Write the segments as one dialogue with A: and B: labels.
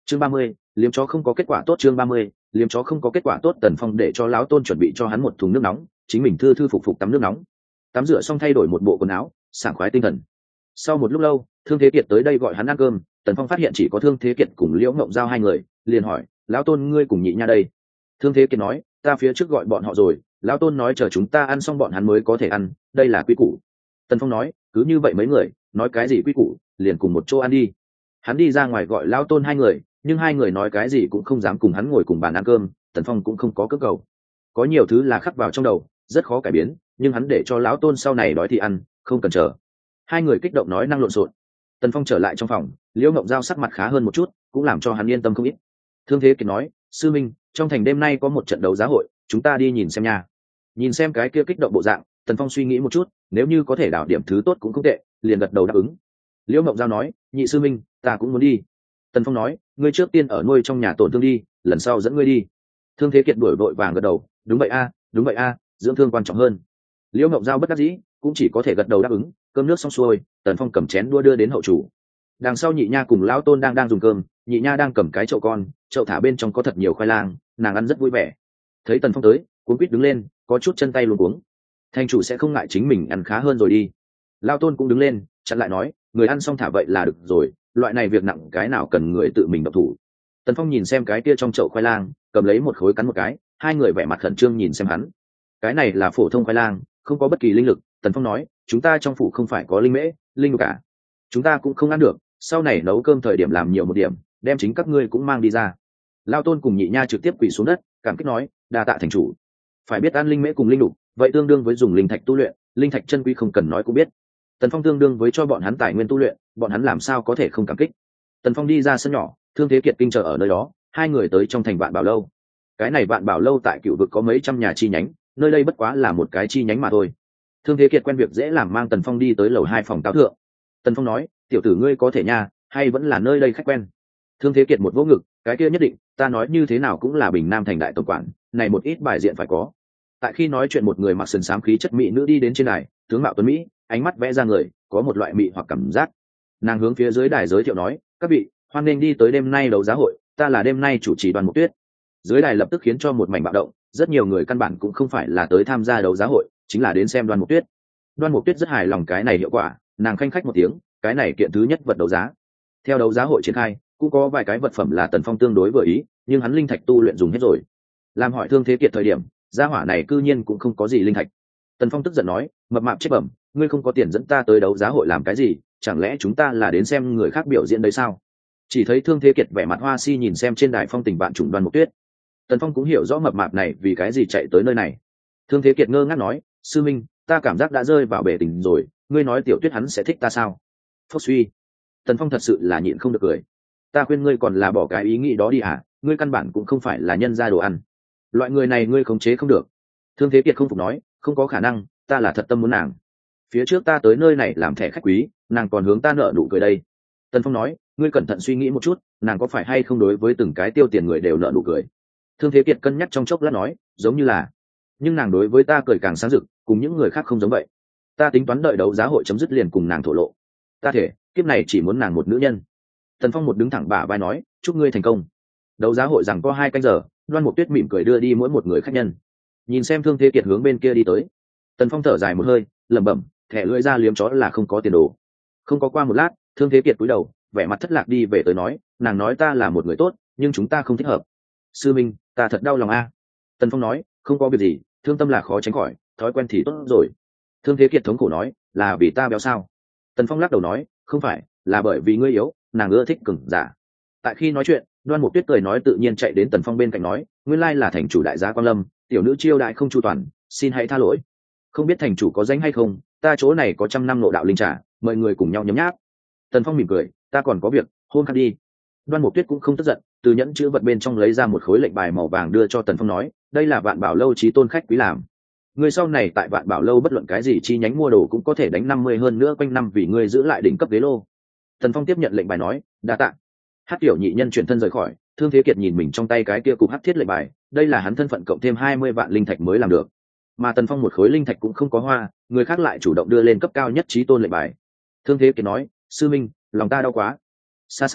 A: chương 30, liếm chó không có kết quả tốt. chương 30, liếm chó không có kết quả tốt. Tần Phong để cho lão tôn chuẩn bị cho hắn một thùng nước nóng, chính mình thư thư phục phục tắm nước nóng. Tắm rửa xong thay đổi một bộ quần áo, sảng khoái tinh thần. Sau một lúc lâu, Thương Thế Kiệt tới đây gọi hắn ăn cơm. Tần Phong phát hiện chỉ có Thương Thế Kiệt cùng Liễu Ngộng Giao hai người, liền hỏi: lão tôn ngươi cùng nhị nha đây? Thương Thế Kiệt nói: ta phía trước gọi bọn họ rồi, lão tôn nói chờ chúng ta ăn xong bọn hắn mới có thể ăn, đây là quy củ. Tần Phong nói: cứ như vậy mấy người nói cái gì quy củ, liền cùng một chỗ ăn đi. Hắn đi ra ngoài gọi lão tôn hai người, nhưng hai người nói cái gì cũng không dám cùng hắn ngồi cùng bàn ăn cơm. Tần Phong cũng không có cước cầu, có nhiều thứ là khắc vào trong đầu, rất khó cải biến, nhưng hắn để cho lão tôn sau này đói thì ăn, không cần chờ. Hai người kích động nói năng lộn xộn. Tần Phong trở lại trong phòng, Liễu Ngộng Giao sắc mặt khá hơn một chút, cũng làm cho hắn yên tâm không ít. Thương Thế Kiệt nói: sư minh, trong thành đêm nay có một trận đấu giá hội, chúng ta đi nhìn xem nha. Nhìn xem cái kia kích động bộ dạng, Tần Phong suy nghĩ một chút, nếu như có thể đảo điểm thứ tốt cũng không tệ, liền gật đầu đáp ứng. Liễu Ngộng Giao nói: nhị sư minh, ta cũng muốn đi. Tần Phong nói: ngươi trước tiên ở nuôi trong nhà tổn thương đi, lần sau dẫn ngươi đi. Thương Thế Kiệt đuổi vội vàng gật đầu: đúng vậy a, đúng vậy a, dưỡng thương quan trọng hơn. Liễu Ngộng Giao bất đắc dĩ, cũng chỉ có thể gật đầu đáp ứng. Cơm nước xong xuôi, Tần Phong cầm chén đua đưa đến hậu chủ. Đằng sau nhị nha cùng lão tôn đang dùng cơm, nhị nha đang cầm cái chậu con, chậu thả bên trong có thật nhiều khoai lang, nàng ăn rất vui vẻ. Thấy Tần Phong tới, cuống quýt đứng lên, có chút chân tay luống cuống. Thành chủ sẽ không ngại chính mình ăn khá hơn rồi đi. Lão tôn cũng đứng lên, chặn lại nói: người ăn xong thả vậy là được rồi, loại này việc nặng cái nào cần người tự mình động thủ. Tần Phong nhìn xem cái kia trong chậu khoai lang, cầm lấy một khối cắn một cái, hai người vẻ mặt khẩn trương nhìn xem hắn. Cái này là phổ thông khoai lang, không có bất kỳ linh lực. Tần Phong nói: chúng ta trong phủ không phải có linh mễ, linh lực cả, chúng ta cũng không ăn được, sau này nấu cơm thời điểm làm nhiều một điểm, đem chính các ngươi cũng mang đi ra. Lao tôn cùng nhị nha trực tiếp quỳ xuống đất, cảm kích nói: đa tạ thành chủ. Phải biết ăn linh mễ cùng linh lục, vậy tương đương với dùng linh thạch tu luyện, linh thạch chân quý không cần nói cũng biết. Tần Phong tương đương với cho bọn hắn tài nguyên tu luyện, bọn hắn làm sao có thể không cảm kích. Tần Phong đi ra sân nhỏ, Thương Thế Kiệt kinh chờ ở nơi đó, hai người tới trong thành Vạn Bảo lâu. Cái này Vạn Bảo lâu tại Cựu Vực có mấy trăm nhà chi nhánh, nơi đây bất quá là một cái chi nhánh mà thôi. Thương Thế Kiệt quen việc dễ làm, mang Tần Phong đi tới lầu 2 phòng cao thượng. Tần Phong nói: tiểu tử ngươi có thể nha, hay vẫn là nơi đây khách quen? Thương Thế Kiệt một vỗ ngực: cái kia nhất định, ta nói như thế nào cũng là Bình Nam thành đại tổng quản, này một ít bài diện phải có. Tại khi nói chuyện, một người mặc sườn xám khí chất mỹ nữ đi đến trên đài, tướng mạo tuấn mỹ, ánh mắt vẽ ra người, có một loại mị hoặc cảm giác. Nàng hướng phía dưới đài giới thiệu nói: các vị, hoan nghênh đi tới đêm nay đấu giá hội, ta là đêm nay chủ trì Đoan Mục Tuyết. Dưới đài lập tức khiến cho một mảnh bạo động, rất nhiều người căn bản cũng không phải là tới tham gia đấu giá hội, chính là đến xem Đoan Mục Tuyết. Đoan Mục Tuyết rất hài lòng cái này hiệu quả, nàng khanh khách một tiếng: cái này kiện thứ nhất vật đấu giá. Theo đấu giá hội triển khai, cũng có vài cái vật phẩm là Tần Phong tương đối vừa ý, nhưng hắn linh thạch tu luyện dùng hết rồi. Làm hỏi Thương Thế Kiệt thời điểm, gia hỏa này cư nhiên cũng không có gì linh thạch. Tần Phong tức giận nói: mập mạp chết bẩm, ngươi không có tiền dẫn ta tới đấu giá hội làm cái gì, chẳng lẽ chúng ta là đến xem người khác biểu diễn đấy sao? Chỉ thấy Thương Thế Kiệt vẻ mặt hoa si nhìn xem trên đài phong tình vạn trùng Đoan Mục Tuyết. Tần Phong cũng hiểu rõ mập mạp này vì cái gì chạy tới nơi này. Thương Thế Kiệt ngơ ngác nói: sư minh, ta cảm giác đã rơi vào bể tình rồi, ngươi nói tiểu Tuyết hắn sẽ thích ta sao? Phốc suy. Tần Phong thật sự là nhịn không được cười. Ta khuyên ngươi còn là bỏ cái ý nghĩ đó đi à, ngươi căn bản cũng không phải là nhân gia đồ ăn, loại người này ngươi khống chế không được. Thương Thế Kiệt không phục nói: không có khả năng, ta là thật tâm muốn nàng. Phía trước ta tới nơi này làm thẻ khách quý, nàng còn hướng ta nợ nụ cười đây. Tần Phong nói: ngươi cẩn thận suy nghĩ một chút, nàng có phải hay không đối với từng cái tiêu tiền người đều nợ nụ cười? Thương Thế Kiệt cân nhắc trong chốc lát nói: giống như là, nhưng nàng đối với ta cười càng sáng rực, cùng những người khác không giống vậy. Ta tính toán đợi đấu giá hội chấm dứt liền cùng nàng thổ lộ. Ta thể kiếp này chỉ muốn nàng một nữ nhân. Tần Phong một đứng thẳng bả vai nói: chúc ngươi thành công. Đấu giá hội rằng có 2 canh giờ, Đoan Mục Tuyết mỉm cười đưa đi mỗi một người khách nhân. Nhìn xem Thương Thế Kiệt hướng bên kia đi tới, Tần Phong thở dài một hơi, lẩm bẩm: thẻ lưỡi ra liếm chó là không có tiền đồ. Không có qua một lát, Thương Thế Kiệt cúi đầu, vẻ mặt thất lạc đi về tới nói: nàng nói ta là một người tốt, nhưng chúng ta không thích hợp. Sư minh, ta thật đau lòng a. Tần Phong nói: không có việc gì, thương tâm là khó tránh khỏi, thói quen thì tốt rồi. Thương Thế Kiệt thống khổ nói: là vì ta béo sao? Tần Phong lắc đầu nói: không phải, là bởi vì ngươi yếu, nàng ưa thích cứng giả. Tại khi nói chuyện, Đoan Mục Tuyết cười nói tự nhiên chạy đến Tần Phong bên cạnh nói: nguyên lai là thành chủ đại gia Quang Lâm, tiểu nữ chiêu đại không chu toàn, xin hãy tha lỗi. Không biết thành chủ có danh hay không, ta chỗ này có 100 năm nộ đạo linh trà, mời người cùng nhau nhấm nháp. Tần Phong mỉm cười: ta còn có việc, hôm khác đi. Đoan Mục Tuyết cũng không tức giận, từ nhẫn chữ vật bên trong lấy ra một khối lệnh bài màu vàng đưa cho Tần Phong nói: đây là Vạn Bảo lâu chí tôn khách quý làm, người sau này tại Vạn Bảo lâu bất luận cái gì chi nhánh mua đồ cũng có thể đánh 50 hơn nữa quanh năm vì ngươi giữ lại đỉnh cấp ghế lô. Tần Phong tiếp nhận lệnh bài nói: đa tạ. Hát tiểu nhị nhân chuyển thân rời khỏi. Thương Thế Kiệt nhìn mình trong tay cái kia cục hắc thiết lệnh bài, đây là hắn thân phận cộng thêm 20 vạn linh thạch mới làm được, mà Tần Phong một khối linh thạch cũng không có hoa, người khác lại chủ động đưa lên cấp cao nhất chí tôn lệnh bài. Thương Thế Kiệt nói: sư minh, lòng ta đau quá. Xa xa,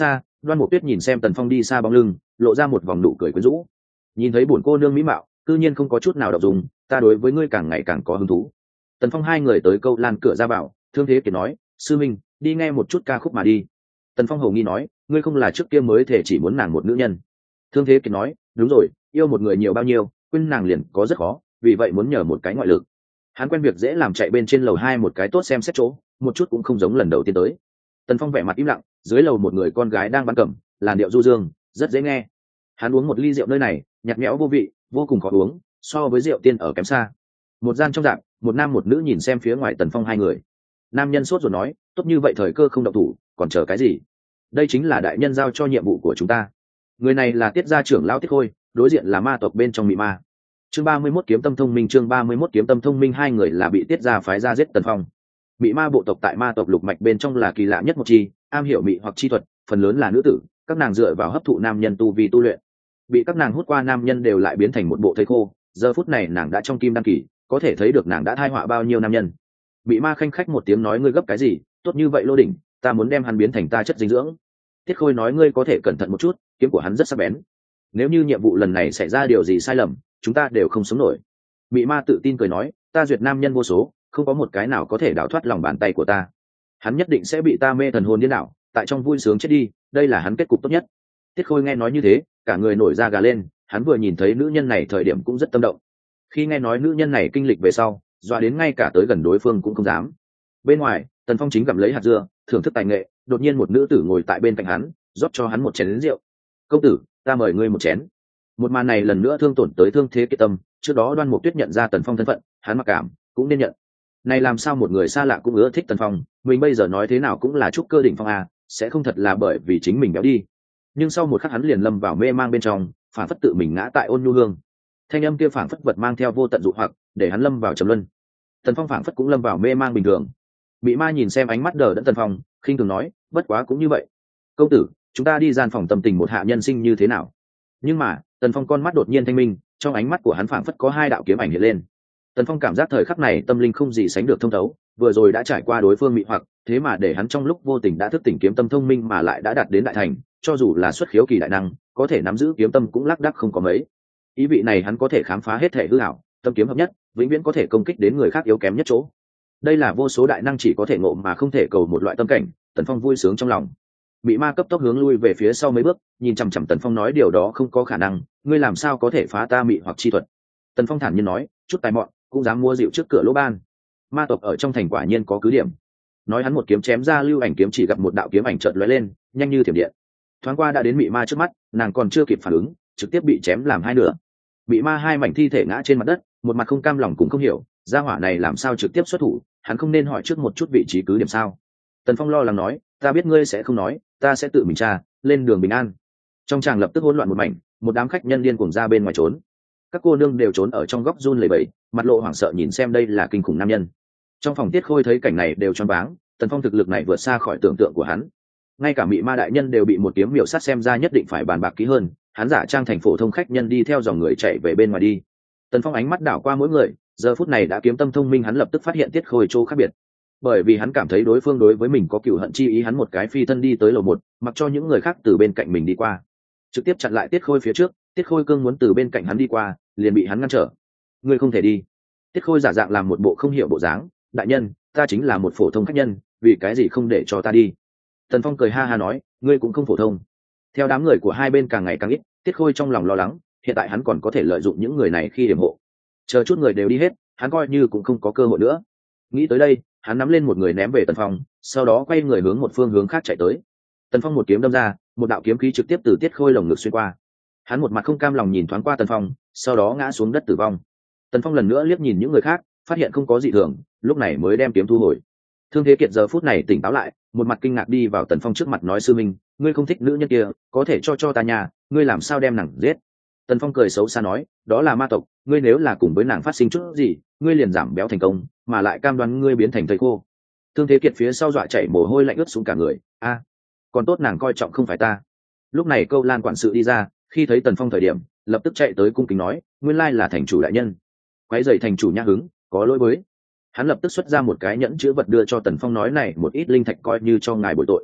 A: Đoan Mục Tuyết nhìn xem Tần Phong đi xa bóng lưng, lộ ra một vòng nụ cười quyến rũ. Nhìn thấy bổn cô nương mỹ mạo, tự nhiên không có chút nào động dung, ta đối với ngươi càng ngày càng có hứng thú. Tần Phong hai người tới câu lan cửa ra vào, Thương Thế Kiệt nói, sư minh, đi nghe một chút ca khúc mà đi. Tần Phong hầu nghi nói, ngươi không là trước kia mới thể chỉ muốn nàng một nữ nhân. Thương Thế Kiệt nói, đúng rồi, yêu một người nhiều bao nhiêu, quên nàng liền có rất khó, vì vậy muốn nhờ một cái ngoại lực. Hắn quen việc dễ làm, chạy bên trên lầu 2 một cái tốt xem xét chỗ, một chút cũng không giống lần đầu tiên tới. Tần Phong vẻ mặt im lặng, dưới lầu một người con gái đang bắn cẩm, làn điệu du dương, rất dễ nghe. Hắn uống một ly rượu nơi này, nhạt nhẽo vô vị, vô cùng khó uống, so với rượu tiên ở kém xa. Một gian trong dạng, một nam một nữ nhìn xem phía ngoài Tần Phong hai người. Nam nhân sốt rồi nói, tốt như vậy thời cơ không động thủ, còn chờ cái gì? Đây chính là đại nhân giao cho nhiệm vụ của chúng ta. Người này là Tiết gia trưởng lão Tiết Khôi, đối diện là ma tộc bên trong Mị Ma. Chương 31 kiếm tâm thông minh, chương 31 kiếm tâm thông minh, hai người là bị Tiết gia phái ra giết Tần Phong. Mị Ma bộ tộc tại ma tộc lục mạch bên trong là kỳ lạ nhất một chi, am hiểu mị hoặc chi thuật, phần lớn là nữ tử, các nàng dựa vào hấp thụ nam nhân tu vi tu luyện. Bị các nàng hút qua nam nhân đều lại biến thành một bộ thây khô, giờ phút này nàng đã trong kim đăng kỳ, có thể thấy được nàng đã thai họa bao nhiêu nam nhân. Mị Ma khanh khách một tiếng nói, ngươi gấp cái gì, tốt như vậy Lô Đỉnh, ta muốn đem hắn biến thành ta chất dinh dưỡng. Tiết Khôi nói, ngươi có thể cẩn thận một chút, kiếm của hắn rất sắc bén. Nếu như nhiệm vụ lần này xảy ra điều gì sai lầm, chúng ta đều không sống nổi. Mị Ma tự tin cười nói, ta duyệt nam nhân vô số, không có một cái nào có thể đảo thoát lòng bàn tay của ta. Hắn nhất định sẽ bị ta mê thần hồn điên đảo, tại trong vui sướng chết đi, đây là hắn kết cục tốt nhất. Tiết Khôi nghe nói như thế, cả người nổi da gà lên, hắn vừa nhìn thấy nữ nhân này thời điểm cũng rất tâm động. Khi nghe nói nữ nhân này kinh lịch về sau, dọa đến ngay cả tới gần đối phương cũng không dám. Bên ngoài, Tần Phong chính gặm lấy hạt dưa, thưởng thức tài nghệ, đột nhiên một nữ tử ngồi tại bên cạnh hắn, rót cho hắn một chén rượu. Công tử, ta mời ngươi một chén. Một màn này lần nữa thương tổn tới Thương Thế Kiệt tâm, trước đó Đoan Mục Tuyết nhận ra Tần Phong thân phận, hắn mặc cảm, cũng nên nhận. Này làm sao một người xa lạ cũng ưa thích Tần Phong, mình bây giờ nói thế nào cũng là trúc cơ đỉnh phong à, sẽ không thật là bởi vì chính mình béo đi. Nhưng sau một khắc hắn liền lâm vào mê mang bên trong, phản phất tự mình ngã tại ôn nhu hương. Thanh âm kia phản phất vật mang theo vô tận dụ hoặc, để hắn lâm vào trầm luân. Tần Phong phản phất cũng lâm vào mê mang bình thường. Mị Ma nhìn xem ánh mắt đờ đẫn Tần Phong, khinh thường nói, bất quá cũng như vậy. Công tử, chúng ta đi gian phòng tâm tình một hạ nhân sinh như thế nào? Nhưng mà, Tần Phong con mắt đột nhiên thanh minh, trong ánh mắt của hắn phản phất có hai đạo kiếm ảnh hiện lên. Tần Phong cảm giác thời khắc này tâm linh không gì sánh được thông thấu, vừa rồi đã trải qua đối phương mị hoặc, thế mà để hắn trong lúc vô tình đã thức tỉnh kiếm tâm thông minh mà lại đã đạt đến đại thành, cho dù là xuất khiếu kỳ đại năng, có thể nắm giữ kiếm tâm cũng lác đác không có mấy. Ý vị này hắn có thể khám phá hết thể hư ảo, tâm kiếm hợp nhất, vĩnh viễn có thể công kích đến người khác yếu kém nhất chỗ. Đây là vô số đại năng chỉ có thể ngộ mà không thể cầu một loại tâm cảnh. Tần Phong vui sướng trong lòng. Mị Ma cấp tốc hướng lui về phía sau mấy bước, nhìn chằm chằm Tần Phong nói, điều đó không có khả năng, ngươi làm sao có thể phá ta mị hoặc chi thuật? Tần Phong thản nhiên nói, chút tài mọn cũng dám mua rượu trước cửa lỗ ban. Ma tộc ở trong thành quả nhiên có cứ điểm. Nói hắn một kiếm chém ra, lưu ảnh kiếm chỉ gặp một đạo kiếm ảnh chợt lóe lên, nhanh như thiểm điện, thoáng qua đã đến Mị Ma trước mắt, nàng còn chưa kịp phản ứng, trực tiếp bị chém làm hai nửa. Mị Ma hai mảnh thi thể ngã trên mặt đất, một mặt không cam lòng cũng không hiểu, gia hỏa này làm sao trực tiếp xuất thủ, hắn không nên hỏi trước một chút vị trí cứ điểm sao? Tần Phong lo lắng nói, ta biết ngươi sẽ không nói, ta sẽ tự mình tra, lên đường bình an. Trong tràng lập tức hỗn loạn một mảnh, một đám khách nhân điên cuồng ra bên ngoài trốn. Các cô nương đều trốn ở trong góc run lẩy bẩy, mặt lộ hoảng sợ nhìn xem đây là kinh khủng nam nhân. Trong phòng Tiết Khôi thấy cảnh này đều choáng váng, Tần Phong thực lực này vượt xa khỏi tưởng tượng của hắn. Ngay cả Mị Ma đại nhân đều bị một kiếm miểu sát, xem ra nhất định phải bàn bạc kỹ hơn. Hắn giả trang thành phổ thông khách nhân đi theo dòng người chạy về bên ngoài đi. Tần Phong ánh mắt đảo qua mỗi người, giờ phút này đã kiếm tâm thông minh, hắn lập tức phát hiện Tiết Khôi chỗ khác biệt. Bởi vì hắn cảm thấy đối phương đối với mình có cừu hận chi ý, hắn một cái phi thân đi tới lầu 1, mặc cho những người khác từ bên cạnh mình đi qua, trực tiếp chặn lại Tiết Khôi phía trước. Tiết Khôi cương muốn từ bên cạnh hắn đi qua, liền bị hắn ngăn trở. Ngươi không thể đi. Tiết Khôi giả dạng làm một bộ không hiểu bộ dáng, đại nhân, ta chính là một phổ thông khách nhân, vì cái gì không để cho ta đi? Tần Phong cười ha ha nói, ngươi cũng không phổ thông. Theo đám người của hai bên càng ngày càng ít, Tiết Khôi trong lòng lo lắng, hiện tại hắn còn có thể lợi dụng những người này khi điểm hộ. Chờ chút người đều đi hết, hắn coi như cũng không có cơ hội nữa. Nghĩ tới đây, hắn nắm lên một người ném về Tần Phong, sau đó quay người hướng một phương hướng khác chạy tới. Tần Phong một kiếm đâm ra, một đạo kiếm khí trực tiếp từ Tiết Khôi lồng ngực xuyên qua. Hắn một mặt không cam lòng nhìn thoáng qua Tần Phong, sau đó ngã xuống đất tử vong. Tần Phong lần nữa liếc nhìn những người khác, phát hiện không có gì thường, lúc này mới đem kiếm thu hồi. Thương Thế Kiệt giờ phút này tỉnh táo lại, một mặt kinh ngạc đi vào Tần Phong trước mặt nói, sư minh, ngươi không thích nữ nhân kia, có thể cho ta nhà, ngươi làm sao đem nàng giết? Tần Phong cười xấu xa nói, đó là ma tộc, ngươi nếu là cùng với nàng phát sinh chút gì, ngươi liền giảm béo thành công, mà lại cam đoan ngươi biến thành thây khô. Thương Thế Kiệt phía sau dọa chảy mồ hôi lạnh ướt xuống cả người, a, còn tốt nàng coi trọng không phải ta. Lúc này Câu Lan quản sự đi ra, khi thấy Tần Phong thời điểm, lập tức chạy tới cung kính nói, nguyên lai là thành chủ đại nhân. Quấy rầy thành chủ nhã hứng, có lỗi với. Hắn lập tức xuất ra một cái nhẫn chữ vật đưa cho Tần Phong nói, này một ít linh thạch coi như cho ngài bồi tội.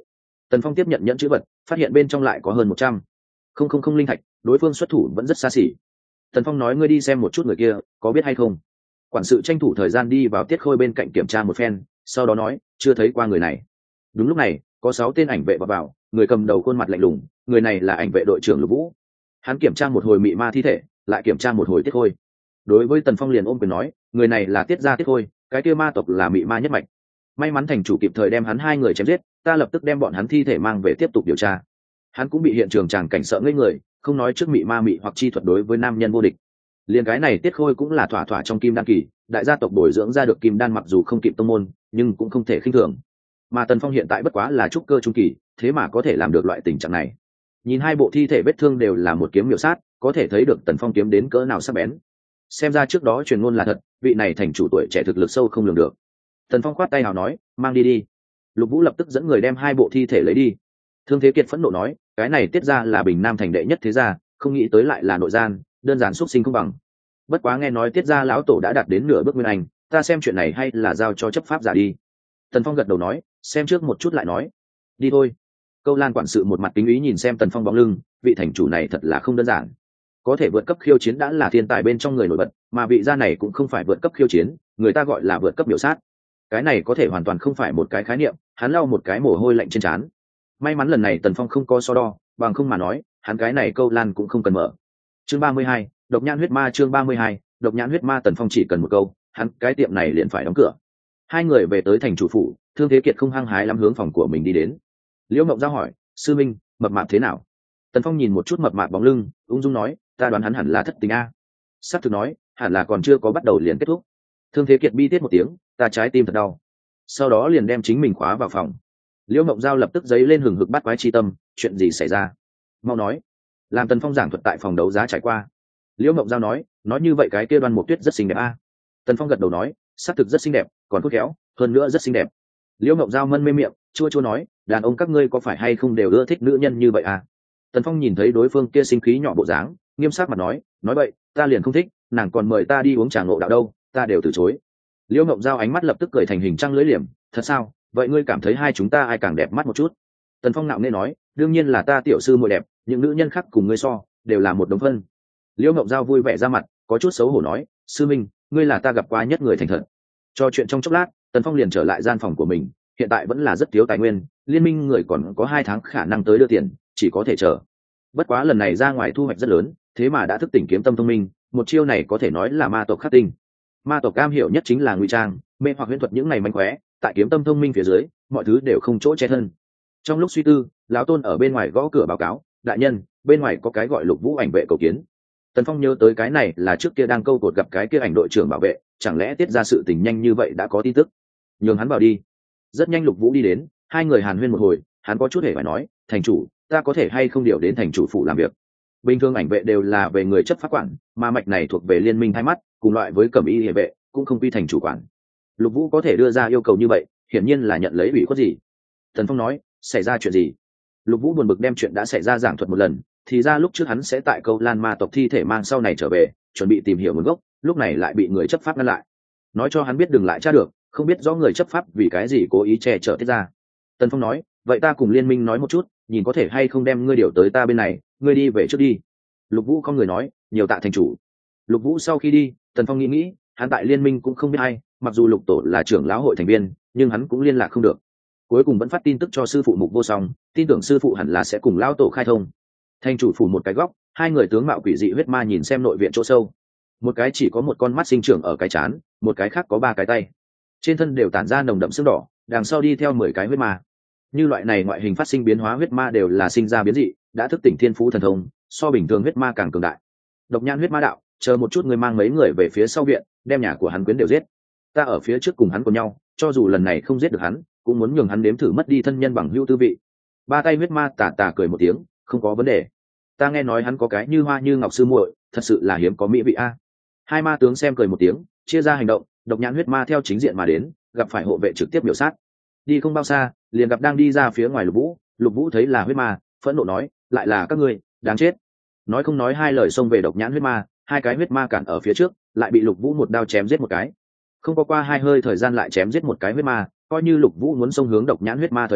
A: Tần Phong tiếp nhận nhẫn chữ vật, phát hiện bên trong lại có hơn 100 không linh thạch, đối phương xuất thủ vẫn rất xa xỉ. Tần Phong nói, ngươi đi xem một chút người kia có biết hay không. Quản sự tranh thủ thời gian đi vào Tiết Khôi bên cạnh kiểm tra một phen, sau đó nói, chưa thấy qua người này. Đúng lúc này có 6 tên ảnh vệ vào, người cầm đầu khuôn mặt lạnh lùng, người này là ảnh vệ đội trưởng Lục Vũ. Hắn kiểm tra một hồi mị ma thi thể, lại kiểm tra một hồi Tiết Khôi. Đối với Tần Phong liền ôm quyền nói, người này là Tiết gia Tiết Khôi, cái kia ma tộc là mị ma nhất mạch. May mắn thành chủ kịp thời đem hắn hai người chém giết, ta lập tức đem bọn hắn thi thể mang về tiếp tục điều tra. Hắn cũng bị hiện trường tràng cảnh sợ ngây người, không nói trước mị ma mị hoặc chi thuật đối với nam nhân vô địch. Liền cái này Tiết Khôi cũng là thỏa thỏa trong kim đan kỳ, đại gia tộc bồi dưỡng ra được kim đan, mặc dù không kịp tông môn, nhưng cũng không thể khinh thường. Mà Tần Phong hiện tại bất quá là trúc cơ trung kỳ, thế mà có thể làm được loại tình trạng này. Nhìn hai bộ thi thể vết thương đều là một kiếm miểu sát, có thể thấy được Tần Phong kiếm đến cỡ nào sắc bén. Xem ra trước đó truyền ngôn là thật, vị này thành chủ tuổi trẻ thực lực sâu không lường được. Tần Phong khoát tay nào nói, mang đi đi. Lục Vũ lập tức dẫn người đem hai bộ thi thể lấy đi. Thương Thế Kiệt phẫn nộ nói, cái này Tiết ra là Bình Nam thành đệ nhất thế gia, không nghĩ tới lại là nội gian, đơn giản xuất sinh không bằng. Bất quá nghe nói Tiết gia lão tổ đã đạt đến nửa bước nguyên anh, ta xem chuyện này hay là giao cho chấp pháp giả đi. Tần Phong gật đầu nói, xem trước một chút lại nói. Đi thôi. Câu Lan quản sự một mặt kính ý nhìn xem Tần Phong bóng lưng, vị thành chủ này thật là không đơn giản. Có thể vượt cấp khiêu chiến đã là thiên tài bên trong người nổi bật, mà vị gia này cũng không phải vượt cấp khiêu chiến, người ta gọi là vượt cấp biểu sát. Cái này có thể hoàn toàn không phải một cái khái niệm, hắn lau một cái mồ hôi lạnh trên trán. May mắn lần này Tần Phong không có so đo, bằng không mà nói, hắn cái này Câu Lan cũng không cần mở. Chương 32, độc nhãn huyết ma. Chương 32, độc nhãn huyết ma. Tần Phong chỉ cần một câu, hắn cái tiệm này liền phải đóng cửa. Hai người về tới thành chủ phủ, Thương Thế Kiệt không hăng hái lắm hướng phòng của mình đi đến. Liễu Ngộng Giao hỏi, sư minh, mập mạp thế nào? Tần Phong nhìn một chút mập mạp bóng lưng, ung dung nói, ta đoán hắn hẳn là thất tình a. Sát thực nói, hẳn là còn chưa có bắt đầu liền kết thúc. Thương Thế Kiệt bi tiết một tiếng, ta trái tim thật đau. Sau đó liền đem chính mình khóa vào phòng. Liễu Ngộng Giao lập tức giấy lên hừng hực bắt quái chi tâm, chuyện gì xảy ra? Mau nói. Làm Tần Phong giảng thuật tại phòng đấu giá trải qua. Liễu Ngộng Giao nói như vậy cái kia Đoan Mục Tuyết rất xinh đẹp a. Tần Phong gật đầu nói, xác thực rất xinh đẹp, còn khôn khéo, hơn nữa rất xinh đẹp. Liễu Ngộng Giao mân mê miệng, chua chua nói, đàn ông các ngươi có phải hay không đều ưa thích nữ nhân như vậy à? Tần Phong nhìn thấy đối phương kia sinh khí nhỏ bộ dáng, nghiêm sắc mặt nói vậy, ta liền không thích, nàng còn mời ta đi uống trà ngộ đạo đâu, ta đều từ chối. Liễu Ngộng Giao ánh mắt lập tức cười thành hình trăng lưỡi liềm, thật sao? Vậy ngươi cảm thấy hai chúng ta ai càng đẹp mắt một chút? Tần Phong nạo nề nói, đương nhiên là ta tiểu sư muội đẹp, những nữ nhân khác cùng ngươi so, đều là một đống phân. Liễu Ngộng Giao vui vẻ ra mặt, có chút xấu hổ nói, sư minh, ngươi là ta gặp qua nhất người thành thật. Cho chuyện trong chốc lát, Tần Phong liền trở lại gian phòng của mình, hiện tại vẫn là rất thiếu tài nguyên, liên minh người còn có 2 tháng khả năng tới đưa tiền, chỉ có thể chờ. Bất quá lần này ra ngoài thu hoạch rất lớn, thế mà đã thức tỉnh kiếm tâm thông minh, một chiêu này có thể nói là ma tộc khắc tinh. Ma tộc cam hiểu nhất chính là ngụy trang, mê hoặc huyễn thuật những ngày mánh khóe, tại kiếm tâm thông minh phía dưới, mọi thứ đều không chỗ che thân. Trong lúc suy tư, lão tôn ở bên ngoài gõ cửa báo cáo, đại nhân, bên ngoài có cái gọi Lục Vũ ảnh vệ cầu kiến. Tần Phong nhớ tới cái này là trước kia đang câu cột gặp cái kia ảnh đội trưởng bảo vệ, chẳng lẽ tiết ra sự tình nhanh như vậy đã có tin tức? Nhường hắn vào đi. Rất nhanh Lục Vũ đi đến, hai người hàn huyên một hồi, hắn có chút hề phải nói, thành chủ, ta có thể hay không điều đến thành chủ phủ làm việc? Bình thường ảnh vệ đều là về người chấp pháp quản, mà mạch này thuộc về liên minh hai mắt, cùng loại với cẩm y hệ vệ, cũng không quy thành chủ quản. Lục Vũ có thể đưa ra yêu cầu như vậy, hiển nhiên là nhận lấy ủy khuất gì. Tần Phong nói, xảy ra chuyện gì? Lục Vũ buồn bực đem chuyện đã xảy ra giảng thuật một lần, thì ra lúc trước hắn sẽ tại Câu Lan ma tộc thi thể mang sau này trở về, chuẩn bị tìm hiểu nguồn gốc, lúc này lại bị người chấp pháp ngăn lại. Nói cho hắn biết đừng lại tra được, không biết rõ người chấp pháp vì cái gì cố ý che chở tiết ra. Tần Phong nói, vậy ta cùng liên minh nói một chút, nhìn có thể hay không đem ngươi điều tới ta bên này, ngươi đi về trước đi. Lục Vũ không người nói, nhiều tạ thành chủ. Lục Vũ sau khi đi, Tần Phong nghĩ, hắn tại liên minh cũng không biết ai, mặc dù Lục Tổ là trưởng lão hội thành viên, nhưng hắn cũng liên lạc không được. Cuối cùng vẫn phát tin tức cho sư phụ Mục Vô Song, tin tưởng sư phụ hẳn là sẽ cùng lão tổ khai thông. Thành chủ phủ một cái góc, hai người tướng mạo quỷ dị huyết ma nhìn xem nội viện chỗ sâu. Một cái chỉ có một con mắt sinh trưởng ở cái trán, một cái khác có 3 cái tay, trên thân đều tản ra nồng đậm xương đỏ, đằng sau đi theo 10 cái huyết ma. Như loại này ngoại hình phát sinh biến hóa huyết ma đều là sinh ra biến dị, đã thức tỉnh thiên phú thần thông, so bình thường huyết ma càng cường đại. Độc nhãn huyết ma đạo, chờ một chút, người mang mấy người về phía sau viện, đem nhà của hắn quyến đều giết. Ta ở phía trước cùng hắn cùng nhau, cho dù lần này không giết được hắn, cũng muốn nhường hắn nếm thử mất đi thân nhân bằng hữu tư vị. 3 tay huyết ma tà tà cười một tiếng, không có vấn đề. Ta nghe nói hắn có cái như hoa như ngọc sư muội, thật sự là hiếm có mỹ vị a. Hai ma tướng xem cười một tiếng, chia ra hành động. Độc nhãn huyết ma theo chính diện mà đến, gặp phải hộ vệ trực tiếp biểu sát. Đi không bao xa, liền gặp đang đi ra phía ngoài Lục Vũ. Lục Vũ thấy là huyết ma, phẫn nộ nói, lại là các ngươi, đáng chết. Nói không nói hai lời xông về độc nhãn huyết ma, 2 cái huyết ma cản ở phía trước, lại bị Lục Vũ một đao chém giết một cái. Không có qua 2 hơi thời gian lại chém giết một cái huyết ma, coi như Lục Vũ muốn xông hướng độc nhãn huyết ma thời điểm,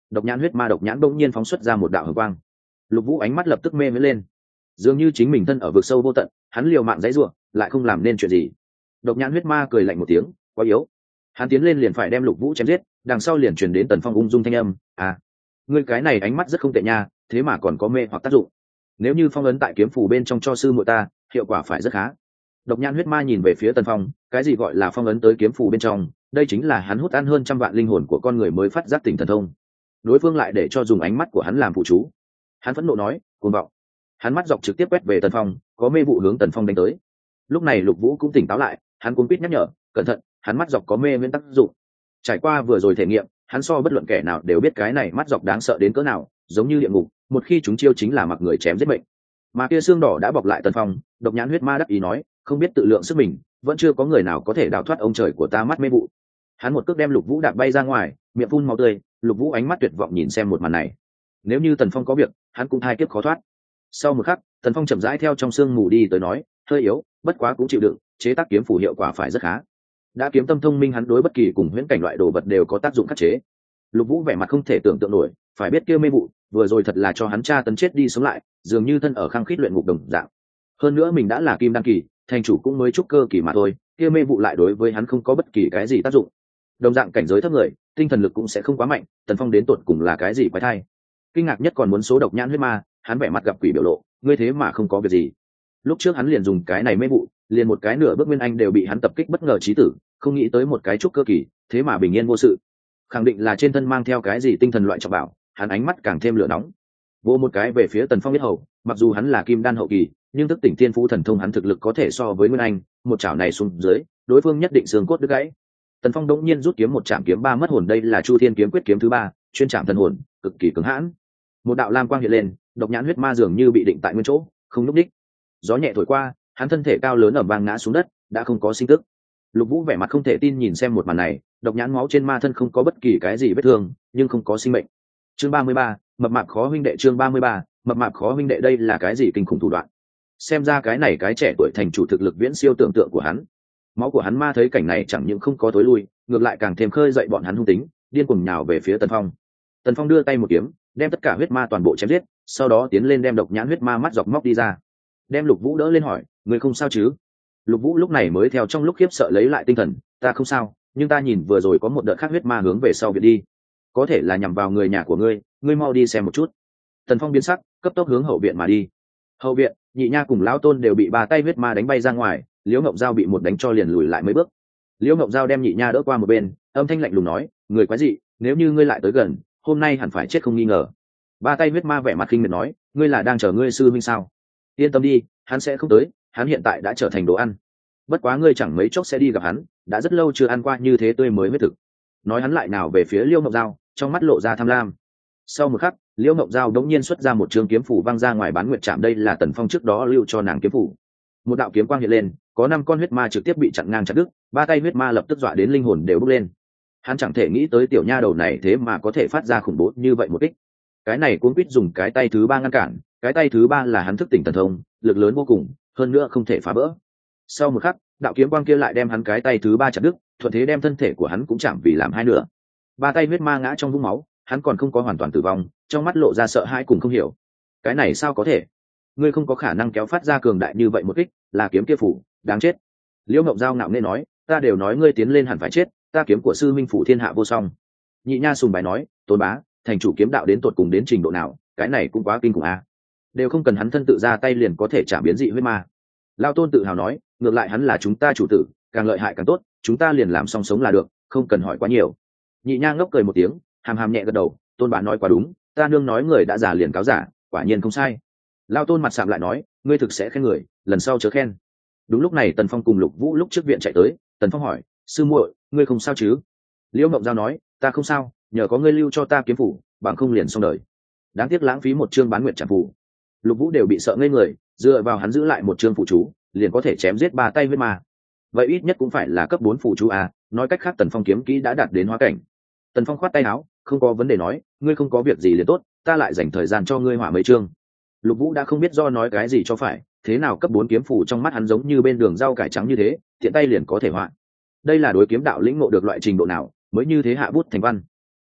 A: độc nhãn huyết ma độc nhãn bỗng nhiên phóng xuất ra một đạo hồng quang. Lục Vũ ánh mắt lập tức mê mới lên, dường như chính mình thân ở vực sâu vô tận, hắn liều mạng dãy rủa lại không làm nên chuyện gì. Độc nhãn huyết ma cười lạnh một tiếng, quá yếu. Hắn tiến lên liền phải đem Lục Vũ chém giết, đằng sau liền truyền đến Tần Phong ung dung thanh âm, à, ngươi cái này ánh mắt rất không tệ nha, thế mà còn có mê hoặc tác dụng. Nếu như phong ấn tại kiếm phủ bên trong cho sư muội ta, hiệu quả phải rất khá. Độc nhãn huyết ma nhìn về phía Tần Phong, cái gì gọi là phong ấn tới kiếm phủ bên trong, đây chính là hắn hút ăn hơn 100 vạn linh hồn của con người mới phát giác tỉnh thần thông. Đối phương lại để cho dùng ánh mắt của hắn làm phụ chú. Hắn phẫn nộ nói, cuồng vọng. Hắn mắt dọc trực tiếp quét về Tần Phong, có mê vụ hướng Tần Phong đánh tới. Lúc này Lục Vũ cũng tỉnh táo lại, hắn cuống quýt nhắc nhở, cẩn thận, hắn mắt dọc có mê nguyên tác dụng. Trải qua vừa rồi thể nghiệm, hắn so bất luận kẻ nào đều biết cái này mắt dọc đáng sợ đến cỡ nào, giống như địa ngục, một khi chúng chiêu chính là mặc người chém giết mệnh. Mà kia xương đỏ đã bọc lại Tần Phong, độc nhãn huyết ma đắc ý nói, không biết tự lượng sức mình, vẫn chưa có người nào có thể đào thoát ông trời của ta mắt mê vụ. Hắn một cước đem Lục Vũ đạp bay ra ngoài, miệng phun máu tươi. Lục Vũ ánh mắt tuyệt vọng nhìn xem một màn này. Nếu như Tần Phong có việc, hắn cũng thai kiếp khó thoát. Sau một khắc, Tần Phong chậm rãi theo trong sương mù đi tới nói, hơi yếu, bất quá cũng chịu đựng, chế tác kiếm phủ hiệu quả phải rất khá. Đã kiếm tâm thông minh, hắn đối bất kỳ cùng huyễn cảnh loại đồ vật đều có tác dụng khắc chế. Lục Vũ vẻ mặt không thể tưởng tượng nổi, phải biết kia mê vụ vừa rồi thật là cho hắn tra tấn chết đi sống lại, dường như thân ở khăng khít luyện ngục đồng dạng. Hơn nữa mình đã là kim đan kỳ, thành chủ cũng mới trúc cơ kỳ mà thôi, kia mê vụ lại đối với hắn không có bất kỳ cái gì tác dụng. Đồng dạng cảnh giới thấp người, tinh thần lực cũng sẽ không quá mạnh, Tần Phong đến tột cùng là cái gì quái thai. Kinh ngạc nhất còn muốn số độc nhãn huyết ma, hắn vẻ mặt gặp quỷ biểu lộ, ngươi thế mà không có việc gì. Lúc trước hắn liền dùng cái này mê vụ, liền một cái nửa bước nguyên anh đều bị hắn tập kích bất ngờ chí tử, không nghĩ tới một cái trúc cơ kỳ, thế mà bình yên vô sự. Khẳng định là trên thân mang theo cái gì tinh thần loại trọng bảo, hắn ánh mắt càng thêm lửa nóng. Vô một cái về phía Tần Phong biết hầu, mặc dù hắn là kim đan hậu kỳ, nhưng thức tỉnh thiên phú thần thông hắn thực lực có thể so với nguyên anh, một chảo này xuống dưới, đối phương nhất định xương cốt đứt gãy. Tần Phong đống nhiên rút kiếm một chạm kiếm ba mất hồn, đây là Chu Thiên kiếm quyết kiếm thứ 3, chuyên chạm thần hồn, cực kỳ cứng hãn. Một đạo lam quang hiện lên, độc nhãn huyết ma dường như bị định tại nguyên chỗ, không nhúc đích. Gió nhẹ thổi qua, hắn thân thể cao lớn ầm vang ngã xuống đất, đã không có sinh tức. Lục Vũ vẻ mặt không thể tin nhìn xem một màn này, độc nhãn máu trên ma thân không có bất kỳ cái gì vết thương, nhưng không có sinh mệnh. Chương 33, mập mạp khó huynh đệ, chương 33, mập mạp khó huynh đệ, đây là cái gì kinh khủng thủ đoạn. Xem ra cái này cái trẻ tuổi thành chủ thực lực viễn siêu tưởng tượng của hắn. Máu của hắn ma thấy cảnh này chẳng những không có tối lui, ngược lại càng thêm khơi dậy bọn hắn hung tính, điên cuồng nhào về phía Tần Phong. Tần Phong đưa tay một kiếm, đem tất cả huyết ma toàn bộ chém giết, sau đó tiến lên đem độc nhãn huyết ma mắt dọc móc đi ra, đem Lục Vũ đỡ lên hỏi, người không sao chứ? Lục Vũ lúc này mới theo trong lúc khiếp sợ lấy lại tinh thần, ta không sao, nhưng ta nhìn vừa rồi có một đợt khác huyết ma hướng về sau viện đi, có thể là nhằm vào người nhà của ngươi, ngươi mau đi xem một chút. Tần Phong biến sắc, cấp tốc hướng hậu viện mà đi. Hậu viện, Nhị Nha cùng Lão Tôn đều bị ba tay huyết ma đánh bay ra ngoài, Liễu Ngộng Giao bị một đánh cho liền lùi lại mấy bước. Liễu Ngộng Giao đem Nhị Nha đỡ qua một bên, âm thanh lạnh lùng nói, người quái dị, nếu như ngươi lại tới gần, hôm nay hẳn phải chết không nghi ngờ. Ba tay huyết ma vẻ mặt khinh miệt nói, ngươi là đang chờ ngươi sư huynh sao? Yên tâm đi, hắn sẽ không tới, hắn hiện tại đã trở thành đồ ăn. Bất quá ngươi chẳng mấy chốc sẽ đi gặp hắn, đã rất lâu chưa ăn qua như thế tươi mới huyết thực. Nói hắn lại nào về phía Liễu Ngộng Giao, trong mắt lộ ra tham lam. Sau một khắc, Liễu Ngộng Giao đống nhiên xuất ra một trường kiếm phủ văng ra ngoài bán nguyệt trạm, đây là Tần Phong trước đó lưu cho nàng kiếm phủ. Một đạo kiếm quang hiện lên, có 5 con huyết ma trực tiếp bị chặn ngang chặt đứt, ba tay huyết ma lập tức dọa đến linh hồn đều bốc lên. Hắn chẳng thể nghĩ tới tiểu nha đầu này thế mà có thể phát ra khủng bố như vậy một kích. Cái này cuốn quýt dùng cái tay thứ 3 ngăn cản, cái tay thứ 3 là hắn thức tỉnh thần thông, lực lớn vô cùng, hơn nữa không thể phá vỡ. Sau một khắc, đạo kiếm quang kia lại đem hắn cái tay thứ 3 chặt đứt, thuận thế đem thân thể của hắn cũng chạm vì làm hai nửa. Ba tay huyết ma ngã trong vũng máu, hắn còn không có hoàn toàn tử vong, trong mắt lộ ra sợ hãi cùng không hiểu. Cái này sao có thể? Ngươi không có khả năng kéo phát ra cường đại như vậy một kích, là kiếm kia phủ, đáng chết. Liễu Ngộng Giao ngạo nghễ nói, ta đều nói ngươi tiến lên hẳn phải chết, ta kiếm của sư minh phủ thiên hạ vô song. Nhị Nha sùng bài nói, Tôn bá, thành chủ kiếm đạo đến tột cùng đến trình độ nào, cái này cũng quá kinh khủng a. Đều không cần hắn thân tự ra tay liền có thể trả biến dị huyết ma. Lao Tôn tự hào nói, ngược lại hắn là chúng ta chủ tử, càng lợi hại càng tốt, chúng ta liền làm song sống là được, không cần hỏi quá nhiều. Nhị Nha ngốc cười một tiếng, hàm hàm nhẹ gật đầu, Tôn bá nói quá đúng, ta nương nói người đã già liền cáo giả, quả nhiên không sai. Lao Tôn mặt sạm lại nói, ngươi thực sẽ khen người, lần sau chớ khen. Đúng lúc này Tần Phong cùng Lục Vũ lúc trước viện chạy tới, Tần Phong hỏi, sư muội, ngươi không sao chứ? Liễu Ngộng Giao nói, ta không sao, nhờ có ngươi lưu cho ta kiếm phủ, bằng không liền xong đời. Đáng tiếc lãng phí một chương bán nguyện trảm phủ. Lục Vũ đều bị sợ ngây người, dựa vào hắn giữ lại một chương phụ chú, liền có thể chém giết ba tay huyết ma. Vậy ít nhất cũng phải là cấp 4 phụ chú à? Nói cách khác Tần Phong kiếm kỹ đã đạt đến hóa cảnh. Tần Phong khoát tay áo, không có vấn đề nói, ngươi không có việc gì liền tốt, ta lại dành thời gian cho ngươi hỏa mấy chương. Lục Vũ đã không biết do nói cái gì cho phải, thế nào cấp 4 kiếm phủ trong mắt hắn giống như bên đường rau cải trắng như thế, tiện tay liền có thể họa. Đây là đối kiếm đạo lĩnh ngộ được loại trình độ nào, mới như thế hạ bút thành văn.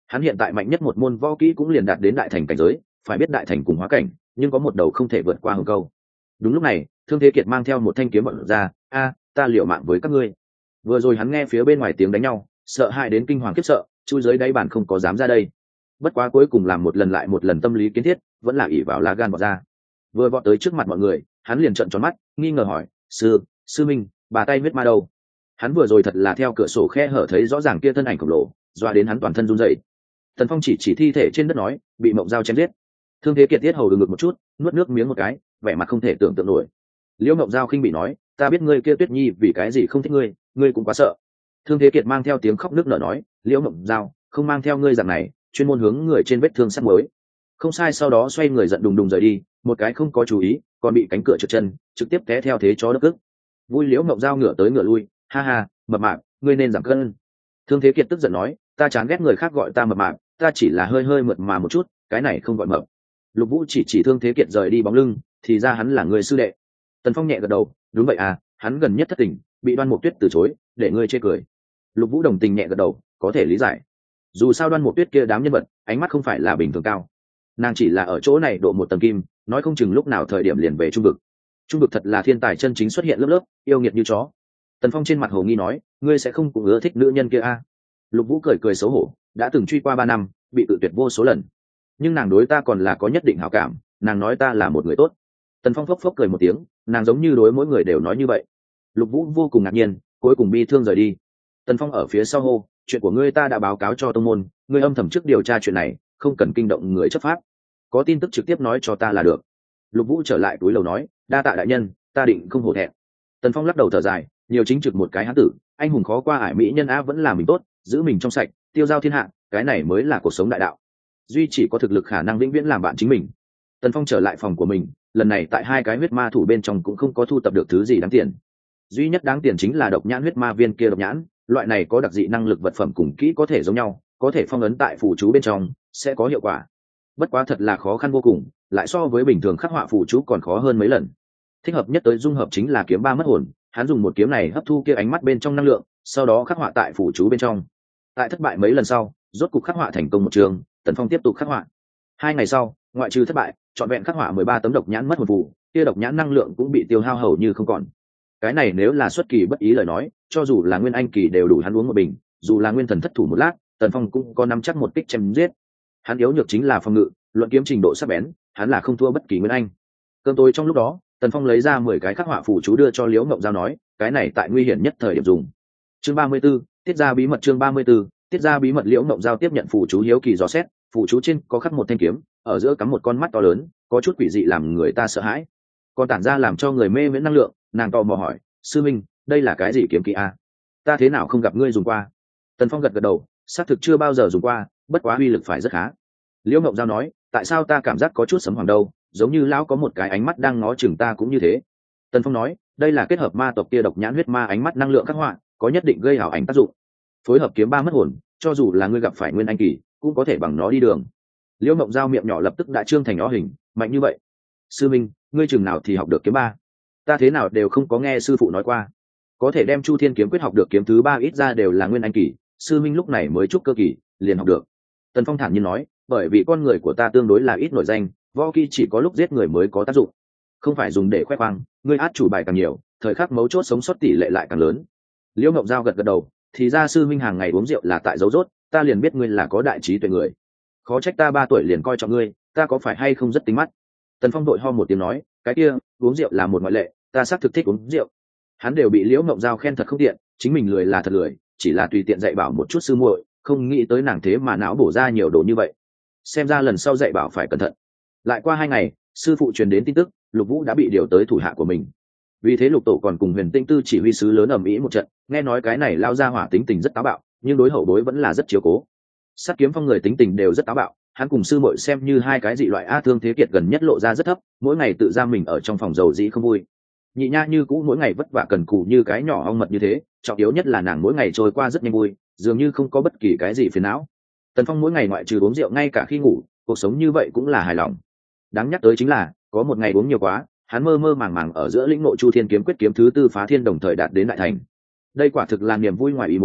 A: Hắn hiện tại mạnh nhất một môn võ kỹ cũng liền đạt đến đại thành cảnh giới, phải biết đại thành cùng hóa cảnh, nhưng có một đầu không thể vượt qua hừng câu. Đúng lúc này, Thương Thế Kiệt mang theo một thanh kiếm bật ra, ta liều mạng với các ngươi. Vừa rồi hắn nghe phía bên ngoài tiếng đánh nhau, sợ hãi đến kinh hoàng khiếp sợ, chui dưới đáy bàn không có dám ra đây. Bất quá cuối cùng làm một lần lại một lần tâm lý kiến thiết, vẫn là ỷ vào lá gan vọt ra. Vừa vọt tới trước mặt mọi người, hắn liền trợn tròn mắt, nghi ngờ hỏi, sư minh, bà tay huyết ma đâu? Hắn vừa rồi thật là theo cửa sổ khe hở thấy rõ ràng kia thân ảnh khổng lồ, doa đến hắn toàn thân run rẩy. Tần Phong chỉ thi thể trên đất nói, bị Mộng Dao chém giết. Thương Thế Kiệt tiết hầu ngực một chút, nuốt nước miếng một cái, vẻ mặt không thể tưởng tượng nổi. Liễu Mộng Dao khinh bị nói, ta biết ngươi kia Tuyết Nhi vì cái gì không thích ngươi cũng quá sợ. Thương Thế Kiệt mang theo tiếng khóc nức nở nói, Liễu Mộng Dao, không mang theo ngươi dạng này, chuyên môn hướng người trên vết thương sắt muối. Không sai, sau đó xoay người giận đùng đùng rời đi, một cái không có chú ý, còn bị cánh cửa trượt chân, trực tiếp té theo thế chó đất ức. Vui Liễu Mộng Dao ngửa tới ngửa lui, ha ha, mập mạp, ngươi nên giảm cân. Thương Thế Kiệt tức giận nói, ta chán ghét người khác gọi ta mập mạp, ta chỉ là hơi mượt mà một chút, cái này không gọi mập. Lục Vũ chỉ Thương Thế Kiệt rời đi bóng lưng, thì ra hắn là người sư đệ. Tần Phong nhẹ gật đầu, đúng vậy à, hắn gần nhất thất tình, bị Đoan Mục Tuyết từ chối, để ngươi chê cười. Lục Vũ đồng tình nhẹ gật đầu, có thể lý giải. Dù sao Đoan Mục Tuyết kia đám nhân vật, ánh mắt không phải là bình thường cao. Nàng chỉ là ở chỗ này độ một tầng kim, nói không chừng lúc nào thời điểm liền về trung vực. Trung vực thật là thiên tài chân chính xuất hiện lớp lớp, yêu nghiệt như chó. Tần Phong trên mặt hồ nghi nói, ngươi sẽ không cũng ưa thích nữ nhân kia à? Lục Vũ cười xấu hổ, đã từng truy qua 3 năm, bị tự tuyệt vô số lần, nhưng nàng đối ta còn là có nhất định hảo cảm, nàng nói ta là một người tốt. Tần Phong phốc phốc cười một tiếng, nàng giống như đối mỗi người đều nói như vậy. Lục Vũ vô cùng ngạc nhiên, cuối cùng bi thương rời đi. Tần Phong ở phía sau hô, chuyện của ngươi ta đã báo cáo cho tông môn, ngươi âm thầm trước điều tra chuyện này, không cần kinh động người chấp pháp, có tin tức trực tiếp nói cho ta là được. Lục Vũ trở lại túi lầu nói, đa tạ đại nhân, ta định không hổ thẹn. Tần Phong lắc đầu thở dài, nhiều chính trực một cái hán tử, anh hùng khó qua ải mỹ nhân á, vẫn là mình tốt, giữ mình trong sạch, tiêu giao thiên hạ, cái này mới là cuộc sống đại đạo. Duy chỉ có thực lực khả năng vĩnh viễn làm bạn chính mình. Tần Phong trở lại phòng của mình, lần này tại 2 cái huyết ma thủ bên trong cũng không có thu tập được thứ gì đáng tiền. Duy nhất đáng tiền chính là độc nhãn huyết ma viên kia độc nhãn, loại này có đặc dị năng lực vật phẩm cùng kỹ có thể giống nhau, có thể phong ấn tại phù chú bên trong, sẽ có hiệu quả. Bất quá thật là khó khăn vô cùng, lại so với bình thường khắc họa phù chú còn khó hơn mấy lần. Thích hợp nhất tới dung hợp chính là kiếm ba mất hồn, hắn dùng một kiếm này hấp thu kia ánh mắt bên trong năng lượng, sau đó khắc họa tại phù chú bên trong. Tại thất bại mấy lần sau, rốt cục khắc họa thành công một trường, Tần Phong tiếp tục khắc họa. 2 ngày sau, ngoại trừ thất bại, trọn vẹn khắc họa 13 tấm độc nhãn mất hồn phù, kia độc nhãn năng lượng cũng bị tiêu hao hầu như không còn. Cái này nếu là xuất kỳ bất ý lời nói, cho dù là nguyên anh kỳ đều đủ hắn uống một bình, dù là nguyên thần thất thủ một lát, Tần Phong cũng có nắm chắc một kích chém giết. Hắn yếu nhược chính là phòng ngự, luận kiếm trình độ sắc bén, hắn là không thua bất kỳ nguyên anh. Cơn tối trong lúc đó, Tần Phong lấy ra 10 cái khắc họa phù chú đưa cho Liễu Ngộng Giao nói, cái này tại nguy hiểm nhất thời điểm dùng. Chương 34, tiết ra bí mật. Chương 34, tiết ra bí mật. Liễu Ngộng Giao tiếp nhận phù chú hiếu kỳ dò xét, phù chú trên có khắc một thanh kiếm, ở giữa cắm một con mắt to lớn, có chút quỷ dị làm người ta sợ hãi, còn tản ra làm cho người mê miễn năng lượng. Nàng tò mò hỏi, sư minh, đây là cái gì kiếm kỹ a? Ta thế nào không gặp ngươi dùng qua? Tần Phong gật đầu, xác thực chưa bao giờ dùng qua, bất quá uy lực phải rất khá. Liễu Ngộng Giao nói, tại sao ta cảm giác có chút sấm hoàng đâu, giống như lão có một cái ánh mắt đang ngó chừng ta cũng như thế. Tần Phong nói, đây là kết hợp ma tộc kia độc nhãn huyết ma ánh mắt năng lượng khắc họa, có nhất định gây ảo ảnh tác dụng. Phối hợp kiếm ba mất hồn, cho dù là ngươi gặp phải nguyên anh kỳ, cũng có thể bằng nó đi đường. Liễu Ngộng Giao miệng nhỏ lập tức đã trương thành ó hình, mạnh như vậy. Sư minh, ngươi chừng nào thì học được kiếm ba? Ta thế nào đều không có nghe sư phụ nói qua. Có thể đem Chu Thiên kiếm quyết học được kiếm thứ 3 ít ra đều là nguyên anh kỳ, sư minh lúc này mới trúc cơ kỳ, liền học được. Tần Phong thản nhiên nói, bởi vì con người của ta tương đối là ít nổi danh, võ kỹ chỉ có lúc giết người mới có tác dụng, không phải dùng để khoe khoang. Ngươi át chủ bài càng nhiều, thời khắc mấu chốt sống sót tỷ lệ lại càng lớn. Liễu Ngộng Giao gật đầu, thì ra sư minh hàng ngày uống rượu là tại dấu rốt, ta liền biết ngươi là có đại trí tuệ người. Khó trách ta 3 tuổi liền coi trọng ngươi, ta có phải hay không rất tính mắt? Tần Phong đội ho một tiếng nói, cái kia, uống rượu là một ngoại lệ, ta xác thực thích uống rượu. Hắn đều bị Liễu Ngộng Giao khen thật không tiện, chính mình lười là thật lười, chỉ là tùy tiện dạy bảo một chút sư muội, không nghĩ tới nàng thế mà não bổ ra nhiều đồ như vậy. Xem ra lần sau dạy bảo phải cẩn thận. Lại qua 2 ngày, sư phụ truyền đến tin tức, Lục Vũ đã bị điều tới thủ hạ của mình. Vì thế Lục Tổ còn cùng Huyền Tinh Tư chỉ huy sứ lớn ầm ĩ một trận, nghe nói cái này lao ra hỏa tính tình rất táo bạo, nhưng đối hậu bối vẫn là rất chiếu cố. Sát Kiếm Phong người tính tình đều rất táo bạo, hắn cùng sư muội xem như 2 cái dị loại a. Thương Thế Kiệt gần nhất lộ ra rất thấp, mỗi ngày tự giam mình ở trong phòng dầu dĩ không vui. Nhị Nha như cũ mỗi ngày vất vả cần cù như cái nhỏ ong mật như thế, trọng yếu nhất là nàng mỗi ngày trôi qua rất nhanh vui, dường như không có bất kỳ cái gì phiền não. Tần Phong mỗi ngày ngoại trừ uống rượu ngay cả khi ngủ, cuộc sống như vậy cũng là hài lòng. Đáng nhắc tới chính là, có một ngày uống nhiều quá, hắn mơ mơ màng màng ở giữa lĩnh ngộ Chu Thiên kiếm quyết kiếm thứ 4 phá thiên đồng thời đạt đến đại thành. Đây quả thực là niềm vui ngoài ý muốn,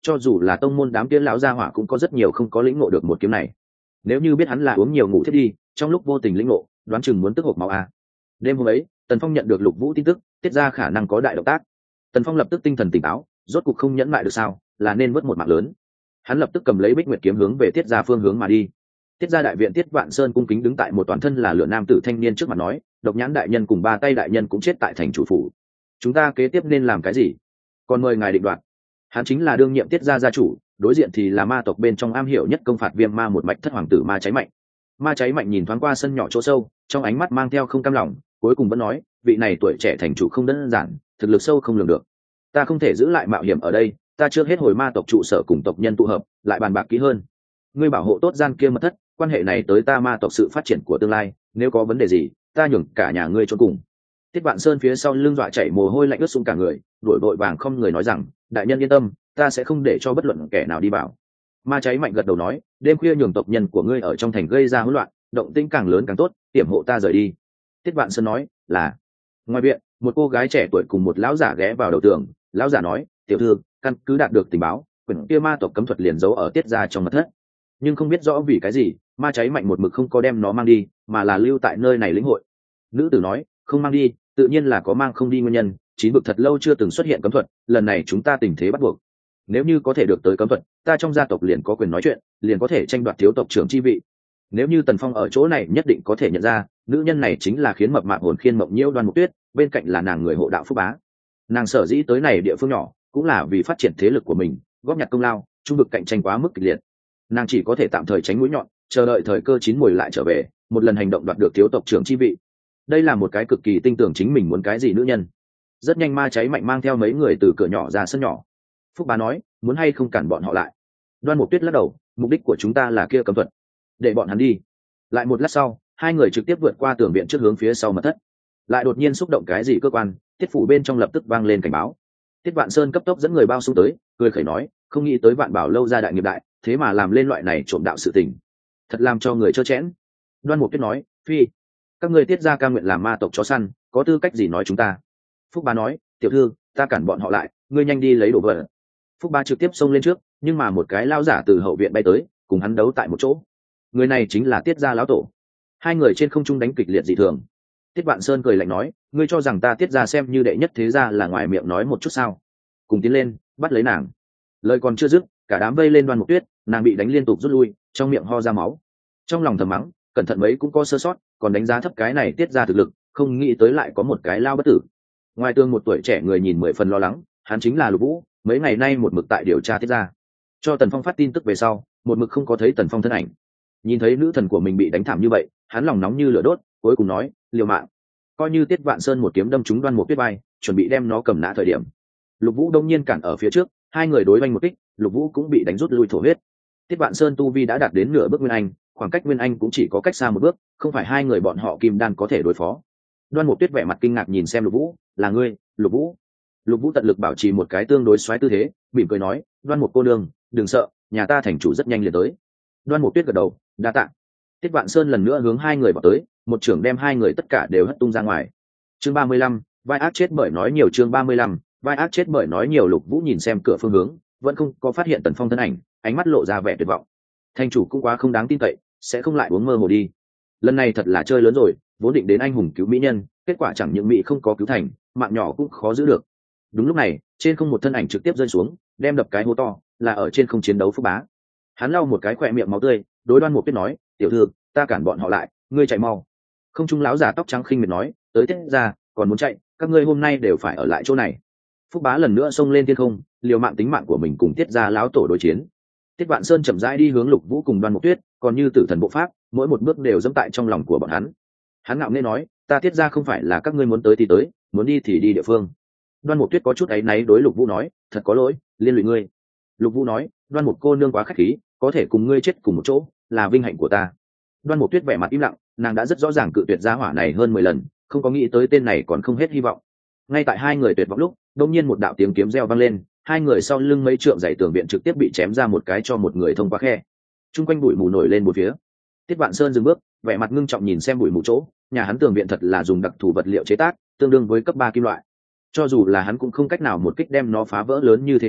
A: cho dù là tông môn đám kia lão gia hỏa cũng có rất nhiều không có lĩnh ngộ được một kiếm này. Nếu như biết hắn là uống nhiều ngủ thiết đi trong lúc vô tình lĩnh ngộ, đoán chừng muốn tức hộc máu à. Đêm hôm ấy Tần Phong nhận được Lục Vũ tin tức, tiết ra khả năng có đại động tác. Tần Phong lập tức tinh thần tỉnh táo, rốt cục không nhẫn lại được sao, là nên mất một mạng lớn. Hắn lập tức cầm lấy Bích Nguyệt kiếm hướng về tiết ra phương hướng mà đi. Tiết ra đại viện Tiết Vạn Sơn cung kính đứng tại một toàn thân là lửa nam tử thanh niên trước mặt nói, Độc Nhãn đại nhân cùng Ba Tay đại nhân cũng chết tại thành chủ phủ, chúng ta kế tiếp nên làm cái gì? Còn mời ngài định đoạt. Hắn chính là đương nhiệm Tiết gia gia chủ, đối diện thì là ma tộc bên trong am hiểu nhất công phạt viêm ma một mạch thất hoàng tử Ma Cháy Mạnh. Ma Cháy Mạnh nhìn thoáng qua sân nhỏ chỗ sâu, trong ánh mắt mang theo không cam lòng, cuối cùng vẫn nói, vị này tuổi trẻ thành chủ không đơn giản, thực lực sâu không lường được. Ta không thể giữ lại mạo hiểm ở đây, ta trước hết hồi ma tộc trụ sở cùng tộc nhân tụ hợp, lại bàn bạc kỹ hơn. Ngươi bảo hộ tốt gian kia mật thất, quan hệ này tới ta ma tộc sự phát triển của tương lai, nếu có vấn đề gì, ta nhường cả nhà ngươi cho cùng. Tiết Vạn Sơn phía sau lưng dọa chảy mồ hôi lạnh ướt sũng cả người, đuổi vội vàng không người nói rằng, đại nhân yên tâm, ta sẽ không để cho bất luận kẻ nào đi vào. Ma Cháy Mạnh gật đầu nói, đêm khuya nhường tộc nhân của ngươi ở trong thành gây ra hỗn loạn, động tĩnh càng lớn càng tốt, tiểm hộ ta rời đi. Tiết Vạn Sơn nói, là. Ngoài viện, một cô gái trẻ tuổi cùng một lão giả ghé vào đầu tường, lão giả nói, tiểu thư, căn cứ đạt được tình báo, quyển kia ma tộc cấm thuật liền giấu ở tiết gia trong mật thất, nhưng không biết rõ vì cái gì, Ma Cháy Mạnh một mực không có đem nó mang đi, mà là lưu tại nơi này lĩnh hội. Nữ tử nói, không mang đi, tự nhiên là có mang không đi nguyên nhân, chín vực thật lâu chưa từng xuất hiện cấm thuật, lần này chúng ta tình thế bắt buộc. Nếu như có thể được tới cấm thuật, ta trong gia tộc liền có quyền nói chuyện, liền có thể tranh đoạt thiếu tộc trưởng chi vị. Nếu như Tần Phong ở chỗ này nhất định có thể nhận ra, nữ nhân này chính là khiến mập mạp hồn khiên mộng nhiễu Đoan Mục Tuyết, bên cạnh là nàng người hộ đạo Phúc Bá. Nàng sở dĩ tới này địa phương nhỏ, cũng là vì phát triển thế lực của mình, góp nhặt công lao, trung vực cạnh tranh quá mức kịch liệt. Nàng chỉ có thể tạm thời tránh mũi nhọn, chờ đợi thời cơ chín muồi lại trở về, một lần hành động đoạt được thiếu tộc trưởng chi vị. Đây là một cái cực kỳ tin tưởng chính mình muốn cái gì nữ nhân. Rất nhanh Ma Cháy Mạnh mang theo mấy người từ cửa nhỏ ra sân nhỏ. Phúc Bá nói, muốn hay không cản bọn họ lại. Đoan Mục Tuyết lắc đầu, mục đích của chúng ta là kia cấm thuật, để bọn hắn đi. Lại một lát sau, hai người trực tiếp vượt qua tường viện trước hướng phía sau mật thất. Lại đột nhiên xúc động cái gì cơ quan, Tiết phủ bên trong lập tức vang lên cảnh báo. Tiết Vạn Sơn cấp tốc dẫn người bao xung tới, cười khẩy nói, không nghĩ tới Vạn Bảo lâu ra đại nghiệp đại, thế mà làm lên loại này trộm đạo sự tình, thật làm cho người trơ chẽn. Đoan Mục Tuyết nói, phi, các ngươi Tiết gia ca nguyện làm ma tộc chó săn, có tư cách gì nói chúng ta? Phúc Bá nói, tiểu thư, ta cản bọn họ lại, ngươi nhanh đi lấy đồ vật. Phúc Bá trực tiếp xông lên trước, nhưng mà một cái lao giả từ hậu viện bay tới, cùng hắn đấu tại một chỗ. Người này chính là Tiết gia lão tổ. Hai người trên không trung đánh kịch liệt dị thường. Tiết Vạn Sơn cười lạnh nói, ngươi cho rằng ta Tiết gia xem như đệ nhất thế gia là ngoài miệng nói một chút sao? Cùng tiến lên, bắt lấy nàng. Lời còn chưa dứt, cả đám vây lên Đoan Mục Tuyết, nàng bị đánh liên tục rút lui, trong miệng ho ra máu. Trong lòng thầm mắng, cẩn thận mấy cũng có sơ sót, còn đánh giá thấp cái này Tiết gia thực lực, không nghĩ tới lại có một cái lao bất tử. Ngoài tường một tuổi trẻ người nhìn 10 phần lo lắng, hắn chính là Lục Vũ, mấy ngày nay một mực tại điều tra Tiết gia. Cho Tần Phong phát tin tức về sau, một mực không có thấy Tần Phong thân ảnh. Nhìn thấy nữ thần của mình bị đánh thảm như vậy, hắn lòng nóng như lửa đốt, cuối cùng nói, liều mạng. Coi như Tiết Vạn Sơn một kiếm đâm trúng Đoan Mục Tuyết vai, chuẩn bị đem nó cầm nã thời điểm, Lục Vũ đông nhiên cản ở phía trước, hai người đối oanh một kích, Lục Vũ cũng bị đánh rút lui thổ huyết. Tiết Vạn Sơn tu vi đã đạt đến nửa bước nguyên anh, khoảng cách nguyên anh cũng chỉ có cách xa một bước, không phải hai người bọn họ kim đan có thể đối phó. Đoan Mục Tuyết vẻ mặt kinh ngạc nhìn xem Lục Vũ, là ngươi, Lục Vũ? Lục Vũ tận lực bảo trì một cái tương đối xoáy tư thế, mỉm cười nói, Đoan Mục cô nương, đừng sợ, nhà ta thành chủ rất nhanh liền tới. Đoan Mục Tuyết gật đầu, đa tạ. Tiết Vạn Sơn lần nữa hướng hai người vào tới, một trưởng đem hai người tất cả đều hất tung ra ngoài. Chương 35, vai ác chết bởi nói nhiều. Chương 35, vai ác chết bởi nói nhiều. Lục Vũ nhìn xem cửa phương hướng, vẫn không có phát hiện Tần Phong thân ảnh, ánh mắt lộ ra vẻ tuyệt vọng. Thành chủ cũng quá không đáng tin cậy, sẽ không lại uống mơ hồ đi. Lần này thật là chơi lớn rồi, vốn định đến anh hùng cứu mỹ nhân, kết quả chẳng những mỹ không có cứu thành, mạng nhỏ cũng khó giữ được. Đúng lúc này, trên không một thân ảnh trực tiếp rơi xuống, đem đập cái hố to, là ở trên không chiến đấu Phúc Bá. Hắn lau một cái khỏe miệng máu tươi, đối Đoan Mục Tuyết nói, tiểu thư, ta cản bọn họ lại, ngươi chạy mau. Không trung lão già tóc trắng khinh miệt nói, tới Tiết ra, còn muốn chạy, các ngươi hôm nay đều phải ở lại chỗ này. Phúc Bá lần nữa xông lên thiên không, liều mạng tính mạng của mình cùng Tiết ra lão tổ đối chiến. Tiết Vạn Sơn chậm rãi đi hướng Lục Vũ cùng Đoan Mục Tuyết, còn như tử thần bộ pháp, mỗi một bước đều dẫm tại trong lòng của bọn hắn. Hắn ngạo nghễ nói, ta Tiết ra không phải là các ngươi muốn tới thì tới, muốn đi thì đi địa phương. Đoan Mục Tuyết có chút áy náy đối Lục Vũ nói, thật có lỗi, liên lụy ngươi. Lục Vũ nói, Đoan Mục cô nương quá khách khí, có thể cùng ngươi chết cùng một chỗ, là vinh hạnh của ta. Đoan Mục Tuyết vẻ mặt im lặng, nàng đã rất rõ ràng cự tuyệt gia hỏa này hơn 10 lần, không có nghĩ tới tên này còn không hết hy vọng. Ngay tại hai người tuyệt vọng lúc, đột nhiên một đạo tiếng kiếm reo vang lên, hai người sau lưng mấy trượng dày tường viện trực tiếp bị chém ra một cái cho một người thông qua khe. Trung quanh bụi mù nổi lên một phía. Tiết Vạn Sơn dừng bước, vẻ mặt ngưng trọng nhìn xem bụi mù chỗ, nhà hắn tường viện thật là dùng đặc thù vật liệu chế tác, tương đương với cấp 3 kim loại. Cho dù là hắn cũng không cách nào một kích đem nó phá vỡ lớn như thế khe,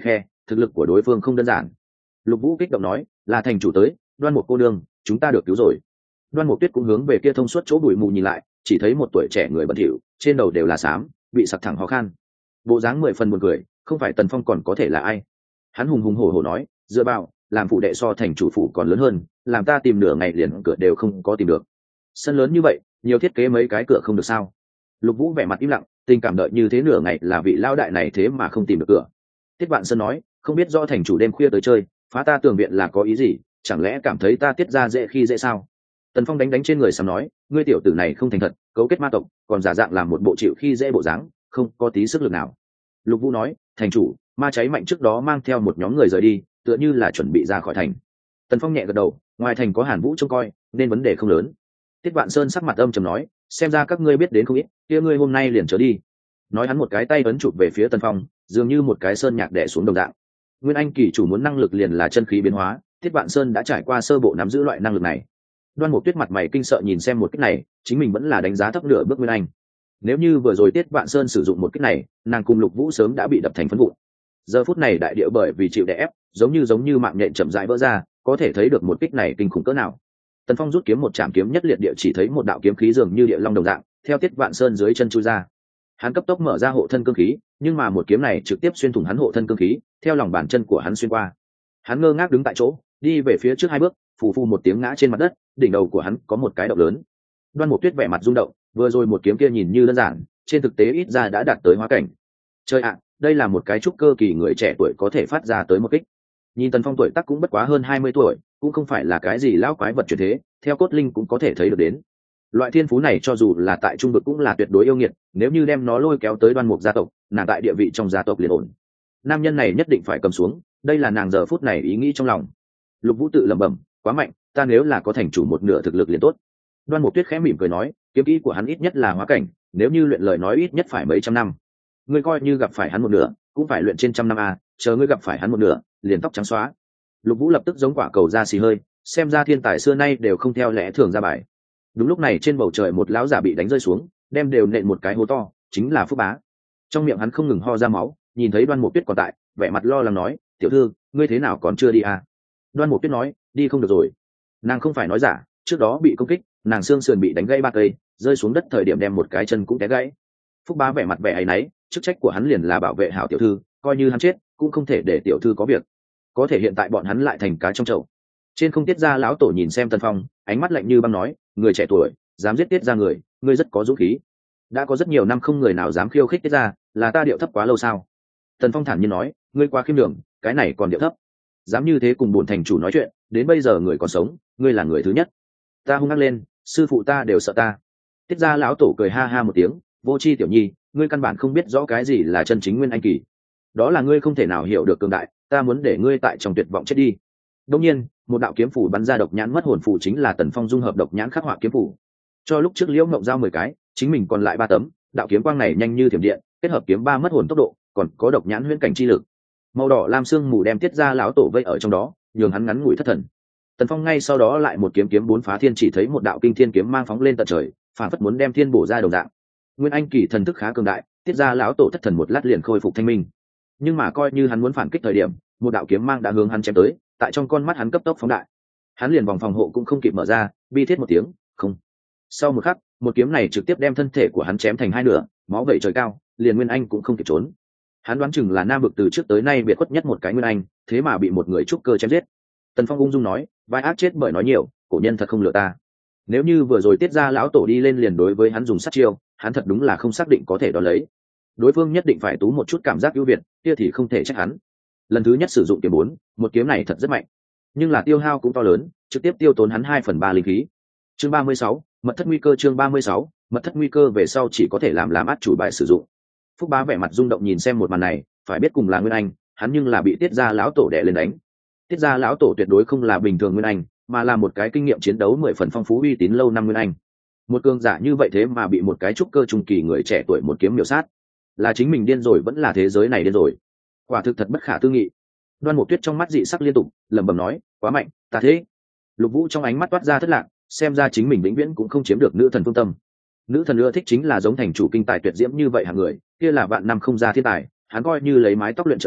A: thực lực của đối phương không đơn giản. Lục Vũ kích động nói, là thành chủ tới, Đoan Mục cô nương, chúng ta được cứu rồi. Đoan Mục Tuyết cũng hướng về kia thông suốt chỗ bụi mù nhìn lại, chỉ thấy một tuổi trẻ người bẩn thỉu, trên đầu đều là xám, bị sặc thẳng ho khan, bộ dáng 10 phần buồn cười, không phải Tần Phong còn có thể là ai. Hắn hùng hùng hổ hổ nói, dựa vào, làm phụ đệ so thành chủ phủ còn lớn hơn, làm ta tìm nửa ngày liền cửa đều không có tìm được. Sân lớn như vậy, nhiều thiết kế mấy cái cửa không được sao? Lục Vũ vẻ mặt im lặng, tình cảm đợi như thế nửa ngày là vị lao đại này thế mà không tìm được cửa. Tiết Vạn Sơn nói, không biết rõ thành chủ đêm khuya tới chơi, phá ta tường viện là có ý gì, chẳng lẽ cảm thấy ta Tiết ra dễ khi dễ sao? Tần Phong đánh đánh trên người sầm nói, ngươi tiểu tử này không thành thật, cấu kết ma tộc, còn giả dạng làm một bộ chịu khi dễ bộ dáng, không có tí sức lực nào. Lục Vũ nói, thành chủ, ma cháy mạnh trước đó mang theo một nhóm người rời đi, tựa như là chuẩn bị ra khỏi thành. Tần Phong nhẹ gật đầu, ngoài thành có Hàn Vũ trông coi, nên vấn đề không lớn. Tiết Vạn Sơn sắc mặt âm trầm nói, xem ra các ngươi biết đến không ít, kia ngươi hôm nay liền trở đi. Nói hắn một cái tay ấn chụp về phía Tần Phong, dường như một cái sơn nhạc đè xuống đồng dạng. Nguyên Anh kỳ chủ muốn năng lực liền là chân khí biến hóa, Tiết Vạn Sơn đã trải qua sơ bộ nắm giữ loại năng lực này. Đoan Mục Tuyết mặt mày kinh sợ nhìn xem một kích này, chính mình vẫn là đánh giá thấp nửa bước Nguyên Anh. Nếu như vừa rồi Tiết Vạn Sơn sử dụng một kích này, nàng cùng Lục Vũ sớm đã bị đập thành phấn vụn. Giờ phút này đại địa bởi vì chịu đè ép, giống như mạng nhện chậm rãi vỡ ra, có thể thấy được một kích này kinh khủng cỡ nào. Tần Phong rút kiếm một chạm kiếm nhất liệt địa, chỉ thấy một đạo kiếm khí dường như địa long đồng dạng, theo Tiết Vạn Sơn dưới chân chui ra. Hắn cấp tốc mở ra hộ thân cương khí, nhưng mà một kiếm này trực tiếp xuyên thủng hắn hộ thân cương khí, theo lòng bàn chân của hắn xuyên qua. Hắn ngơ ngác đứng tại chỗ, đi về phía trước 2 bước, phù phù một tiếng ngã trên mặt đất, đỉnh đầu của hắn có một cái động lớn. Đoan Mục Tuyết vẻ mặt rung động, vừa rồi một kiếm kia nhìn như đơn giản, trên thực tế ít ra đã đạt tới hóa cảnh. Trời ạ, đây là một cái trúc cơ kỳ người trẻ tuổi có thể phát ra tới một kích. Nhìn Tần Phong tuổi tác cũng bất quá hơn 20 tuổi, cũng không phải là cái gì lão quái vật chuyển thế, theo cốt linh cũng có thể thấy được đến. Loại thiên phú này cho dù là tại trung vực cũng là tuyệt đối yêu nghiệt, nếu như đem nó lôi kéo tới Đoan Mục gia tộc, nàng tại địa vị trong gia tộc liền ổn. Nam nhân này nhất định phải cầm xuống, đây là nàng giờ phút này ý nghĩ trong lòng. Lục Vũ tự lẩm bẩm, quá mạnh, ta nếu là có thành chủ một nửa thực lực liền tốt. Đoan Mục Tuyết khẽ mỉm cười nói, kiếm kỹ của hắn ít nhất là hóa cảnh, nếu như luyện lời nói ít nhất phải mấy trăm năm. Ngươi coi như gặp phải hắn một nửa, cũng phải luyện trên trăm năm a, chờ ngươi gặp phải hắn một nửa, liền tóc trắng xóa. Lục Vũ lập tức giống quả cầu ra xì hơi, xem ra thiên tài xưa nay đều không theo lẽ thường ra bài. Đúng lúc này trên bầu trời một lão giả bị đánh rơi xuống, đem đều nện một cái hố to, chính là Phúc Bá. Trong miệng hắn không ngừng ho ra máu, nhìn thấy Đoan Mục Tuyết còn tại, vẻ mặt lo lắng nói, tiểu thư, ngươi thế nào còn chưa đi à? Đoan Mục Tuyết nói, đi không được rồi. Nàng không phải nói giả, trước đó bị công kích, nàng xương sườn bị đánh gãy 3 cây, rơi xuống đất thời điểm đem một cái chân cũng té gãy. Phúc Bá vẻ mặt vẻ áy náy, chức trách của hắn liền là bảo vệ hảo tiểu thư, coi như hắn chết cũng không thể để tiểu thư có việc. Có thể hiện tại bọn hắn lại thành cá trong chậu. Trên không Tiết gia lão tổ nhìn xem Tần Phong, ánh mắt lạnh như băng nói, người trẻ tuổi dám giết Tiết gia người, ngươi rất có dũng khí. Đã có rất nhiều năm không người nào dám khiêu khích Tiết gia, là ta điệu thấp quá lâu sao? Tần Phong thản nhiên nói, ngươi quá khiêm nhường, cái này còn điệu thấp. Dám như thế cùng bổn thành chủ nói chuyện, đến bây giờ người còn sống, ngươi là người thứ nhất. Ta hung hăng lên, sư phụ ta đều sợ ta. Tiết gia lão tổ cười ha ha một tiếng, vô tri tiểu nhi, ngươi căn bản không biết rõ cái gì là chân chính Nguyên Anh kỳ. Đó là ngươi không thể nào hiểu được cường đại, ta muốn để ngươi tại trong tuyệt vọng chết đi. Đương nhiên, một đạo kiếm phủ bắn ra độc nhãn mất hồn phủ chính là Tần Phong dung hợp độc nhãn khắc họa kiếm phủ. Cho lúc trước Liễu Ngộng giao 10 cái, chính mình còn lại 3 tấm, đạo kiếm quang này nhanh như thiểm điện, kết hợp kiếm 3 mất hồn tốc độ, còn có độc nhãn huyễn cảnh chi lực. Màu đỏ lam xương mù đem Tiết gia lão tổ vây ở trong đó, nhường hắn ngắn ngủi thất thần. Tần Phong ngay sau đó lại một kiếm kiếm 4 phá thiên, chỉ thấy một đạo kinh thiên kiếm mang phóng lên tận trời, phản phất muốn đem thiên bổ ra đồng dạng. Nguyên Anh kỳ thần thức khá cường đại, Tiết gia lão tổ thất thần một lát liền khôi phục thanh minh. Nhưng mà coi như hắn muốn phản kích thời điểm, một đạo kiếm mang đã hướng hắn chém tới, tại trong con mắt hắn cấp tốc phóng đại. Hắn liền vòng phòng hộ cũng không kịp mở ra, bi thiết một tiếng, không. Sau một khắc, một kiếm này trực tiếp đem thân thể của hắn chém thành 2 nửa, máu vẩy trời cao, liền Nguyên Anh cũng không kịp trốn. Hắn đoán chừng là Nam vực từ trước tới nay biệt khuất nhất một cái Nguyên Anh, thế mà bị một người trúc cơ chém giết. Tần Phong ung dung nói, vai ác chết bởi nói nhiều, cổ nhân thật không lừa ta. Nếu như vừa rồi Tiết gia lão tổ đi lên liền đối với hắn dùng sát chiêu, hắn thật đúng là không xác định có thể đón lấy. Đối phương nhất định phải tú một chút cảm giác ưu việt, kia thì không thể trách hắn. Lần thứ nhất sử dụng kiếm 4, một kiếm này thật rất mạnh, nhưng là tiêu hao cũng to lớn, trực tiếp tiêu tốn hắn 2/3 linh khí. Chương 36, mật thất nguy cơ. Chương 36, mật thất nguy cơ. Về sau chỉ có thể làm át chủ bài sử dụng. Phúc Bá vẻ mặt rung động nhìn xem một màn này, phải biết cùng là Nguyên Anh, hắn nhưng là bị Tiết gia lão tổ đè lên đánh. Tiết gia lão tổ tuyệt đối không là bình thường Nguyên Anh, mà là một cái kinh nghiệm chiến đấu 10 phần phong phú uy tín lâu năm Nguyên Anh. Một cường giả như vậy thế mà bị một cái trúc cơ trung kỳ người trẻ tuổi một kiếm miểu sát, là chính mình điên rồi vẫn là thế giới này điên rồi? Quả thực thật bất khả tư nghị. Đoan Mục Tuyết trong mắt dị sắc liên tục, lẩm bẩm nói, quá mạnh, ta thế. Lục Vũ trong ánh mắt toát ra thất lạc, xem ra chính mình vĩnh viễn cũng không chiếm được nữ thần phương tâm. Nữ thần ưa thích chính là giống thành chủ kinh tài tuyệt diễm như vậy hạng người, kia là vạn năm không ra thiên tài, hắn coi như lấy mái tóc luyện trận nhìn,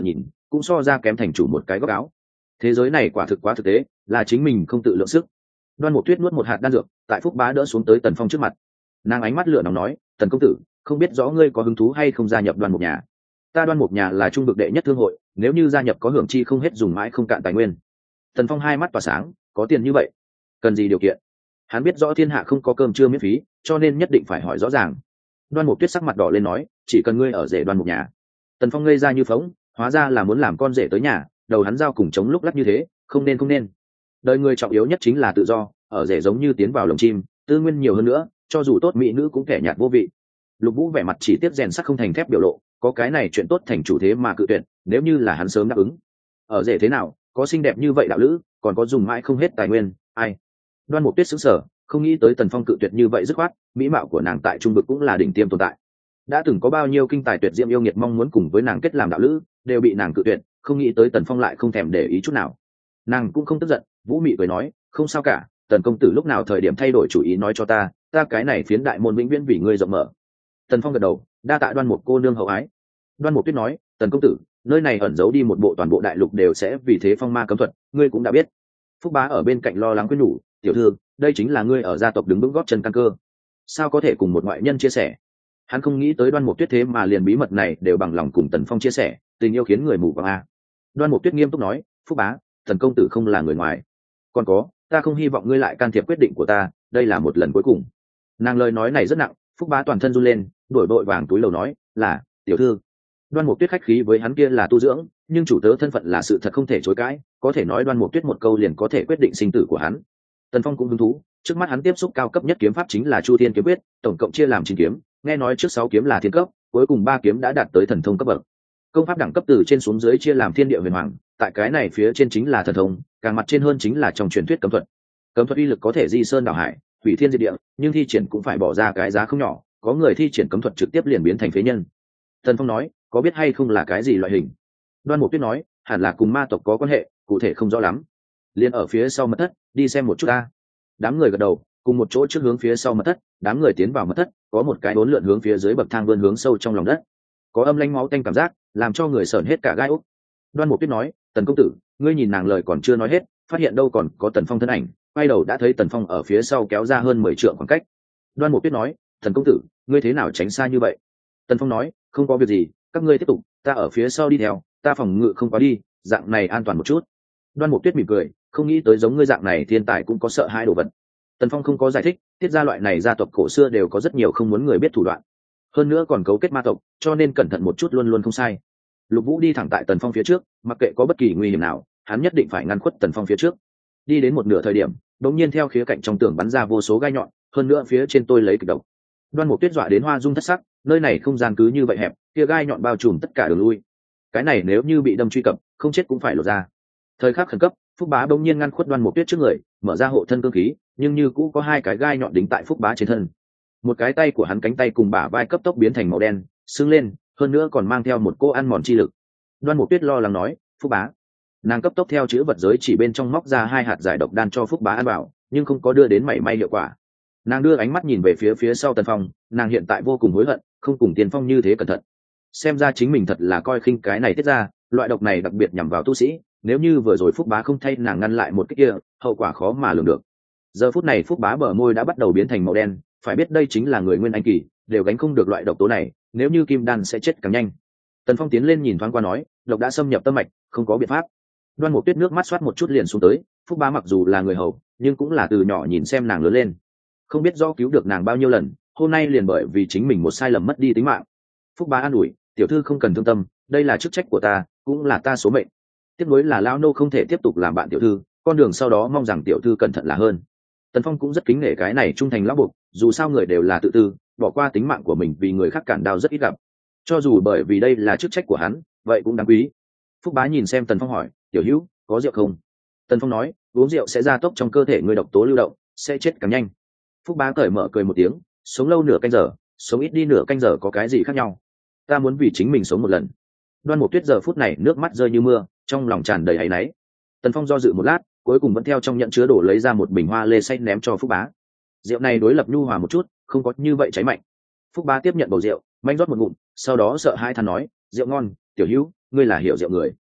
A: cũng so ra kém thành chủ một cái góc áo. Thế giới này quả thực quá thực tế, là chính mình không tự lượng sức. Đoan Mục Tuyết nuốt một hạt đan dược, tại Phúc Bá đỡ xuống tới Tần Phong trước mặt. Nàng ánh mắt lửa nóng nói, Tần công tử, không biết rõ ngươi có hứng thú hay không gia nhập Đoan Mục nhà. Ta Đoan Mục nhà là trung vực đệ nhất thương hội, nếu như gia nhập có hưởng chi không hết dùng mãi không cạn tài nguyên. Tần Phong hai mắt tỏa sáng, có tiền như vậy, cần gì điều kiện? Hắn biết rõ thiên hạ không có cơm trưa miễn phí, cho nên nhất định phải hỏi rõ ràng. Đoan Mục Tuyết sắc mặt đỏ lên nói, chỉ cần ngươi ở rể Đoan Mục nhà. Tần Phong ngây ra như phóng, hóa ra là muốn làm con rể tới nhà, đầu hắn dao cùng chống lúc lắc như thế, không nên. Đời người trọng yếu nhất chính là tự do, ở rể giống như tiến vào lồng chim, tư nguyên nhiều hơn nữa, cho dù tốt mỹ nữ cũng kẻ nhạt vô vị. Lục Vũ vẻ mặt chỉ tiếc rèn sắt không thành thép biểu lộ, có cái này chuyện tốt thành chủ thế mà cự tuyệt, nếu như là hắn sớm đáp ứng. Ở rể thế nào, có xinh đẹp như vậy đạo lữ, còn có dùng mãi không hết tài nguyên, ai? Đoan Mục Tuyết sững sờ, không nghĩ tới Tần Phong cự tuyệt như vậy dứt khoát, mỹ mạo của nàng tại trung vực cũng là đỉnh tiêm tồn tại. Đã từng có bao nhiêu kinh tài tuyệt diễm yêu nghiệt mong muốn cùng với nàng kết làm đạo lữ, đều bị nàng cự tuyệt, không nghĩ tới Tần Phong lại không thèm để ý chút nào. Nàng cũng không tức giận, Vũ Mị cười nói, không sao cả, Tần công tử lúc nào thời điểm thay đổi chủ ý nói cho ta cái này phiến đại môn vĩnh viễn vì ngươi rộng mở. Tần Phong gật đầu, đa tạ Đoan Mục cô nương hậu ái. Đoan Mục Tuyết nói, Tần công tử, nơi này ẩn giấu đi một bộ toàn bộ đại lục đều sẽ vì thế phong ma cấm thuật, ngươi cũng đã biết. Phúc Bá ở bên cạnh lo lắng khuyên nhủ, tiểu thư, đây chính là ngươi ở gia tộc đứng vững gót chân căn cơ, sao có thể cùng một ngoại nhân chia sẻ? Hắn không nghĩ tới Đoan Mục Tuyết thế mà liền bí mật này đều bằng lòng cùng Tần Phong chia sẻ, tình yêu khiến người mù quáng a. Đoan Mục Tuyết nghiêm túc nói, Phúc Bá, Tần công tử không là người ngoài, còn có, ta không hy vọng ngươi lại can thiệp quyết định của ta, đây là một lần cuối cùng. Nàng lời nói này rất nặng, Phúc Bá toàn thân run lên, đổi đội vàng túi lầu nói, là tiểu thư. Đoan Mục Tuyết khách khí với hắn kia là tu dưỡng, nhưng chủ tớ thân phận là sự thật không thể chối cãi, có thể nói Đoan Mục Tuyết một câu liền có thể quyết định sinh tử của hắn. Tần Phong cũng hứng thú, trước mắt hắn tiếp xúc cao cấp nhất kiếm pháp chính là Chu Thiên kiếm quyết, tổng cộng chia làm 9 kiếm, nghe nói trước 6 kiếm là thiên cấp, cuối cùng 3 kiếm đã đạt tới thần thông cấp bậc. Công pháp đẳng cấp từ trên xuống dưới chia làm thiên địa huyền hoàng, tại cái này phía trên chính là thần thông, càng mặt trên hơn chính là trong truyền thuyết cấm thuật. Cấm thuật uy lực có thể di sơn đảo hải, hủy thiên diệt địa, nhưng thi triển cũng phải bỏ ra cái giá không nhỏ, có người thi triển cấm thuật trực tiếp liền biến thành phế nhân. Tần Phong nói, có biết hay không là cái gì loại hình? Đoan Mục Tuyết nói, hẳn là cùng ma tộc có quan hệ, cụ thể không rõ lắm. Liên ở phía sau mật thất, đi xem một chút ta. Đám người gật đầu, cùng một chỗ trước hướng phía sau mật thất, đám người tiến vào mật thất, có một cái uốn lượn hướng phía dưới bậc thang vươn hướng sâu trong lòng đất. Có âm lãnh máu tanh cảm giác, làm cho người sởn hết cả gai ốc. Đoan Mục Tuyết nói, Tần công tử, ngươi nhìn nàng lời còn chưa nói hết, phát hiện đâu còn có Tần Phong thân ảnh, quay đầu đã thấy Tần Phong ở phía sau kéo ra hơn 10 trượng khoảng cách. Đoan Mục Tuyết nói, Tần công tử, ngươi thế nào tránh xa như vậy? Tần Phong nói, không có việc gì, các ngươi tiếp tục, ta ở phía sau đi theo, ta phòng ngự không quá đi, dạng này an toàn một chút. Đoan Mục Tuyết mỉm cười, không nghĩ tới giống ngươi dạng này thiên tài cũng có sợ hai đồ vật. Tần Phong không có giải thích, tiết ra loại này gia tộc cổ xưa đều có rất nhiều không muốn người biết thủ đoạn, hơn nữa còn cấu kết ma tộc, cho nên cẩn thận một chút luôn luôn không sai. Lục Vũ đi thẳng tại Tần Phong phía trước, mặc kệ có bất kỳ nguy hiểm nào, hắn nhất định phải ngăn khuất Tần Phong phía trước. Đi đến một nửa thời điểm, đột nhiên theo khía cạnh trong tường bắn ra vô số gai nhọn, hơn nữa phía trên tôi lấy kịch độc. Đoan Mục Tuyết dọa đến hoa dung thất sắc, nơi này không gian cứ như vậy hẹp, kia gai nhọn bao trùm tất cả đường lui. Cái này nếu như bị đâm truy cập, không chết cũng phải lột ra. Thời khắc khẩn cấp, Phúc Bá bỗng nhiên ngăn khuất Đoan Mục Tuyết trước người, mở ra hộ thân cương khí, nhưng như cũ có 2 cái gai nhọn đính tại Phúc Bá trên thân. Một cái tay của hắn cánh tay cùng bả vai cấp tốc biến thành màu đen, sưng lên, hơn nữa còn mang theo một cô ăn mòn chi lực. Đoan Mục Tuyết lo lắng nói, Phúc Bá. Nàng cấp tốc theo chữ vật giới chỉ bên trong móc ra 2 hạt giải độc đan cho Phúc Bá ăn vào, nhưng không có đưa đến mảy may hiệu quả. Nàng đưa ánh mắt nhìn về phía sau Tần Phong, nàng hiện tại vô cùng hối hận, không cùng Tiền Phong như thế cẩn thận. Xem ra chính mình thật là coi khinh cái này tiết ra, loại độc này đặc biệt nhằm vào tu sĩ, nếu như vừa rồi Phúc Bá không thay nàng ngăn lại một cái kia, hậu quả khó mà lường được. Giờ phút này Phúc Bá bờ môi đã bắt đầu biến thành màu đen, phải biết đây chính là người nguyên anh kỳ, đều gánh không được loại độc tố này, nếu như kim đan sẽ chết càng nhanh. Tần Phong tiến lên nhìn thoáng qua nói, độc đã xâm nhập tâm mạch, không có biện pháp. Đoan Mục Tuyết nước mắt xoát một chút liền xuống tới, Phúc Bá mặc dù là người hầu, nhưng cũng là từ nhỏ nhìn xem nàng lớn lên, không biết do cứu được nàng bao nhiêu lần, hôm nay liền bởi vì chính mình một sai lầm mất đi tính mạng. Phúc Bá an ủi, tiểu thư không cần thương tâm, đây là chức trách của ta, cũng là ta số mệnh. Tiếc nuối là lão nô không thể tiếp tục làm bạn tiểu thư, con đường sau đó mong rằng tiểu thư cẩn thận là hơn. Tần Phong cũng rất kính nể cái này trung thành lão buộc, dù sao người đều là tự tư, bỏ qua tính mạng của mình vì người khác cản đau rất ít gặp. Cho dù bởi vì đây là chức trách của hắn, vậy cũng đáng quý. Phúc Bá nhìn xem Tần Phong hỏi, tiểu hữu, có rượu không? Tần Phong nói, uống rượu sẽ gia tốc trong cơ thể người độc tố lưu động, sẽ chết càng nhanh. Phúc Bá cởi mở cười một tiếng, sống lâu nửa canh giờ, sống ít đi nửa canh giờ có cái gì khác nhau? Ta muốn vì chính mình sống một lần. Đoan Mục Tuyết giờ phút này nước mắt rơi như mưa, trong lòng tràn đầy áy náy. Tần Phong do dự một lát, cuối cùng vẫn theo trong nhận chứa đổ lấy ra một bình hoa lê xanh ném cho Phúc Bá. Rượu này đối lập nhu hòa một chút, không có như vậy cháy mạnh. Phúc Bá tiếp nhận bầu rượu, manh rót một ngụm, sau đó sợ hai than nói, rượu ngon, tiểu hữu, ngươi là hiểu rượu người.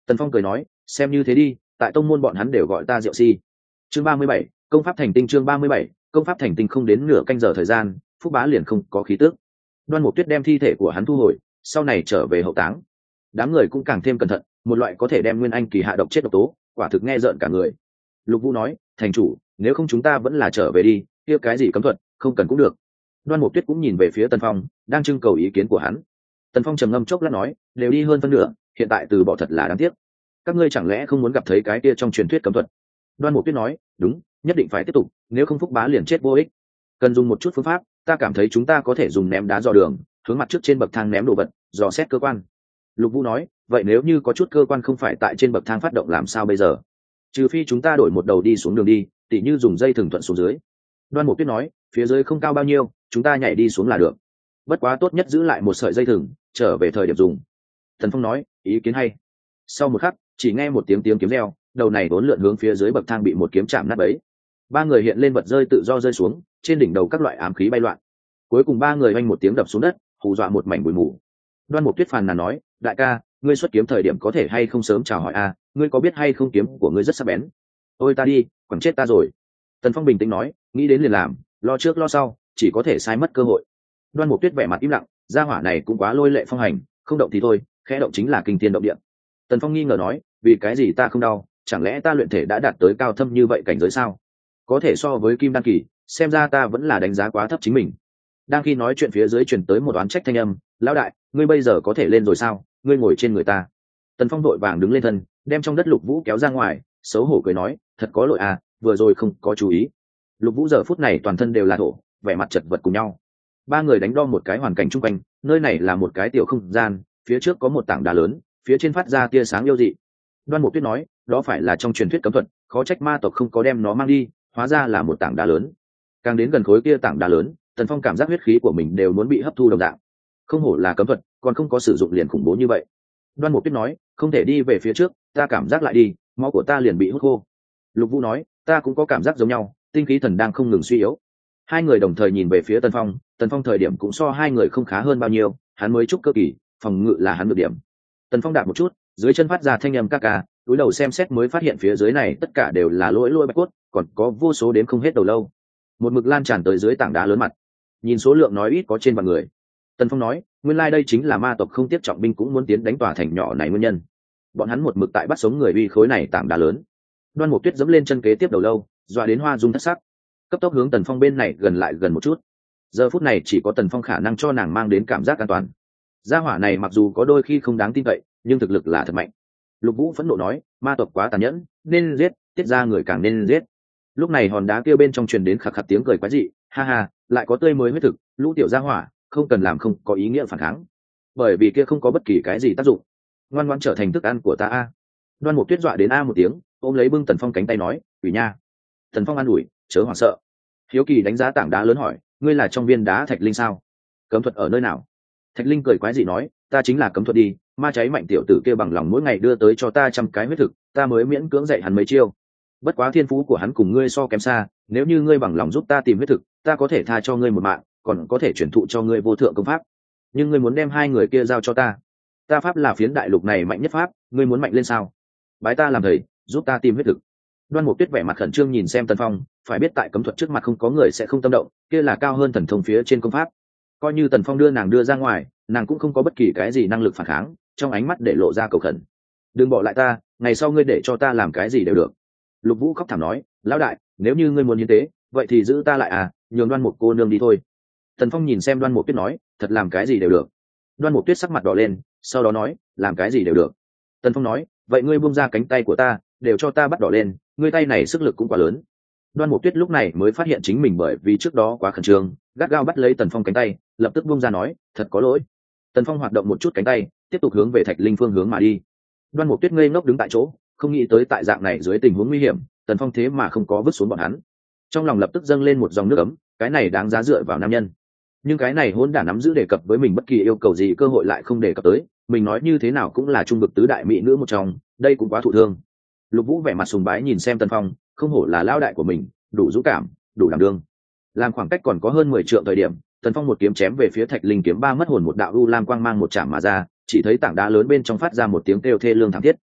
A: Tần Phong cười nói, xem như thế đi, tại tông môn bọn hắn đều gọi ta Diệu Si. Chương 37, công pháp thành tinh. Chương 37, công pháp thành tinh. Không đến nửa canh giờ thời gian, Phúc Bá liền không có khí tức. Đoan Mục Tuyết đem thi thể của hắn thu hồi, sau này trở về hậu táng. Đám người cũng càng thêm cẩn thận, một loại có thể đem nguyên anh kỳ hạ độc chết độc tố, quả thực nghe rợn cả người. Lục Vũ nói, thành chủ, nếu không chúng ta vẫn là trở về đi, kia cái gì cấm thuật, không cần cũng được. Đoan Mục Tuyết cũng nhìn về phía Tần Phong, đang trưng cầu ý kiến của hắn. Tần Phong trầm ngâm chốc lát nói, đều đi hơn phân nửa, hiện tại từ bỏ thật là đáng tiếc. Các ngươi chẳng lẽ không muốn gặp thấy cái kia trong truyền thuyết cấm thuật? Đoan Mục Tuyết nói, đúng, nhất định phải tiếp tục, nếu không Phúc Bá liền chết vô ích. Cần dùng một chút phương pháp, ta cảm thấy chúng ta có thể dùng ném đá dò đường, hướng mặt trước trên bậc thang ném đồ vật, dò xét cơ quan. Lục Vũ nói, vậy nếu như có chút cơ quan không phải tại trên bậc thang phát động làm sao bây giờ? Trừ phi chúng ta đổi một đầu đi xuống đường đi, tỉ như dùng dây thừng thuận xuống dưới. Đoan Mục Tuyết nói, phía dưới không cao bao nhiêu, chúng ta nhảy đi xuống là được. Bất quá tốt nhất giữ lại một sợi dây thừng, trở về thời điểm dùng. Thần Phong nói, ý kiến hay. Sau một khắc, chỉ nghe một tiếng kiếm reo, đầu này vốn lượn hướng phía dưới bậc thang bị một kiếm chạm nát bấy. Ba người hiện lên vật rơi tự do rơi xuống, trên đỉnh đầu các loại ám khí bay loạn. Cuối cùng ba người oanh một tiếng đập xuống đất, hù dọa một mảnh bụi mù. Đoan Mục Tuyết phàn nàn nói, đại ca, ngươi xuất kiếm thời điểm có thể hay không sớm chào hỏi a, ngươi có biết hay không kiếm của ngươi rất sắc bén. Ôi ta đi, quẳng chết ta rồi. Tần Phong bình tĩnh nói, nghĩ đến liền làm, lo trước lo sau, chỉ có thể sai mất cơ hội. Đoan Mục Tuyết vẻ mặt im lặng, gia hỏa này cũng quá lôi lệ phong hành, không động thì thôi, khẽ động chính là kinh thiên động địa. Tần Phong nghi ngờ nói, vì cái gì ta không đau, chẳng lẽ ta luyện thể đã đạt tới cao thâm như vậy cảnh giới sao? Có thể so với kim đan kỳ, xem ra ta vẫn là đánh giá quá thấp chính mình. Đang khi nói chuyện phía dưới truyền tới một oán trách thanh âm, lão đại, ngươi bây giờ có thể lên rồi sao? Ngươi ngồi trên người ta. Tần Phong vội vàng đứng lên thân, đem trong đất Lục Vũ kéo ra ngoài, xấu hổ cười nói, thật có lỗi à, vừa rồi không có chú ý. Lục Vũ giờ phút này toàn thân đều là thổ, vẻ mặt chật vật cùng nhau. Ba người đánh đo một cái hoàn cảnh chung quanh, nơi này là một cái tiểu không gian, phía trước có một tảng đá lớn, phía trên phát ra tia sáng yêu dị. Đoan Mục Tuyết nói, đó phải là trong truyền thuyết cấm thuật, khó trách ma tộc không có đem nó mang đi, hóa ra là một tảng đá lớn. Càng đến gần khối kia tảng đá lớn, Tần Phong cảm giác huyết khí của mình đều muốn bị hấp thu đồng dạng. Không hổ là cấm thuật, còn không có sử dụng liền khủng bố như vậy. Đoan Mục Tuyết nói, không thể đi về phía trước, ta cảm giác lại đi, máu của ta liền bị hút khô. Lục Vũ nói, ta cũng có cảm giác giống nhau, tinh khí thần đang không ngừng suy yếu. Hai người đồng thời nhìn về phía Tần Phong thời điểm cũng so hai người không khá hơn bao nhiêu, hắn mới trúc cơ kỳ, phòng ngự là hắn được điểm. Tần Phong đạp một chút, dưới chân phát ra thanh âm ca ca, túi đầu xem xét mới phát hiện phía dưới này tất cả đều là lỗi bạch cốt, còn có vô số đếm không hết đầu lâu. Một mực lan tràn tới dưới tảng đá lớn mặt. Nhìn số lượng nói ít có trên vạn người. Tần Phong nói, nguyên lai đây chính là ma tộc không tiếp trọng binh cũng muốn tiến đánh tòa thành nhỏ này nguyên nhân. Bọn hắn một mực tại bắt sống người uy khối này tảng đá lớn. Đoan Mục Tuyết dẫm lên chân kế tiếp đầu lâu, dọa đến hoa dung thất sắc, cấp tốc hướng Tần Phong bên này gần lại gần một chút. Giờ phút này chỉ có Tần Phong khả năng cho nàng mang đến cảm giác an toàn. Gia hỏa này mặc dù có đôi khi không đáng tin cậy, nhưng thực lực là thật mạnh. Lục Vũ phẫn nộ nói, ma tộc quá tàn nhẫn, nên giết, tiết ra người càng nên giết. Lúc này hòn đá kia bên trong truyền đến khạc khạc tiếng cười quái dị, ha ha, lại có tươi mới huyết thực, lũ tiểu gia hỏa, không cần làm không có ý nghĩa phản kháng, bởi vì kia không có bất kỳ cái gì tác dụng, ngoan ngoãn trở thành thức ăn của ta a. Đoan Mục Tuyết dọa đến a một tiếng, ôm lấy bưng Tần Phong cánh tay nói, quỷ nha. Tần Phong an ủi, chớ hoảng sợ. Hiếu kỳ đánh giá tảng đá lớn hỏi, ngươi là trong viên đá thạch linh sao? Cấm thuật ở nơi nào? Thạch linh cười quái dị nói, ta chính là cấm thuật đi, ma cháy mạnh tiểu tử kia bằng lòng mỗi ngày đưa tới cho ta 100 cái huyết thực, ta mới miễn cưỡng dạy hắn mấy chiêu. Bất quá thiên phú của hắn cùng ngươi so kém xa, nếu như ngươi bằng lòng giúp ta tìm huyết thực, ta có thể tha cho ngươi một mạng, còn có thể chuyển thụ cho ngươi vô thượng công pháp. Nhưng ngươi muốn đem hai người kia giao cho ta. Ta pháp là phiến đại lục này mạnh nhất pháp, ngươi muốn mạnh lên sao? Bái ta làm thầy, giúp ta tìm huyết thực. Đoan Mục Tuyết vẻ mặt khẩn trương nhìn xem Tần Phong, phải biết tại cấm thuật trước mặt không có người sẽ không tâm động, kia là cao hơn thần thông phía trên công pháp. Coi như Tần Phong đưa nàng đưa ra ngoài, nàng cũng không có bất kỳ cái gì năng lực phản kháng, trong ánh mắt để lộ ra cầu khẩn. Đừng bỏ lại ta, ngày sau ngươi để cho ta làm cái gì đều được. Lục Vũ khóc thảm nói, lão đại, nếu như ngươi muốn hiến tế, vậy thì giữ ta lại à, nhường Đoan Mục cô nương đi thôi. Tần Phong nhìn xem Đoan Mục Tuyết nói, thật làm cái gì đều được. Đoan Mục Tuyết sắc mặt đỏ lên, sau đó nói, làm cái gì đều được. Tần Phong nói, vậy ngươi buông ra cánh tay của ta, đều cho ta bắt đỏ lên, ngươi tay này sức lực cũng quá lớn. Đoan Mục Tuyết lúc này mới phát hiện chính mình bởi vì trước đó quá khẩn trương, gắt gao bắt lấy Tần Phong cánh tay, lập tức buông ra nói, thật có lỗi. Tần Phong hoạt động một chút cánh tay, tiếp tục hướng về Thạch Linh phương hướng mà đi. Đoan Mục Tuyết ngây ngốc đứng tại chỗ, không nghĩ tới tại dạng này dưới tình huống nguy hiểm, Tần Phong thế mà không có vứt xuống bọn hắn. Trong lòng lập tức dâng lên một dòng nước ấm, cái này đáng giá dựa vào nam nhân. Nhưng cái này hỗn đản nắm giữ đề cập với mình bất kỳ yêu cầu gì cơ hội lại không đề cập tới, mình nói như thế nào cũng là trung vực tứ đại mỹ nữ một trong, đây cũng quá thụ thương. Lục Vũ vẻ mặt sùng bái nhìn xem Tần Phong, không hổ là lao đại của mình, đủ dũng cảm, đủ đảm đương. Làm khoảng cách còn có hơn 10 trượng thời điểm, Tần Phong một kiếm chém về phía Thạch Linh kiếm ba mất hồn một đạo u lam quang mang một chạm mà ra, chỉ thấy tảng đá lớn bên trong phát ra một tiếng kêu thê lương thảm thiết.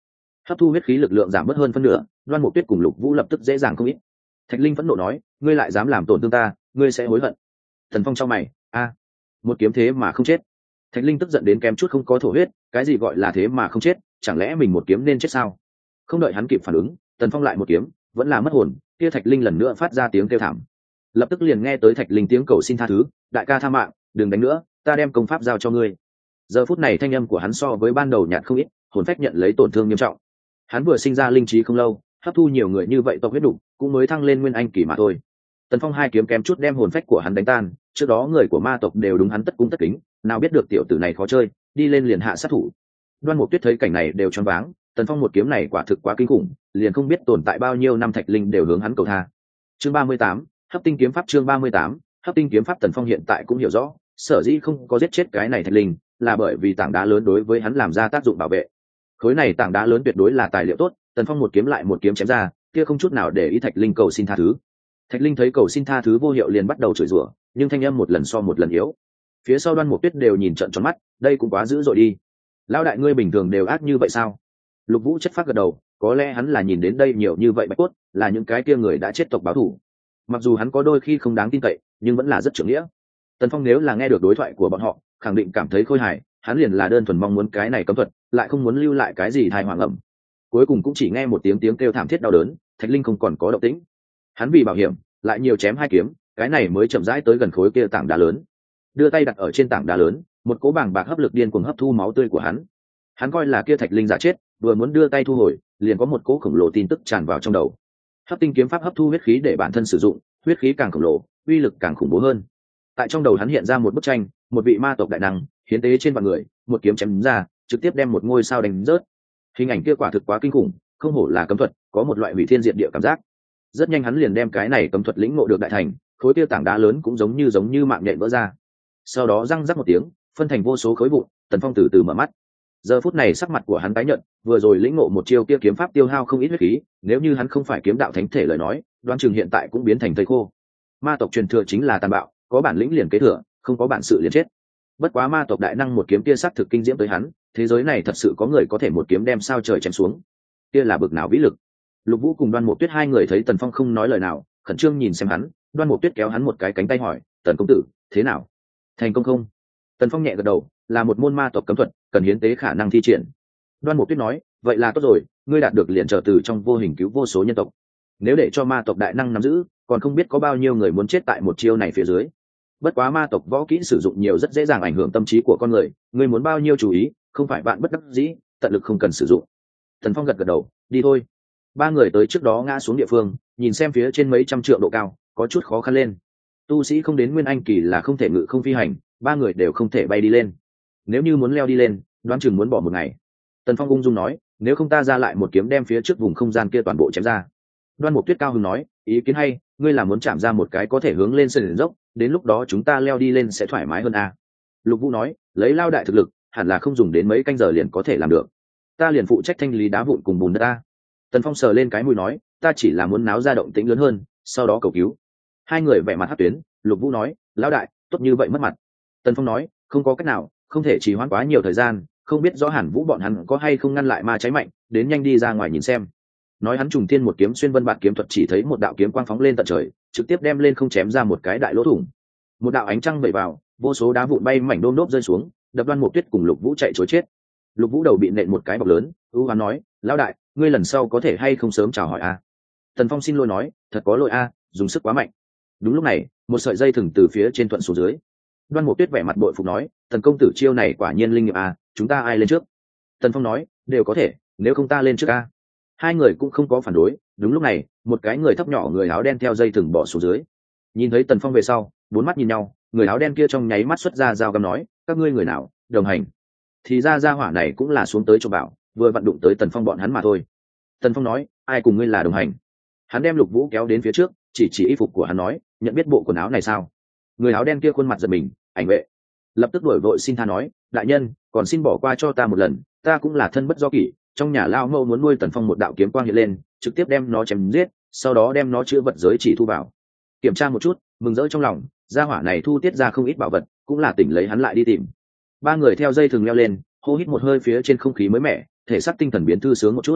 A: hấp thu huyết khí lực lượng giảm bớt hơn phân nửa. Đoan Mục Tuyết cùng Lục Vũ lập tức dễ dàng không ít. Thạch Linh phẫn nộ nói, ngươi lại dám làm tổn thương ta, ngươi sẽ hối hận. Tần Phong trong mày, một kiếm thế mà không chết. Thạch Linh tức giận đến kém chút không có thổ huyết, cái gì gọi là thế mà không chết, chẳng lẽ mình một kiếm nên chết sao? Không đợi hắn kịp phản ứng, Tần Phong lại một kiếm, vẫn là mất hồn. Kia Thạch Linh lần nữa phát ra tiếng kêu thảm. Lập tức liền nghe tới Thạch Linh tiếng cầu xin tha thứ, đại ca tha mạng, đừng đánh nữa, ta đem công pháp giao cho ngươi. Giờ phút này thanh âm của hắn so với ban đầu nhạt không ít, hồn phách nhận lấy tổn thương nghiêm trọng. Hắn vừa sinh ra linh trí không lâu, hấp thu nhiều người như vậy tộc huyết đủ, cũng mới thăng lên nguyên anh kỳ mà thôi. Tần Phong hai kiếm kém chút đem hồn phách của hắn đánh tan, trước đó người của ma tộc đều đúng hắn tất cung tất kính, nào biết được tiểu tử này khó chơi, đi lên liền hạ sát thủ. Đoan Mục Tuyết thấy cảnh này đều choáng váng, Tần Phong một kiếm này quả thực quá kinh khủng, liền không biết tồn tại bao nhiêu năm Thạch Linh đều hướng hắn cầu tha. Chương 38, Hấp Tinh kiếm pháp. Chương 38, Hấp Tinh kiếm pháp. Tần Phong hiện tại cũng hiểu rõ, sở dĩ không có giết chết cái này Thạch Linh, là bởi vì tảng đá lớn đối với hắn làm ra tác dụng bảo vệ. Khối này tảng đá lớn tuyệt đối là tài liệu tốt, Tần Phong một kiếm lại một kiếm chém ra, kia không chút nào để ý Thạch Linh cầu xin tha thứ. Thạch Linh thấy cầu xin tha thứ vô hiệu liền bắt đầu chửi rủa, nhưng thanh âm một lần so một lần yếu. Phía sau Đoan Mục Tuyết đều nhìn trợn tròn mắt, đây cũng quá dữ dội đi. Lão đại ngươi bình thường đều ác như vậy sao? Lục Vũ chất phát gật đầu, có lẽ hắn là nhìn đến đây nhiều như vậy bạch cốt, là những cái kia người đã chết tộc báo thù. Mặc dù hắn có đôi khi không đáng tin cậy, nhưng vẫn là rất trưởng nghĩa. Tần Phong nếu là nghe được đối thoại của bọn họ, khẳng định cảm thấy khôi hài, hắn liền là đơn thuần mong muốn cái này cấm thuật, lại không muốn lưu lại cái gì thai hoàng ẩm. Cuối cùng cũng chỉ nghe một tiếng kêu thảm thiết đau đớn, Thạch Linh không còn có động tĩnh. Hắn vì bảo hiểm, lại nhiều chém hai kiếm, cái này mới chậm rãi tới gần khối kia tảng đá lớn. Đưa tay đặt ở trên tảng đá lớn, một cỗ bàng bạc hấp lực điên cuồng hấp thu máu tươi của hắn. Hắn coi là kia Thạch Linh giả chết, vừa muốn đưa tay thu hồi, liền có một cỗ khổng lồ tin tức tràn vào trong đầu. Hấp Tinh kiếm pháp hấp thu huyết khí để bản thân sử dụng, huyết khí càng khổng lồ, uy lực càng khủng bố hơn. Tại trong đầu hắn hiện ra một bức tranh, một vị ma tộc đại năng hiến tế trên vạn người, một kiếm chém ra, trực tiếp đem một ngôi sao đánh rớt. Hình ảnh kia quả thực quá kinh khủng, không hổ là cấm thuật, có một loại hủy thiên diệt địa cảm giác. Rất nhanh hắn liền đem cái này cấm thuật lĩnh ngộ được đại thành, khối kia tảng đá lớn cũng giống như mạng nhện vỡ ra. Sau đó răng rắc một tiếng, phân thành vô số khối vụn. Tần Phong từ từ mở mắt. Giờ phút này sắc mặt của hắn tái nhợt, vừa rồi lĩnh ngộ một chiêu kia kiếm pháp tiêu hao không ít huyết khí, nếu như hắn không phải kiếm đạo thánh thể lời nói, đoán chừng hiện tại cũng biến thành thây khô. Ma tộc truyền thừa chính là tàn bạo, có bản lĩnh liền kế thừa, không có bản sự liền chết. Bất quá ma tộc đại năng một kiếm kia sắc thực kinh diễm tới hắn, thế giới này thật sự có người có thể một kiếm đem sao trời chém xuống, kia là bực nào vĩ lực. Lục Vũ cùng Đoan Mục Tuyết hai người thấy Tần Phong không nói lời nào, khẩn trương nhìn xem hắn. Đoan Mục Tuyết kéo hắn một cái cánh tay hỏi, Tần công tử thế nào, thành công không? Tần Phong nhẹ gật đầu, là một môn ma tộc cấm thuật, cần hiến tế khả năng thi triển. Đoan Mục Tuyết nói, vậy là tốt rồi, ngươi đạt được liền trở từ trong vô hình cứu vô số nhân tộc. Nếu để cho ma tộc đại năng nắm giữ, còn không biết có bao nhiêu người muốn chết tại một chiêu này phía dưới. Bất quá ma tộc võ kỹ sử dụng nhiều rất dễ dàng ảnh hưởng tâm trí của con người, ngươi muốn bao nhiêu chú ý, không phải bạn bất đắc dĩ, tận lực không cần sử dụng. Tần Phong gật gật đầu, đi thôi. Ba người tới trước đó ngã xuống địa phương, nhìn xem phía trên mấy trăm trượng độ cao, có chút khó khăn lên. Tu sĩ không đến nguyên anh kỳ là không thể ngự không phi hành, ba người đều không thể bay đi lên. Nếu như muốn leo đi lên, đoán chừng muốn bỏ một ngày. Tần Phong ung dung nói, nếu không ta ra lại một kiếm đem phía trước vùng không gian kia toàn bộ chém ra. Đoan Mục Tuyết cao hứng nói, ý kiến hay, ngươi là muốn chạm ra một cái có thể hướng lên sườn dốc, đến lúc đó chúng ta leo đi lên sẽ thoải mái hơn à. Lục Vũ nói, lấy lao đại thực lực, hẳn là không dùng đến mấy canh giờ liền có thể làm được. Ta liền phụ trách thanh lý đá vụn cùng bùn đất ta. Tần Phong sờ lên cái mũi nói, ta chỉ là muốn náo ra động tĩnh lớn hơn, sau đó cầu cứu. Hai người vẻ mặt hất tuyến. Lục Vũ nói, lão đại, tốt như vậy mất mặt. Tần Phong nói, không có cách nào, không thể trì hoãn quá nhiều thời gian, không biết rõ Hàn Vũ bọn hắn có hay không ngăn lại ma cháy mạnh, đến nhanh đi ra ngoài nhìn xem. Nói hắn trùng thiên một kiếm xuyên vân bạt kiếm thuật, chỉ thấy một đạo kiếm quang phóng lên tận trời, trực tiếp đem lên không chém ra một cái đại lỗ thủng. Một đạo ánh trăng vẩy vào, vô số đá vụn bay mảnh đôm đốp rơi xuống, đập Đoan Mục Tuyết cùng Lục Vũ chạy trối chết. Lục Vũ đầu bị nện một cái bọc lớn, ưu hoán nói, lão đại, ngươi lần sau có thể hay không sớm chào hỏi a? Tần Phong xin lỗi nói, thật có lỗi a, dùng sức quá mạnh. Đúng lúc này, một sợi dây thừng từ phía trên thuận xuống dưới. Đoan Mục Tuyết vẻ mặt bội phục nói, Tần công tử chiêu này quả nhiên linh nghiệm a, chúng ta ai lên trước? Tần Phong nói, đều có thể, nếu không ta lên trước a. Hai người cũng không có phản đối. Đúng lúc này, một cái người thấp nhỏ người áo đen theo dây thừng bỏ xuống dưới. Nhìn thấy Tần Phong về sau, bốn mắt nhìn nhau, người áo đen kia trong nháy mắt xuất ra dao găm nói, các ngươi người nào đồng hành? Thì ra hỏa này cũng là xuống tới chỗ bảo, vừa vặn đụng tới Tần Phong bọn hắn mà thôi. Tần Phong nói, ai cùng ngươi là đồng hành? Hắn đem Lục Vũ kéo đến phía trước, chỉ y phục của hắn nói, nhận biết bộ quần áo này sao? Người áo đen kia khuôn mặt giật mình, ảnh vệ lập tức đuổi vội xin tha nói, đại nhân, còn xin bỏ qua cho ta một lần, ta cũng là thân bất do kỷ, trong nhà lao mâu muốn nuôi Tần Phong một đạo kiếm quang hiện lên, trực tiếp đem nó chém giết, sau đó đem nó chứa vật giới chỉ thu vào. Kiểm tra một chút, mừng rỡ trong lòng, gia hỏa này thu tiết ra không ít bảo vật, cũng là tỉnh lấy hắn lại đi tìm. Ba người theo dây thừng leo lên, hô hít một hơi phía trên không khí mới mẻ, thể xác tinh thần biến thư sướng một chút.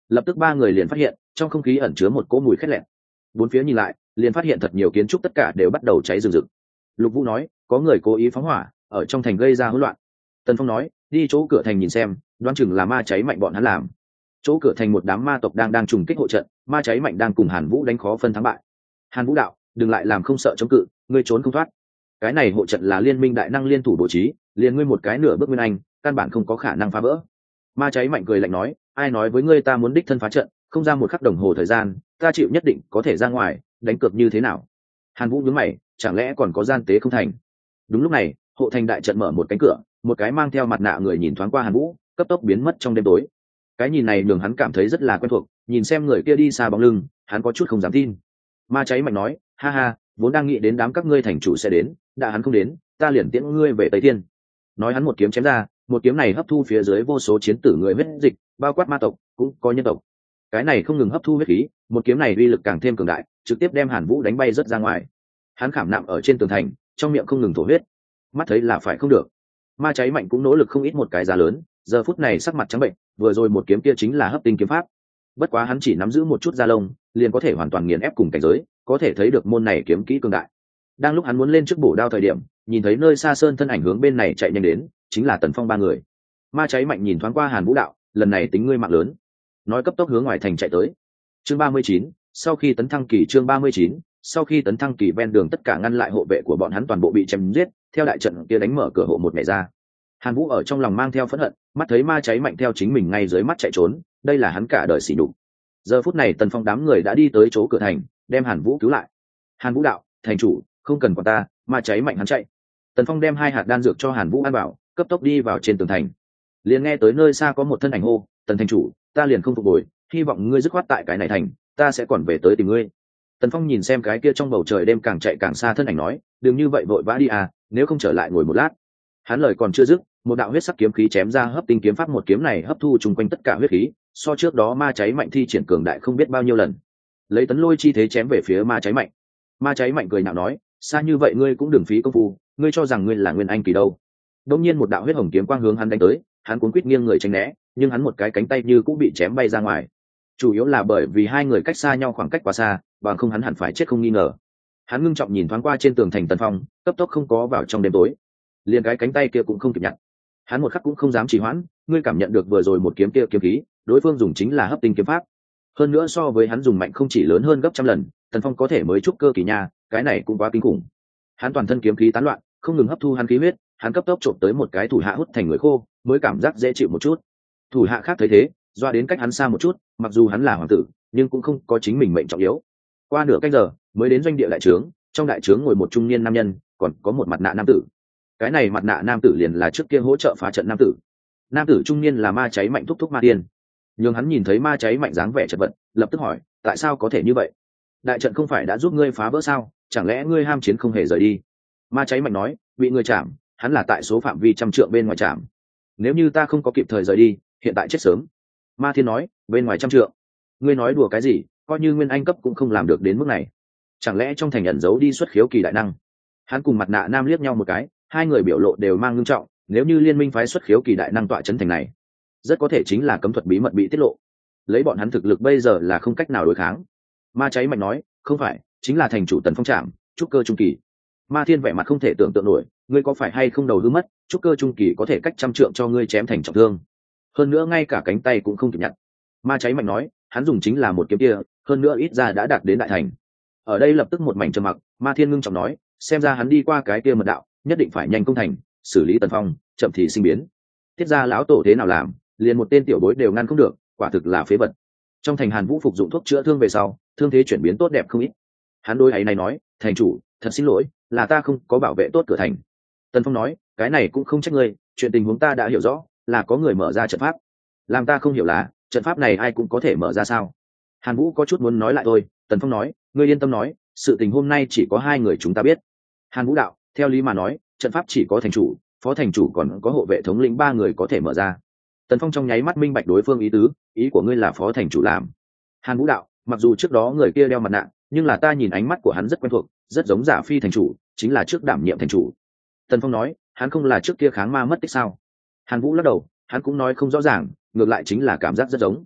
A: lập tức ba người liền phát hiện trong không khí ẩn chứa một cỗ mùi khét lẹn. Bốn phía nhìn lại liền phát hiện thật nhiều kiến trúc tất cả đều bắt đầu cháy rừng rực. Lục Vũ nói có người cố ý phóng hỏa ở trong thành gây ra hỗn loạn. Tần Phong nói đi chỗ cửa thành nhìn xem, đoán chừng là ma cháy mạnh bọn hắn làm. Chỗ cửa thành một đám ma tộc đang trùng kích hộ trận, ma cháy mạnh đang cùng Hàn Vũ đánh khó phân thắng bại. Hàn Vũ đạo đừng lại làm không sợ chống cự, ngươi trốn không thoát. Cái này hộ trận là liên minh đại năng liên thủ bố trí, liền ngươi một cái nửa bước nguyên anh căn bản không có khả năng phá vỡ. Ma cháy mạnh cười lạnh nói ai nói với ngươi ta muốn đích thân phá trận, không ra một khắc đồng hồ thời gian ta chịu nhất định có thể ra ngoài, đánh cược như thế nào? Hàn Vũ nhướng mày, chẳng lẽ còn có gian tế không thành? Đúng lúc này hộ thành đại trận mở một cánh cửa, một cái mang theo mặt nạ người nhìn thoáng qua Hàn Vũ, cấp tốc biến mất trong đêm tối. Cái nhìn này nhường hắn cảm thấy rất là quen thuộc, nhìn xem người kia đi xa bóng lưng hắn có chút không dám tin. Ma cháy mạnh nói ha ha, vốn đang nghĩ đến đám các ngươi thành chủ sẽ đến, đã hắn không đến ta liền tiễn ngươi về Tây Thiên. Nói hắn một kiếm chém ra, một kiếm này hấp thu phía dưới vô số chiến tử người huyết dịch, bao quát ma tộc cũng có nhân tộc. Cái này không ngừng hấp thu huyết khí, một kiếm này uy lực càng thêm cường đại, trực tiếp đem Hàn Vũ đánh bay rất ra ngoài. Hắn khảm nạm ở trên tường thành, trong miệng không ngừng thổ huyết, mắt thấy là phải không được. Ma cháy mạnh cũng nỗ lực không ít một cái giá lớn, giờ phút này sắc mặt trắng bệnh, vừa rồi một kiếm kia chính là hấp tinh kiếm pháp. Bất quá hắn chỉ nắm giữ một chút da lông, liền có thể hoàn toàn nghiền ép cùng cảnh giới, có thể thấy được môn này kiếm kỹ cường đại. Đang lúc hắn muốn lên trước bổ đao thời điểm, nhìn thấy nơi xa sơn thân ảnh hướng bên này chạy nhanh đến, chính là Tần Phong ba người. Ma cháy mạnh nhìn thoáng qua Hàn Vũ đạo, lần này tính ngươi mạng lớn. Nói cấp tốc hướng ngoài thành chạy tới. Chương 39, sau khi tấn thăng kỳ chương 39, sau khi tấn thăng kỳ ven đường tất cả ngăn lại hộ vệ của bọn hắn toàn bộ bị chém giết, theo đại trận kia đánh mở cửa hộ một mẹ ra. Hàn Vũ ở trong lòng mang theo phẫn hận, mắt thấy ma cháy mạnh theo chính mình ngay dưới mắt chạy trốn, đây là hắn cả đời sỉ nhục. Giờ phút này Tần Phong đám người đã đi tới chỗ cửa thành, đem Hàn Vũ cứu lại. Hàn Vũ đạo, thành chủ, không cần quản ta, ma cháy mạnh hắn chạy. Tần Phong đem 2 hạt đan dược cho Hàn Vũ ăn vào, cấp tốc đi vào trên tường thành. Liền nghe tới nơi xa có một thân ảnh hô, Tần thành chủ, ta liền không phục hồi, hy vọng ngươi dứt khoát tại cái này thành, ta sẽ còn về tới tìm ngươi. Tần Phong nhìn xem cái kia trong bầu trời đêm càng chạy càng xa thân ảnh nói, đừng như vậy vội vã đi à, nếu không trở lại ngồi một lát. Hắn lời còn chưa dứt, một đạo huyết sắc kiếm khí chém ra hấp tinh kiếm pháp, một kiếm này hấp thu chung quanh tất cả huyết khí, so trước đó ma cháy mạnh thi triển cường đại không biết bao nhiêu lần. Lấy tấn lôi chi thế chém về phía ma cháy mạnh. Ma cháy mạnh cười nhạo nói, xa như vậy ngươi cũng đừng phí công phu, ngươi cho rằng ngươi là nguyên anh kỳ đâu? Đột nhiên một đạo huyết hồng kiếm quang hướng hắn đánh tới, hắn cuốn quýt nghiêng người tránh né, nhưng hắn một cái cánh tay như cũng bị chém bay ra ngoài. Chủ yếu là bởi vì hai người cách xa nhau khoảng cách quá xa, bằng không hắn hẳn phải chết không nghi ngờ. Hắn ngưng trọng nhìn thoáng qua trên tường thành Tần Phong, cấp tốc không có vào trong đêm tối, liền cái cánh tay kia cũng không kịp nhặt. Hắn một khắc cũng không dám trì hoãn, ngươi cảm nhận được vừa rồi một kiếm kia kiếm khí, đối phương dùng chính là hấp tinh kiếm pháp, hơn nữa so với hắn dùng mạnh không chỉ lớn hơn gấp trăm lần. Tần Phong có thể mới trúc cơ kỳ nha, cái này cũng quá kinh khủng. Hắn toàn thân kiếm khí tán loạn, không ngừng hấp thu hắn khí huyết, hắn cấp tốc trộm tới một cái thủ hạ hút thành người khô, mới cảm giác dễ chịu một chút. Thủ hạ khác thấy thế, doa đến cách hắn xa một chút, mặc dù hắn là hoàng tử, nhưng cũng không có chính mình mệnh trọng yếu. Qua nửa canh giờ, mới đến doanh địa đại trướng, trong đại trướng ngồi một trung niên nam nhân, còn có một mặt nạ nam tử. Cái này mặt nạ nam tử liền là trước kia hỗ trợ phá trận nam tử. Nam tử trung niên là ma cháy mạnh thúc thúc Ma Tiên. Nhưng hắn nhìn thấy ma cháy mạnh dáng vẻ chật vật, lập tức hỏi, tại sao có thể như vậy? Đại trận không phải đã giúp ngươi phá vỡ sao, chẳng lẽ ngươi ham chiến không hề rời đi? Ma cháy mạnh nói, bị ngươi chạm, hắn là tại số phạm vi trăm trượng bên ngoài chạm. Nếu như ta không có kịp thời rời đi, hiện tại chết sớm. Ma Thiên nói, bên ngoài trăm trượng, ngươi nói đùa cái gì? Coi như nguyên anh cấp cũng không làm được đến mức này. Chẳng lẽ trong thành ẩn giấu đi xuất khiếu kỳ đại năng? Hắn cùng mặt nạ nam liếc nhau một cái, hai người biểu lộ đều mang ngưng trọng. Nếu như liên minh phái xuất khiếu kỳ đại năng tọa trấn thành này, rất có thể chính là cấm thuật bí mật bị tiết lộ. Lấy bọn hắn thực lực bây giờ là không cách nào đối kháng. Ma cháy mạnh nói, không phải, chính là thành chủ Tần Phong trạm, trúc cơ trung kỳ. Ma Thiên vẻ mặt không thể tưởng tượng nổi, ngươi có phải hay không đầu hư mất, trúc cơ trung kỳ có thể cách trăm trượng cho ngươi chém thành trọng thương, hơn nữa ngay cả cánh tay cũng không kịp nhặt. Ma cháy mạnh nói, hắn dùng chính là một kiếm kia, hơn nữa ít ra đã đạt đến đại thành. Ở đây lập tức một mảnh trầm mặc. Ma Thiên ngưng trọng nói, xem ra hắn đi qua cái kia mật đạo, nhất định phải nhanh công thành, xử lý Tần Phong, chậm thì sinh biến. Thiết ra lão tổ thế nào làm, liền một tên tiểu bối đều ngăn không được, quả thực là phế vật. Trong thành Hàn Vũ phục dụng thuốc chữa thương về sau, thương thế chuyển biến tốt đẹp không ít. Hắn đôi ấy này nói, thành chủ, thật xin lỗi, là ta không có bảo vệ tốt cửa thành. Tần Phong nói, cái này cũng không trách ngươi, chuyện tình huống ta đã hiểu rõ, là có người mở ra trận pháp. Làm ta không hiểu là, trận pháp này ai cũng có thể mở ra sao? Hàn Vũ có chút muốn nói lại thôi. Tần Phong nói, ngươi yên tâm nói, sự tình hôm nay chỉ có hai người chúng ta biết. Hàn Vũ đạo, theo lý mà nói, trận pháp chỉ có thành chủ, phó thành chủ còn có hộ vệ thống lĩnh ba người có thể mở ra. Tần Phong trong nháy mắt minh bạch đối phương ý tứ, ý của ngươi là phó thành chủ làm. Hàn Vũ đạo, mặc dù trước đó người kia đeo mặt nạ, nhưng là ta nhìn ánh mắt của hắn rất quen thuộc, rất giống Giả Phi thành chủ, chính là trước đảm nhiệm thành chủ. Tần Phong nói, hắn không là trước kia kháng ma mất tích sao? Hàn Vũ lắc đầu, hắn cũng nói không rõ ràng, ngược lại chính là cảm giác rất giống.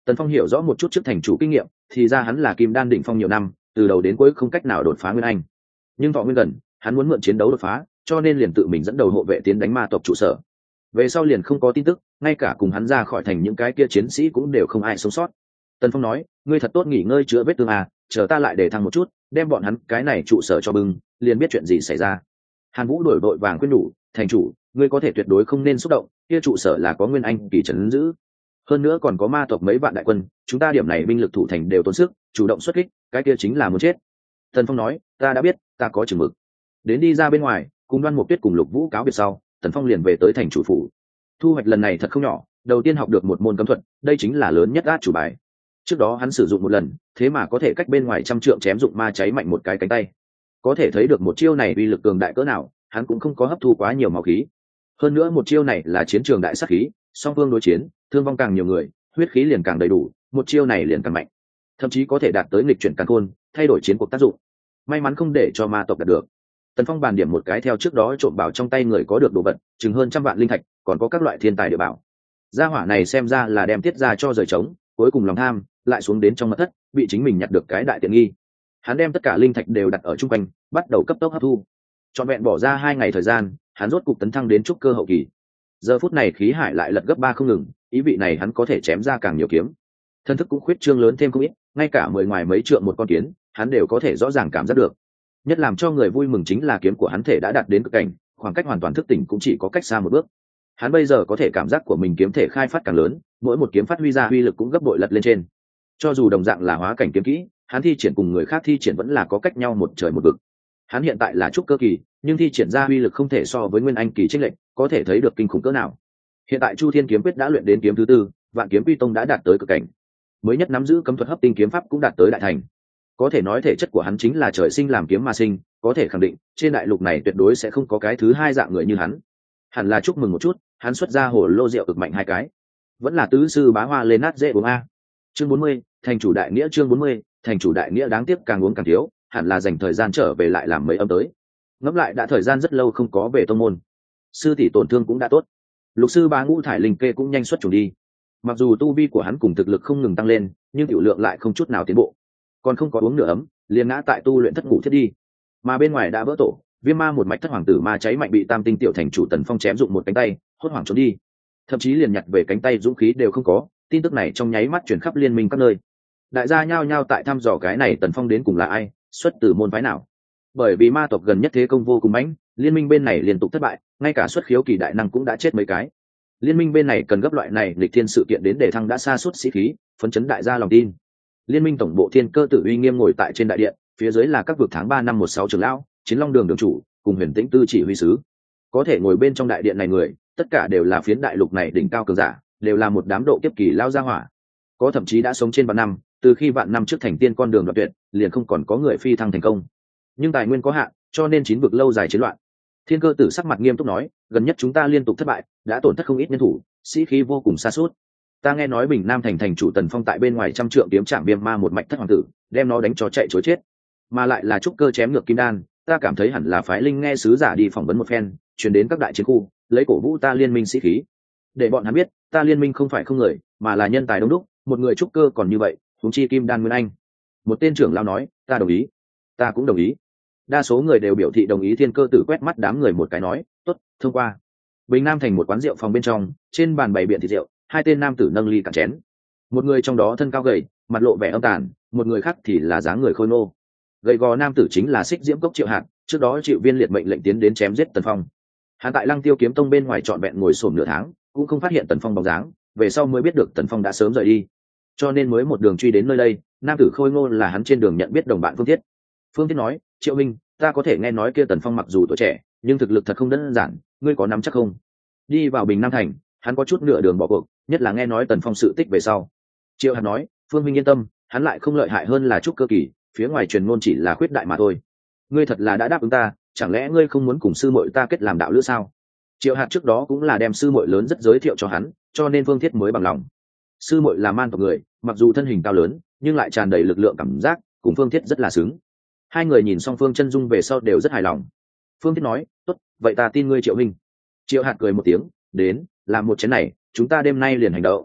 A: Tần Phong hiểu rõ một chút trước thành chủ kinh nghiệm, thì ra hắn là kim đan đỉnh phong nhiều năm, từ đầu đến cuối không cách nào đột phá nguyên anh. Nhưng thọ nguyên gần, hắn muốn mượn chiến đấu đột phá, cho nên liền tự mình dẫn đầu hộ vệ tiến đánh ma tộc trụ sở. Về sau liền không có tin tức, ngay cả cùng hắn ra khỏi thành những cái kia chiến sĩ cũng đều không ai sống sót. Tần Phong nói, ngươi thật tốt nghỉ ngơi chữa vết thương à, chờ ta lại để thăng một chút, đem bọn hắn cái này trụ sở cho bưng, liền biết chuyện gì xảy ra. Hàn Vũ đổi vội vàng khuyên nhủ, thành chủ, ngươi có thể tuyệt đối không nên xúc động, kia trụ sở là có nguyên anh kỳ trấn giữ, hơn nữa còn có ma tộc mấy vạn đại quân, chúng ta điểm này binh lực thủ thành đều tốn sức, chủ động xuất kích cái kia chính là muốn chết. Tần Phong nói, ta đã biết, ta có chừng mực. Đến đi ra bên ngoài, cùng Đoan Mục Tuyết cùng Lục Vũ cáo biệt sau, Tần Phong liền về tới thành chủ phủ. Thu hoạch lần này thật không nhỏ, đầu tiên học được một môn cấm thuật, đây chính là lớn nhất át chủ bài. Trước đó hắn sử dụng một lần, thế mà có thể cách bên ngoài trăm trượng chém dụng ma cháy mạnh một cái cánh tay. Có thể thấy được một chiêu này uy lực cường đại cỡ nào, hắn cũng không có hấp thu quá nhiều máu khí. Hơn nữa một chiêu này là chiến trường đại sát khí, song phương đối chiến, thương vong càng nhiều người, huyết khí liền càng đầy đủ, một chiêu này liền càng mạnh, thậm chí có thể đạt tới nghịch chuyển càn khôn, thay đổi chiến cuộc tác dụng. May mắn không để cho ma tộc đạt được. Tần Phong bàn điểm một cái theo trước đó trộm bảo trong tay người có được đồ vật, chừng hơn 100 vạn linh thạch, còn có các loại thiên tài địa bảo. Gia hỏa này xem ra là đem tiết ra cho rời trống, cuối cùng lòng tham lại xuống đến trong mật thất, bị chính mình nhặt được cái đại tiện nghi. Hắn đem tất cả linh thạch đều đặt ở trung quanh, bắt đầu cấp tốc hấp thu. Trọn vẹn bỏ ra 2 ngày thời gian, hắn rốt cục tấn thăng đến trúc cơ hậu kỳ. Giờ phút này khí hải lại lật gấp 3 không ngừng, ý vị này hắn có thể chém ra càng nhiều kiếm. Thân thức cũng khuyết trương lớn thêm không ít, ngay cả 10 ngoài mấy trượng một con kiến, hắn đều có thể rõ ràng cảm giác được. Nhất làm cho người vui mừng chính là kiếm của hắn thể đã đạt đến cực cảnh, khoảng cách hoàn toàn thức tỉnh cũng chỉ có cách xa một bước. Hắn bây giờ có thể cảm giác của mình kiếm thể khai phát càng lớn, mỗi một kiếm phát huy ra uy lực cũng gấp bội lật lên trên. Cho dù đồng dạng là hóa cảnh kiếm kỹ, hắn thi triển cùng người khác thi triển vẫn là có cách nhau một trời một vực. Hắn hiện tại là trúc cơ kỳ, nhưng thi triển ra uy lực không thể so với nguyên anh kỳ chênh lệch, có thể thấy được kinh khủng cỡ nào. Hiện tại Chu Thiên kiếm quyết đã luyện đến kiếm thứ 4, Vạn kiếm quy tông đã đạt tới cực cảnh. Mới nhất nắm giữ cấm thuật hấp tinh kiếm pháp cũng đạt tới đại thành. Có thể nói thể chất của hắn chính là trời sinh làm kiếm mà sinh, có thể khẳng định, trên đại lục này tuyệt đối sẽ không có cái thứ hai dạng người như hắn. Hẳn là chúc mừng một chút, hắn xuất ra hồ lô rượu cực mạnh 2 cái. Vẫn là tứ sư bá hoa lên nát dễ uống a. Chương 40, thành chủ đại nghĩa chương 40, thành chủ đại nghĩa đáng tiếc càng uống càng thiếu, hẳn là dành thời gian trở về lại làm mấy âm tới. Ngẫm lại đã thời gian rất lâu không có về tông môn. Sư tỷ tổn thương cũng đã tốt. Lục sư bá ngũ thải linh kê cũng nhanh xuất trùng đi. Mặc dù tu vi của hắn cùng thực lực không ngừng tăng lên, nhưng tiểu lượng lại không chút nào tiến bộ. Còn không có uống nửa ấm, liền ngã tại tu luyện thất ngủ thiết đi. Mà bên ngoài đã vỡ tổ, Viêm Ma một mạch thất hoàng tử ma cháy mạnh bị Tam tinh tiểu thành chủ Tần Phong chém dụng một cánh tay, hốt hoảng trốn đi. Thậm chí liền nhặt về cánh tay dũng khí đều không có, tin tức này trong nháy mắt truyền khắp liên minh các nơi. Đại gia nhao nhao tại thăm dò cái này Tần Phong đến cùng là ai, xuất từ môn phái nào. Bởi vì ma tộc gần nhất thế công vô cùng mãnh, liên minh bên này liên tục thất bại, ngay cả xuất khiếu kỳ đại năng cũng đã chết mấy cái. Liên minh bên này cần gấp loại này lịch thiên sự kiện đến để thăng đã sa sút sĩ khí, phấn chấn đại gia lòng tin. Liên minh tổng bộ Thiên Cơ Tử uy nghiêm ngồi tại trên đại điện, phía dưới là các vực tháng 3 năm 16 trưởng lão, Chiến Long Đường đường chủ, cùng Huyền Tĩnh Tư chỉ huy sứ. Có thể ngồi bên trong đại điện này người, tất cả đều là phiến đại lục này đỉnh cao cường giả, đều là một đám độ kiếp kỳ lao gia hỏa. Có thậm chí đã sống trên vạn năm, từ khi vạn năm trước thành tiên con đường đoạn tuyệt, liền không còn có người phi thăng thành công. Nhưng tài nguyên có hạn, cho nên 9 vực lâu dài chiến loạn. Thiên Cơ Tử sắc mặt nghiêm túc nói, gần nhất chúng ta liên tục thất bại, đã tổn thất không ít nhân thủ, sĩ khí vô cùng sa sút. Ta nghe nói Bình Nam thành thành chủ Tần Phong tại bên ngoài trăm trượng kiếm trảm Viêm Ma một mạch thất hoàng tử, đem nó đánh cho chạy trối chết, mà lại là trúc cơ chém ngược kim đan. Ta cảm thấy hẳn là phái linh nghe sứ giả đi phỏng vấn một phen, truyền đến các đại chiến khu, lấy cổ vũ ta liên minh sĩ khí, để bọn hắn biết ta liên minh không phải không người, mà là nhân tài đông đúc, một người trúc cơ còn như vậy, huống chi kim đan nguyên anh. Một tên trưởng lão nói, ta đồng ý. Ta cũng đồng ý. Đa số người đều biểu thị đồng ý. Thiên Cơ Tử quét mắt đám người một cái nói, tốt, thông qua. Bình Nam thành một quán rượu phòng bên trong, trên bàn bày biện thịt rượu, 2 tên nam tử nâng ly cạn chén. Một người trong đó thân cao gầy, mặt lộ vẻ âm tàn, một người khác thì là dáng người khôi ngô. Gầy gò nam tử chính là Xích Diễm Cốc Triệu Hạt, trước đó chịu Viên Liệt mệnh lệnh tiến đến chém giết Tần Phong. Hắn tại Lăng Tiêu kiếm tông bên ngoài trọn vẹn ngồi xổm nửa tháng, cũng không phát hiện Tần Phong bóng dáng, về sau mới biết được Tần Phong đã sớm rời đi, cho nên mới một đường truy đến nơi đây. Nam tử khôi ngô là hắn trên đường nhận biết đồng bạn Phương Thiết. Phương Thiết nói, Triệu Minh, ta có thể nghe nói kia Tần Phong mặc dù tuổi trẻ, nhưng thực lực thật không đơn giản, ngươi có nắm chắc không? Đi vào Bình Nam thành, hắn có chút nửa đường bỏ cuộc, nhất là nghe nói Tần Phong sự tích về sau. Triệu Hạt nói, Phương Minh yên tâm, hắn lại không lợi hại hơn là trúc cơ kỳ, phía ngoài truyền ngôn chỉ là khuyết đại mà thôi. Ngươi thật là đã đáp ứng ta, chẳng lẽ ngươi không muốn cùng sư muội ta kết làm đạo lữ sao? Triệu Hạt trước đó cũng là đem sư muội lớn rất giới thiệu cho hắn, cho nên Phương Thiết mới bằng lòng. Sư muội là man tộc người, mặc dù thân hình cao lớn, nhưng lại tràn đầy lực lượng cảm giác, cùng Phương Thiết rất là xứng. Hai người nhìn song phương chân dung về sau đều rất hài lòng. Phương Thiết nói, tốt, vậy ta tin ngươi Triệu Minh. Triệu Hạt cười một tiếng, đến, làm một chén này, chúng ta đêm nay liền hành động.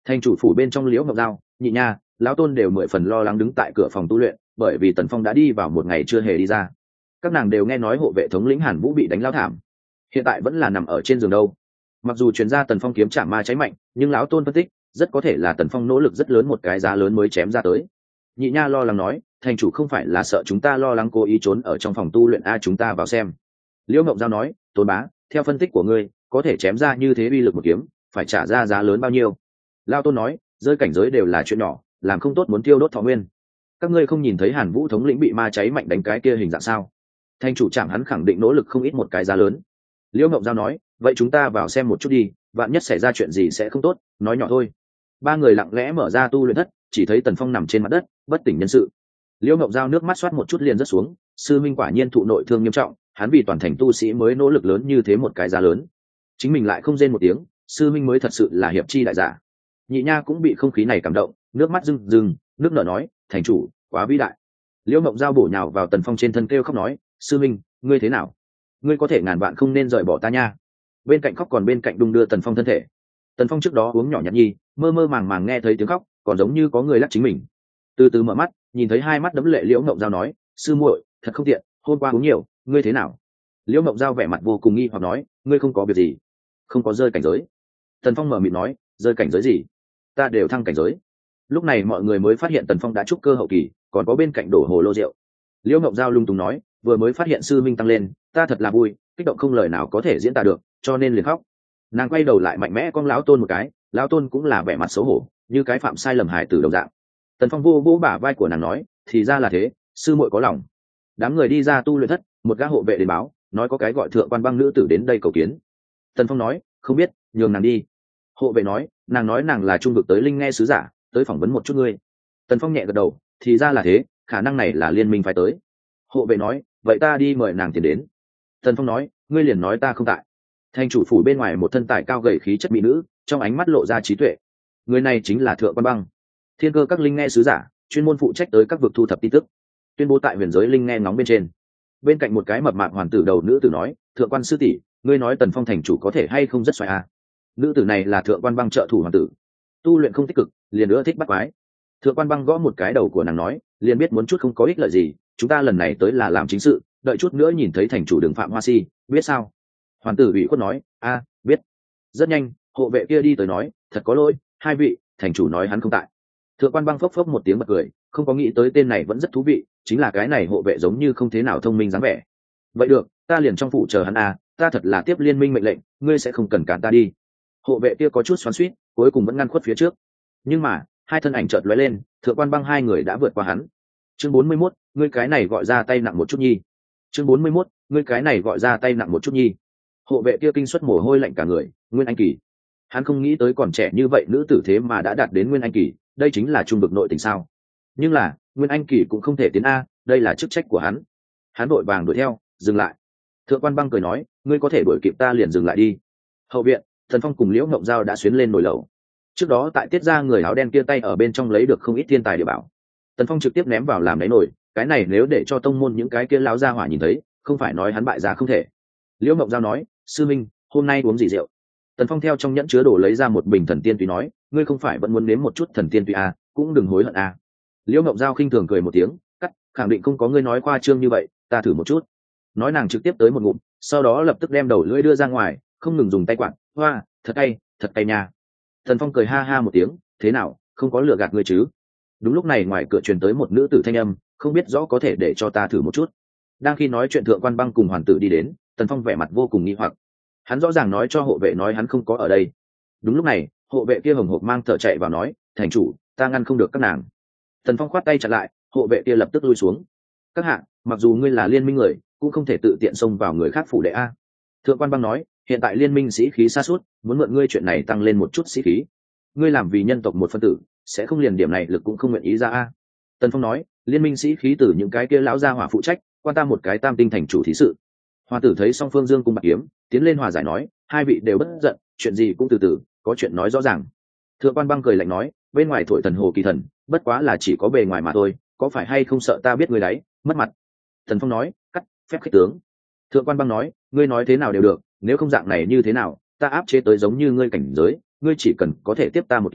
A: Thành chủ phủ bên trong Liễu Ngọc Giao, Nhị Nha, lão tôn đều mười phần lo lắng đứng tại cửa phòng tu luyện, bởi vì Tần Phong đã đi vào một ngày chưa hề đi ra. Các nàng đều nghe nói hộ vệ thống lĩnh Hàn Vũ bị đánh lao thảm, hiện tại vẫn là nằm ở trên giường đâu. Mặc dù truyền ra Tần Phong kiếm chạm ma cháy mạnh, nhưng lão tôn phân tích rất có thể là Tần Phong nỗ lực rất lớn một cái giá lớn mới chém ra tới. Nhị Nha lo lắng nói, thành chủ không phải là sợ chúng ta lo lắng cố ý trốn ở trong phòng tu luyện a, chúng ta vào xem. Liễu Ngộng Giao nói, Tôn bá, theo phân tích của ngươi, có thể chém ra như thế uy lực một kiếm, phải trả ra giá lớn bao nhiêu? Lao tôn nói, rơi cảnh giới đều là chuyện nhỏ, làm không tốt muốn tiêu đốt thọ nguyên. Các ngươi không nhìn thấy Hàn Vũ thống lĩnh bị ma cháy mạnh đánh cái kia hình dạng sao? Thành chủ chạm hắn khẳng định nỗ lực không ít một cái giá lớn. Liễu Ngộng Giao nói, vậy chúng ta vào xem một chút đi, vạn nhất xảy ra chuyện gì sẽ không tốt, nói nhỏ thôi. Ba người lặng lẽ mở ra tu luyện thất, chỉ thấy Tần Phong nằm trên mặt đất, bất tỉnh nhân sự. Liễu Ngộng Giao nước mắt xoát một chút liền rớt xuống, sư minh quả nhiên thụ nội thương nghiêm trọng, hắn vì toàn thành tu sĩ mới nỗ lực lớn như thế một cái giá lớn, chính mình lại không rên một tiếng, sư minh mới thật sự là hiệp chi đại giả. Nhị Nha cũng bị không khí này cảm động, nước mắt rưng rưng, nước nở nói, thành chủ quá vĩ đại. Liễu Ngộng Giao bổ nhào vào Tần Phong trên thân kêu khóc nói, sư minh, ngươi thế nào? Ngươi có thể ngàn vạn không nên rời bỏ ta nha. Bên cạnh khóc còn bên cạnh đung đưa Tần Phong thân thể. Tần Phong trước đó uống nhỏ nhặt nhi, mơ mơ màng màng nghe thấy tiếng khóc, còn giống như có người lắc chính mình. Từ từ mở mắt, nhìn thấy hai mắt đẫm lệ Liễu Ngộng Giao nói, sư muội, thật không tiện, hôm qua uống nhiều, ngươi thế nào? Liễu Ngộng Giao vẻ mặt vô cùng nghi hoặc nói, ngươi không có việc gì? Không có rơi cảnh giới. Tần Phong mở miệng nói, rơi cảnh giới gì? Ta đều thăng cảnh giới. Lúc này mọi người mới phát hiện Tần Phong đã trúc cơ hậu kỳ, còn có bên cạnh đổ hồ lô rượu. Liễu Ngộng Giao lung tung nói, vừa mới phát hiện sư minh tăng lên, ta thật là vui, kích động không lời nào có thể diễn tả được, cho nên liền khóc. Nàng quay đầu lại mạnh mẽ con lão tôn một cái, lão tôn cũng là vẻ mặt xấu hổ, như cái phạm sai lầm hài tử đồng dạng. Tần Phong vô vô bả vai của nàng nói, thì ra là thế, sư muội có lòng. Đám người đi ra tu luyện thất, một gã hộ vệ đến báo, nói có cái gọi Thượng Quan Băng nữ tử đến đây cầu kiến. Tần Phong nói, không biết, nhường nàng đi. Hộ vệ nói nàng là trung vực tới linh nghe sứ giả, tới phỏng vấn một chút ngươi. Tần Phong nhẹ gật đầu, thì ra là thế, khả năng này là liên minh phải tới. Hộ vệ nói, vậy ta đi mời nàng tiền đến. Tần Phong nói, ngươi liền nói ta không tại. Thành chủ phủ bên ngoài một thân tài cao gầy khí chất mỹ nữ, trong ánh mắt lộ ra trí tuệ. Người này chính là Thượng Quan Băng, thiên cơ các linh nghe sứ giả, chuyên môn phụ trách tới các vực thu thập tin tức, tuyên bố tại huyền giới linh nghe ngóng bên trên. Bên cạnh một cái mập mạp hoàn tử đầu nữ tử nói, Thượng Quan sư tỷ, ngươi nói Tần Phong thành chủ có thể hay không rất xoài à? Nữ tử này là Thượng Quan Băng trợ thủ hoàn tử, tu luyện không tích cực, liền nữa thích bắt quái. Thượng Quan Băng gõ một cái đầu của nàng nói, liền biết muốn chút không có ích lợi gì, chúng ta lần này tới là làm chính sự, đợi chút nữa nhìn thấy thành chủ đường phạm hoa si, biết sao? Hoàn tử ủy khuất nói, a, biết. Rất nhanh, hộ vệ kia đi tới nói, thật có lỗi, hai vị, thành chủ nói hắn không tại. Thượng Quan Băng phốc phốc một tiếng bật cười, không có nghĩ tới tên này vẫn rất thú vị, chính là cái này hộ vệ giống như không thế nào thông minh dáng vẻ. Vậy được, ta liền trong phủ chờ hắn à, ta thật là tiếp liên minh mệnh lệnh, ngươi sẽ không cần cản ta đi. Hộ vệ kia có chút xoắn xuýt, cuối cùng vẫn ngăn khuất phía trước. Nhưng mà, hai thân ảnh chợt lóe lên, Thượng Quan Băng hai người đã vượt qua hắn. Chương 41, ngươi cái này gọi ra tay nặng một chút nhi. Chương 41, ngươi cái này gọi ra tay nặng một chút nhi. Hộ vệ kia kinh suất mồ hôi lạnh cả người, Nguyên Anh kỳ. Hắn không nghĩ tới còn trẻ như vậy nữ tử thế mà đã đạt đến Nguyên Anh kỳ, đây chính là trung vực nội tình sao? Nhưng là, Nguyên Anh kỳ cũng không thể tiến a, đây là chức trách của hắn. Hắn vội vàng đuổi theo, dừng lại. Thượng Quan Băng cười nói, ngươi có thể đuổi kịp ta liền dừng lại đi. Hậu viện, Thần Phong cùng Liễu Ngộng Giao đã xuyến lên nồi lẩu. Trước đó tại tiết ra người áo đen kia tay ở bên trong lấy được không ít thiên tài địa bảo. Tần Phong trực tiếp ném vào làm đáy nồi, cái này nếu để cho tông môn những cái kia láo ra hỏa nhìn thấy, không phải nói hắn bại giá không thể. Liễu Ngộng Giao nói, sư minh, hôm nay uống gì rượu? Tần Phong theo trong nhẫn chứa đồ lấy ra một bình thần tiên túy nói, ngươi không phải vẫn muốn nếm một chút thần tiên túy à, cũng đừng hối hận à. Liễu Ngộng Giao khinh thường cười một tiếng, cắt, khẳng định không có ngươi nói khoa trương như vậy, ta thử một chút. Nói nàng trực tiếp tới một ngụm, sau đó lập tức đem đầu lưỡi đưa ra ngoài, không ngừng dùng tay quạt, hoa, thật cay nha. Tần Phong cười ha ha một tiếng, thế nào, không có lừa gạt ngươi chứ? Đúng lúc này ngoài cửa truyền tới một nữ tử thanh âm, không biết rõ có thể để cho ta thử một chút. Đang khi nói chuyện Thượng Quan Băng cùng hoàn tử đi đến, Tần Phong vẻ mặt vô cùng nghi hoặc. Hắn rõ ràng nói cho hộ vệ nói hắn không có ở đây. Đúng lúc này, hộ vệ kia hồng hộc mang thở chạy vào nói, thành chủ, ta ngăn không được các nàng. Tần Phong khoát tay chặn lại, hộ vệ kia lập tức lui xuống. Các hạ, mặc dù ngươi là liên minh người, cũng không thể tự tiện xông vào người khác phủ đệ a. Thượng Quan Băng nói, hiện tại liên minh sĩ khí sa sút, muốn mượn ngươi chuyện này tăng lên một chút sĩ khí. Ngươi làm vì nhân tộc một phân tử, sẽ không liền điểm này lực cũng không nguyện ý ra a. Tần Phong nói, liên minh sĩ khí từ những cái kia lão gia hỏa phụ trách, quan ta một cái tam tinh thành chủ thí sự. Hoa tử thấy song phương dương cung bạc kiếm, tiến lên hòa giải nói, hai vị đều bất giận, chuyện gì cũng từ từ, có chuyện nói rõ ràng. Thượng Quan Băng cười lạnh nói, bên ngoài thổi thần hồ kỳ thần, bất quá là chỉ có bề ngoài mà thôi, có phải hay không sợ ta biết ngươi đấy, mất mặt. Tần Phong nói, cắt, phép khích tướng. Thượng Quan Băng nói, ngươi nói thế nào đều được, nếu không dạng này như thế nào, ta áp chế tới giống như ngươi cảnh giới, ngươi chỉ cần có thể tiếp ta một kiếm,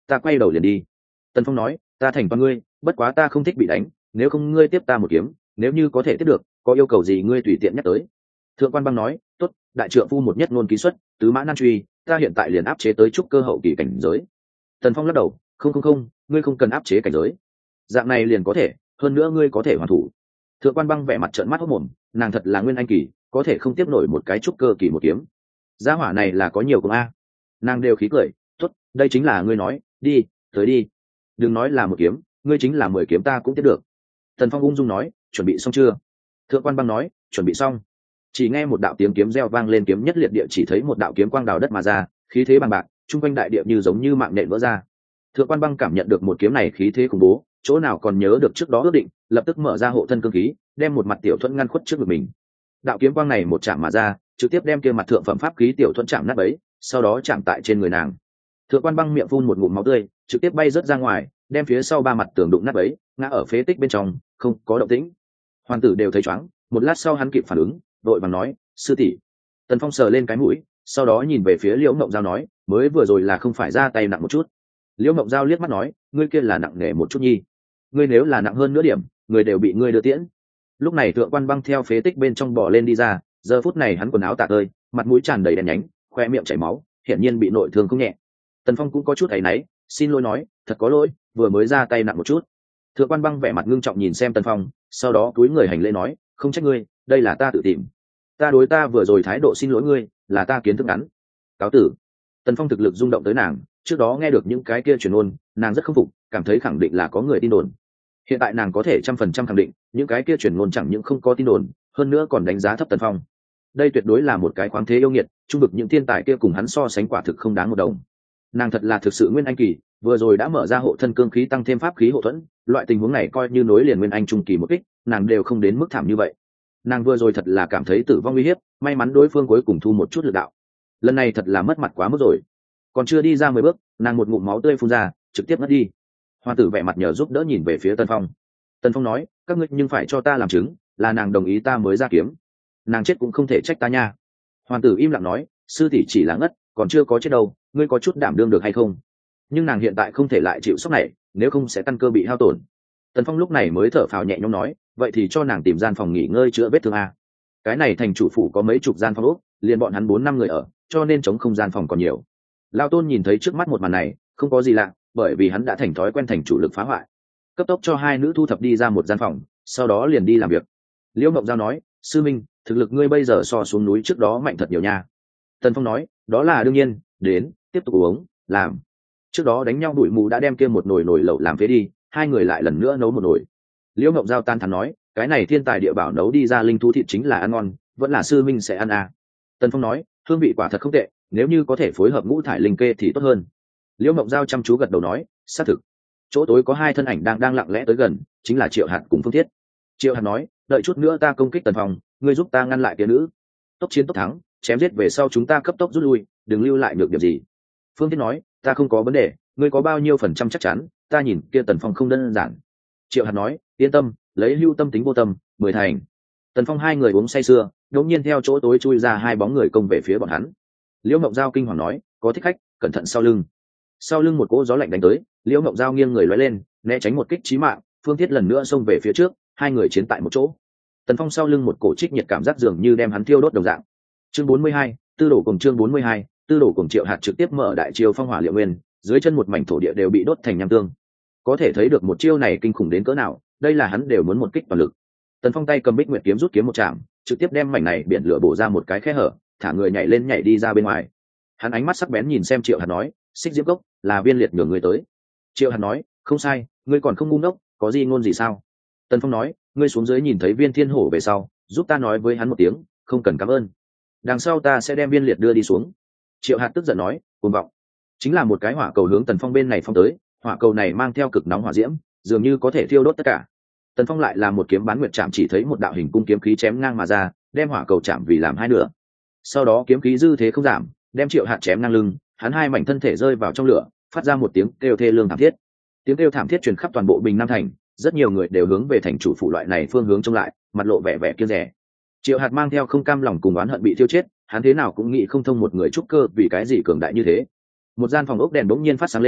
A: ta quay đầu liền đi. Tần Phong nói, ta thành toàn ngươi, bất quá ta không thích bị đánh, nếu không ngươi tiếp ta một kiếm, nếu như có thể tiếp được, có yêu cầu gì ngươi tùy tiện nhắc tới. Thượng quan băng nói, tốt, đại trượng phu một nhất ngôn ký xuất, tứ mã nan truy, ta hiện tại liền áp chế tới trúc cơ hậu kỳ cảnh giới. Tần Phong lắc đầu, không, ngươi không cần áp chế cảnh giới, dạng này liền có thể, hơn nữa ngươi có thể hoàn thủ. Thượng quan băng vẻ mặt trợn mắt hốt mồm, nàng thật là nguyên anh kỳ, có thể không tiếp nổi một cái trúc cơ kỳ một kiếm. Gia hỏa này là có nhiều cùng a. Nàng đều khí cười, tốt, đây chính là ngươi nói, đi, tới đi. Đừng nói là một kiếm, ngươi chính là 10 kiếm ta cũng tiếp được. Tần Phong ung dung nói, chuẩn bị xong chưa? Thượng quan băng nói, chuẩn bị xong. Chỉ nghe một đạo tiếng kiếm reo vang lên, kiếm nhất liệt địa, chỉ thấy một đạo kiếm quang đào đất mà ra, khí thế bằng bạc, trung quanh đại địa như giống như mạng nện vỡ ra. Thượng quan băng cảm nhận được một kiếm này khí thế khủng bố, chỗ nào còn nhớ được trước đó ước định, lập tức mở ra hộ thân cương khí, đem một mặt tiểu thuẫn ngăn khuất trước ngực mình. Đạo kiếm quang này một chạm mà ra, trực tiếp đem kia mặt thượng phẩm pháp khí tiểu thuẫn chạm nát bấy, sau đó chạm tại trên người nàng. Thượng quan băng miệng phun một ngụm máu tươi, trực tiếp bay rớt ra ngoài, đem phía sau 3 mặt tường đụng nát bấy, ngã ở phế tích bên trong, không có động tĩnh. Hoàng tử đều thấy choáng, một lát sau hắn kịp phản ứng, đội bằng nói, sư tỷ. Tần Phong sờ lên cái mũi, sau đó nhìn về phía Liễu Ngộng Giao nói, mới vừa rồi là không phải ra tay nặng một chút. Liễu Ngộng Giao liếc mắt nói, ngươi kia là nặng nề một chút nhi, ngươi nếu là nặng hơn nữa điểm, người đều bị ngươi đưa tiễn. Lúc này thượng quan băng theo phế tích bên trong bò lên đi ra, giờ phút này hắn quần áo tả tơi, mặt mũi tràn đầy đen nhánh, khoe miệng chảy máu, hiển nhiên bị nội thương không nhẹ. Tần Phong cũng có chút áy náy, xin lỗi nói, thật có lỗi, vừa mới ra tay nặng một chút. Thượng quan băng vẻ mặt ngưng trọng nhìn xem Tần Phong, sau đó cúi người hành lễ nói, không trách ngươi, đây là ta tự tìm, ta đối ta vừa rồi thái độ xin lỗi ngươi, là ta kiến thức ngắn, cáo tử. Tần Phong thực lực rung động tới nàng, trước đó nghe được những cái kia truyền ngôn, nàng rất không phục, cảm thấy khẳng định là có người tin đồn. Hiện tại nàng có thể 100% khẳng định, những cái kia truyền ngôn chẳng những không có tin đồn, hơn nữa còn đánh giá thấp Tần Phong. Đây tuyệt đối là một cái khoáng thế yêu nghiệt, trung vực những thiên tài kia cùng hắn so sánh quả thực không đáng một đồng. Nàng thật là thực sự nguyên anh kỳ, vừa rồi đã mở ra hộ thân cương khí tăng thêm pháp khí hộ thuẫn, loại tình huống này coi như nối liền nguyên anh trung kỳ một kích, nàng đều không đến mức thảm như vậy. Nàng vừa rồi thật là cảm thấy tử vong uy hiếp, may mắn đối phương cuối cùng thu một chút lực đạo. Lần này thật là mất mặt quá mức rồi. Còn chưa đi ra 10 bước, nàng một ngụm máu tươi phun ra, trực tiếp ngất đi. Hoa tử vẻ mặt nhờ giúp đỡ nhìn về phía Tần Phong. Tần Phong nói, các ngươi nhưng phải cho ta làm chứng, là nàng đồng ý ta mới ra kiếm, nàng chết cũng không thể trách ta nha. Hoàng tử im lặng nói, sư tỷ chỉ là ngất, còn chưa có chết đâu, ngươi có chút đảm đương được hay không? Nhưng nàng hiện tại không thể lại chịu sốc này, nếu không sẽ căn cơ bị hao tổn. Tần Phong lúc này mới thở phào nhẹ nhõm nói, vậy thì cho nàng tìm gian phòng nghỉ ngơi chữa vết thương a. Cái này thành chủ phủ có mấy chục gian phòng ốc, liền bọn hắn 4-5 người ở, cho nên chống không gian phòng còn nhiều. Lao Tôn nhìn thấy trước mắt một màn này, không có gì lạ, bởi vì hắn đã thành thói quen thành chủ lực phá hoại. Cấp tốc cho 2 nữ thu thập đi ra một gian phòng, sau đó liền đi làm việc. Liễu Mộng Giao nói, sư minh, thực lực ngươi bây giờ so xuống núi trước đó mạnh thật nhiều nha. Tần Phong nói, đó là đương nhiên, đến, tiếp tục uống, làm. Trước đó đánh nhau đuổi mù đã đem kia một nồi lẩu làm phế đi, 2 người lại lần nữa nấu một nồi. Liễu Mộng Giao tan thán nói, cái này thiên tài địa bảo nấu đi ra linh thú thịt chính là ăn ngon, vẫn là sư minh sẽ ăn à. Tần Phong nói, hương vị quả thật không tệ, nếu như có thể phối hợp ngũ thải linh kê thì tốt hơn. Liễu Mộng Giao chăm chú gật đầu nói, xác thực. Chỗ tối có 2 thân ảnh đang lặng lẽ tới gần, chính là Triệu Hạt cùng Phương Thiết. Triệu Hạt nói, đợi chút nữa ta công kích Tần Phong, ngươi giúp ta ngăn lại kia nữ. Tốc chiến tốc thắng, chém giết về sau chúng ta cấp tốc rút lui, đừng lưu lại được điểm gì. Phương Thiết nói, ta không có vấn đề, ngươi có bao nhiêu phần trăm chắc chắn, ta nhìn kia Tần Phong không đơn giản. Triệu Hạt nói, yên tâm, lấy hưu tâm tính vô tâm, 10 thành. Tần Phong 2 người uống say sưa, đột nhiên theo chỗ tối chui ra 2 bóng người công về phía bọn hắn. Liễu Mộng Giao kinh hoàng nói, có thích khách, cẩn thận sau lưng. Sau lưng một cỗ gió lạnh đánh tới, Liễu Mộng Giao nghiêng người lóe lên, né tránh một kích chí mạng, Phương Thiết lần nữa xông về phía trước, 2 người chiến tại một chỗ. Tần Phong sau lưng một cổ trích nhiệt cảm giác dường như đem hắn thiêu đốt đồng dạng. Chương 42, Tư đổ cùng chương 42, Tư đổ cùng Triệu Hạt trực tiếp mở đại chiêu phong hỏa liệu nguyên, dưới chân một mảnh thổ địa đều bị đốt thành nham tương. Có thể thấy được một chiêu này kinh khủng đến cỡ nào, đây là hắn đều muốn một kích toàn lực. Tần Phong tay cầm Bích Nguyệt kiếm rút kiếm một chạm, trực tiếp đem mảnh này biển lửa bổ ra một cái khe hở, thả người nhảy lên nhảy đi ra bên ngoài. Hắn ánh mắt sắc bén nhìn xem Triệu Hạt nói, Xích Diễm Cốc là viên liệt nhường người tới. Triệu Hạt nói, không sai, ngươi còn không ngu ngốc, có gì ngôn gì sao? Tần Phong nói, ngươi xuống dưới nhìn thấy Viên Thiên Hổ về sau, giúp ta nói với hắn một tiếng, không cần cảm ơn. Đằng sau ta sẽ đem viên liệt đưa đi xuống. Triệu Hạt tức giận nói, cuồng vọng. Chính là một cái hỏa cầu hướng Tần Phong bên này phong tới, hỏa cầu này mang theo cực nóng hỏa diễm, dường như có thể thiêu đốt tất cả. Tần Phong lại là một kiếm bán nguyệt chạm, chỉ thấy một đạo hình cung kiếm khí chém ngang mà ra, đem hỏa cầu chạm vì làm 2 nửa. Sau đó kiếm khí dư thế không giảm, đem Triệu Hạt chém ngang lưng, hắn 2 mảnh thân thể rơi vào trong lửa, phát ra một tiếng kêu thê lương thảm thiết. Tiếng kêu thảm thiết truyền khắp toàn bộ Bình Nam thành, rất nhiều người đều hướng về thành chủ phủ loại này phương hướng trông lại, mặt lộ vẻ vẻ kiêng dè. Triệu Hạt mang theo không cam lòng cùng oán hận bị thiêu chết, hắn thế nào cũng nghĩ không thông một người trúc cơ vì cái gì cường đại như thế. Một gian phòng ốc đèn bỗng nhiên phát sáng lên,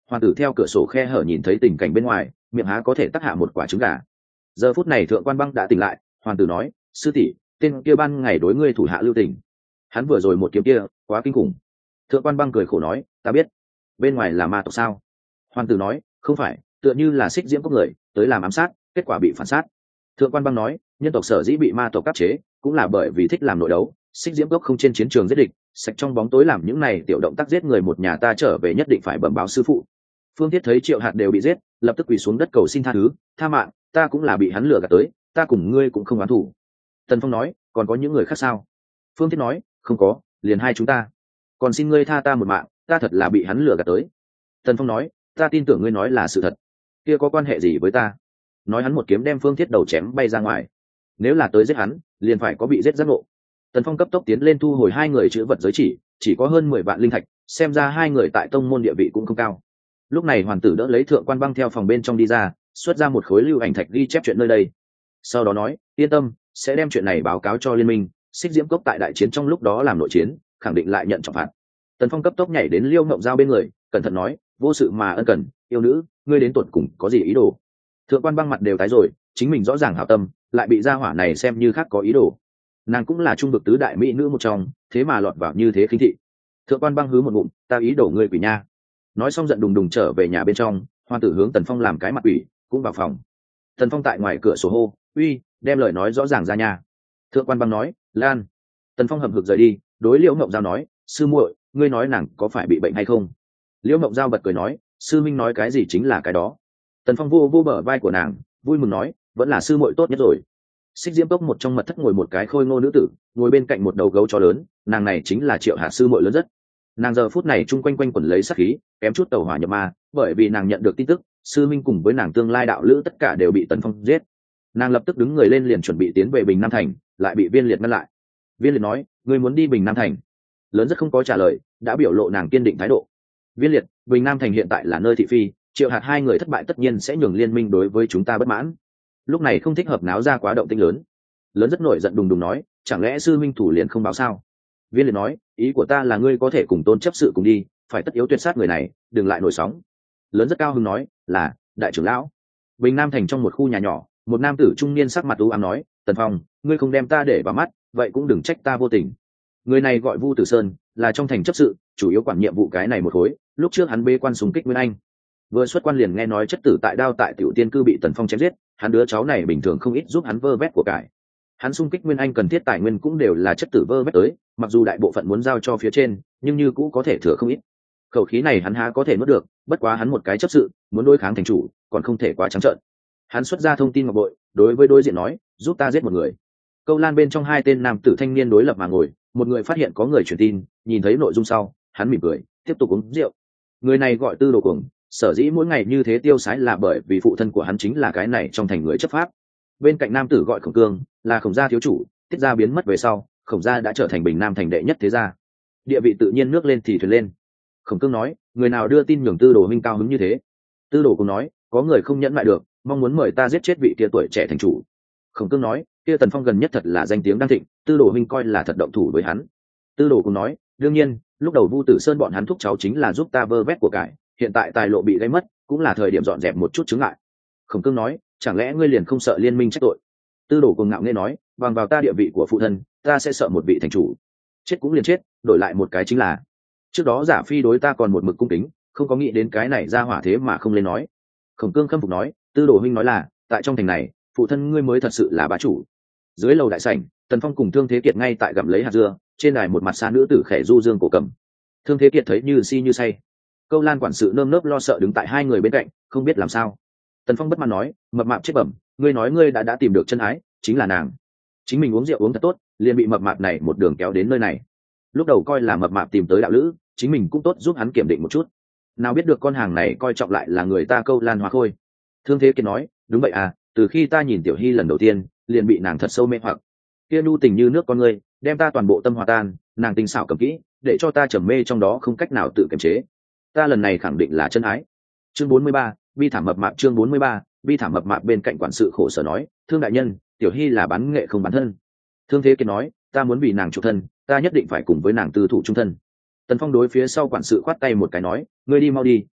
A: hoàng tử theo cửa sổ khe hở nhìn thấy tình cảnh bên ngoài, miệng há có thể tắc hạ một quả trứng gà. Giờ phút này thượng quan băng đã tỉnh lại, hoàng tử nói, sư tỷ, tên kia ban ngày đối ngươi thủ hạ lưu tình, hắn vừa rồi một kiếm kia quá kinh khủng. Thượng quan băng cười khổ nói, ta biết. Bên ngoài là ma tộc sao? Hoàng tử nói, không phải, tựa như là xích diễm cốc người tới làm ám sát, kết quả bị phản sát. Thượng quan băng nói, nhân tộc sở dĩ bị ma tộc áp chế cũng là bởi vì thích làm nội đấu, xích diễm cốc không trên chiến trường giết địch, sạch trong bóng tối làm những này tiểu động tác giết người một nhà ta trở về nhất định phải bẩm báo sư phụ. Phương Thiết thấy Triệu Hạt đều bị giết, lập tức quỳ xuống đất cầu xin tha thứ, tha mạng, ta cũng là bị hắn lừa gạt tới, ta cùng ngươi cũng không oán thù. Tần Phong nói, còn có những người khác sao? Phương Thiết nói, không có, liền hai chúng ta. Còn xin ngươi tha ta một mạng, ta thật là bị hắn lừa gạt tới. Tần Phong nói, ta tin tưởng ngươi nói là sự thật. Kia có quan hệ gì với ta? Nói hắn một kiếm đem Phương Thiết đầu chém bay ra ngoài. Nếu là tới giết hắn, liền phải có bị giết giác ngộ. Tần Phong cấp tốc tiến lên thu hồi hai người chữ vật giới chỉ có hơn 10 vạn linh thạch, xem ra hai người tại tông môn địa vị cũng không cao. Lúc này hoàng tử đỡ lấy thượng quan băng theo phòng bên trong đi ra, xuất ra một khối lưu ảnh thạch ghi chép chuyện nơi đây. Sau đó nói, yên tâm, sẽ đem chuyện này báo cáo cho liên minh, xích diễm cốc tại đại chiến trong lúc đó làm nội chiến, khẳng định lại nhận trọng phạt. Tần Phong cấp tốc nhảy đến Liêu Ngộng Giao bên người, cẩn thận nói, vô sự mà ân cần, yêu nữ, ngươi đến tuột cùng có gì ý đồ? Thượng quan băng mặt đều tái rồi, chính mình rõ ràng hảo tâm, lại bị gia hỏa này xem như khác có ý đồ. Nàng cũng là trung vực tứ đại mỹ nữ một trong, thế mà lọt vào như thế khinh thị. Thượng quan băng hứ một ngụm, ta ý đồ ngươi quỷ nha. Nói xong giận đùng đùng trở về nhà bên trong, hoàng tử hướng Tần Phong làm cái mặt quỷ, cũng vào phòng. Tần Phong tại ngoài cửa sổ hô, uy, đem lời nói rõ ràng ra nhà. Thượng quan băng nói, lan. Tần Phong hậm hực rời đi, đối Liễu Ngộng Giao nói, sư muội, ngươi nói nàng có phải bị bệnh hay không? Liễu Ngộng Giao bật cười nói, sư minh nói cái gì chính là cái đó. Tần Phong vô vô bờ vai của nàng, vui mừng nói, vẫn là sư muội tốt nhất rồi. Xích diễm cốc một trong mật thất ngồi một cái khôi ngô nữ tử, ngồi bên cạnh một đầu gấu chó lớn, nàng này chính là Triệu Hạ sư muội lớn rất. Nàng giờ phút này chung quanh quanh quẩn lấy sát khí, kém chút tẩu hỏa nhập ma, bởi vì nàng nhận được tin tức sư minh cùng với nàng tương lai đạo lữ tất cả đều bị Tần Phong giết. Nàng lập tức đứng người lên liền chuẩn bị tiến về Bình Nam Thành, lại bị Viên Liệt ngăn lại. Viên Liệt nói, ngươi muốn đi Bình Nam Thành? Lớn rất không có trả lời, đã biểu lộ nàng kiên định thái độ. Viên Liệt, Bình Nam Thành hiện tại là nơi thị phi, Triệu Hạt hai người thất bại tất nhiên sẽ nhường liên minh đối với chúng ta bất mãn, lúc này không thích hợp náo ra quá động tĩnh lớn. Lớn rất nổi giận đùng đùng nói, chẳng lẽ sư minh thủ liền không báo sao? Viên Liệt nói, ý của ta là ngươi có thể cùng Tôn chấp sự cùng đi, phải tất yếu tuyệt sát người này, đừng lại nổi sóng. Lớn rất cao hứng nói, là đại trưởng lão. Bình Nam Thành trong một khu nhà nhỏ, một nam tử trung niên sắc mặt u ám nói, Tần Phong, ngươi không đem ta để vào mắt, vậy cũng đừng trách ta vô tình. Người này gọi Vu Tử Sơn, là trong thành chấp sự, chủ yếu quản nhiệm vụ cái này một khối, lúc trước hắn bê quan xung kích Nguyên Anh, vừa xuất quan liền nghe nói chất tử tại đao tại tiểu tiên cư bị Tần Phong chém giết, hắn đứa cháu này bình thường không ít giúp hắn vơ vét của cải. Hắn xung kích Nguyên Anh cần thiết tài nguyên cũng đều là chất tử vơ vét tới, mặc dù đại bộ phận muốn giao cho phía trên, nhưng như cũ có thể thừa không ít. Khẩu khí này hắn há có thể nuốt được, bất quá hắn một cái chấp sự, muốn đối kháng thành chủ, còn không thể quá trắng trợn. Hắn xuất ra thông tin ngọc bội, đối với đối diện nói, giúp ta giết một người. Câu lan bên trong hai tên nam tử thanh niên đối lập mà ngồi, một người phát hiện có người truyền tin, nhìn thấy nội dung sau, hắn mỉm cười, tiếp tục uống rượu. Người này gọi Tư Đồ Cuồng, sở dĩ mỗi ngày như thế tiêu sái là bởi vì phụ thân của hắn chính là cái này trong thành người chấp pháp. Bên cạnh nam tử gọi Khổng Cương, là Khổng gia thiếu chủ, Tiết gia biến mất về sau, Khổng gia đã trở thành Bình Nam thành đệ nhất thế gia, địa vị tự nhiên nước lên thì thuyền lên. Khổng Cương nói, người nào đưa tin nhường Tư Đồ minh cao hứng như thế? Tư Đồ cũng nói, có người không nhẫn lại được, mong muốn mời ta giết chết vị kia tuổi trẻ thành chủ. Khổng Cương nói, kia Tần Phong gần nhất thật là danh tiếng đang thịnh, Tư Đồ minh coi là thật động thủ với hắn. Tư Đồ cũng nói, đương nhiên, lúc đầu Vu Tử Sơn bọn hắn thúc cháu chính là giúp ta vơ vét của cải, hiện tại tài lộ bị gây mất, cũng là thời điểm dọn dẹp một chút chứng ngại. Khổng Cương nói, chẳng lẽ ngươi liền không sợ liên minh trách tội? Tư Đồ cùng ngạo nghễ nói, bằng vào ta địa vị của phụ thân, ta sẽ sợ một vị thành chủ? Chết cũng liền chết, đổi lại một cái chính là. Trước đó Giả Phi đối ta còn một mực cung kính, không có nghĩ đến cái này ra hỏa thế mà không lên nói. Khổng Cương khâm phục nói, Tư Đồ huynh nói là, tại trong thành này, phụ thân ngươi mới thật sự là bá chủ. Dưới lầu đại sảnh, Tần Phong cùng Thương Thế Kiệt ngay tại gặm lấy hạt dưa, trên đài một mặt xa nữ tử khẽ du dương cổ cầm. Thương Thế Kiệt thấy như si như say. Câu Lan quản sự nơm nớp lo sợ đứng tại hai người bên cạnh, không biết làm sao. Tần Phong bất mãn nói, mập mạp chết bẩm, ngươi nói ngươi đã tìm được chân ái, chính là nàng. Chính mình uống rượu uống thật tốt, liền bị mập mạp này một đường kéo đến nơi này. Lúc đầu coi là mập mạp tìm tới đạo lữ, chính mình cũng tốt giúp hắn kiểm định một chút. Nào biết được con hàng này coi trọng lại là người ta Câu Lan Hoa Khôi. Thương Thế Kiệt nói, đúng vậy à, từ khi ta nhìn Tiểu Hy lần đầu tiên, liền bị nàng thật sâu mê hoặc. Kia nhu tình như nước con ngươi, đem ta toàn bộ tâm hòa tan, nàng tình xảo cầm kỹ, để cho ta trầm mê trong đó không cách nào tự kiềm chế. Ta lần này khẳng định là chân ái. Chương 43, bi thảm mập mạp. Chương 43, bi thảm mập mạp. Bên cạnh quản sự khổ sở nói, Thương đại nhân, Tiểu Hy là bán nghệ không bán thân. Thương Thế Kiệt nói, ta muốn vì nàng chủ thân, ta nhất định phải cùng với nàng tư thủ chung thân. Tần Phong đối phía sau quản sự khoát tay một cái nói, ngươi đi mau đi,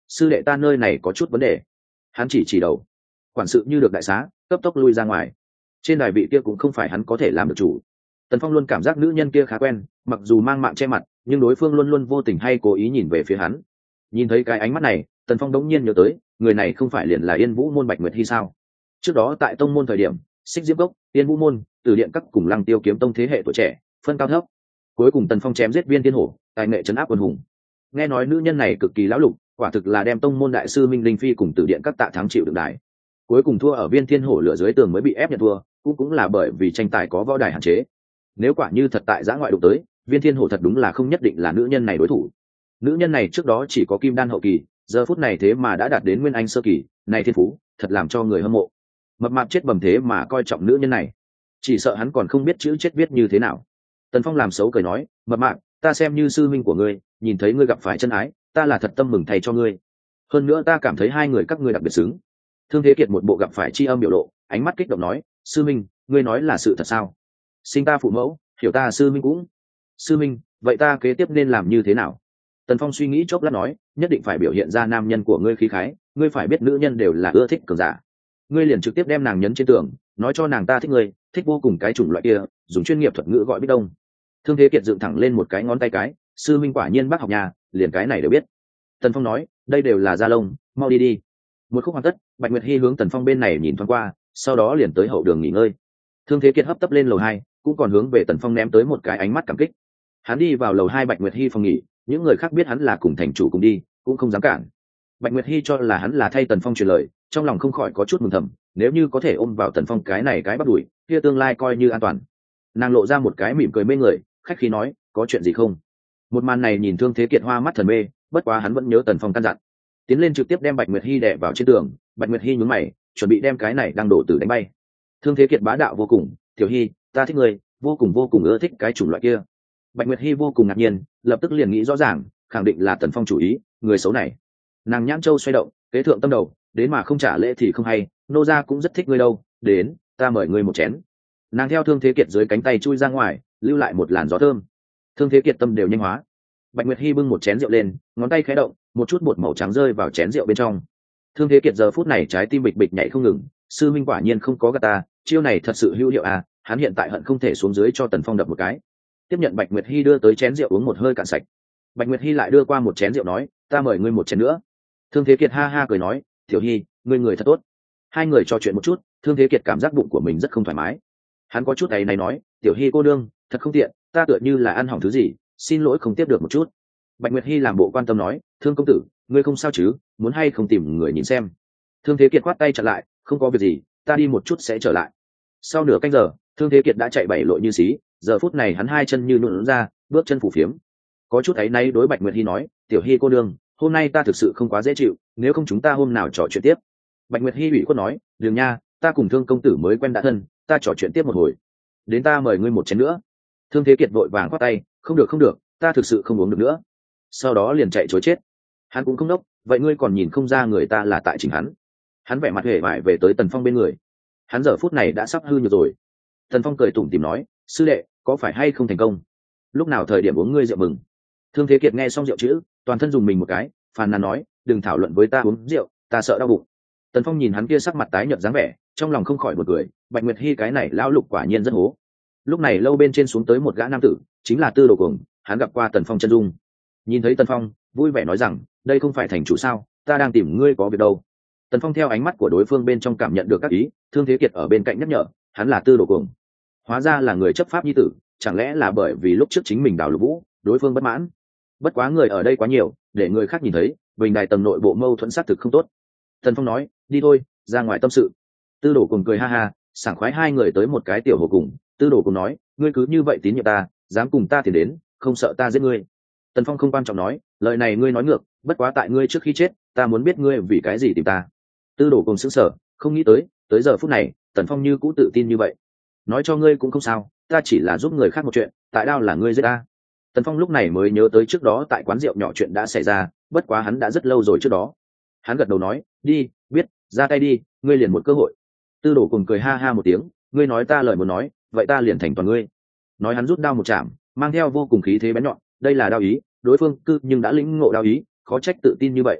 A: sư đệ ta nơi này có chút vấn đề. Hắn chỉ đầu. Quản sự như được đại xá, cấp tốc lui ra ngoài. Trên đài vị kia cũng không phải hắn có thể làm được chủ. Tần Phong luôn cảm giác nữ nhân kia khá quen, mặc dù mang mạng che mặt, nhưng đối phương luôn luôn vô tình hay cố ý nhìn về phía hắn. Nhìn thấy cái ánh mắt này, Tần Phong đống nhiên nhớ tới, người này không phải liền là Yên Vũ môn Bạch Nguyệt Hi sao? Trước đó tại tông môn thời điểm, Xích Diễm Cốc, Yên Vũ môn, Từ Điện các cùng Lăng Tiêu kiếm tông thế hệ tuổi trẻ, phân cao thấp. Cuối cùng Tần Phong chém giết Viên Thiên Hổ, tài nghệ trấn áp quân hùng. Nghe nói nữ nhân này cực kỳ lão lục, quả thực là đem tông môn đại sư Minh Linh Phi cùng Từ Điện các tạ thắng chịu đựng đài. Cuối cùng thua ở Viên Thiên Hổ lửa dưới tường mới bị ép nhận thua, cũng là bởi vì tranh tài có võ đài hạn chế. Nếu quả như thật tại giã ngoại đụng tới, Viên Thiên Hổ thật đúng là không nhất định là nữ nhân này đối thủ. Nữ nhân này trước đó chỉ có kim đan hậu kỳ, giờ phút này thế mà đã đạt đến nguyên anh sơ kỳ, này thiên phú thật làm cho người hâm mộ. Mập mạp chết bầm thế mà coi trọng nữ nhân này, chỉ sợ hắn còn không biết chữ chết viết như thế nào. Tần Phong làm xấu cười nói, mập mạp, ta xem như sư minh của ngươi, nhìn thấy ngươi gặp phải chân ái, ta là thật tâm mừng thầy cho ngươi. Hơn nữa ta cảm thấy hai người các ngươi đặc biệt xứng. Thương Thế Kiệt một bộ gặp phải chi âm biểu lộ, ánh mắt kích động nói, sư minh, ngươi nói là sự thật sao? Sinh ta phụ mẫu, hiểu ta sư minh cũng. Sư minh, vậy ta kế tiếp nên làm như thế nào? Tần Phong suy nghĩ chốc lát nói, nhất định phải biểu hiện ra nam nhân của ngươi khí khái, ngươi phải biết nữ nhân đều là ưa thích cường giả. Ngươi liền trực tiếp đem nàng nhấn trên tường, nói cho nàng ta thích ngươi, thích vô cùng cái chủng loại kia, dùng chuyên nghiệp thuật ngữ gọi biết đông. Thương Thế Kiệt dựng thẳng lên một cái ngón tay cái, sư minh quả nhiên bác học nhà, liền cái này đều biết. Tần Phong nói, đây đều là da lông, mau đi đi. Một khúc hoàn tất, Bạch Nguyệt Hi hướng Tần Phong bên này nhìn thoáng qua, sau đó liền tới hậu đường nghỉ ngơi. Thương Thế Kiệt hấp tấp lên lầu 2, cũng còn hướng về Tần Phong ném tới một cái ánh mắt cảm kích. Hắn đi vào lầu 2 Bạch Nguyệt Hi phòng nghỉ, những người khác biết hắn là cùng thành chủ cùng đi, cũng không dám cản. Bạch Nguyệt Hi cho là hắn là thay Tần Phong truyền lời, trong lòng không khỏi có chút mừng thầm, nếu như có thể ôm vào Tần Phong cái này cái bắt đuổi, kia tương lai coi như an toàn. Nàng lộ ra một cái mỉm cười mê người, khách khí nói, có chuyện gì không? Một màn này nhìn Thương Thế Kiệt hoa mắt thần mê, bất quá hắn vẫn nhớ Tần Phong căn dặn, tiến lên trực tiếp đem Bạch Nguyệt Hi đè vào trên tường. Bạch Nguyệt Hi nhướng mày, chuẩn bị đem cái này đang đổ tử đánh bay. Thương Thế Kiệt bá đạo vô cùng, "Tiểu Hi, ta thích ngươi, vô cùng ưa thích cái chủng loại kia." Bạch Nguyệt Hi vô cùng ngạc nhiên, lập tức liền nghĩ rõ ràng, khẳng định là Tần Phong chủ ý, người xấu này. Nàng nhãn châu xoay động, kế thượng tâm đầu, đến mà không trả lễ thì không hay, nô gia cũng rất thích ngươi đâu, đến, ta mời ngươi một chén. Nàng theo Thương Thế Kiệt dưới cánh tay chui ra ngoài, lưu lại một làn gió thơm. Thương Thế Kiệt tâm đều nhanh hóa. Bạch Nguyệt Hi bưng một chén rượu lên, ngón tay khẽ động, một chút bột màu trắng rơi vào chén rượu bên trong. Thương Thế Kiệt giờ phút này trái tim bịch bịch nhảy không ngừng, sư minh quả nhiên không có gạt ta, chiêu này thật sự hữu hiệu à, hắn hiện tại hận không thể xuống dưới cho Tần Phong đập một cái. Tiếp nhận Bạch Nguyệt Hi đưa tới chén rượu uống một hơi cạn sạch. Bạch Nguyệt Hi lại đưa qua một chén rượu nói, ta mời ngươi một chén nữa. Thương Thế Kiệt ha ha cười nói, Tiểu Hi, ngươi người thật tốt. Hai người trò chuyện một chút, Thương Thế Kiệt cảm giác bụng của mình rất không thoải mái. Hắn có chút ấy này nói, Tiểu Hi cô đương, thật không tiện, ta tựa như là ăn hỏng thứ gì, xin lỗi không tiếp được một chút. Bạch Nguyệt Hi làm bộ quan tâm nói, Thương công tử, ngươi không sao chứ, muốn hay không tìm người nhìn xem. Thương Thế Kiệt quát tay chặn lại, không có việc gì, ta đi một chút sẽ trở lại. Sau nửa canh giờ, Thương Thế Kiệt đã chạy bảy lội như xí, giờ phút này hắn hai chân như nhuộn ra, bước chân phủ phiếm. Có chút ấy nay đối Bạch Nguyệt Hi nói, Tiểu Hi cô đương, hôm nay ta thực sự không quá dễ chịu, nếu không chúng ta hôm nào trò chuyện tiếp. Bạch Nguyệt Hi ủy khuất nói, đường nha, ta cùng Thương công tử mới quen đã thân, ta trò chuyện tiếp một hồi. Đến ta mời ngươi một chén nữa. Thương Thế Kiệt vội vàng quát tay, không được, ta thực sự không uống được nữa. Sau đó liền chạy chối chết. Hắn cũng không đốc, vậy ngươi còn nhìn không ra người ta là tại chính hắn. Hắn vẻ mặt hề vải về tới Tần Phong bên người. Hắn giờ phút này đã sắp hư nhược rồi. Tần Phong cười tủm tỉm nói, sư đệ, có phải hay không thành công? Lúc nào thời điểm uống ngươi rượu mừng? Thương Thế Kiệt nghe xong rượu chữ, toàn thân dùng mình một cái, phàn nàn nói, đừng thảo luận với ta uống rượu, ta sợ đau bụng. Tần Phong nhìn hắn kia sắc mặt tái nhợt dáng vẻ, trong lòng không khỏi một cười, Bạch Nguyệt Hi cái này lão lục quả nhiên rất hố. Lúc này lâu bên trên xuống tới một gã nam tử, chính là Tư Đồ Cuồng, hắn gặp qua Tần Phong chân dung. Nhìn thấy Tần Phong, vui vẻ nói rằng, đây không phải thành chủ sao, ta đang tìm ngươi có việc đâu. Tần Phong theo ánh mắt của đối phương bên trong cảm nhận được các ý, Thương Thế Kiệt ở bên cạnh nhắc nhở, hắn là Tư Đồ Cuồng, hóa ra là người chấp pháp nhi tử, chẳng lẽ là bởi vì lúc trước chính mình đào lục vũ, đối phương bất mãn. Bất quá người ở đây quá nhiều, để người khác nhìn thấy, bình đài tầng nội bộ mâu thuẫn xác thực không tốt. Tần Phong nói, đi thôi, ra ngoài tâm sự. Tư Đồ Cuồng cười ha ha, sảng khoái hai người tới một cái tiểu hồ cùng. Tư Đồ Cuồng nói, ngươi cứ như vậy tín nhiệm ta, dám cùng ta thì đến, không sợ ta giết ngươi. Tần Phong không quan trọng nói, lời này ngươi nói ngược, bất quá tại ngươi trước khi chết, ta muốn biết ngươi vì cái gì tìm ta. Tư Đồ Cuồng sững sờ, không nghĩ tới giờ phút này, Tần Phong như cũ tự tin như vậy. Nói cho ngươi cũng không sao, ta chỉ là giúp người khác một chuyện, tại đao là ngươi giết ta. Tần Phong lúc này mới nhớ tới trước đó tại quán rượu nhỏ chuyện đã xảy ra, bất quá hắn đã rất lâu rồi trước đó. Hắn gật đầu nói, đi, biết, ra tay đi, ngươi liền một cơ hội. Tư Đồ Cuồng cười ha ha một tiếng, ngươi nói ta lời muốn nói, vậy ta liền thành toàn ngươi. Nói hắn rút đao một chạm, mang theo vô cùng khí thế bén nhọn, đây là đao ý, đối phương nhưng đã lĩnh ngộ đao ý, khó trách tự tin như vậy.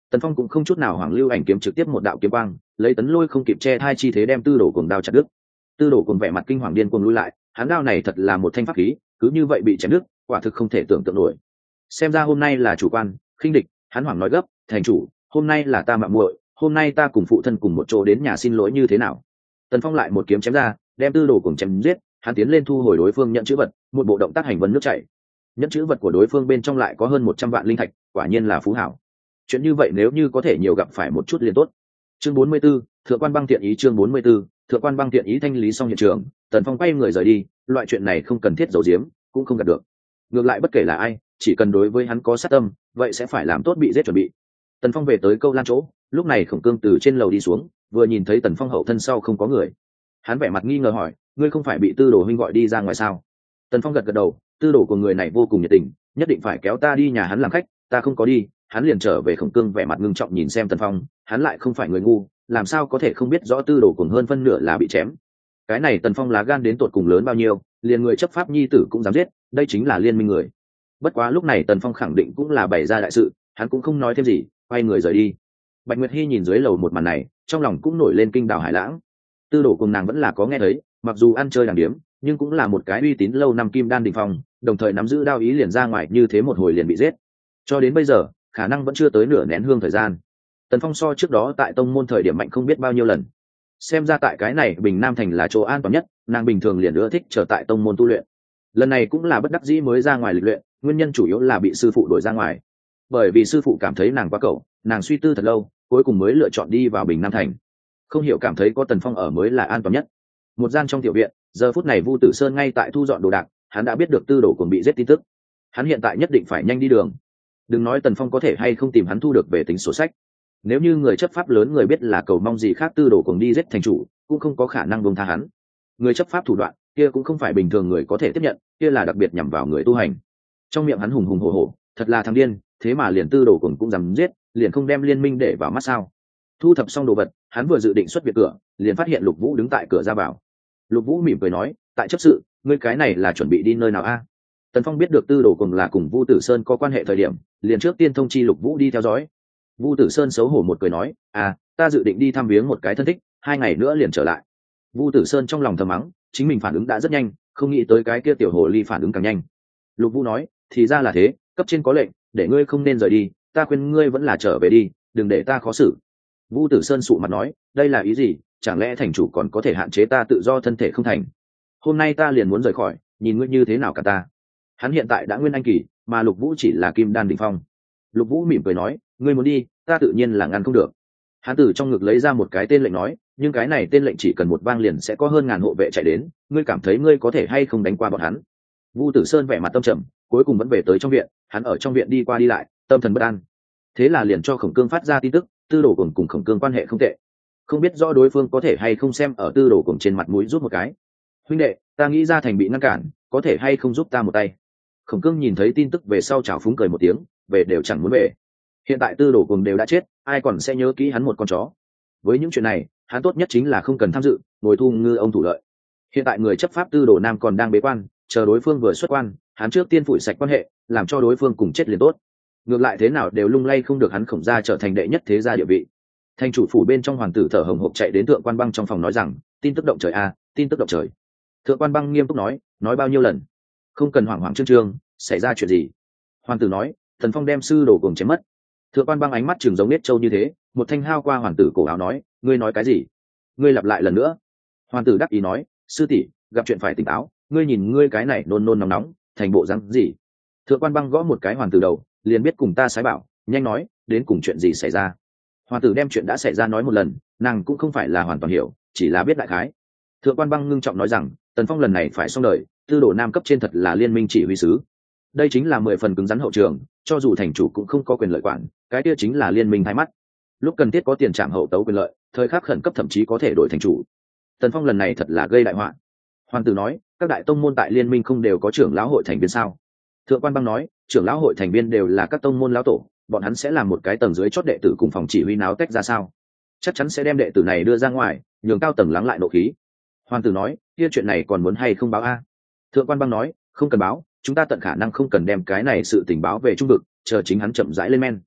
A: Tần Phong cũng không chút nào hoảng, lưu ảnh kiếm trực tiếp một đạo kiếm quang, lấy tấn lôi không kịp che hai chi thế đem Tư Đồ Cuồng đao chặt đứt. Tư Đồ Cuồng vẻ mặt kinh hoàng điên cuồng lui lại, hắn đao này thật là một thanh pháp khí, cứ như vậy bị chém đứt, quả thực không thể tưởng tượng nổi. Xem ra hôm nay là chủ quan, khinh địch, hắn hoảng nói gấp, thành chủ, hôm nay là ta mạo muội, hôm nay ta cùng phụ thân cùng một chỗ đến nhà xin lỗi như thế nào? Tần Phong lại một kiếm chém ra, đem Tư Đồ Cuồng chém giết, hắn tiến lên thu hồi đối phương nhận chữ vật, một bộ động tác hành vân nước chảy. Nhận chữ vật của đối phương bên trong lại có hơn 100 vạn linh thạch, quả nhiên là phú hảo. Chuyện như vậy nếu như có thể nhiều gặp phải một chút liền tốt. Chương 44, Thượng quan băng tiện ý. Chương 44, Thượng quan băng tiện ý. Thanh lý xong hiện trường, Tần Phong quay người rời đi, loại chuyện này không cần thiết giấu giếm, cũng không gạt được. Ngược lại bất kể là ai, chỉ cần đối với hắn có sát tâm, vậy sẽ phải làm tốt bị giết chuẩn bị. Tần Phong về tới câu lan chỗ, lúc này Khổng Cương từ trên lầu đi xuống, vừa nhìn thấy Tần Phong hậu thân sau không có người, hắn vẻ mặt nghi ngờ hỏi, ngươi không phải bị Tư Đồ huynh gọi đi ra ngoài sao? Tần Phong gật gật đầu, Tư Đồ của người này vô cùng nhiệt tình, nhất định phải kéo ta đi nhà hắn làm khách, ta không có đi. Hắn liền trở về. Khổng Cương vẻ mặt ngưng trọng nhìn xem Tần Phong, hắn lại không phải người ngu, làm sao có thể không biết rõ Tư Đồ cùng hơn phân nửa là bị chém. Cái này Tần Phong lá gan đến tột cùng lớn bao nhiêu, liền người chấp pháp nhi tử cũng dám giết, đây chính là liên minh người. Bất quá lúc này Tần Phong khẳng định cũng là bày ra đại sự, hắn cũng không nói thêm gì, quay người rời đi. Bạch Nguyệt Hi nhìn dưới lầu một màn này, trong lòng cũng nổi lên kinh đảo hải lãng. Tư Đồ cùng nàng vẫn là có nghe thấy, mặc dù ăn chơi đàng điếm, nhưng cũng là một cái uy tín lâu năm kim đan đỉnh phong, đồng thời nắm giữ đao ý liền ra ngoài như thế một hồi liền bị giết. Cho đến bây giờ, khả năng vẫn chưa tới nửa nén hương thời gian. Tần Phong so trước đó tại tông môn thời điểm mạnh không biết bao nhiêu lần. Xem ra tại cái này Bình Nam thành là chỗ an toàn nhất, nàng bình thường liền ưa thích trở tại tông môn tu luyện. Lần này cũng là bất đắc dĩ mới ra ngoài lịch luyện, nguyên nhân chủ yếu là bị sư phụ đuổi ra ngoài. Bởi vì sư phụ cảm thấy nàng quá cẩu, nàng suy tư thật lâu, cuối cùng mới lựa chọn đi vào Bình Nam thành. Không hiểu cảm thấy có Tần Phong ở mới là an toàn nhất. Một gian trong tiểu viện, giờ phút này Vu Tử Sơn ngay tại thu dọn đồ đạc, hắn đã biết được Tư Đồ cùng bị giết tin tức. Hắn hiện tại nhất định phải nhanh đi đường. Đừng nói Tần Phong có thể hay không tìm hắn thu được về tính sổ sách. Nếu như người chấp pháp lớn người biết là cầu mong gì khác Tư Đồ cùng đi giết thành chủ, cũng không có khả năng buông tha hắn. Người chấp pháp thủ đoạn kia cũng không phải bình thường người có thể tiếp nhận, kia là đặc biệt nhằm vào người tu hành. Trong miệng hắn hùng hùng hổ hổ, thật là thằng điên, thế mà liền Tư Đồ cùng cũng dám giết, liền không đem liên minh để vào mắt sao? Thu thập xong đồ vật, hắn vừa dự định xuất viện cửa, liền phát hiện Lục Vũ đứng tại cửa ra vào. Lục Vũ mỉm cười nói, tại chấp sự, ngươi cái này là chuẩn bị đi nơi nào a? Tần Phong biết được Tư Đồ cùng là cùng Vu Tử Sơn có quan hệ thời điểm, liền trước tiên thông chi Lục Vũ đi theo dõi. Vu Tử Sơn xấu hổ một cười nói, ta dự định đi thăm viếng một cái thân thích, 2 ngày nữa liền trở lại. Vu Tử Sơn trong lòng thầm mắng, chính mình phản ứng đã rất nhanh, không nghĩ tới cái kia tiểu hồ ly phản ứng càng nhanh. Lục Vũ nói, thì ra là thế, cấp trên có lệnh, để ngươi không nên rời đi, ta khuyên ngươi vẫn là trở về đi, đừng để ta khó xử. Vu Tử Sơn sụ mặt nói, đây là ý gì, chẳng lẽ thành chủ còn có thể hạn chế ta tự do thân thể không thành? Hôm nay ta liền muốn rời khỏi, nhìn ngươi như thế nào cả ta. Hắn hiện tại đã nguyên anh kỳ, mà Lục Vũ chỉ là kim đan đỉnh phong. Lục Vũ mỉm cười nói, ngươi muốn đi, ta tự nhiên là ngăn không được. Hắn từ trong ngực lấy ra một cái tên lệnh nói, nhưng cái này tên lệnh chỉ cần một vang liền sẽ có hơn ngàn hộ vệ chạy đến, ngươi cảm thấy ngươi có thể hay không đánh qua bọn hắn? Vu Tử Sơn vẻ mặt tâm trầm, cuối cùng vẫn về tới trong viện, hắn ở trong viện đi qua đi lại, tâm thần bất an. Thế là liền cho Khổng Cương phát ra tin tức, Tư Đồ cùng Khổng Cương quan hệ không tệ, không biết rõ đối phương có thể hay không xem ở Tư Đồ cùng trên mặt mũi giúp một cái. Huynh đệ, ta nghĩ ra thành bị ngăn cản, có thể hay không giúp ta một tay? Khổng Cương nhìn thấy tin tức về sau chào phúng cười một tiếng, về đều chẳng muốn về. Hiện tại Tư Đồ cùng đều đã chết, ai còn sẽ nhớ kỹ hắn một con chó? Với những chuyện này, hắn tốt nhất chính là không cần tham dự, ngồi thu ngư ông thủ lợi. Hiện tại người chấp pháp Tư Đồ Nam còn đang bế quan, chờ đối phương vừa xuất quan, hắn trước tiên phủi sạch quan hệ, làm cho đối phương cùng chết liền tốt. Ngược lại thế nào đều lung lay không được hắn Khổng gia trở thành đệ nhất thế gia địa vị. Thành chủ phủ bên trong hoàng tử thở hồng hộc chạy đến Thượng quan băng trong phòng nói rằng, tin tức động trời a, tin tức động trời. Thượng quan băng nghiêm túc nói bao nhiêu lần, không cần hoảng hoảng trương trương, xảy ra chuyện gì? Hoàng tử nói, Thần Phong đem sư đồ cùng chém mất. Thượng quan băng ánh mắt trừng giống nết trâu như thế, một thanh hao qua hoàng tử cổ áo nói, ngươi nói cái gì? Ngươi lặp lại lần nữa. Hoàng tử đắc ý nói, sư tỷ, gặp chuyện phải tỉnh táo, ngươi nhìn ngươi cái này nôn nôn nóng nóng, thành bộ rắn gì? Thượng quan băng gõ một cái hoàng tử đầu, liền biết cùng ta sái bảo, nhanh nói, đến cùng chuyện gì xảy ra? Hoàng tử đem chuyện đã xảy ra nói một lần, nàng cũng không phải là hoàn toàn hiểu, chỉ là biết đại khái. Thượng quan băng ngưng trọng nói rằng, Tần Phong lần này phải xong đời, Tư Đồ Nam cấp trên thật là liên minh chỉ huy sứ. Đây chính là 10 phần cứng rắn hậu trường, cho dù thành chủ cũng không có quyền lợi quản, cái kia chính là liên minh thay mắt. Lúc cần thiết có tiền trảm hậu tấu quyền lợi, thời khắc khẩn cấp thậm chí có thể đổi thành chủ. Tần Phong lần này thật là gây đại họa. Hoàng tử nói, các đại tông môn tại liên minh không đều có trưởng lão hội thành viên sao? Thượng quan băng nói, trưởng lão hội thành viên đều là các tông môn lão tổ, bọn hắn sẽ làm một cái tầng dưới chót đệ tử cùng phòng chỉ huy náo tách ra sao? Chắc chắn sẽ đem đệ tử này đưa ra ngoài, nhường cao tầng lắng lại nộ khí. Hoàng tử nói, kia chuyện này còn muốn hay không báo a? Thượng quan băng nói, không cần báo, chúng ta tận khả năng không cần đem cái này sự tình báo về trung vực, chờ chính hắn chậm rãi lên men.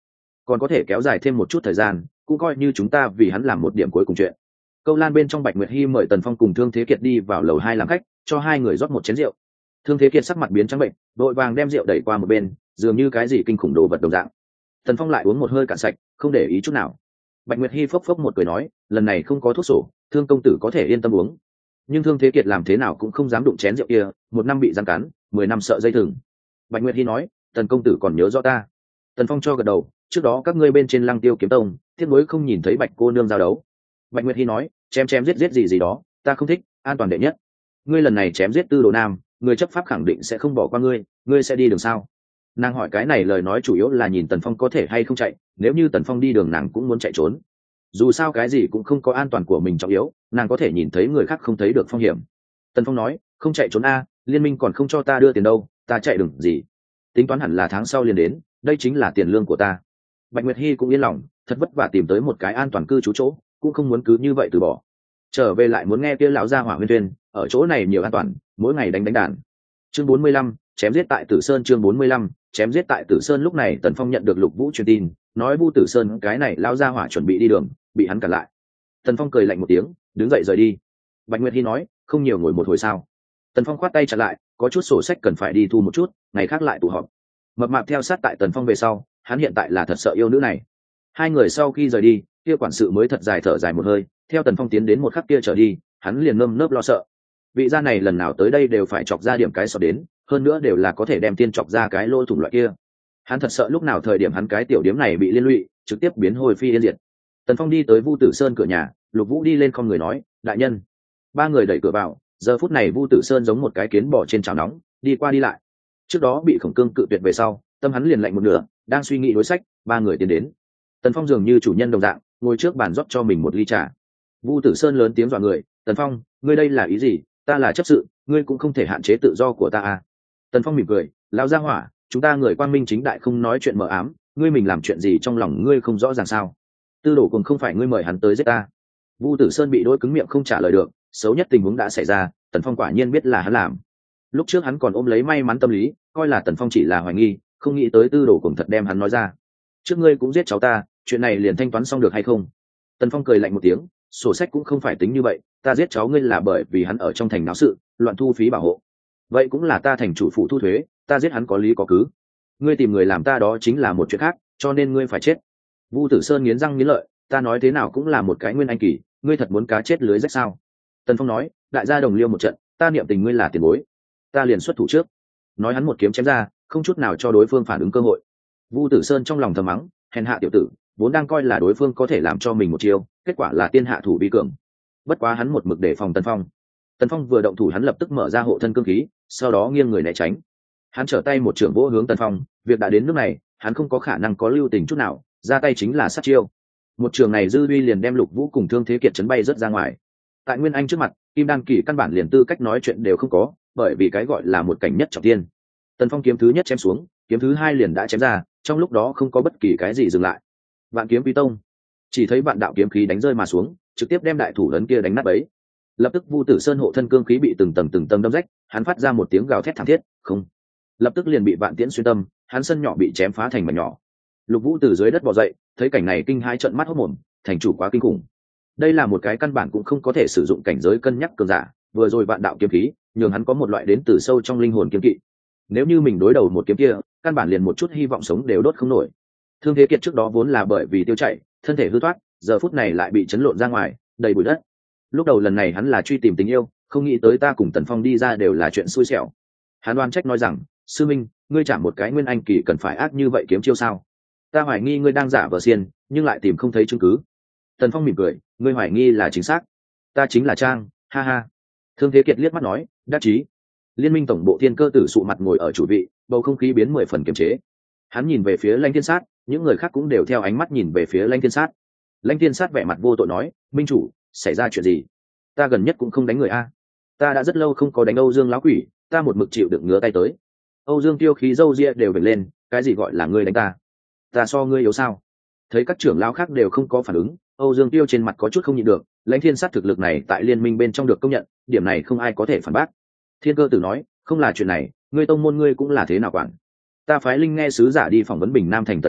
A: còn có thể kéo dài thêm một chút thời gian, cũng coi như chúng ta vì hắn làm một điểm cuối cùng chuyện. Câu lan bên trong Bạch Nguyệt Hi mời Tần Phong cùng Thương Thế Kiệt đi vào lầu 2 làm khách, cho hai người rót một chén rượu. Thương Thế Kiệt sắc mặt biến trắng bệnh, đội vàng đem rượu đẩy qua một bên, dường như cái gì kinh khủng đồ vật đồng dạng. Tần Phong lại uống một hơi cạn sạch, không để ý chút nào. Bạch Nguyệt Hi phốc phốc một cười nói, lần này không có thuốc sổ, Thương công tử có thể yên tâm uống. Nhưng Thương Thế Kiệt làm thế nào cũng không dám đụng chén rượu kia, 1 năm bị giam cắn, 10 năm sợ dây thừng. Bạch Nguyệt Hi nói, Tần công tử còn nhớ rõ ta. Tần Phong cho gật đầu, trước đó các ngươi bên trên Lăng Tiêu kiếm tông, tiếc nuối không nhìn thấy Bạch cô nương giao đấu. Bạch Nguyệt Hi nói, chém giết gì đó, ta không thích, an toàn đệ nhất. Ngươi lần này chém giết Tư Đồ Nam, người chấp pháp khẳng định sẽ không bỏ qua ngươi sẽ đi đường sao? Nàng hỏi cái này lời nói chủ yếu là nhìn Tần Phong có thể hay không chạy, nếu như Tần Phong đi đường nàng cũng muốn chạy trốn. Dù sao cái gì cũng không có an toàn của mình trọng yếu, nàng có thể nhìn thấy người khác không thấy được phong hiểm. Tần Phong nói, không chạy trốn a, liên minh còn không cho ta đưa tiền đâu, ta chạy đường gì? Tính toán hẳn là tháng sau liền đến, đây chính là tiền lương của ta. Bạch Nguyệt Hi cũng yên lòng, thật vất vả tìm tới một cái an toàn cư trú chỗ, cũng không muốn cứ như vậy từ bỏ. Trở về lại muốn nghe kia lão gia hỏa huyên tuyên, ở chỗ này nhiều an toàn, mỗi ngày đánh đàn. Chương 45, chém giết tại Tử Sơn. Chương 45, chém giết tại Tử Sơn. Lúc này Tần Phong nhận được Lục Vũ truyền tin, nói Vu Tử Sơn cái này lão gia hỏa chuẩn bị đi đường, bị hắn cản lại. Tần Phong cười lạnh một tiếng, đứng dậy rời đi. Bạch Nguyệt Hi nói, không nhiều ngồi một hồi sao? Tần Phong khoát tay chặn lại, có chút sổ sách cần phải đi thu một chút, ngày khác lại tụ họp. Mập mạp theo sát tại Tần Phong về sau, hắn hiện tại là thật sợ yêu nữ này. Hai người sau khi rời đi, kia quản sự mới thật dài thở dài một hơi, theo Tần Phong tiến đến một khắc kia trở đi, hắn liền nơm nớp lo sợ. Vị gia này lần nào tới đây đều phải chọc ra điểm cái sọt đến, hơn nữa đều là có thể đem tiên chọc ra cái lỗ thủng loại kia. Hắn thật sợ lúc nào thời điểm hắn cái tiểu điếm này bị liên lụy, trực tiếp biến hồi phi yên diệt. Tần Phong đi tới Vu Tử Sơn cửa nhà, Lục Vũ đi lên không người nói, đại nhân. Ba người đẩy cửa vào, giờ phút này Vu Tử Sơn giống một cái kiến bò trên chảo nóng, đi qua đi lại. Trước đó bị Khổng Cương cự tuyệt về sau, tâm hắn liền lạnh một nửa, đang suy nghĩ đối sách, ba người tiến đến. Tần Phong dường như chủ nhân đồng dạng, ngồi trước bàn rót cho mình một ly trà. Vu Tử Sơn lớn tiếng dọa người, Tần Phong, ngươi đây là ý gì? Ta là chấp sự, ngươi cũng không thể hạn chế tự do của ta à? Tần Phong mỉm cười, lão gia hỏa, chúng ta người quang minh chính đại không nói chuyện mờ ám, ngươi mình làm chuyện gì trong lòng ngươi không rõ ràng sao? Tư Đồ cùng không phải ngươi mời hắn tới giết ta. Vu Tử Sơn bị đôi cứng miệng không trả lời được, xấu nhất tình huống đã xảy ra, Tần Phong quả nhiên biết là hắn làm. Lúc trước hắn còn ôm lấy may mắn tâm lý, coi là Tần Phong chỉ là hoài nghi, không nghĩ tới Tư Đồ cùng thật đem hắn nói ra. Trước ngươi cũng giết cháu ta, chuyện này liền thanh toán xong được hay không? Tần Phong cười lạnh một tiếng, sổ sách cũng không phải tính như vậy, ta giết cháu ngươi là bởi vì hắn ở trong thành náo sự, loạn thu phí bảo hộ. Vậy cũng là ta thành chủ phụ thu thuế, ta giết hắn có lý có cứ. Ngươi tìm người làm ta đó chính là một chuyện khác, cho nên ngươi phải chết. Vu Tử Sơn nghiến răng nghiến lợi, ta nói thế nào cũng là một cái nguyên anh kỳ, ngươi thật muốn cá chết lưới rách sao? Tần Phong nói, đại gia đồng liêu một trận, ta niệm tình ngươi là tiền bối, ta liền xuất thủ trước. Nói hắn một kiếm chém ra, không chút nào cho đối phương phản ứng cơ hội. Vu Tử Sơn trong lòng thầm mắng, hèn hạ tiểu tử, vốn đang coi là đối phương có thể làm cho mình một chiêu, kết quả là tiên hạ thủ vi cường. Bất quá hắn một mực đề phòng Tần Phong. Tần Phong vừa động thủ hắn lập tức mở ra hộ thân cương khí, sau đó nghiêng người né tránh. Hắn trở tay một trường vỗ hướng Tần Phong, việc đã đến nước này, hắn không có khả năng có lưu tình chút nào, ra tay chính là sát chiêu. Một trường này dư uy liền đem Lục Vũ cùng Thương Thế Kiệt chấn bay rất ra ngoài. Tại Nguyên Anh trước mặt, Kim Đan kỳ căn bản liền tư cách nói chuyện đều không có, bởi vì cái gọi là một cảnh nhất trọng thiên. Tần Phong kiếm thứ nhất chém xuống, kiếm thứ hai liền đã chém ra, trong lúc đó không có bất kỳ cái gì dừng lại. Vạn kiếm quy tông, chỉ thấy vạn đạo kiếm khí đánh rơi mà xuống, trực tiếp đem đại thủ lớn kia đánh nát bấy. Lập tức Vu Tử Sơn hộ thân cương khí bị từng tầng đâm rách, hắn phát ra một tiếng gào thét thảm thiết, không. Lập tức liền bị vạn tiễn xuyên tâm, hắn sân nhỏ bị chém phá thành mảnh nhỏ. Lục Vũ từ dưới đất bò dậy, thấy cảnh này kinh hãi trợn mắt hốt mồm, thành chủ quá kinh khủng. Đây là một cái căn bản cũng không có thể sử dụng cảnh giới cân nhắc cường giả, vừa rồi vạn đạo kiếm khí, nhường hắn có một loại đến từ sâu trong linh hồn kiếm kỵ. Nếu như mình đối đầu một kiếm kia, căn bản liền một chút hy vọng sống đều đốt không nổi. Thương Thế Kiệt trước đó vốn là bởi vì tiêu chạy, thân thể hư thoát, giờ phút này lại bị chấn lộn ra ngoài, đầy bụi đất. Lúc đầu lần này hắn là truy tìm tình yêu, không nghĩ tới ta cùng Tần Phong đi ra đều là chuyện xui xẻo. Hắn oan trách nói rằng, sư minh, ngươi chả một cái nguyên anh kỳ cần phải ác như vậy kiếm chiêu sao? Ta hoài nghi ngươi đang giả vờ xiên, nhưng lại tìm không thấy chứng cứ. Tần Phong mỉm cười, ngươi hoài nghi là chính xác. Ta chính là Trang, ha ha. Thương Thế Kiệt liếc mắt nói, đắc chí. Liên minh tổng bộ Thiên Cơ Tử sụ mặt ngồi ở chủ vị, bầu không khí biến 10 phần kiềm chế. Hắn nhìn về phía Lãnh Thiên Sát, những người khác cũng đều theo ánh mắt nhìn về phía Lãnh Thiên Sát. Lãnh Thiên Sát vẻ mặt vô tội nói, minh chủ, xảy ra chuyện gì? Ta gần nhất cũng không đánh người a. Ta đã rất lâu không có đánh Âu Dương lão quỷ, ta một mực chịu đựng ngứa tay tới. Âu Dương tiêu khí râu ria đều vểnh lên, cái gì gọi là ngươi đánh ta? Ta so ngươi yếu sao? Thấy các trưởng lão khác đều không có phản ứng, Âu Dương tiêu trên mặt có chút không nhịn được, Lãnh Thiên Sát thực lực này tại liên minh bên trong được công nhận, điểm này không ai có thể phản bác. Thiên Cơ Tử nói, không là chuyện này, ngươi tông môn ngươi cũng là thế nào quản? Ta phái linh nghe sứ giả đi phỏng vấn Bình Nam thành Tần Phong,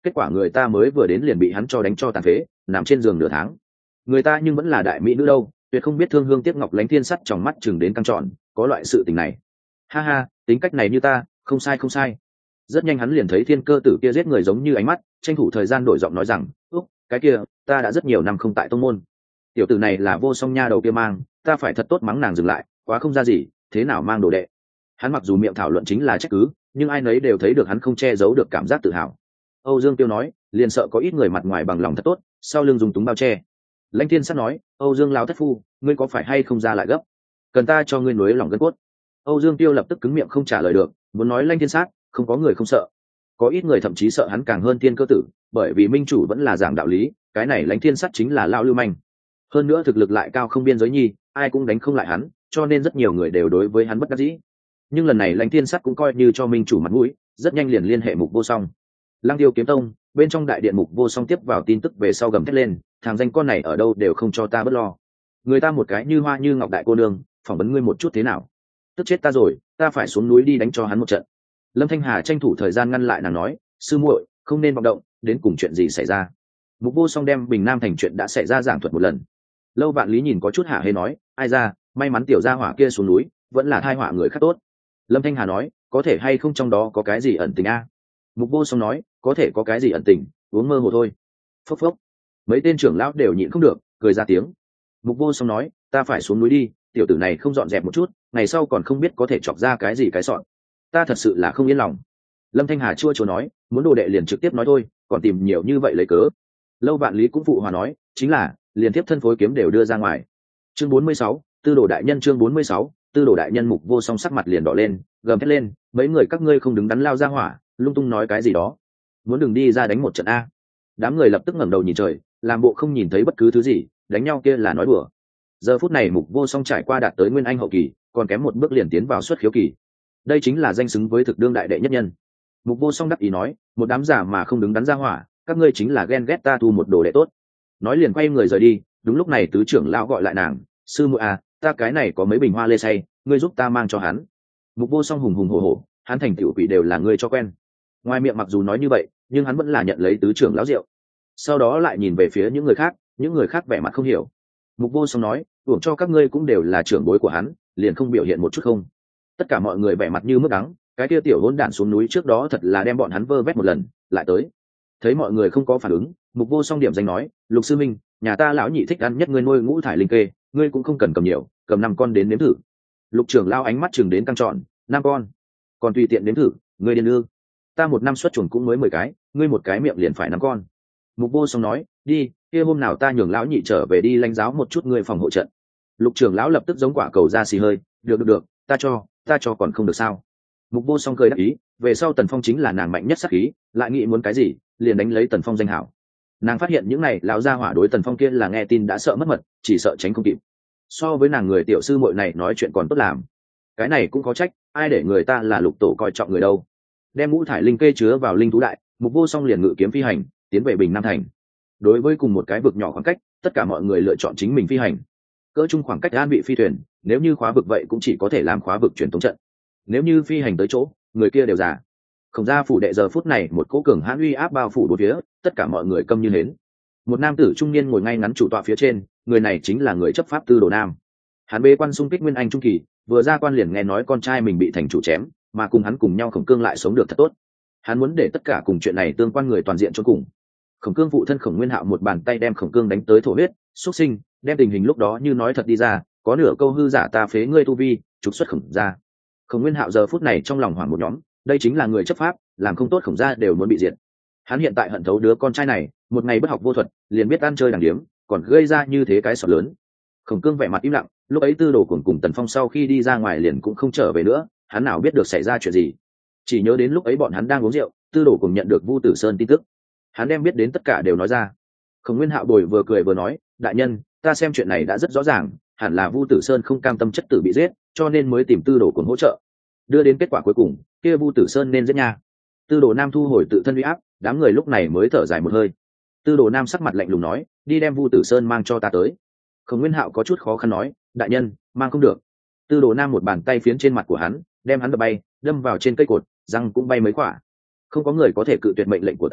A: kết quả người ta mới vừa đến liền bị hắn cho đánh cho tàn phế, nằm trên giường nửa tháng. Người ta nhưng vẫn là đại mỹ nữ đâu, tuyệt không biết thương hương tiếc ngọc. Lánh Thiên Sắt trong mắt chừng đến căng tròn, có loại sự tình này. Ha ha, tính cách này như ta, không sai không sai. Rất nhanh hắn liền thấy Thiên Cơ Tử kia giết người giống như ánh mắt, tranh thủ thời gian đổi giọng nói rằng, úc, cái kia, ta đã rất nhiều năm không tại tông môn. Tiểu tử này là Vô Song nha đầu kia mang, ta phải thật tốt mắng nàng dừng lại, quá không ra gì, thế nào mang đồ đệ. Hắn mặc dù miệng thảo luận chính là trách cứ, nhưng ai nấy đều thấy được hắn không che giấu được cảm giác tự hào. Âu Dương Tiêu nói, liền sợ có ít người mặt ngoài bằng lòng thật tốt, sau lưng dùng túng bao che. Lãnh Thiên Sắt nói, Âu Dương lão thất phu, ngươi có phải hay không ra lại gấp, cần ta cho ngươi nuối lòng gân cốt. Âu Dương Tiêu lập tức cứng miệng không trả lời được, muốn nói Lãnh Thiên Sắt không có người không sợ, có ít người thậm chí sợ hắn càng hơn Thiên Cơ Tử, bởi vì minh chủ vẫn là giảng đạo lý, cái này Lãnh Thiên Sắt chính là lão lưu manh, hơn nữa thực lực lại cao không biên giới nhi, ai cũng đánh không lại hắn, cho nên rất nhiều người đều đối với hắn bất đắc dĩ. Nhưng lần này Lãnh Thiên Sắt cũng coi như cho minh chủ mặt mũi, rất nhanh liền liên hệ Mục Vô Song. Lăng Tiêu kiếm tông bên trong đại điện, Mục Vô Song tiếp vào tin tức về sau gầm thét lên, thằng danh con này ở đâu đều không cho ta bớt lo. Người ta một cái như hoa như ngọc đại cô nương, phỏng vấn ngươi một chút thế nào? Tức chết ta rồi, ta phải xuống núi đi đánh cho hắn một trận. Lâm Thanh Hà tranh thủ thời gian ngăn lại nàng nói, sư muội, không nên vọng động, đến cùng chuyện gì xảy ra. Mục Vô Song đem Bình Nam thành chuyện đã xảy ra giảng thuật một lần. Lâu Vạn Lý nhìn có chút hả hê nói, ai ra, may mắn tiểu gia hỏa kia xuống núi, vẫn là thai họa người khác tốt. Lâm Thanh Hà nói, có thể hay không trong đó có cái gì ẩn tình a? Mục Vô Song nói, có thể có cái gì ẩn tình, uống mơ hồ thôi. Phốc phốc, mấy tên trưởng lão đều nhịn không được, cười ra tiếng. Mục Vô Song nói, ta phải xuống núi đi, tiểu tử này không dọn dẹp một chút, ngày sau còn không biết có thể chọc ra cái gì cái sọn. Ta thật sự là không yên lòng. Lâm Thanh Hà chua chua nói, muốn đồ đệ liền trực tiếp nói thôi, còn tìm nhiều như vậy lấy cớ. Lâu Vạn Lý cũng phụ hòa nói, chính là liền tiếp thân phối kiếm đều đưa ra ngoài. Chương 46, Tư Đồ đại nhân. Chương 46, Tư Đồ đại nhân. Mục Vô Song sắc mặt liền đỏ lên, gầm thét lên, mấy người các ngươi không đứng đắn lao ra hỏa, lung tung nói cái gì đó, muốn đừng đi ra đánh một trận a. Đám người lập tức ngẩng đầu nhìn trời, làm bộ không nhìn thấy bất cứ thứ gì, đánh nhau kia là nói đùa. Giờ phút này Mục Vô Song trải qua đạt tới nguyên anh hậu kỳ, còn kém một bước liền tiến vào xuất khiếu kỳ, đây chính là danh xứng với thực đương đại đệ nhất nhân. Mục Vô Song đắc ý nói, một đám giả mà không đứng đắn ra hỏa, các ngươi chính là ghen ghét ta thu một đồ đệ tốt. Nói liền quay người rời đi. Đúng lúc này tứ trưởng lão gọi lại nàng, sư muội à, ta cái này có mấy bình hoa lê say, ngươi giúp ta mang cho hắn. Mục Vô Song hùng hùng hổ hổ, hắn thành tiểu quỷ đều là ngươi cho quen. Ngoài miệng mặc dù nói như vậy, nhưng hắn vẫn là nhận lấy tứ trưởng lão rượu. Sau đó lại nhìn về phía những người khác vẻ mặt không hiểu. Mục Vô Song nói, uổng cho các ngươi cũng đều là trưởng bối của hắn, liền không biểu hiện một chút không? Tất cả mọi người vẻ mặt như mức đắng, cái kia tiểu hỗn đản xuống núi trước đó thật là đem bọn hắn vơ vét một lần, lại tới. Thấy mọi người không có phản ứng, Mục Vô Song điểm danh nói, Lục sư minh, nhà ta lão nhị thích ăn nhất ngươi nuôi ngũ thải linh kê, ngươi cũng không cần cầm nhiều, cầm 5 con đến nếm thử. Lục trưởng lao ánh mắt chừng đến căng trọn, 5 con, còn tùy tiện nếm thử, ngươi điên ư? Ta một năm xuất chuồng cũng mới 10 cái, ngươi một cái miệng liền phải 5 con. Mục Vô Song nói, đi, kia hôm nào ta nhường lão nhị trở về đi lãnh giáo một chút ngươi phòng hộ trận. Lục trưởng lão lập tức giống quả cầu ra xì hơi, được, ta cho còn không được sao? Mục Vô Song cười đáp ý, về sau Tần Phong chính là nàng mạnh nhất sát khí, lại nghĩ muốn cái gì, liền đánh lấy Tần Phong danh hảo. Nàng phát hiện những này lão gia hỏa đối Tần Phong kia là nghe tin đã sợ mất mật, chỉ sợ tránh không kịp. So với nàng người tiểu sư muội này nói chuyện còn tốt làm. Cái này cũng có trách, ai để người ta là Lục tổ coi trọng người đâu. Đem ngũ thải linh kê chứa vào linh thú đại, Mục Vô Song liền ngự kiếm phi hành, tiến về Bình Nam thành. Đối với cùng một cái vực nhỏ khoảng cách, tất cả mọi người lựa chọn chính mình phi hành. Cỡ chung khoảng cách an bị phi thuyền, nếu như khóa vực vậy cũng chỉ có thể làm khóa vực truyền tống trận. Nếu như phi hành tới chỗ, người kia đều giả. Khổng gia phủ đệ giờ phút này một cỗ cường hãn uy áp bao phủ bốn phía, tất cả mọi người câm như hến. Một nam tử trung niên ngồi ngay ngắn chủ tọa phía trên, người này chính là người chấp pháp Tư Đồ Nam. Hắn bế quan xung kích nguyên anh trung kỳ, vừa ra quan liền nghe nói con trai mình bị thành chủ chém, mà cùng hắn cùng nhau Khổng Cương lại sống được thật tốt. Hắn muốn để tất cả cùng chuyện này tương quan người toàn diện cho cùng. Khổng Cương phụ thân Khổng Nguyên Hạo một bàn tay đem Khổng Cương đánh tới thổ huyết, xuất sinh, đem tình hình lúc đó như nói thật đi ra, có nửa câu hư giả ta phế ngươi tu vi, trục xuất Khổng gia. Khổng Nguyên Hạo giờ phút này trong lòng hoảng một nhóm, đây chính là người chấp pháp, làm không tốt Khổng gia đều muốn bị diệt. Hắn hiện tại hận thấu đứa con trai này, một ngày bất học vô thuật, liền biết ăn chơi đàng điếm, còn gây ra như thế cái sọt lớn. Khổng Cương vẻ mặt im lặng, lúc ấy Tư Đồ cùng Tần Phong sau khi đi ra ngoài liền cũng không trở về nữa, hắn nào biết được xảy ra chuyện gì. Chỉ nhớ đến lúc ấy bọn hắn đang uống rượu, Tư Đồ cùng nhận được Vu Tử Sơn tin tức. Hắn đem biết đến tất cả đều nói ra. Khổng Nguyên Hạo bồi vừa cười vừa nói, đại nhân, ta xem chuyện này đã rất rõ ràng, hẳn là Vu Tử Sơn không cam tâm chất tử bị giết, cho nên mới tìm Tư Đồ cùng hỗ trợ. Đưa đến kết quả cuối cùng, kia Vu Tử Sơn nên giết nha. Tư Đồ Nam thu hồi tự thân uy áp, đám người lúc này mới thở dài một hơi. Tư Đồ Nam sắc mặt lạnh lùng nói, đi đem Vu Tử Sơn mang cho ta tới. Khổng Nguyên Hạo có chút khó khăn nói, đại nhân, mang không được. Tư Đồ Nam một bàn tay phiến trên mặt của hắn, đem hắn đập bay, đâm vào trên cây cột, răng cũng bay mấy quả. Không có người có thể cự tuyệt mệnh lệnh của ta,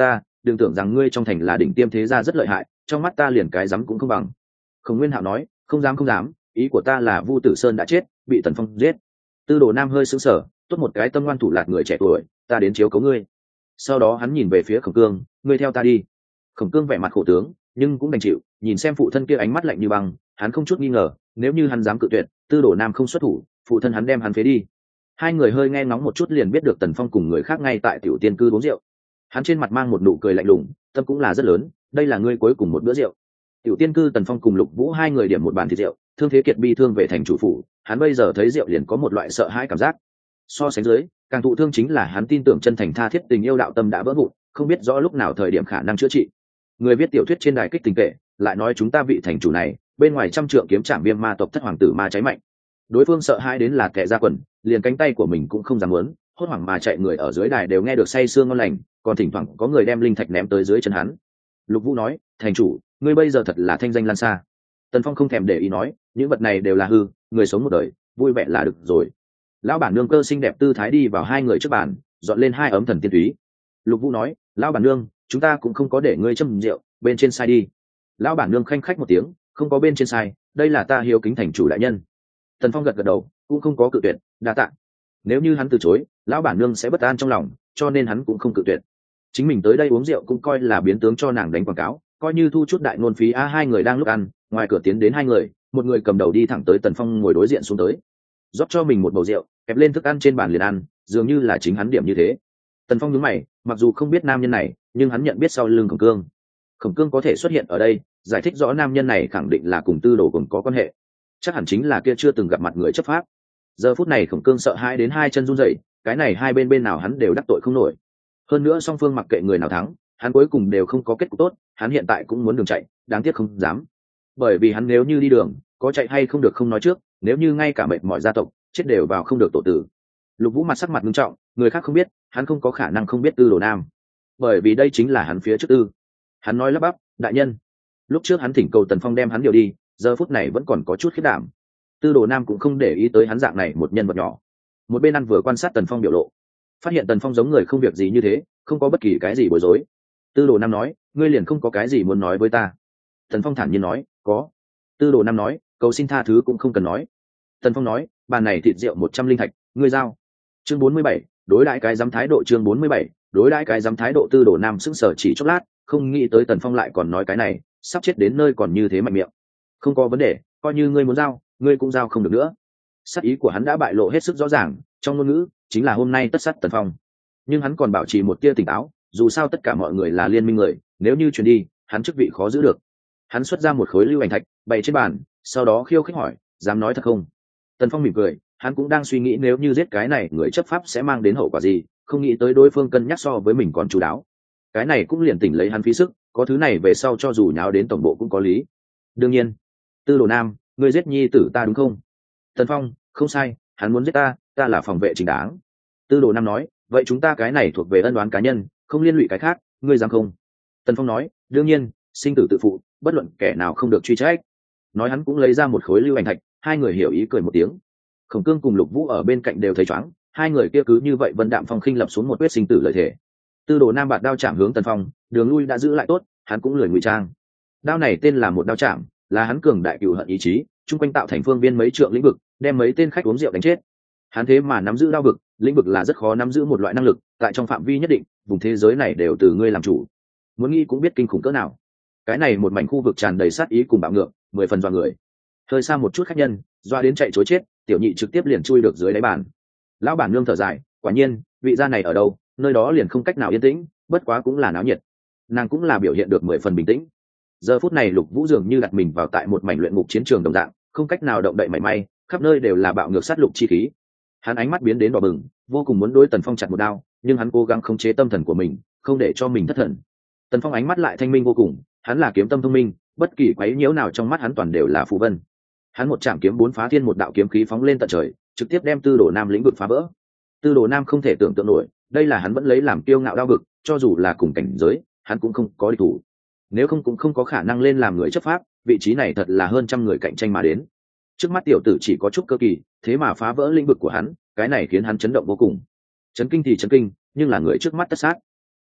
A: đừng tưởng rằng ngươi trong thành là đỉnh tiêm thế gia rất lợi hại, trong mắt ta liền cái dám cũng không bằng. Khổng Nguyên Hạo nói, không dám không dám, ý của ta là Vu Tử Sơn đã chết, bị Tần Phong giết. Tư Đồ Nam hơi sững sờ, tốt một cái tâm ngoan thủ lạt người trẻ tuổi, ta đến chiếu cố ngươi. Sau đó hắn nhìn về phía Khổng Cương, ngươi theo ta đi. Khổng Cương vẻ mặt khổ tướng, nhưng cũng đành chịu, nhìn xem phụ thân kia ánh mắt lạnh như băng, hắn không chút nghi ngờ, nếu như hắn dám cự tuyệt, Tư Đồ Nam không xuất thủ, phụ thân hắn đem hắn phế đi. Hai người hơi nghe ngóng một chút liền biết được Tần Phong cùng người khác ngay tại tiểu tiên cư uống rượu. Hắn trên mặt mang một nụ cười lạnh lùng, tâm cũng là rất lớn, đây là ngươi cuối cùng một bữa rượu. Tiểu tiên cư Tần Phong cùng Lục Vũ hai người điểm một bàn thịt rượu, Thương Thế Kiệt bi thương về thành chủ phủ, hắn bây giờ thấy rượu liền có một loại sợ hãi cảm giác. So sánh dưới, càng thụ thương chính là hắn tin tưởng chân thành tha thiết tình yêu đạo tâm đã vỡ vụn, không biết rõ lúc nào thời điểm khả năng chữa trị. Người viết tiểu thuyết trên đài kích tình kệ, lại nói chúng ta vị thành chủ này, bên ngoài trăm trượng kiếm trảm viêm ma tộc thất hoàng tử ma cháy mạnh. Đối phương sợ hãi đến là kẻ ra quần, liền cánh tay của mình cũng không dám muốn, hốt hoảng mà chạy người ở dưới đài đều nghe được say sương ngon lành, còn thỉnh thoảng có người đem linh thạch ném tới dưới chân hắn. Lục Vũ nói, thành chủ, ngươi bây giờ thật là thanh danh lan xa. Tần Phong không thèm để ý nói, những vật này đều là hư, người sống một đời, vui vẻ là được rồi. Lão bản nương cơ xinh đẹp tư thái đi vào hai người trước bàn, dọn lên hai ấm thần tiên túy. Lục Vũ nói, lão bản nương, chúng ta cũng không có để ngươi châm rượu, bên trên sai đi. Lão bản nương khanh khách một tiếng, không có bên trên sai, đây là ta hiếu kính thành chủ đại nhân. Tần Phong gật gật đầu, cũng không có cự tuyệt, đa tạ. Nếu như hắn từ chối, lão bản nương sẽ bất an trong lòng, cho nên hắn cũng không cự tuyệt. Chính mình tới đây uống rượu cũng coi là biến tướng cho nàng đánh quảng cáo, coi như thu chút đại ngôn phí. Hai người đang lúc ăn, ngoài cửa tiến đến hai người, một người cầm đầu đi thẳng tới Tần Phong ngồi đối diện xuống tới, rót cho mình một bầu rượu, kẹp lên thức ăn trên bàn liền ăn, dường như là chính hắn điểm như thế. Tần Phong nhướng mày, mặc dù không biết nam nhân này, nhưng hắn nhận biết sau lưng Khổng Cương. Khổng Cương có thể xuất hiện ở đây, giải thích rõ nam nhân này khẳng định là cùng Tư Đồ cùng có quan hệ, chắc hẳn chính là kia chưa từng gặp mặt người chấp pháp. Giờ phút này Khổng Cương sợ hãi đến hai chân run rẩy, cái này hai bên nào hắn đều đắc tội không nổi. Hơn nữa song phương mặc kệ người nào thắng, hắn cuối cùng đều không có kết cục tốt, hắn hiện tại cũng muốn đường chạy, đáng tiếc không dám. Bởi vì hắn nếu như đi đường, có chạy hay không được không nói trước, nếu như ngay cả mệt mỏi gia tộc, chết đều vào không được tổ tử. Lục Vũ mặt sắc mặt nghiêm trọng, người khác không biết, hắn không có khả năng không biết Tư Đồ Nam, bởi vì đây chính là hắn phía trước tư. Hắn nói lắp bắp, đại nhân. Lúc trước hắn thỉnh cầu Tần Phong đem hắn điều đi, giờ phút này vẫn còn có chút khiếp đảm. Tư Đồ Nam cũng không để ý tới hắn dạng này một nhân vật nhỏ, một bên ăn vừa quan sát Tần Phong biểu lộ, phát hiện Tần Phong giống người không việc gì như thế, không có bất kỳ cái gì bối rối. Tư Đồ Nam nói, ngươi liền không có cái gì muốn nói với ta? Tần Phong thản nhiên nói, có. Tư Đồ Nam nói, cầu xin tha thứ cũng không cần nói. Tần Phong nói, bàn này thịt rượu 100 linh thạch, ngươi giao. Chương 47, đối đãi cái dám thái độ. Chương 47, đối đãi cái dám thái độ. Tư Đồ Nam sững sờ chỉ chốc lát, không nghĩ tới Tần Phong lại còn nói cái này, sắp chết đến nơi còn như thế mạnh miệng. Không có vấn đề, coi như ngươi muốn giao, ngươi cũng giao không được nữa. Sát ý của hắn đã bại lộ hết sức rõ ràng, trong ngôn ngữ chính là hôm nay tất sát Tần Phong. Nhưng hắn còn bảo trì một tia tỉnh táo, dù sao tất cả mọi người là liên minh người, nếu như truyền đi, hắn chức vị khó giữ được. Hắn xuất ra một khối lưu ảnh thạch, bày trên bàn, sau đó khiêu khích hỏi, dám nói thật không? Tần Phong mỉm cười, hắn cũng đang suy nghĩ nếu như giết cái này người chấp pháp sẽ mang đến hậu quả gì, không nghĩ tới đối phương cân nhắc so với mình còn chú đáo. Cái này cũng liền tỉnh lấy hắn phí sức, có thứ này về sau cho dù nháo đến tổng bộ cũng có lý. Đương nhiên. Tư Đồ Nam, ngươi giết nhi tử ta đúng không? Tần Phong, không sai, hắn muốn giết ta, ta là phòng vệ chính đáng. Tư Đồ Nam nói, vậy chúng ta cái này thuộc về ân oán cá nhân, không liên lụy cái khác, ngươi dám không? Tần Phong nói, đương nhiên, sinh tử tự phụ, bất luận kẻ nào không được truy trách. Nói hắn cũng lấy ra một khối lưu ảnh thạch, hai người hiểu ý cười một tiếng. Khổng Cương cùng Lục Vũ ở bên cạnh đều thấy chóng, hai người kia cứ như vậy vân đạm phong khinh lập xuống một quyết sinh tử lợi thể. Tư Đồ Nam bạt đao chạm hướng Tần Phong, đường lui đã giữ lại tốt, hắn cũng lười ngụy trang. Đao này tên là một đao chạm, là hắn cường đại cừu hận ý chí, chung quanh tạo thành phương viên mấy trượng lĩnh vực, đem mấy tên khách uống rượu đánh chết. Hắn thế mà nắm giữ đao vực, lĩnh vực là rất khó nắm giữ một loại năng lực, tại trong phạm vi nhất định, vùng thế giới này đều từ ngươi làm chủ. Muốn nghĩ cũng biết kinh khủng cỡ nào. Cái này một mảnh khu vực tràn đầy sát ý cùng bạo ngược, 10 phần dọa người. Hơi xa một chút khách nhân, doa đến chạy trối chết, tiểu nhị trực tiếp liền chui được dưới đáy bàn. Lão bản nương thở dài, quả nhiên, vị gia này ở đâu, nơi đó liền không cách nào yên tĩnh, bất quá cũng là náo nhiệt. Nàng cũng là biểu hiện được 10 phần bình tĩnh. Giờ phút này Lục Vũ dường như đặt mình vào tại một mảnh luyện ngục chiến trường đồng dạng, không cách nào động đậy mảy may, khắp nơi đều là bạo ngược sát lục chi khí. Hắn ánh mắt biến đến đỏ bừng, vô cùng muốn đối Tần Phong chặt một đao, nhưng hắn cố gắng khống chế tâm thần của mình, không để cho mình thất thần. Tần Phong ánh mắt lại thanh minh vô cùng, hắn là kiếm tâm thông minh, bất kỳ quấy nhiễu nào trong mắt hắn toàn đều là phù vân. Hắn một chạm kiếm bốn phá thiên, một đạo kiếm khí phóng lên tận trời, trực tiếp đem Tư Đồ Nam lĩnh vực phá vỡ. Tư Đồ Nam không thể tưởng tượng nổi, đây là hắn vẫn lấy làm kiêu ngạo đao vực, cho dù là cùng cảnh giới, hắn cũng không có địch thủ. Nếu không cũng không có khả năng lên làm người chấp pháp, vị trí này thật là hơn trăm người cạnh tranh mà đến. Trước mắt tiểu tử chỉ có chút cơ kỳ, thế mà phá vỡ lĩnh vực của hắn, cái này khiến hắn chấn động vô cùng. Chấn kinh thì chấn kinh, nhưng là người trước mắt tất sát.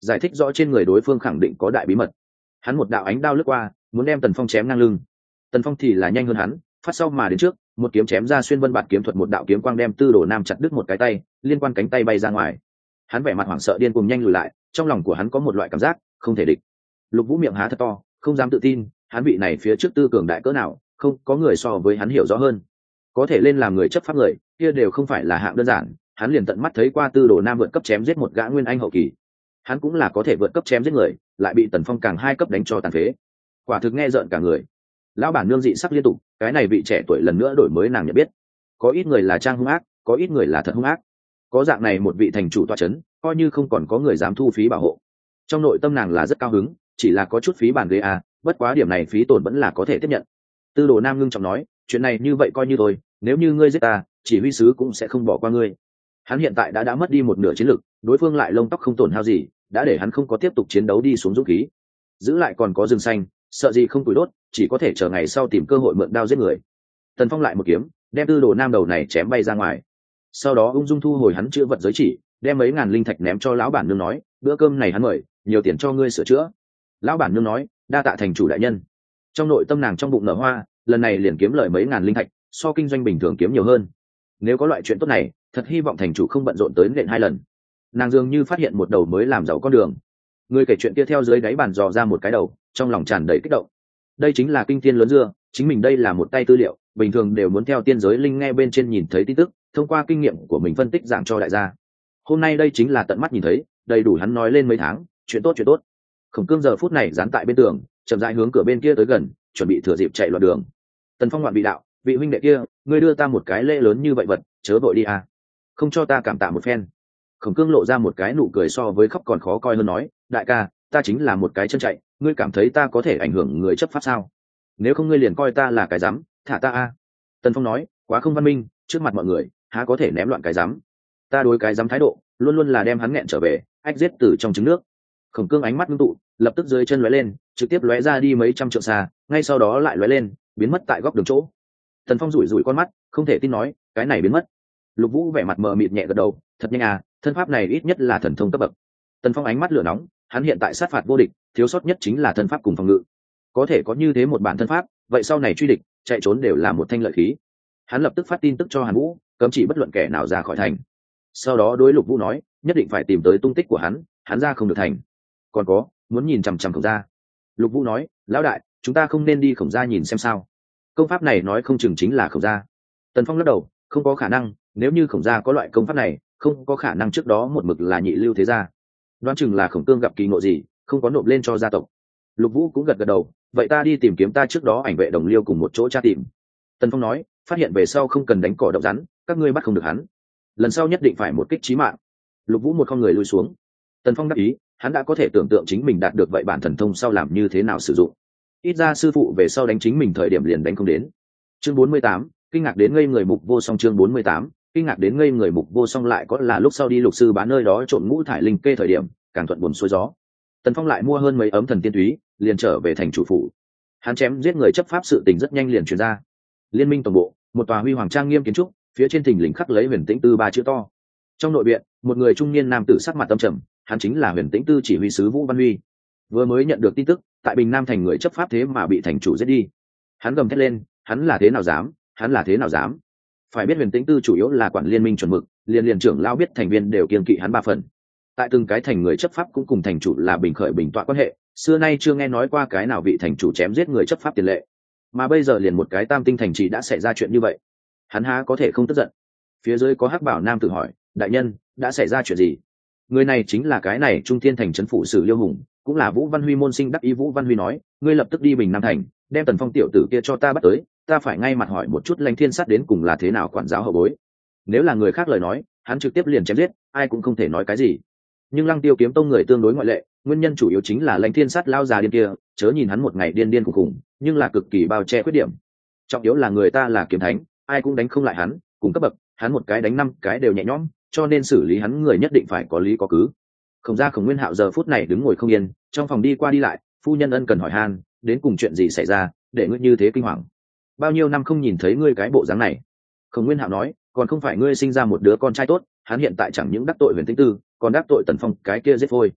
A: giải thích rõ trên người đối phương khẳng định có đại bí mật. Hắn một đạo ánh đao lướt qua, muốn đem Tần Phong chém ngang lưng. Tần Phong thì là nhanh hơn hắn, phát sau mà đến trước, một kiếm chém ra xuyên vân bạt kiếm thuật, một đạo kiếm quang đem Tư Đồ Nam chặt đứt một cái tay, liên quan cánh tay bay ra ngoài. Hắn vẻ mặt hoảng sợ điên cuồng nhanh lùi lại, trong lòng của hắn có một loại cảm giác không thể địch. Lục Vũ miệng há thật to, không dám tự tin, hắn vị này phía trước tư cường đại cỡ nào, không có người so với hắn hiểu rõ hơn. Có thể lên làm người chấp pháp người, kia đều không phải là hạng đơn giản, hắn liền tận mắt thấy qua Tư Đồ Nam vượt cấp chém giết một gã nguyên anh hậu kỳ. Hắn cũng là có thể vượt cấp chém giết người, lại bị Tần Phong càng hai cấp đánh cho tàn phế. Quả thực nghe rợn cả người. Lão bản nương dị sắc liên tục, cái này vị trẻ tuổi lần nữa đổi mới nàng nhận biết. Có ít người là trang hung ác, có ít người là thật hung ác. Có dạng này một vị thành chủ tọa chấn, coi như không còn có người dám thu phí bảo hộ. Trong nội tâm nàng là rất cao hứng, chỉ là có chút phí bàn ghế à, bất quá điểm này phí tổn vẫn là có thể tiếp nhận. Tư Đồ Nam ngưng trọng nói, chuyện này như vậy coi như thôi, nếu như ngươi giết ta, chỉ huy sứ cũng sẽ không bỏ qua ngươi. Hắn hiện tại đã mất đi một nửa chiến lực, đối phương lại lông tóc không tổn hao gì, đã để hắn không có tiếp tục chiến đấu đi xuống dũng khí. Giữ lại còn có rừng xanh, sợ gì không tuổi đốt, chỉ có thể chờ ngày sau tìm cơ hội mượn đao giết người. Tần Phong lại một kiếm, đem Tư Đồ Nam đầu này chém bay ra ngoài. Sau đó ung dung thu hồi hắn chữ vật giới chỉ, đem mấy ngàn linh thạch ném cho lão bản nương nói, bữa cơm này hắn mời, nhiều tiền cho ngươi sửa chữa. Lão bản nương nói, đa tạ thành chủ đại nhân. Trong nội tâm nàng trong bụng nở hoa, lần này liền kiếm lời mấy ngàn linh thạch, so kinh doanh bình thường kiếm nhiều hơn. Nếu có loại chuyện tốt này, thật hy vọng thành chủ không bận rộn tới nện 2 lần. Nàng dường như phát hiện một đầu mới làm giàu con đường. Người kể chuyện kia theo dưới đáy bàn dò ra một cái đầu, trong lòng tràn đầy kích động. Đây chính là kinh thiên lớn dưa, chính mình đây là một tay tư liệu, bình thường đều muốn theo tiên giới linh nghe bên trên nhìn thấy tin tức, thông qua kinh nghiệm của mình phân tích giảng cho đại gia. Hôm nay đây chính là tận mắt nhìn thấy, đầy đủ hắn nói lên mấy tháng, chuyện tốt chuyện tốt. Khổng Cương giờ phút này dán tại bên tường, chậm rãi hướng cửa bên kia tới gần, chuẩn bị thừa dịp chạy loạn đường. Tần Phong loạn bị đạo, vị huynh đệ kia, ngươi đưa ta một cái lễ lớn như vậy vật, chớ vội đi à, không cho ta cảm tạ một phen. Khổng Cương lộ ra một cái nụ cười so với khóc còn khó coi hơn, nói, đại ca, ta chính là một cái chân chạy, ngươi cảm thấy ta có thể ảnh hưởng người chấp pháp sao? Nếu không ngươi liền coi ta là cái rắm, thả ta a. Tần Phong nói, quá không văn minh, trước mặt mọi người há có thể ném loạn cái rắm. Ta đối cái rắm thái độ luôn luôn là đem hắn nghẹn trở về, ách giết từ trong trứng nước. Khổng Cương ánh mắt ngưng tụ, lập tức dưới chân lóe lên, trực tiếp lóe ra đi mấy trăm trượng xa, ngay sau đó lại lóe lên, biến mất tại góc đường chỗ. Tần Phong rủi rủi con mắt, không thể tin nói, cái này biến mất. Lục Vũ vẻ mặt mờ mịt nhẹ gật đầu, thật nhanh à, thân pháp này ít nhất là thần thông cấp bậc. Tần Phong ánh mắt lửa nóng, hắn hiện tại sát phạt vô địch, thiếu sót nhất chính là thân pháp cùng phòng ngự. Có thể có như thế một bản thân pháp, vậy sau này truy địch, chạy trốn đều là một thanh lợi khí. Hắn lập tức phát tin tức cho Hàn Vũ, cấm chỉ bất luận kẻ nào ra khỏi thành. Sau đó đối Lục Vũ nói, nhất định phải tìm tới tung tích của hắn ra không được thành. Còn có, muốn nhìn chằm chằm Khổng gia. Lục Vũ nói, lão đại, chúng ta không nên đi Khổng gia nhìn xem sao? Công pháp này nói không chừng chính là Khổng gia. Tần Phong lắc đầu, không có khả năng, nếu như Khổng gia có loại công pháp này, không có khả năng trước đó một mực là nhị lưu thế gia. Đoán chừng là Khổng Cương gặp kỳ ngộ gì, không có nộp lên cho gia tộc. Lục Vũ cũng gật gật đầu, vậy ta đi tìm kiếm ta trước đó ảnh vệ đồng liêu cùng một chỗ tra tìm. Tần Phong nói, phát hiện về sau không cần đánh cỏ động rắn, các ngươi bắt không được hắn, lần sau nhất định phải một kích chí mạng. Lục Vũ một con người lui xuống. Tần Phong đắc ý, hắn đã có thể tưởng tượng chính mình đạt được vậy bản thần thông sau làm như thế nào sử dụng. Ít ra sư phụ về sau đánh chính mình thời điểm liền đánh không đến. Chương 48, kinh ngạc đến ngây người Mục Vô Song. Chương 48, kinh ngạc đến ngây người Mục Vô Song. Lại có là lúc sau đi Lục sư bán nơi đó trộn ngũ thải linh kê thời điểm, càng thuận buồm xuôi gió. Tần Phong lại mua hơn mấy ấm thần tiên túy, liền trở về thành chủ phủ. Hắn chém giết người chấp pháp sự tình rất nhanh liền truyền ra. Liên minh toàn bộ, một tòa huy hoàng trang nghiêm kiến trúc, phía trên thình lình khắc lấy Huyền Tĩnh Tư 3 chữ to. Trong nội viện, một người trung niên nam tử sắc mặt tâm trầm, hắn chính là Huyền Tĩnh Tư chỉ huy sứ Vũ Văn Huy. Vừa mới nhận được tin tức, tại Bình Nam thành người chấp pháp thế mà bị thành chủ giết đi. Hắn gầm thét lên, hắn là thế nào dám, hắn là thế nào dám? Phải biết Huyền Tĩnh Tư chủ yếu là quản liên minh chuẩn mực, liên trưởng lão biết thành viên đều kiêng kỵ hắn 3 phần. Tại từng cái thành người chấp pháp cũng cùng thành chủ là bình khởi bình tọa quan hệ, xưa nay chưa nghe nói qua cái nào vị thành chủ chém giết người chấp pháp tiền lệ. Mà bây giờ liền một cái tam tinh thành trì đã xảy ra chuyện như vậy, hắn há có thể không tức giận. Phía dưới có hắc bảo nam tử hỏi, đại nhân, đã xảy ra chuyện gì? Người này chính là cái này Trung Thiên thành trấn phụ sử Liêu Hùng, cũng là Vũ Văn Huy môn sinh đắc ý. Vũ Văn Huy nói, ngươi lập tức đi Bình Nam thành, đem Tần Phong tiểu tử kia cho ta bắt tới, ta phải ngay mặt hỏi một chút Lãnh Thiên Sát đến cùng là thế nào quản giáo hậu bối. Nếu là người khác lời nói, hắn trực tiếp liền chém giết, ai cũng không thể nói cái gì. Nhưng Lăng Tiêu kiếm tông người tương đối ngoại lệ, nguyên nhân chủ yếu chính là Lãnh Thiên Sát lao già điên kia, chớ nhìn hắn một ngày điên điên khủng khủng, nhưng là cực kỳ bao che khuyết điểm. Trọng yếu là người ta là kiếm thánh, ai cũng đánh không lại hắn, cùng cấp bậc, hắn một cái đánh 5 cái đều nhẹ nhõm, cho nên xử lý hắn người nhất định phải có lý có cứ. Khổng gia Khổng Nguyên Hạo giờ phút này đứng ngồi không yên, trong phòng đi qua đi lại, phu nhân ân cần hỏi han, đến cùng chuyện gì xảy ra, để ngươi như thế kinh hoàng? Bao nhiêu năm không nhìn thấy ngươi cái bộ dáng này? Khổng Nguyên Hạo nói, còn không phải ngươi sinh ra một đứa con trai tốt, hắn hiện tại chẳng những đắc tội Huyền Tĩnh Tư, còn đắc tội Tần Phong cái kia giết phôi.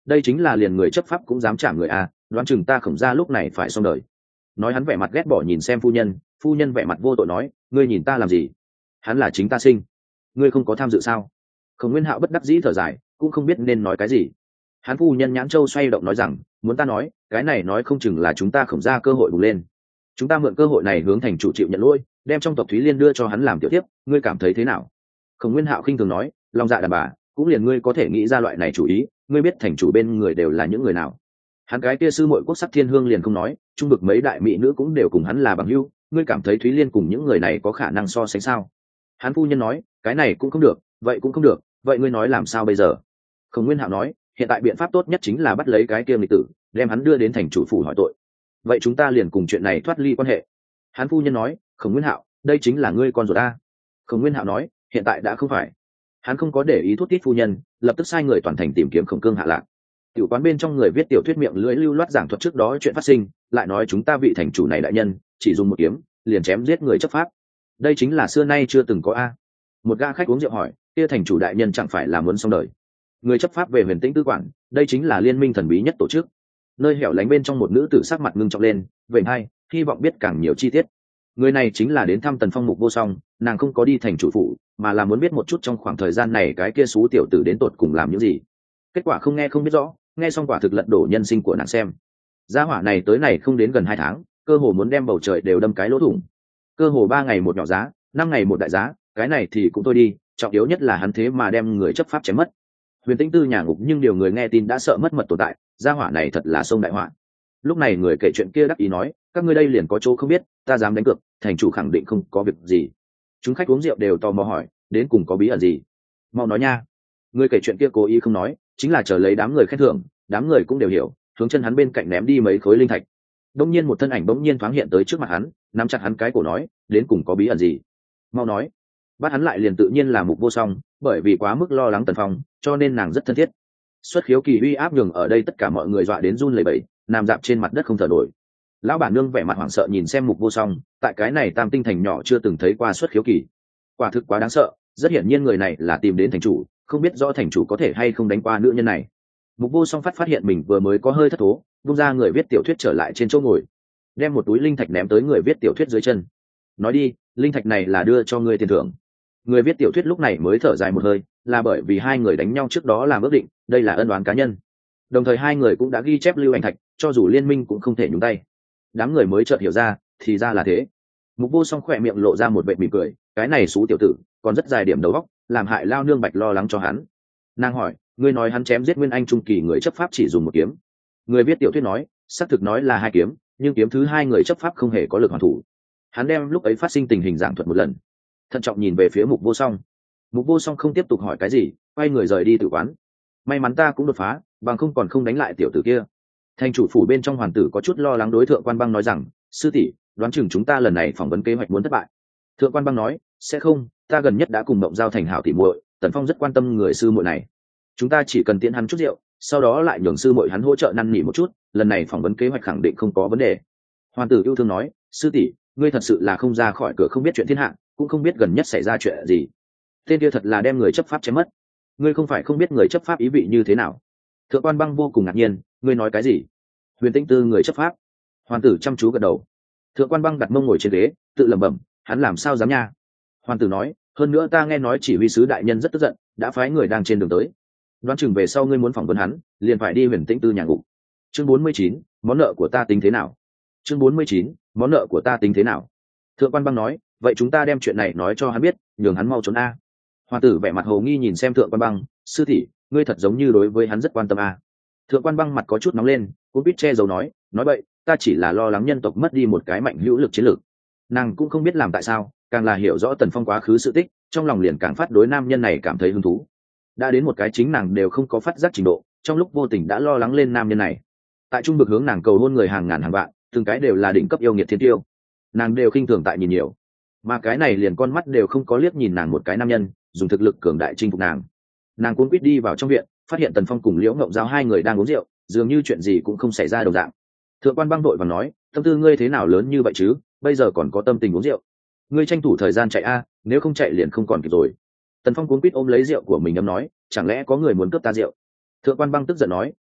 A: đây chính là liền người chấp pháp cũng dám trả người à, đoán chừng ta Khổng gia lúc này phải xong đời. Nói hắn vẻ mặt ghét bỏ nhìn xem phu nhân vẻ mặt vô tội nói, ngươi nhìn ta làm gì? Hắn là chính ta sinh, ngươi không có tham dự sao? Khổng Nguyên Hạo bất đắc dĩ thở dài, cũng không biết nên nói cái gì. Hắn phu nhân nhãn châu xoay động nói rằng, muốn ta nói, cái này nói không chừng là chúng ta Khổng gia cơ hội bùng lên. Chúng ta mượn cơ hội này hướng thành chủ chịu nhận lỗi, đem trong tộc Thúy Liên đưa cho hắn làm tiểu tiếp, ngươi cảm thấy thế nào? Khổng Nguyên Hạo khinh thường nói, lòng dạ đàn bà, cũng liền ngươi có thể nghĩ ra loại này chủ ý, ngươi biết thành chủ bên người đều là những người nào? Hắn cái kia sư muội Quốc Sắc Thiên Hương liền không nói, trung vực mấy đại mỹ nữ cũng đều cùng hắn là bằng hữu, ngươi cảm thấy Thúy Liên cùng những người này có khả năng so sánh sao? Hắn phu nhân nói, cái này cũng không được, vậy cũng không được, vậy ngươi nói làm sao bây giờ? Khổng Nguyên Hạo nói, hiện tại biện pháp tốt nhất chính là bắt lấy cái kia nghịch tử, đem hắn đưa đến thành chủ phủ hỏi tội. Vậy chúng ta liền cùng chuyện này thoát ly quan hệ. Hắn phu nhân nói, Khổng Nguyên Hạo, đây chính là ngươi con ruột ta. Khổng Nguyên Hạo nói, hiện tại đã không phải. Hắn không có để ý thút tít phu nhân, lập tức sai người toàn thành tìm kiếm Khổng Cương hạ lạc. Tiểu quán bên trong người viết tiểu thuyết miệng lưỡi lưu loát giảng thuật trước đó chuyện phát sinh, lại nói chúng ta vị thành chủ này đại nhân chỉ dùng một kiếm liền chém giết người chấp pháp. Đây chính là xưa nay chưa từng có a. Một gã khách uống rượu hỏi, kia thành chủ đại nhân chẳng phải là muốn xong đời? Người chấp pháp về Huyền Tĩnh Tư quản, đây chính là liên minh thần bí nhất tổ chức. Nơi hẻo lánh bên trong một nữ tử sắc mặt ngưng trọng lên, vậy hay, hy vọng biết càng nhiều chi tiết. Người này chính là đến thăm Tần Phong Mục Vô Song, nàng không có đi thành chủ phủ, mà là muốn biết một chút trong khoảng thời gian này cái kia xú tiểu tử đến tột cùng làm những gì. Kết quả không nghe không biết rõ, nghe xong quả thực lật đổ nhân sinh của nàng xem. Gia hỏa này tới này không đến gần 2 tháng, cơ hồ muốn đem bầu trời đều đâm cái lỗ thủng. Cơ hồ 3 ngày một nhỏ giá, 5 ngày một đại giá, cái này thì cũng thôi đi, trọng yếu nhất là hắn thế mà đem người chấp pháp chém mất. Huyền Tĩnh Tư nhà ngục nhưng điều người nghe tin đã sợ mất mật tồn tại, gia hỏa này thật là sông đại họa. Lúc này người kể chuyện kia đắc ý nói, các ngươi đây liền có chỗ không biết, ta dám đánh cược, thành chủ khẳng định không có việc gì. Chúng khách uống rượu đều tò mò hỏi, đến cùng có bí ẩn gì? Mau nói nha. Người kể chuyện kia cố ý không nói, chính là chờ lấy đám người khen thưởng, đám người cũng đều hiểu, hướng chân hắn bên cạnh ném đi mấy khối linh thạch. Đông nhiên một thân ảnh bỗng nhiên thoáng hiện tới trước mặt hắn, nắm chặt hắn cái cổ nói, đến cùng có bí ẩn gì? Mau nói. Bắt hắn lại liền tự nhiên là Mục Vô Song, bởi vì quá mức lo lắng Tần Phong, cho nên nàng rất thân thiết. Xuất khiếu kỳ uy áp nhường ở đây tất cả mọi người dọa đến run lẩy bẩy, nằm dạp trên mặt đất không thở nổi. Lão bản nương vẻ mặt hoảng sợ nhìn xem Mục Vô Song, tại cái này Tam Tinh thành nhỏ chưa từng thấy qua xuất khiếu kỳ, quả thực quá đáng sợ. Rất hiển nhiên người này là tìm đến thành chủ, không biết rõ thành chủ có thể hay không đánh qua nữ nhân này. Mục Vô Song phát hiện mình vừa mới có hơi thất thố, vung ra người viết tiểu thuyết trở lại trên chỗ ngồi, đem một túi linh thạch ném tới người viết tiểu thuyết dưới chân. Nói đi, linh thạch này là đưa cho ngươi tiền thưởng. Người viết tiểu thuyết lúc này mới thở dài một hơi, là bởi vì hai người đánh nhau trước đó làm ước định, đây là ân oán cá nhân. Đồng thời hai người cũng đã ghi chép lưu ảnh thạch, cho dù liên minh cũng không thể nhúng tay. Đám người mới chợt hiểu ra, thì ra là thế. Mục Vô Song khỏe miệng lộ ra một vệt mỉm cười, cái này xú tiểu tử, còn rất dài điểm đầu óc, làm hại lao nương Bạch lo lắng cho hắn. Nàng hỏi, ngươi nói hắn chém giết Nguyên Anh trung kỳ người chấp pháp chỉ dùng một kiếm. Người viết tiểu thuyết nói, xác thực nói là 2 kiếm, nhưng kiếm thứ 2 người chấp pháp không hề có lực hoàn thủ. Hắn đem lúc ấy phát sinh tình hình giảng thuật một lần, thận trọng nhìn về phía Mục Vô Song. Mục Vô Song không tiếp tục hỏi cái gì, quay người rời đi tự quán. May mắn ta cũng đột phá, bằng không còn không đánh lại tiểu tử kia. Thành chủ phủ bên trong hoàng tử có chút lo lắng đối Thượng Quan Băng nói rằng, sư tỷ, đoán chừng chúng ta lần này phỏng vấn kế hoạch muốn thất bại. Thượng Quan Băng nói, sẽ không, ta gần nhất đã cùng Mộng Giao thành hảo tỷ muội, Tần Phong rất quan tâm người sư muội này. Chúng ta chỉ cần tiễn hắn chút rượu, sau đó lại nhường sư muội hắn hỗ trợ năn nỉ một chút, lần này phỏng vấn kế hoạch khẳng định không có vấn đề. Hoàng tử yêu thương nói, sư tỷ, ngươi thật sự là không ra khỏi cửa không biết chuyện thiên hạ, cũng không biết gần nhất xảy ra chuyện gì. Tên kia thật là đem người chấp pháp chém mất. Ngươi không phải không biết người chấp pháp ý vị như thế nào? Thượng Quan Băng vô cùng ngạc nhiên, ngươi nói cái gì? Huyền Tĩnh Tư người chấp pháp? Hoàng tử chăm chú gật đầu. Thượng Quan Băng đặt mông ngồi trên ghế, tự lẩm bẩm, hắn làm sao dám nha? Hoàng tử nói, hơn nữa ta nghe nói chỉ huy sứ đại nhân rất tức giận, đã phái người đang trên đường tới. Đoán chừng về sau ngươi muốn phỏng vấn hắn, liền phải đi Huyền Tĩnh Tư nhà ngục. Chương 49, món nợ của ta tính thế nào? Chương 49, món nợ của ta tính thế nào? Thượng Quan Băng nói, vậy chúng ta đem chuyện này nói cho hắn biết, nhường hắn mau trốn a. Hoàng tử vẻ mặt hồ nghi nhìn xem Thượng Quan Băng, sư tỷ, ngươi thật giống như đối với hắn rất quan tâm a. Thượng Quan Băng mặt có chút nóng lên, cũng biết che giấu nói vậy, ta chỉ là lo lắng nhân tộc mất đi một cái mạnh hữu lực chiến lược. Nàng cũng không biết làm tại sao, càng là hiểu rõ Tần Phong quá khứ sự tích, trong lòng liền càng phát đối nam nhân này cảm thấy hứng thú. Đã đến một cái chính nàng đều không có phát giác trình độ, trong lúc vô tình đã lo lắng lên nam nhân này. Tại trung vực hướng nàng cầu hôn người hàng ngàn hàng vạn, từng cái đều là đỉnh cấp yêu nghiệt thiên tiêu, nàng đều khinh thường tại nhìn nhiều, mà cái này liền con mắt đều không có liếc nhìn nàng một cái nam nhân dùng thực lực cường đại chinh phục nàng. Nàng cuống quýt đi vào trong viện, phát hiện Tần Phong cùng Liễu Ngộng Giao 2 người đang uống rượu, dường như chuyện gì cũng không xảy ra đồng dạng. Thượng Quan Băng đội và nói, tâm tư ngươi thế nào lớn như vậy chứ, bây giờ còn có tâm tình uống rượu? Ngươi tranh thủ thời gian chạy a, nếu không chạy liền không còn kịp rồi. Tần Phong cuống quýt ôm lấy rượu của mình ấm nói, chẳng lẽ có người muốn cướp ta rượu? Thượng Quan Băng tức giận nói,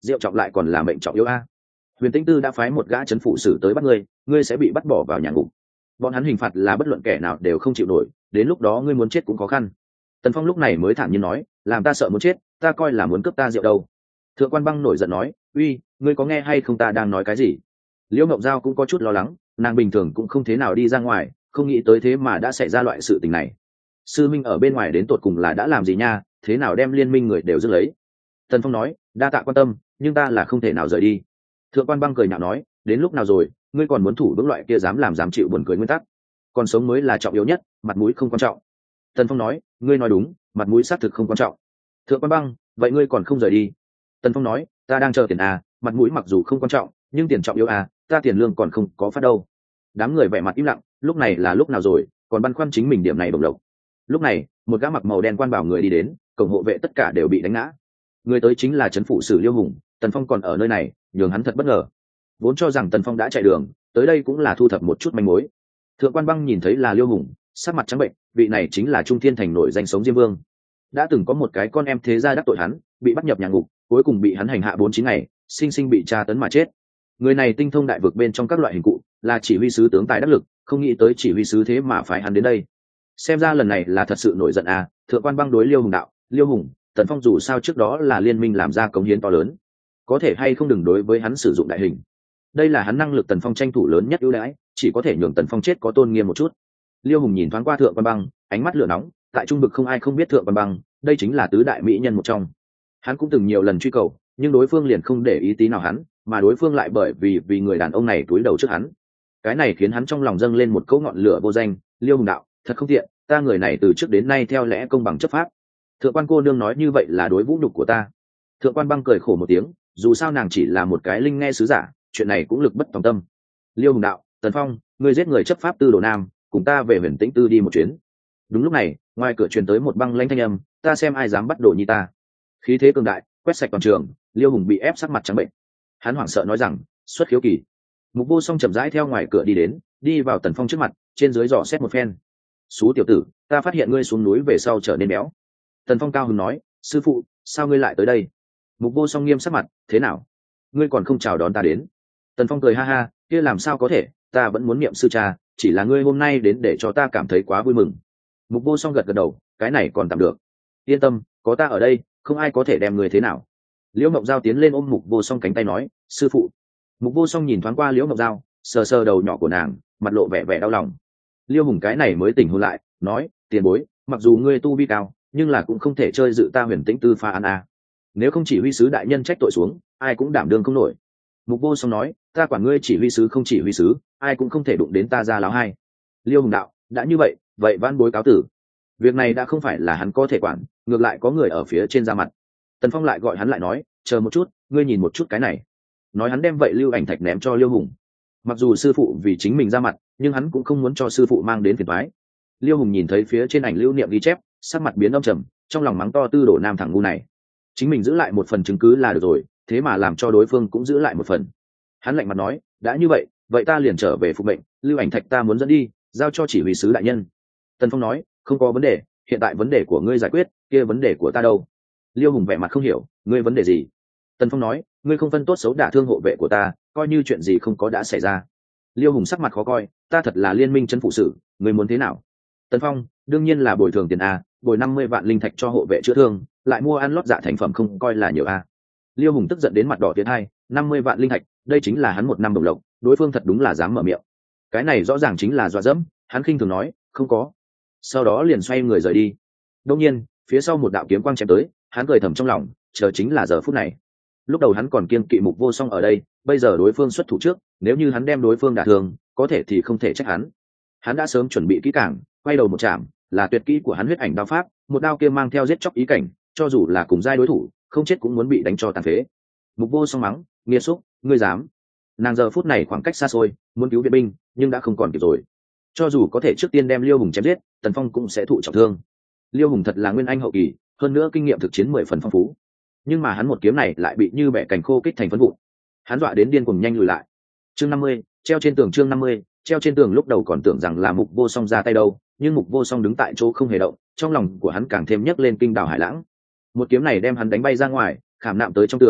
A: rượu trọng lại còn là mệnh trọng yếu a. Huyền Tĩnh Tư đã phái một gã trấn phụ sử tới bắt ngươi, ngươi sẽ bị bắt bỏ vào nhà ngục. Bọn hắn hình phạt là bất luận kẻ nào đều không chịu nổi, đến lúc đó ngươi muốn chết cũng khó khăn. Tần Phong lúc này mới thản nhiên nói, làm ta sợ muốn chết, ta coi là muốn cướp ta rượu đâu. Thượng quan Băng nổi giận nói, uy, ngươi có nghe hay không, ta đang nói cái gì? Liễu Ngộng Giao cũng có chút lo lắng, nàng bình thường cũng không thế nào đi ra ngoài, không nghĩ tới thế mà đã xảy ra loại sự tình này. Sư minh ở bên ngoài đến tột cùng là đã làm gì nha, thế nào đem liên minh người đều giữ lấy? Tần Phong nói, đa tạ quan tâm, nhưng ta là không thể nào rời đi. Thượng quan Băng cười nhạo nói, đến lúc nào rồi, ngươi còn muốn thủ vững loại kia dám làm dám chịu buồn cười nguyên tắc? Còn sống mới là trọng yếu nhất, mặt mũi không quan trọng. Tần Phong nói, ngươi nói đúng, mặt mũi xác thực không quan trọng. Thượng quan Băng, vậy ngươi còn không rời đi? Tần Phong nói, ta đang chờ tiền à, mặt mũi mặc dù không quan trọng, nhưng tiền trọng yếu à, ta tiền lương còn không có phát đâu. Đám người vẻ mặt im lặng, lúc này là lúc nào rồi, còn băn khoăn chính mình điểm này bồng lộc. Lúc này, một gã mặc màu đen quan bảo người đi đến, cổng hộ vệ tất cả đều bị đánh ngã. Người tới chính là trấn phụ sử Liêu Hùng, Tần Phong còn ở nơi này, nhường hắn thật bất ngờ. Vốn cho rằng Tần Phong đã chạy đường, tới đây cũng là thu thập một chút manh mối. Thượng quan Băng nhìn thấy là Liêu Hùng, sắc mặt trắng bệnh, vị này chính là Trung Thiên Thành nổi danh sống Diêm Vương. Đã từng có một cái con em thế gia đắc tội hắn, bị bắt nhập nhà ngục, cuối cùng bị hắn hành hạ 49 ngày, sinh sinh bị tra tấn mà chết. Người này tinh thông đại vực bên trong các loại hình cụ, là chỉ huy sứ tướng tài đắc lực, không nghĩ tới chỉ huy sứ thế mà phái hắn đến đây. Xem ra lần này là thật sự nổi giận à. Thượng quan Băng đối Liêu Hùng đạo, Liêu Hùng, Tần Phong dù sao trước đó là liên minh làm ra cống hiến to lớn, có thể hay không đừng đối với hắn sử dụng đại hình. Đây là hắn năng lực Tần Phong tranh thủ lớn nhất ưu đãi, chỉ có thể nhường Tần Phong chết có tôn nghiêm một chút. Liêu Hùng nhìn thoáng qua Thượng quan Băng, ánh mắt lửa nóng, tại trung vực không ai không biết Thượng quan Băng, đây chính là tứ đại mỹ nhân một trong. Hắn cũng từng nhiều lần truy cầu, nhưng đối phương liền không để ý tí nào hắn, mà đối phương lại bởi vì người đàn ông này cúi đầu trước hắn. Cái này khiến hắn trong lòng dâng lên một cỗ ngọn lửa vô danh. Liêu Hùng đạo, thật không tiện, ta người này từ trước đến nay theo lẽ công bằng chấp pháp. Thượng quan cô nương nói như vậy là đối vũ nhục của ta. Thượng quan Băng cười khổ một tiếng, dù sao nàng chỉ là một cái linh nghe sứ giả, chuyện này cũng lực bất tòng tâm. Liêu Hùng đạo, Tần Phong, ngươi giết người chấp pháp Tư Đồ Nam, cùng ta về Huyền Tĩnh Tư đi một chuyến. Đúng lúc này, ngoài cửa truyền tới một băng lãnh thanh âm, ta xem ai dám bắt đồ nhi ta. Khí thế cường đại quét sạch toàn trường, Liêu Hùng bị ép sắc mặt trắng bệnh. Hắn hoảng sợ nói rằng, xuất khiếu kỳ. Mục Vô Song chậm rãi theo ngoài cửa đi đến, đi vào Tần Phong trước mặt, trên dưới dò xét một phen. Xú tiểu tử, ta phát hiện ngươi xuống núi về sau trở nên béo. Tần Phong cao hứng nói, sư phụ, sao ngươi lại tới đây? Mục Vô Song nghiêm sắc mặt, thế nào, ngươi còn không chào đón ta đến? Tần Phong cười ha ha, kia làm sao có thể, ta vẫn muốn niệm sư cha, chỉ là ngươi hôm nay đến để cho ta cảm thấy quá vui mừng. Mục Vô Song gật gật đầu, cái này còn tạm được. Yên tâm, có ta ở đây, không ai có thể đem ngươi thế nào. Liễu Ngọc Giao tiến lên ôm Mục Vô Song cánh tay nói, sư phụ. Mục Vô Song nhìn thoáng qua Liễu Ngọc Giao, sờ sờ đầu nhỏ của nàng, mặt lộ vẻ vẻ đau lòng. Liêu Hùng cái này mới tỉnh hồn lại, nói, tiền bối, mặc dù ngươi tu vi cao, nhưng là cũng không thể chơi dự ta Huyền Tĩnh Tư pha ăn à. Nếu không chỉ huy sứ đại nhân trách tội xuống, ai cũng đảm đương không nổi. Mục Vô Song nói, ta quản ngươi chỉ huy sứ không chỉ huy sứ, ai cũng không thể đụng đến ta ra láo hai. Liêu Hùng đạo, đã như vậy, vậy van bối cáo tử. Việc này đã không phải là hắn có thể quản, ngược lại có người ở phía trên ra mặt. Tần Phong lại gọi hắn lại nói, chờ một chút, ngươi nhìn một chút cái này. Nói hắn đem vậy lưu ảnh thạch ném cho Liêu Hùng. Mặc dù sư phụ vì chính mình ra mặt, nhưng hắn cũng không muốn cho sư phụ mang đến phiền toái. Liêu Hùng nhìn thấy phía trên ảnh lưu niệm ghi chép, sắc mặt biến âm trầm, trong lòng mắng to Tư Đồ Nam thằng ngu này. Chính mình giữ lại một phần chứng cứ là được rồi, thế mà làm cho đối phương cũng giữ lại một phần. Hắn lạnh mặt nói, đã như vậy, vậy ta liền trở về phục mệnh, lưu ảnh thạch ta muốn dẫn đi, giao cho chỉ huy sứ đại nhân. Tần Phong nói, không có vấn đề, hiện tại vấn đề của ngươi giải quyết, kia vấn đề của ta đâu? Liêu Hùng vẻ mặt không hiểu, ngươi vấn đề gì? Tần Phong nói, ngươi không phân tốt xấu đả thương hộ vệ của ta, coi như chuyện gì không có đã xảy ra. Liêu Hùng sắc mặt khó coi, ta thật là liên minh trấn phụ sử, ngươi muốn thế nào? Tần Phong, đương nhiên là bồi thường tiền a, bồi 50 vạn linh thạch cho hộ vệ chữa thương, lại mua ăn lót dạ thành phẩm không coi là nhiều a. Liêu Hùng tức giận đến mặt đỏ tiến hai, 50 vạn linh thạch, đây chính là hắn một năm đồng lộc, đối phương thật đúng là dám mở miệng. Cái này rõ ràng chính là dọa dẫm, hắn khinh thường nói, không có. Sau đó liền xoay người rời đi. Đương nhiên, phía sau một đạo kiếm quang chém tới, hắn cười thầm trong lòng, chờ chính là giờ phút này. Lúc đầu hắn còn kiêng kỵ Mục Vô Song ở đây, bây giờ đối phương xuất thủ trước, nếu như hắn đem đối phương đả thương, có thể thì không thể trách hắn. Hắn đã sớm chuẩn bị kỹ càng, quay đầu một chạm, là tuyệt kỹ của hắn huyết ảnh đao pháp, một đao kia mang theo giết chóc ý cảnh, cho dù là cùng giai đối thủ, không chết cũng muốn bị đánh cho tàn phế. Mục Vô Song mắng, nghiệt xúc, ngươi dám? Nàng giờ phút này khoảng cách xa xôi, muốn cứu viện binh, nhưng đã không còn kịp rồi. Cho dù có thể trước tiên đem Liêu Hùng chém giết, Tần Phong cũng sẽ thụ trọng thương. Liêu Hùng thật là nguyên anh hậu kỳ, hơn nữa kinh nghiệm thực chiến 10 phần phong phú, nhưng mà hắn một kiếm này lại bị như bẻ cành khô kích thành phân vụn. Hắn dọa đến điên cuồng nhanh lùi lại. Chương 50, treo trên tường. Chương 50, treo trên tường. Lúc đầu còn tưởng rằng là Mục Vô Song ra tay đâu, nhưng Mục Vô Song đứng tại chỗ không hề động, trong lòng của hắn càng thêm nhấc lên kinh đảo hải lãng. Một kiếm này đem hắn đánh bay ra ngoài, khảm nạm tới trong tường,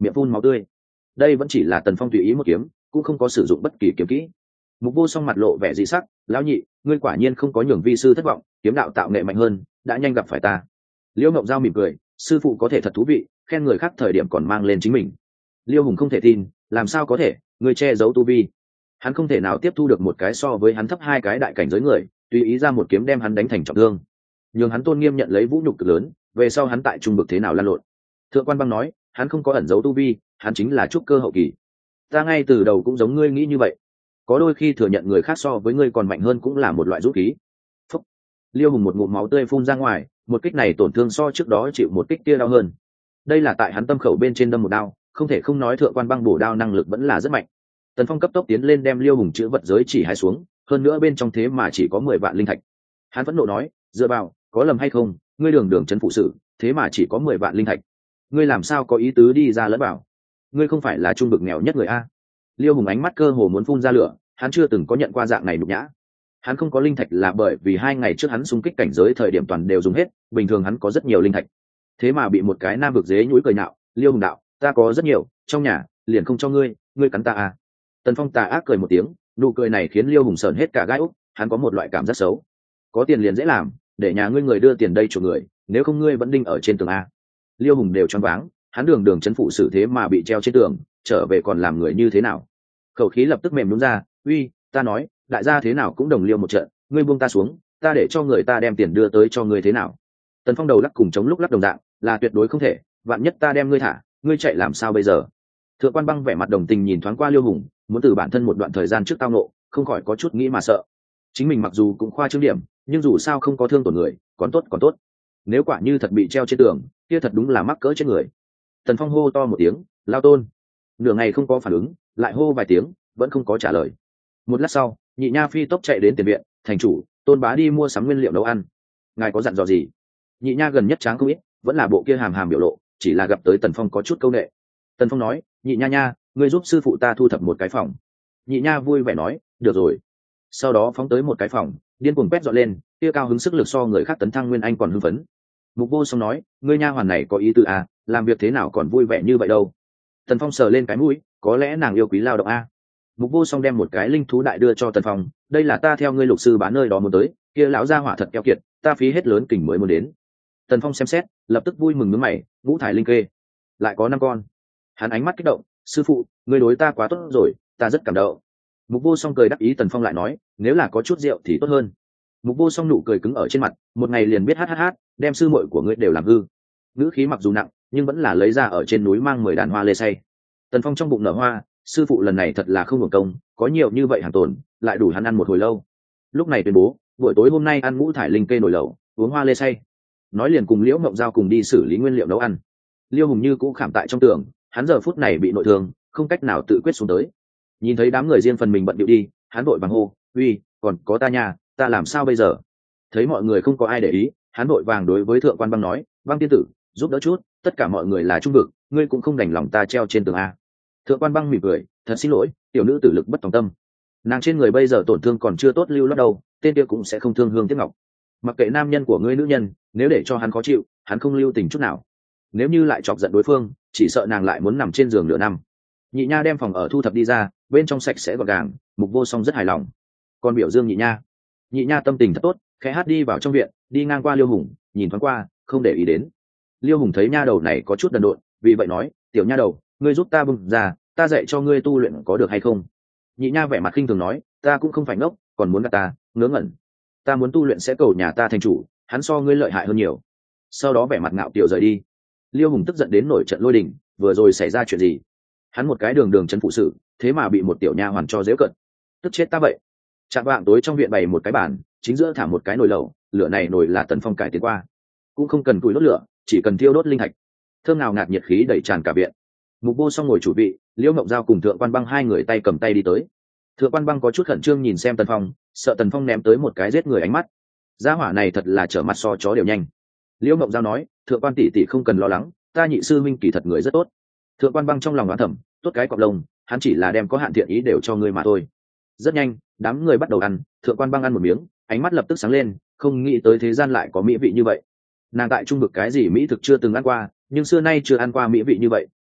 A: miệng phun máu tươi. Đây vẫn chỉ là Tần Phong tùy ý một kiếm, cũng không có sử dụng bất kỳ kiếm kỹ. Mục Vô Song mặt lộ vẻ dị sắc, lão nhị, ngươi quả nhiên không có nhường vi sư thất vọng, kiếm đạo tạo nghệ mạnh hơn, đã nhanh gặp phải ta. Liễu Ngộng Giao mỉm cười, sư phụ có thể thật thú vị, khen người khác thời điểm còn mang lên chính mình. Liêu Hùng không thể tin, làm sao có thể, ngươi che giấu tu vi. Hắn không thể nào tiếp thu được một cái so với hắn thấp hai cái đại cảnh giới người, tùy ý ra một kiếm đem hắn đánh thành trọng thương, nhường hắn tôn nghiêm nhận lấy vũ nhục cực lớn, về sau hắn tại trung bực thế nào lan lộn. Thượng Quan Băng nói, hắn không có ẩn giấu tu vi, hắn chính là trúc cơ hậu kỳ. Ta ngay từ đầu cũng giống ngươi nghĩ như vậy, có đôi khi thừa nhận người khác so với ngươi còn mạnh hơn cũng là một loại dũng khí. Phúc. Liêu Hùng một ngụm máu tươi phun ra ngoài, một kích này tổn thương so trước đó chịu một kích kia đau hơn. Đây là tại hắn tâm khẩu bên trên đâm một đao, không thể không nói Thượng Quan Băng bổ đao năng lực vẫn là rất mạnh. Tần Phong cấp tốc tiến lên đem Liêu Hùng chữ vật giới chỉ hai xuống, hơn nữa bên trong thế mà chỉ có 10 vạn linh thạch. Hắn phẫn nộ nói, dựa vào, có lầm hay không, ngươi đường đường trấn phụ sự, thế mà chỉ có 10 vạn linh thạch. Ngươi làm sao có ý tứ đi ra lẫn bảo? Ngươi không phải là trung bực nghèo nhất người a? Liêu Hùng ánh mắt cơ hồ muốn phun ra lửa, hắn chưa từng có nhận qua dạng này nhục nhã. Hắn không có linh thạch là bởi vì 2 ngày trước hắn xung kích cảnh giới thời điểm toàn đều dùng hết, bình thường hắn có rất nhiều linh thạch. Thế mà bị một cái nam vực dế nhũi cười nhạo, Liêu Hùng đạo, ta có rất nhiều, trong nhà liền không cho ngươi, ngươi cắn ta à? Tần Phong tà ác cười một tiếng, nụ cười này khiến Liêu Hùng sờn hết cả gai úc, hắn có một loại cảm giác xấu. Có tiền liền dễ làm, để nhà ngươi người đưa tiền đây cho người, nếu không ngươi vẫn đinh ở trên tường a. Liêu Hùng đều choáng váng, hắn đường đường trấn phụ xử thế mà bị treo trên tường, trở về còn làm người như thế nào? Khẩu khí lập tức mềm nhũn ra, uy, ta nói, đại gia thế nào cũng đồng liêu một trận, ngươi buông ta xuống, ta để cho người ta đem tiền đưa tới cho ngươi thế nào? Tần Phong đầu lắc cùng chống lúc lắc đồng dạng, là tuyệt đối không thể, vạn nhất ta đem ngươi thả, ngươi chạy làm sao bây giờ? Thượng Quan Băng vẻ mặt đồng tình nhìn thoáng qua Liêu Hùng, muốn từ bản thân một đoạn thời gian trước tao nộ, không khỏi có chút nghĩ mà sợ. Chính mình mặc dù cũng khoa trương điểm, nhưng dù sao không có thương tổn người, còn tốt. Nếu quả như thật bị treo trên tường, kia thật đúng là mắc cỡ trên người. Tần Phong hô to một tiếng, lao tôn. Nửa ngày không có phản ứng, lại hô vài tiếng, vẫn không có trả lời. Một lát sau, Nhị Nha phi tốc chạy đến tiền viện, thành chủ, Tôn Bá đi mua sắm nguyên liệu nấu ăn. Ngài có dặn dò gì? Nhị Nha gần nhất tráng không ít, vẫn là bộ kia hàm hàm biểu lộ, chỉ là gặp tới Tần Phong có chút câu nệ. Tần Phong nói, Nhị Nha nha, ngươi giúp sư phụ ta thu thập một cái phòng. Nhị Nha vui vẻ nói, được rồi. Sau đó phóng tới một cái phòng, điên cuồng quét dọn lên, kia cao hứng sức lực so người khác tấn thăng nguyên anh còn hưng phấn. Mục Vô Song nói, ngươi nha hoàn này có ý tư à, làm việc thế nào còn vui vẻ như vậy đâu? Tần Phong sờ lên cái mũi, có lẽ nàng yêu quý lao động a. Mục Vô Song đem một cái linh thú đại đưa cho Tần Phong, đây là ta theo ngươi lục sư bán nơi đó muốn tới, kia lão gia hỏa thật keo kiệt, ta phí hết lớn kình mới muốn đến. Tần Phong xem xét, lập tức vui mừng nhướng mày, ngũ thải linh kê, lại có 5 con. Hắn ánh mắt kích động, sư phụ, ngươi đối ta quá tốt rồi, ta rất cảm động. Mục Vô Song cười đắc ý, Tần Phong lại nói, nếu là có chút rượu thì tốt hơn. Mục Vô Song nụ cười cứng ở trên mặt, một ngày liền biết hát, đem sư muội của ngươi đều làm hư. Ngữ khí mặc dù nặng, nhưng vẫn là lấy ra ở trên núi mang 10 đàn hoa lê say. Tần Phong trong bụng nở hoa, sư phụ lần này thật là không hưởng công, có nhiều như vậy hàng tồn, lại đủ hắn ăn một hồi lâu. Lúc này tuyên bố, buổi tối hôm nay ăn ngũ thải linh kê nồi lẩu, uống hoa lê say. Nói liền cùng Liễu Ngộng Giao cùng đi xử lý nguyên liệu nấu ăn. Liêu Hùng Như cũng khảm tại trong tường, hắn giờ phút này bị nội thương, không cách nào tự quyết xuống tới. Nhìn thấy đám người riêng phần mình bận điệu đi, hắn vội vàng hô, uy, còn có ta nhà, ta làm sao bây giờ? Thấy mọi người không có ai để ý, hắn vội vàng đối với Thượng Quan Băng nói, Băng tiên tử, giúp đỡ chút, tất cả mọi người là trung vực, ngươi cũng không đành lòng ta treo trên tường a. Thượng Quan Băng mỉm cười, thật xin lỗi, tiểu nữ tử lực bất tòng tâm. Nàng trên người bây giờ tổn thương còn chưa tốt lưu lót đâu, tên kia cũng sẽ không thương hương tiếc ngọc. Mặc kệ nam nhân của ngươi nữ nhân, nếu để cho hắn khó chịu, hắn không lưu tình chút nào. Nếu như lại chọc giận đối phương, chỉ sợ nàng lại muốn nằm trên giường nửa năm. Nhị Nha đem phòng ở thu thập đi ra, bên trong sạch sẽ gọn gàng, Mục Vô Song rất hài lòng. Còn biểu dương Nhị Nha. Nhị Nha tâm tình thật tốt, khẽ hát đi vào trong viện, đi ngang qua Liêu Hùng, nhìn thoáng qua, không để ý đến. Liêu Hùng thấy nha đầu này có chút đần độn, vì vậy nói, tiểu nha đầu, ngươi giúp ta bưng ra, ta dạy cho ngươi tu luyện có được hay không? Nhị Nha vẻ mặt khinh thường nói, ta cũng không phải ngốc, còn muốn gạt ta, ngớ ngẩn. Ta muốn tu luyện sẽ cầu nhà ta thành chủ, hắn so ngươi lợi hại hơn nhiều. Sau đó vẻ mặt ngạo kiều rời đi. Liêu Hùng tức giận đến nổi trận lôi đình, vừa rồi xảy ra chuyện gì? Hắn một cái đường đường trấn phụ sự, thế mà bị một tiểu nha hoàn cho giễu cận, tức chết ta vậy. Chạm vạng tối trong viện bày một cái bàn, chính giữa thả một cái nồi lẩu, lửa này nồi là Tần Phong cải tiến qua, cũng không cần củi đốt lửa, chỉ cần thiêu đốt linh thạch, thơm nào ngạt nhiệt khí đẩy tràn cả viện. Mục Vô Song ngồi chủ vị, Liễu Ngộng Giao cùng Thượng Quan Băng hai người tay cầm tay đi tới. Thượng Quan Băng có chút khẩn trương nhìn xem Tần Phong, sợ Tần Phong ném tới một cái giết người ánh mắt. Gia hỏa này thật là trở mặt so chó đều nhanh. Liễu Ngộng Giao nói, Thượng Quan tỷ tỷ không cần lo lắng, ta nhị sư minh kỳ thật người rất tốt. Thượng Quan Băng trong lòng đoán thầm, tốt cái cọp lông, hắn chỉ là đem có hạn thiện ý đều cho ngươi mà thôi. Rất nhanh, đám người bắt đầu ăn, Thượng Quan Băng ăn một miếng, ánh mắt lập tức sáng lên, không nghĩ tới thế gian lại có mỹ vị như vậy. Nàng tại trung vực cái gì mỹ thực chưa từng ăn qua, nhưng xưa nay chưa ăn qua mỹ vị như vậy,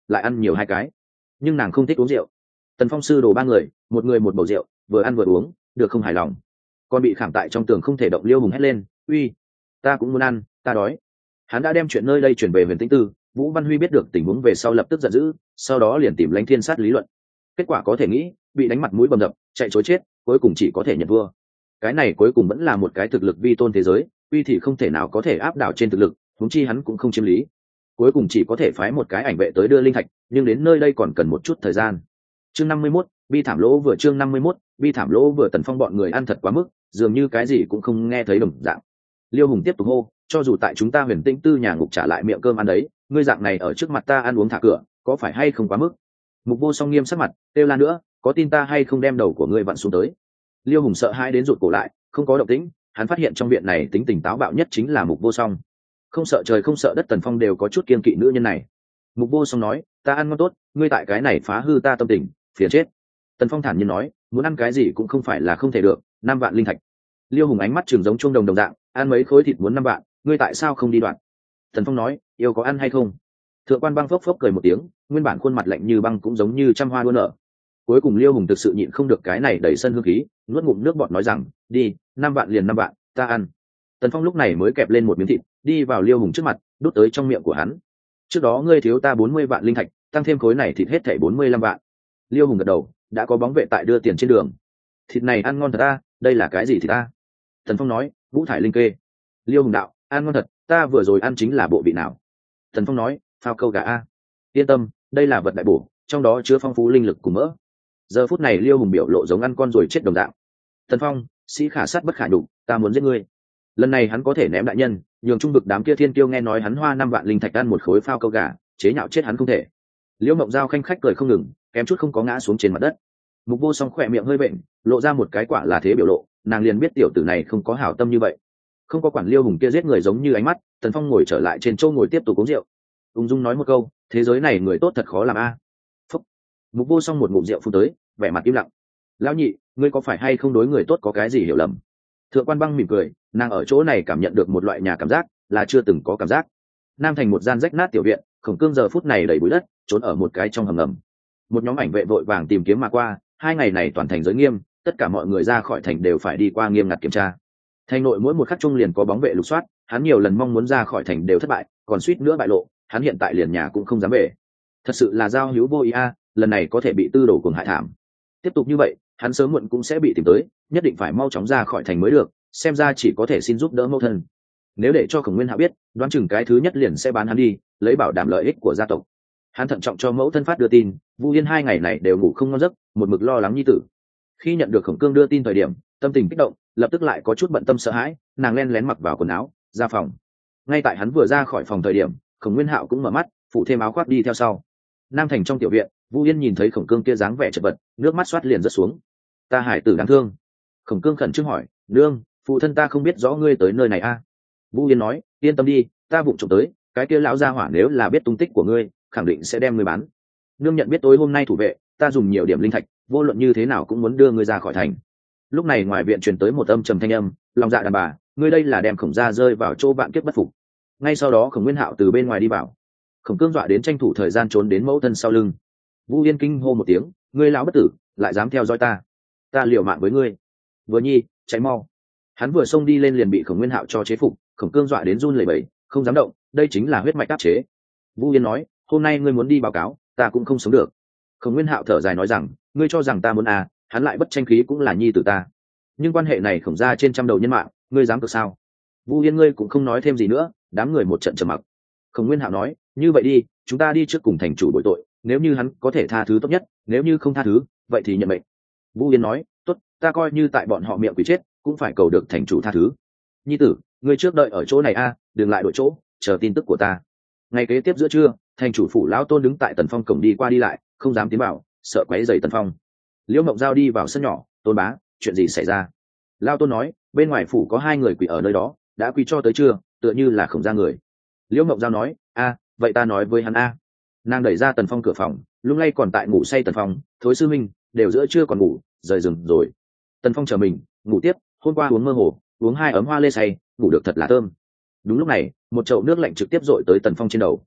A: lại ăn nhiều 2 cái. Nhưng nàng không thích uống rượu. Tần Phong sư đồ 3 người, một người một bầu rượu, vừa ăn vừa uống, được không hài lòng. Còn bị khảm tại trong tường không thể động Liêu Hùng hét lên, uy, ta cũng muốn ăn, ta đói. Hắn đã đem chuyện nơi đây chuyển về Huyền Tĩnh Tư. Vũ Văn Huy biết được tình huống về sau lập tức giận dữ, sau đó liền tìm Lãnh Thiên Sát lý luận. Kết quả có thể nghĩ, bị đánh mặt mũi bầm dập, chạy trối chết, cuối cùng chỉ có thể nhận thua. Cái này cuối cùng vẫn là một cái thực lực vi tôn thế giới, uy thì không thể nào có thể áp đảo trên thực lực, huống chi hắn cũng không chiếm lý. Cuối cùng chỉ có thể phái một cái ảnh vệ tới đưa linh thạch, nhưng đến nơi đây còn cần một chút thời gian. Chương 51, bi thảm lỗ vừa. Chương 51, bi thảm lỗ vừa. Tần Phong bọn người ăn thật quá mức, dường như cái gì cũng không nghe thấy đồng dạng. Liêu Hùng tiếp tục hô, cho dù tại chúng ta Huyền Tĩnh Tư nhà ngục trả lại miệng cơm ăn đấy, ngươi dạng này ở trước mặt ta ăn uống thả cửa, có phải hay không quá mức? Mục Vô Song nghiêm sắc mặt, kêu la nữa, có tin ta hay không đem đầu của ngươi vặn xuống tới? Liêu Hùng sợ hãi đến rụt cổ lại, không có động tĩnh. Hắn phát hiện trong viện này tính tình táo bạo nhất chính là Mục Vô Song. Không sợ trời không sợ đất, Tần Phong đều có chút kiên kỵ nữ nhân này. Mục Vô Song nói, ta ăn ngon tốt, ngươi tại cái này phá hư ta tâm tình, phiền chết. Tần Phong thản nhiên nói, muốn ăn cái gì cũng không phải là không thể được, 5 vạn linh thạch. Liêu Hùng ánh mắt trường giống chuông đồng đồng dạng, ăn mấy khối thịt muốn 5 vạn, ngươi tại sao không đi đoạn? Tần Phong nói, yêu có ăn hay không? Thượng quan Băng phốc phốc cười một tiếng, nguyên bản khuôn mặt lạnh như băng cũng giống như trăm hoa đua nở. Cuối cùng Liêu Hùng thực sự nhịn không được cái này đẩy sân hương khí, nuốt ngụm nước bọt nói rằng, đi, 5 vạn liền 5 vạn, ta ăn. Tần Phong lúc này mới kẹp lên một miếng thịt, đi vào Liêu Hùng trước mặt, đút tới trong miệng của hắn. Trước đó ngươi thiếu ta 40 vạn linh thạch, tăng thêm khối này thịt hết thảy 45 vạn. Liêu Hùng gật đầu, đã có bóng vệ tại đưa tiền trên đường. Thịt này ăn ngon thật ta, đây là cái gì thịt ta? Tần Phong nói, Vũ thải linh kê. Liêu Hùng đạo, ăn ngon thật, ta vừa rồi ăn chính là bộ vị nào? Tần Phong nói, phao câu gà a. Yên tâm, đây là vật đại bổ, trong đó chứa phong phú linh lực cùng mỡ. Giờ phút này Liêu Hùng biểu lộ giống ăn con rồi chết đồng dạng. Tần Phong, sĩ khả sát bất khả nhục, ta muốn giết ngươi. Lần này hắn có thể ném đại nhân, nhường trung vực đám kia thiên kiêu nghe nói hắn hoa 5 vạn linh thạch ăn một khối phao câu gà, chế nhạo chết hắn không thể. Liễu Mộng Giao khanh khách cười không ngừng, kém chút không có ngã xuống trên mặt đất. Mục Vô Song khỏe miệng hơi bệnh, lộ ra một cái quả là thế biểu lộ, nàng liền biết tiểu tử này không có hảo tâm như vậy. Không có quản Liêu Hùng kia giết người giống như ánh mắt, Tần Phong ngồi trở lại trên châu ngồi tiếp tục uống rượu. Ung dung nói một câu, thế giới này người tốt thật khó làm a. Phúc. Mục Vô Song một ngụm rượu phun tới, vẻ mặt im lặng. Lão nhị, ngươi có phải hay không đối người tốt có cái gì hiểu lầm? Thượng quan Băng mỉm cười, nàng ở chỗ này cảm nhận được một loại nhà cảm giác là chưa từng có cảm giác. Nam thành một gian rách nát tiểu viện, Khổng Cương giờ phút này đầy bụi đất, trốn ở một cái trong hầm ngầm. Một nhóm ảnh vệ vội vàng tìm kiếm mà qua, 2 ngày này toàn thành giới nghiêm, tất cả mọi người ra khỏi thành đều phải đi qua nghiêm ngặt kiểm tra. Thành nội mỗi một khắc chung liền có bóng vệ lục soát, hắn nhiều lần mong muốn ra khỏi thành đều thất bại, còn suýt nữa bại lộ, hắn hiện tại liền nhà cũng không dám về. Thật sự là giao hữu vô ý a, lần này có thể bị tư đồ cuồng hại thảm. Tiếp tục như vậy, hắn sớm muộn cũng sẽ bị tìm tới, nhất định phải mau chóng ra khỏi thành mới được, xem ra chỉ có thể xin giúp đỡ mẫu thân. Nếu để cho Khổng Nguyên Hạo biết, đoán chừng cái thứ nhất liền sẽ bán hắn đi, lấy bảo đảm lợi ích của gia tộc. Hắn thận trọng cho mẫu thân phát đưa tin, Vu Yên 2 ngày này đều ngủ không ngon giấc, một mực lo lắng nhi tử. Khi nhận được Khổng Cương đưa tin thời điểm, tâm tình kích động, lập tức lại có chút bận tâm sợ hãi, nàng len lén mặc vào quần áo, ra phòng. Ngay tại hắn vừa ra khỏi phòng thời điểm, Khổng Nguyên Hạo cũng mở mắt, phủ thêm áo khoác đi theo sau. Nam thành trong tiểu viện, Vu Yên nhìn thấy Khổng Cương kia dáng vẻ chật vật, nước mắt xoát liền rớt xuống. Ta hải tử đáng thương. Khổng Cương khẩn trương hỏi, nương, phụ thân ta không biết rõ ngươi tới nơi này a? Vu Yên nói, yên tâm đi, ta vụng trộm tới, cái kia lão gia hỏa nếu là biết tung tích của ngươi, khẳng định sẽ đem ngươi bán. Nương nhận biết tối hôm nay thủ vệ, ta dùng nhiều điểm linh thạch, vô luận như thế nào cũng muốn đưa ngươi ra khỏi thành. Lúc này ngoài viện truyền tới một âm trầm thanh âm, lòng dạ đàn bà, ngươi đây là đem Khổng gia rơi vào chỗ vạn kiếp bất phục. Ngay sau đó Khổng Nguyên Hạo từ bên ngoài đi vào. Khổng Cương dọa đến tranh thủ thời gian trốn đến mẫu thân sau lưng. Vu Yên kinh hô một tiếng, ngươi lão bất tử, lại dám theo dõi ta, ta liều mạng với ngươi. Vừa nhi, cháy mau. Hắn vừa xông đi lên liền bị Khổng Nguyên Hạo cho chế phục, Khổng Cương dọa đến run lẩy bẩy, không dám động, đây chính là huyết mạch áp chế. Vu Yên nói, hôm nay ngươi muốn đi báo cáo, ta cũng không sống được. Khổng Nguyên Hạo thở dài nói rằng, ngươi cho rằng ta muốn à, hắn lại bất tranh khí cũng là nhi tử ta. Nhưng quan hệ này Khổng gia trên trăm đầu nhân mạng, ngươi dám cược sao? Vu Yên ngươi cũng không nói thêm gì nữa, đám người một trận trầm mặc. Khổng Nguyên Hạo nói, như vậy đi, chúng ta đi trước cùng thành chủ bồi tội, nếu như hắn có thể tha thứ tốt nhất, nếu như không tha thứ, vậy thì nhận mệnh. Vu Yên nói, tốt, ta coi như tại bọn họ miệng quỷ chết, cũng phải cầu được thành chủ tha thứ. Nhi tử, ngươi trước đợi ở chỗ này a, đừng lại đổi chỗ, chờ tin tức của ta. Ngày kế tiếp giữa trưa, thành chủ phủ lão Tôn đứng tại Tần Phong cổng đi qua đi lại, không dám tiến vào, sợ quấy rầy Tần Phong. Liễu Mộng Giao đi vào sân nhỏ, Tôn bá, chuyện gì xảy ra? Lão Tôn nói, bên ngoài phủ có 2 người quỷ ở nơi đó, đã quỳ cho tới trưa, tựa như là Khổng gia người. Liễu Mộng Giao nói, a, vậy ta nói với hắn a. Nàng đẩy ra Tần Phong cửa phòng, lúc này còn tại ngủ say Tần Phong, thối sư minh, đều giữa trưa còn ngủ, rời rừng rồi. Tần Phong chờ mình, ngủ tiếp, hôm qua uống mơ hồ, uống 2 ấm hoa lê say, ngủ được thật là thơm. Đúng lúc này, một chậu nước lạnh trực tiếp dội tới Tần Phong trên đầu.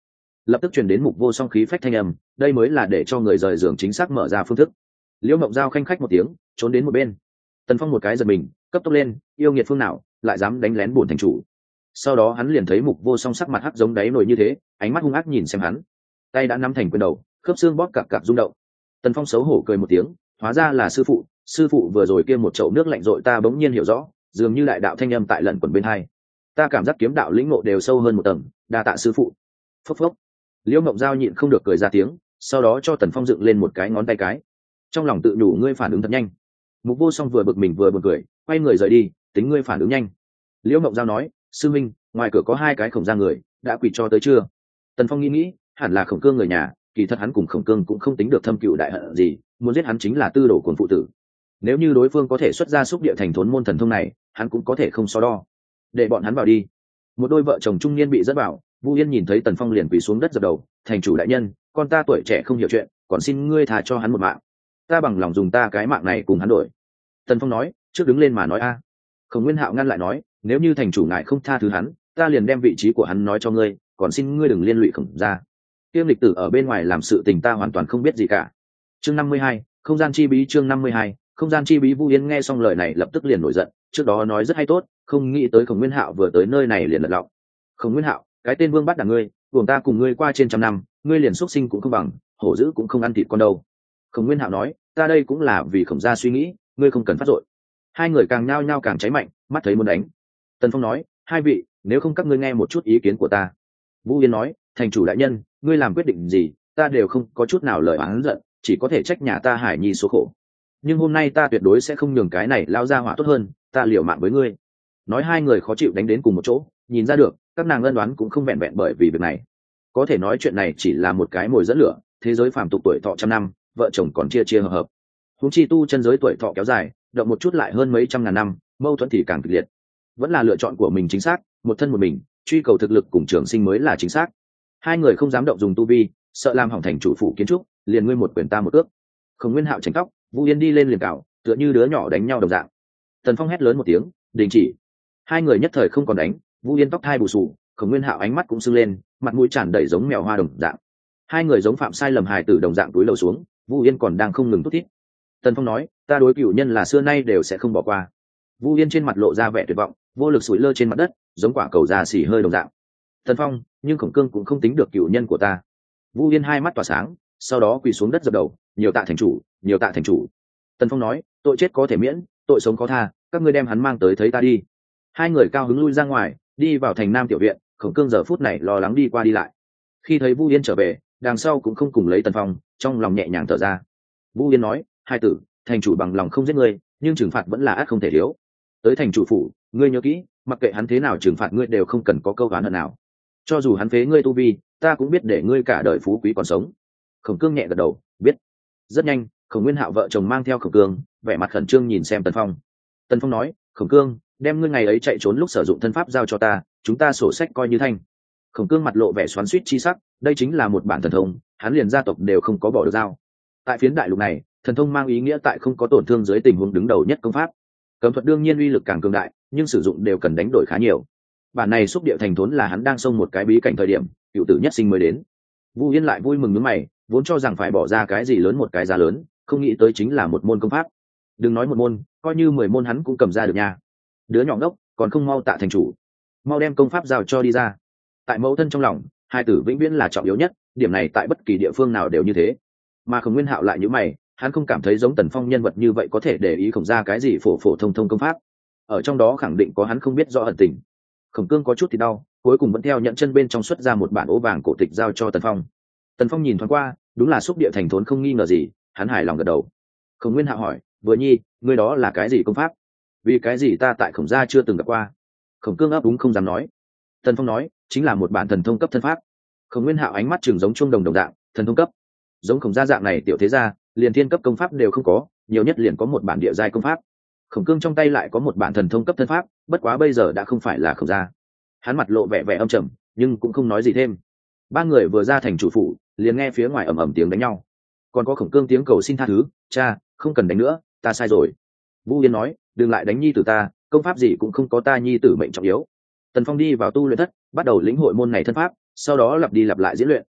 A: lập tức truyền đến Mục Vô Song khí phách thanh âm, đây mới là để cho người rời giường chính xác mở ra phương thức. Liễu Mộng Giao khanh khách một tiếng, trốn đến một bên. Tần Phong một cái giật mình, cấp tốc lên, yêu nghiệt phương nào lại dám đánh lén bổn thành chủ. Sau đó hắn liền thấy Mục Vô Song sắc mặt hắc giống đáy nồi như thế, ánh mắt hung ác nhìn xem hắn, tay đã nắm thành quyền đầu, khớp xương bóp cạp cạp rung động. Tần Phong xấu hổ cười một tiếng, hóa ra là sư phụ vừa rồi kia một chậu nước lạnh rội ta bỗng nhiên hiểu rõ, dường như đại đạo thanh âm tại lẩn quẩn bên hai, ta cảm giác kiếm đạo lĩnh ngộ đều sâu hơn một tầng, đa tạ sư phụ. Phốc phốc. Liễu Mộng Giao nhịn không được cười ra tiếng, sau đó cho Tần Phong dựng lên một cái ngón tay cái, trong lòng tự đủ ngươi phản ứng thật nhanh. Mục Vô Song vừa bực mình vừa buồn cười, quay người rời đi, tính ngươi phản ứng nhanh. Liễu Mộng Giao nói, sư minh, ngoài cửa có hai cái Khổng gia người, đã quỳ cho tới chưa? Tần Phong nghĩ, hẳn là Khổng Cương người nhà, kỳ thật hắn cùng Khổng Cương cũng không tính được thâm cựu đại hận gì, muốn giết hắn chính là tư đồ cuồng phụ tử. Nếu như đối phương có thể xuất ra xúc địa thành thốn môn thần thông này, hắn cũng có thể không so đo. Để bọn hắn vào đi. Một đôi vợ chồng trung niên bị dẫn vào, Vu Yên nhìn thấy Tần Phong liền quỳ xuống đất dập đầu, thành chủ đại nhân, con ta tuổi trẻ không hiểu chuyện, còn xin ngươi tha cho hắn một mạng. Ta bằng lòng dùng ta cái mạng này cùng hắn đổi. Tần Phong nói, trước đứng lên mà nói a. Khổng Nguyên Hạo ngăn lại nói, nếu như thành chủ ngài không tha thứ hắn, ta liền đem vị trí của hắn nói cho ngươi, còn xin ngươi đừng liên lụy Khổng gia. Tiêm lịch tử ở bên ngoài làm sự tình ta hoàn toàn không biết gì cả. Chương 52, không gian chi bí. Chương 52, không gian chi bí. Vu Yên nghe xong lời này lập tức liền nổi giận, trước đó nói rất hay tốt, không nghĩ tới Khổng Nguyên Hạo vừa tới nơi này liền lật lọng. Khổng Nguyên Hạo, cái tên vương bắt đảng ngươi, buồng ta cùng ngươi qua trên trăm năm, ngươi liền xuất sinh cũng không bằng, hổ dữ cũng không ăn thịt con đâu. Khổng Nguyên Hạo nói, ta đây cũng là vì Khổng gia suy nghĩ, ngươi không cần phát dội. Hai người càng nhao nhao càng cháy mạnh, mắt thấy muốn đánh. Tần Phong nói, hai vị, nếu không các ngươi nghe một chút ý kiến của ta. Vu Yên nói, thành chủ đại nhân, ngươi làm quyết định gì, ta đều không có chút nào lời oán giận, chỉ có thể trách nhà ta Hải Nhi số khổ. Nhưng hôm nay ta tuyệt đối sẽ không nhường cái này lao ra hỏa tốt hơn, ta liều mạng với ngươi. Nói hai người khó chịu đánh đến cùng một chỗ, nhìn ra được, các nàng ân đoán cũng không vẹn vẹn bởi vì việc này. Có thể nói chuyện này chỉ là một cái mồi dẫn lửa, thế giới phàm tục tuổi thọ trăm năm, vợ chồng còn chia hợp hợp. Huống chi tu chân giới tuổi thọ kéo dài, động một chút lại hơn mấy trăm ngàn năm, mâu thuẫn thì càng kịch liệt. Vẫn là lựa chọn của mình chính xác, một thân một mình, truy cầu thực lực cùng trường sinh mới là chính xác. Hai người không dám động dùng tu vi, sợ làm hỏng thành chủ phủ kiến trúc, liền ngươi một quyền ta một ước. Khổng Nguyên Hạo tránh tóc, Vu Yên đi lên liền cào, tựa như đứa nhỏ đánh nhau đồng dạng. Tần Phong hét lớn một tiếng, đình chỉ. Hai người nhất thời không còn đánh, Vu Yên tóc thai bù xù, Khổng Nguyên Hạo ánh mắt cũng sưng lên, mặt mũi tràn đầy giống mèo hoa đồng dạng. Hai người giống phạm sai lầm hài tử đồng dạng túi lầu xuống, Vu Yên còn đang không ngừng thút thít. Tần Phong nói, ta đối cửu nhân là xưa nay đều sẽ không bỏ qua. Vu Yên trên mặt lộ ra vẻ tuyệt vọng, vô lực sủi lơ trên mặt đất, giống quả cầu già xỉ hơi đồng dạng. Tần Phong, nhưng Khổng Cương cũng không tính được cửu nhân của ta. Vu Yên hai mắt tỏa sáng, sau đó quỳ xuống đất dập đầu, nhiều tạ thành chủ, nhiều tạ thành chủ. Tần Phong nói, tội chết có thể miễn, tội sống có tha, các ngươi đem hắn mang tới thấy ta đi. Hai người cao hứng lui ra ngoài, đi vào thành Nam tiểu viện. Khổng Cương giờ phút này lo lắng đi qua đi lại. Khi thấy Vu Yên trở về, đằng sau cũng không cùng lấy Tần Phong, trong lòng nhẹ nhàng thở ra. Vu Yên nói, hai tử, thành chủ bằng lòng không giết ngươi, nhưng trừng phạt vẫn là ác không thể thiếu. Tới thành chủ phủ, ngươi nhớ kỹ, mặc kệ hắn thế nào trừng phạt ngươi đều không cần có câu oán hận nào. Cho dù hắn phế ngươi tu vi, ta cũng biết để ngươi cả đời phú quý còn sống. Khổng Cương nhẹ gật đầu, biết. Rất nhanh, Khổng Nguyên Hạo vợ chồng mang theo Khổng Cương, vẻ mặt khẩn trương nhìn xem Tần Phong. Tần Phong nói, Khổng Cương, đem ngươi ngày ấy chạy trốn lúc sử dụng thân pháp giao cho ta, chúng ta sổ sách coi như thanh. Khổng Cương mặt lộ vẻ xoắn xuýt chi sắc, đây chính là một bản thần thông, hắn liền gia tộc đều không có bỏ được giao. Tại phiến đại lục này, thần thông mang ý nghĩa tại không có tổn thương dưới tình huống đứng đầu nhất công pháp. Cấm thuật đương nhiên uy lực càng cường đại, nhưng sử dụng đều cần đánh đổi khá nhiều. Bản này xúc địa thành thốn là hắn đang xông một cái bí cảnh thời điểm, cựu tử nhất sinh mới đến. Vu Yên lại vui mừng nhướng mày, vốn cho rằng phải bỏ ra cái gì lớn một cái giá lớn, không nghĩ tới chính là một môn công pháp. Đừng nói một môn, coi như 10 môn hắn cũng cầm ra được nha. Đứa nhỏ ngốc, còn không mau tạ thành chủ, mau đem công pháp giao cho đi ra. Tại mẫu thân trong lòng, hai tử vĩnh viễn là trọng yếu nhất, điểm này tại bất kỳ địa phương nào đều như thế. Mà Khổng Nguyên Hạo lại nhíu mày, hắn không cảm thấy giống Tần Phong nhân vật như vậy có thể để ý Khổng ra cái gì phổ thông công pháp. Ở trong đó khẳng định có hắn không biết rõ ẩn tình. Khổng Cương có chút thì đau, cuối cùng vẫn theo nhận chân bên trong xuất ra một bản ố vàng cổ tịch giao cho Tần Phong. Tần Phong nhìn thoáng qua, đúng là xúc địa thành thốn không nghi ngờ gì, hắn hài lòng gật đầu. Khổng Nguyên Hạo hỏi, vừa nhi, ngươi đó là cái gì công pháp? Vì cái gì ta tại Khổng gia chưa từng gặp qua? Khổng Cương ấp úng không dám nói. Tần Phong nói, chính là một bản thần thông cấp thân pháp. Khổng Nguyên Hạo ánh mắt trường giống chuông đồng đồng dạng, thần thông cấp. Giống Khổng gia dạng này tiểu thế gia, liền thiên cấp công pháp đều không có, nhiều nhất liền có một bản địa giai công pháp. Khổng Cương trong tay lại có một bản thần thông cấp thân pháp, bất quá bây giờ đã không phải là Khổng gia. Hắn mặt lộ vẻ vẻ âm trầm, nhưng cũng không nói gì thêm. Ba người vừa ra thành chủ phủ, liền nghe phía ngoài ầm ầm tiếng đánh nhau. Còn có Khổng Cương tiếng cầu xin tha thứ, cha, không cần đánh nữa, ta sai rồi. Vu Yên nói, đừng lại đánh nhi tử ta, công pháp gì cũng không có ta nhi tử mệnh trọng yếu. Tần Phong đi vào tu luyện thất, bắt đầu lĩnh hội môn này thân pháp, sau đó lặp đi lặp lại diễn luyện.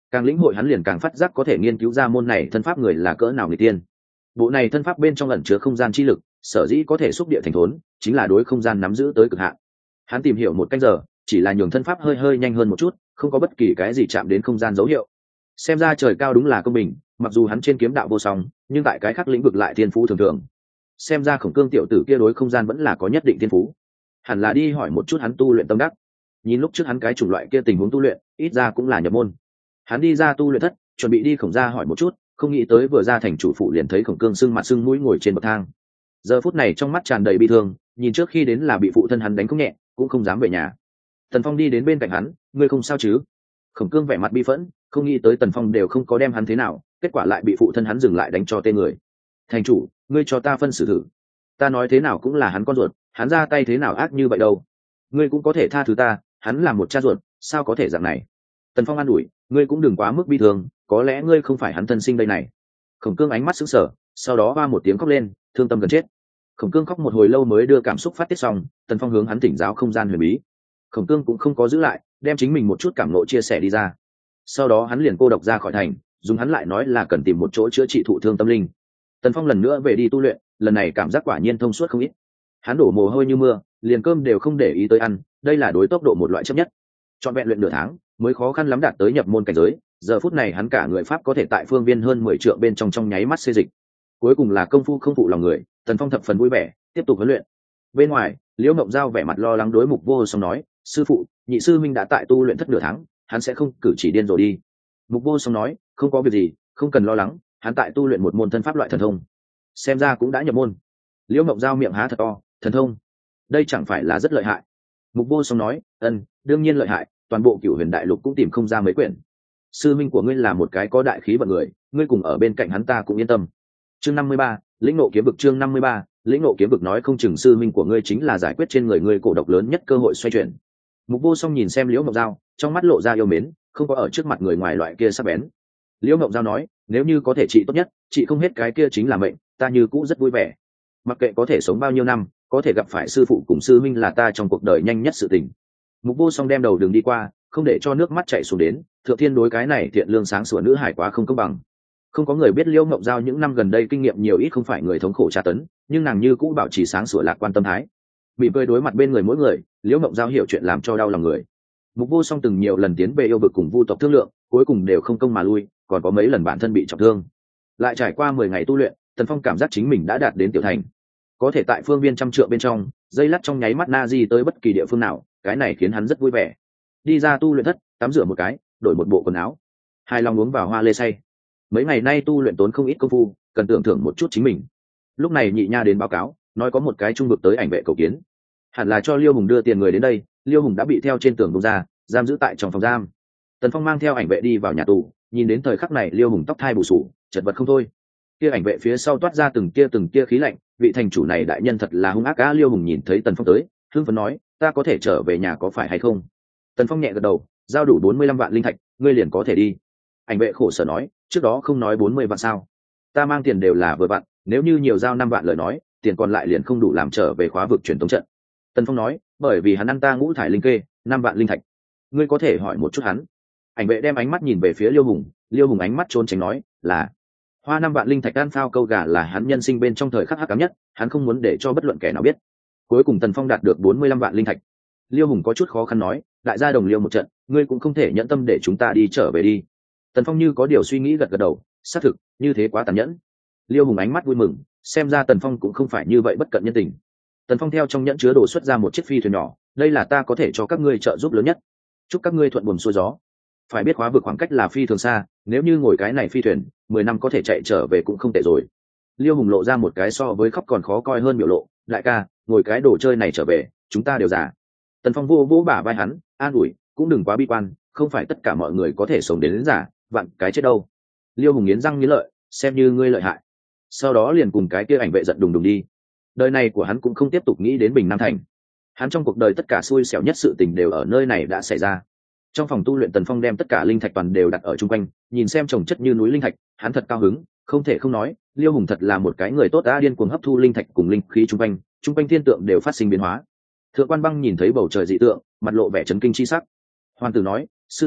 A: Càng lĩnh hội hắn liền càng phát giác có thể nghiên cứu ra môn này thân pháp người là cỡ nào người tiên. Bộ này thân pháp bên trong ẩn chứa không gian chi lực, sở dĩ có thể xúc địa thành thốn, chính là đối không gian nắm giữ tới cực hạn. Hắn tìm hiểu một canh giờ, chỉ là nhường thân pháp hơi hơi nhanh hơn một chút, không có bất kỳ cái gì chạm đến không gian dấu hiệu. Xem ra trời cao đúng là công bình, mặc dù hắn trên kiếm đạo vô song, nhưng tại cái khác lĩnh vực lại thiên phú thường thường. Xem ra Khổng Cương tiểu tử kia đối không gian vẫn là có nhất định thiên phú. Hẳn là đi hỏi một chút hắn tu luyện tâm đắc. Nhìn lúc trước hắn cái chủng loại kia tình huống tu luyện, ít ra cũng là nhập môn. Hắn đi ra tu luyện thất, chuẩn bị đi Khổng gia hỏi một chút, không nghĩ tới vừa ra thành chủ phụ liền thấy Khổng Cương sưng mặt sưng mũi ngồi trên bậc thang. Giờ phút này trong mắt tràn đầy bi thương, nhìn trước khi đến là bị phụ thân hắn đánh không nhẹ, cũng không dám về nhà. Tần Phong đi đến bên cạnh hắn, ngươi không sao chứ? Khổng Cương vẻ mặt bi phẫn, không nghĩ tới Tần Phong đều không có đem hắn thế nào, kết quả lại bị phụ thân hắn dừng lại đánh cho tên người. Thành chủ, ngươi cho ta phân xử thử. Ta nói thế nào cũng là hắn con ruột, hắn ra tay thế nào ác như vậy đâu. Ngươi cũng có thể tha thứ ta, hắn là một cha ruột, sao có thể dạng này? Tần Phong an ủi, ngươi cũng đừng quá mức bi thương, có lẽ ngươi không phải hắn thân sinh đây này. Khổng Cương ánh mắt sững sờ, sau đó hoa một tiếng khóc lên, thương tâm gần chết. Khổng Cương khóc một hồi lâu mới đưa cảm xúc phát tiết xong, Tần Phong hướng hắn tỉnh giáo không gian huyền bí. Khổng Cương cũng không có giữ lại, đem chính mình một chút cảm nộ chia sẻ đi ra. Sau đó hắn liền cô độc ra khỏi thành, dùng hắn lại nói là cần tìm một chỗ chữa trị thụ thương tâm linh. Tần Phong lần nữa về đi tu luyện, lần này cảm giác quả nhiên thông suốt không ít. Hắn đổ mồ hôi như mưa, liền cơm đều không để ý tới ăn, đây là đối tốc độ một loại chấp nhất. Trọn vẹn luyện nửa tháng, mới khó khăn lắm đạt tới nhập môn cảnh giới, giờ phút này hắn cả người pháp có thể tại phương viên hơn 10 trượng bên trong nháy mắt xê dịch. Cuối cùng là công phu không phụ lòng người, Tần Phong thập phần vui vẻ, tiếp tục huấn luyện. Bên ngoài, Liễu Mộng Giao vẻ mặt lo lắng đối Mục Vô Song nói, sư phụ, nhị sư minh đã tại tu luyện thất nửa tháng, hắn sẽ không cử chỉ điên rồi đi. Mục Vô Song nói, không có việc gì, không cần lo lắng, hắn tại tu luyện một môn thân pháp loại thần thông. Xem ra cũng đã nhập môn. Liễu Mộng Giao miệng há thật to, thần thông, đây chẳng phải là rất lợi hại? Mục Vô Song nói, đương nhiên lợi hại, toàn bộ Cửu Huyền Đại Lục cũng tìm không ra mấy quyển. Sư minh của ngươi là một cái có đại khí vận người, ngươi cùng ở bên cạnh hắn ta cũng yên tâm. Chương 53, lĩnh ngộ kiếm vực. Chương 53, lĩnh ngộ kiếm vực. Nói không chừng sư minh của ngươi chính là giải quyết trên người ngươi cổ độc lớn nhất cơ hội xoay chuyển. Mục Vô Song nhìn xem Liễu Mộng Giao, trong mắt lộ ra yêu mến, không có ở trước mặt người ngoài loại kia sắc bén. Liễu Mộng Giao nói, nếu như có thể trị tốt nhất, trị không hết cái kia chính là mệnh, ta như cũ rất vui vẻ. Mặc kệ có thể sống bao nhiêu năm, có thể gặp phải sư phụ cùng sư minh là ta trong cuộc đời nhanh nhất sự tình. Mục Vô Song đem đầu đường đi qua, không để cho nước mắt chảy xuống đến, Thượng Thiên đối cái này thiện lương sáng sủa nữ hải quá không công bằng. Không có người biết Liễu Mộng Giao những năm gần đây kinh nghiệm nhiều ít không phải người thống khổ tra tấn, nhưng nàng như cũ bảo trì sáng sủa lạc quan tâm thái. Bị vơi đối mặt bên người mỗi người, Liễu Mộng Giao hiểu chuyện làm cho đau lòng người. Mục Vô Song từng nhiều lần tiến về yêu vực cùng Vu tộc thương lượng, cuối cùng đều không công mà lui, còn có mấy lần bản thân bị trọng thương. Lại trải qua 10 ngày tu luyện, Tần Phong cảm giác chính mình đã đạt đến tiểu thành. Có thể tại phương viên trăm trượng bên trong, dây lắt trong nháy mắt na di tới bất kỳ địa phương nào, cái này khiến hắn rất vui vẻ. Đi ra tu luyện thất, tắm rửa một cái, đổi một bộ quần áo, hài lòng uống vào hoa lê say. Mấy ngày nay tu luyện tốn không ít công phu, cần tưởng thưởng một chút chính mình. Lúc này nhị nha đến báo cáo, nói có một cái trung vực tới ảnh vệ cầu kiến, hẳn là cho Liêu Hùng đưa tiền người đến đây. Liêu Hùng đã bị theo trên tường bung ra, giam giữ tại trong phòng giam. Tần Phong mang theo ảnh vệ đi vào nhà tù, nhìn đến thời khắc này Liêu Hùng tóc thai bù sù, chật vật không thôi. Kia ảnh vệ phía sau toát ra từng tia khí lạnh, vị thành chủ này đại nhân thật là hung ác á. Liêu Hùng nhìn thấy Tần Phong tới, hưng phấn nói, ta có thể trở về nhà có phải hay không? Tần Phong nhẹ gật đầu, giao đủ 45 vạn linh thạch, ngươi liền có thể đi. Ảnh vệ khổ sở nói, trước đó không nói 40 vạn sao? Ta mang tiền đều là vừa vặn, nếu như nhiều giao 5 vạn lời nói, tiền còn lại liền không đủ làm trở về khóa vực truyền tống trận. Tần Phong nói, bởi vì hắn ăn ta ngũ thải linh kê, 5 vạn linh thạch. Ngươi có thể hỏi một chút hắn. Ảnh vệ đem ánh mắt nhìn về phía Liêu Hùng, Liêu Hùng ánh mắt trốn tránh nói, là hoa 5 vạn linh thạch ăn phao câu gà là hắn nhân sinh bên trong thời khắc hắc ám nhất, hắn không muốn để cho bất luận kẻ nào biết. Cuối cùng Tần Phong đạt được 45 vạn linh thạch. Liêu Hùng có chút khó khăn nói, đại gia đồng liêu một trận, ngươi cũng không thể nhẫn tâm để chúng ta đi trở về đi. Tần Phong như có điều suy nghĩ gật gật đầu, xác thực, như thế quá tàn nhẫn. Liêu Hùng ánh mắt vui mừng, xem ra Tần Phong cũng không phải như vậy bất cận nhân tình. Tần Phong theo trong nhẫn chứa đồ xuất ra một chiếc phi thuyền nhỏ, đây là ta có thể cho các ngươi trợ giúp lớn nhất, chúc các ngươi thuận buồm xuôi gió. Phải biết khóa vực khoảng cách là phi thường xa, nếu như ngồi cái này phi thuyền 10 năm có thể chạy trở về cũng không tệ rồi. Liêu Hùng lộ ra một cái so với khóc còn khó coi hơn biểu lộ, đại ca, ngồi cái đồ chơi này trở về, chúng ta đều già. Tần Phong vô vỗ bả vai hắn, an ủi, cũng đừng quá bi quan, không phải tất cả mọi người có thể sống đến già, vạn cái chết đâu. Liêu Hùng nghiến răng nghiến lợi, xem như ngươi lợi hại. Sau đó liền cùng cái kia ảnh vệ giận đùng đùng đi. Đời này của hắn cũng không tiếp tục nghĩ đến Bình Nam Thành. Hắn trong cuộc đời tất cả xui xẻo nhất sự tình đều ở nơi này đã xảy ra. Trong phòng tu luyện, Tần Phong đem tất cả linh thạch toàn đều đặt ở chung quanh, nhìn xem chồng chất như núi linh thạch, hắn thật cao hứng, không thể không nói, Liêu Hùng thật là một cái người tốt đã điên cuồng hấp thu linh thạch cùng linh khí chung quanh thiên tượng đều phát sinh biến hóa. Thượng Quan Băng nhìn thấy bầu trời dị tượng, mặt lộ vẻ chấn kinh chi sắc. Hoàn Tử nói, sư tỷ,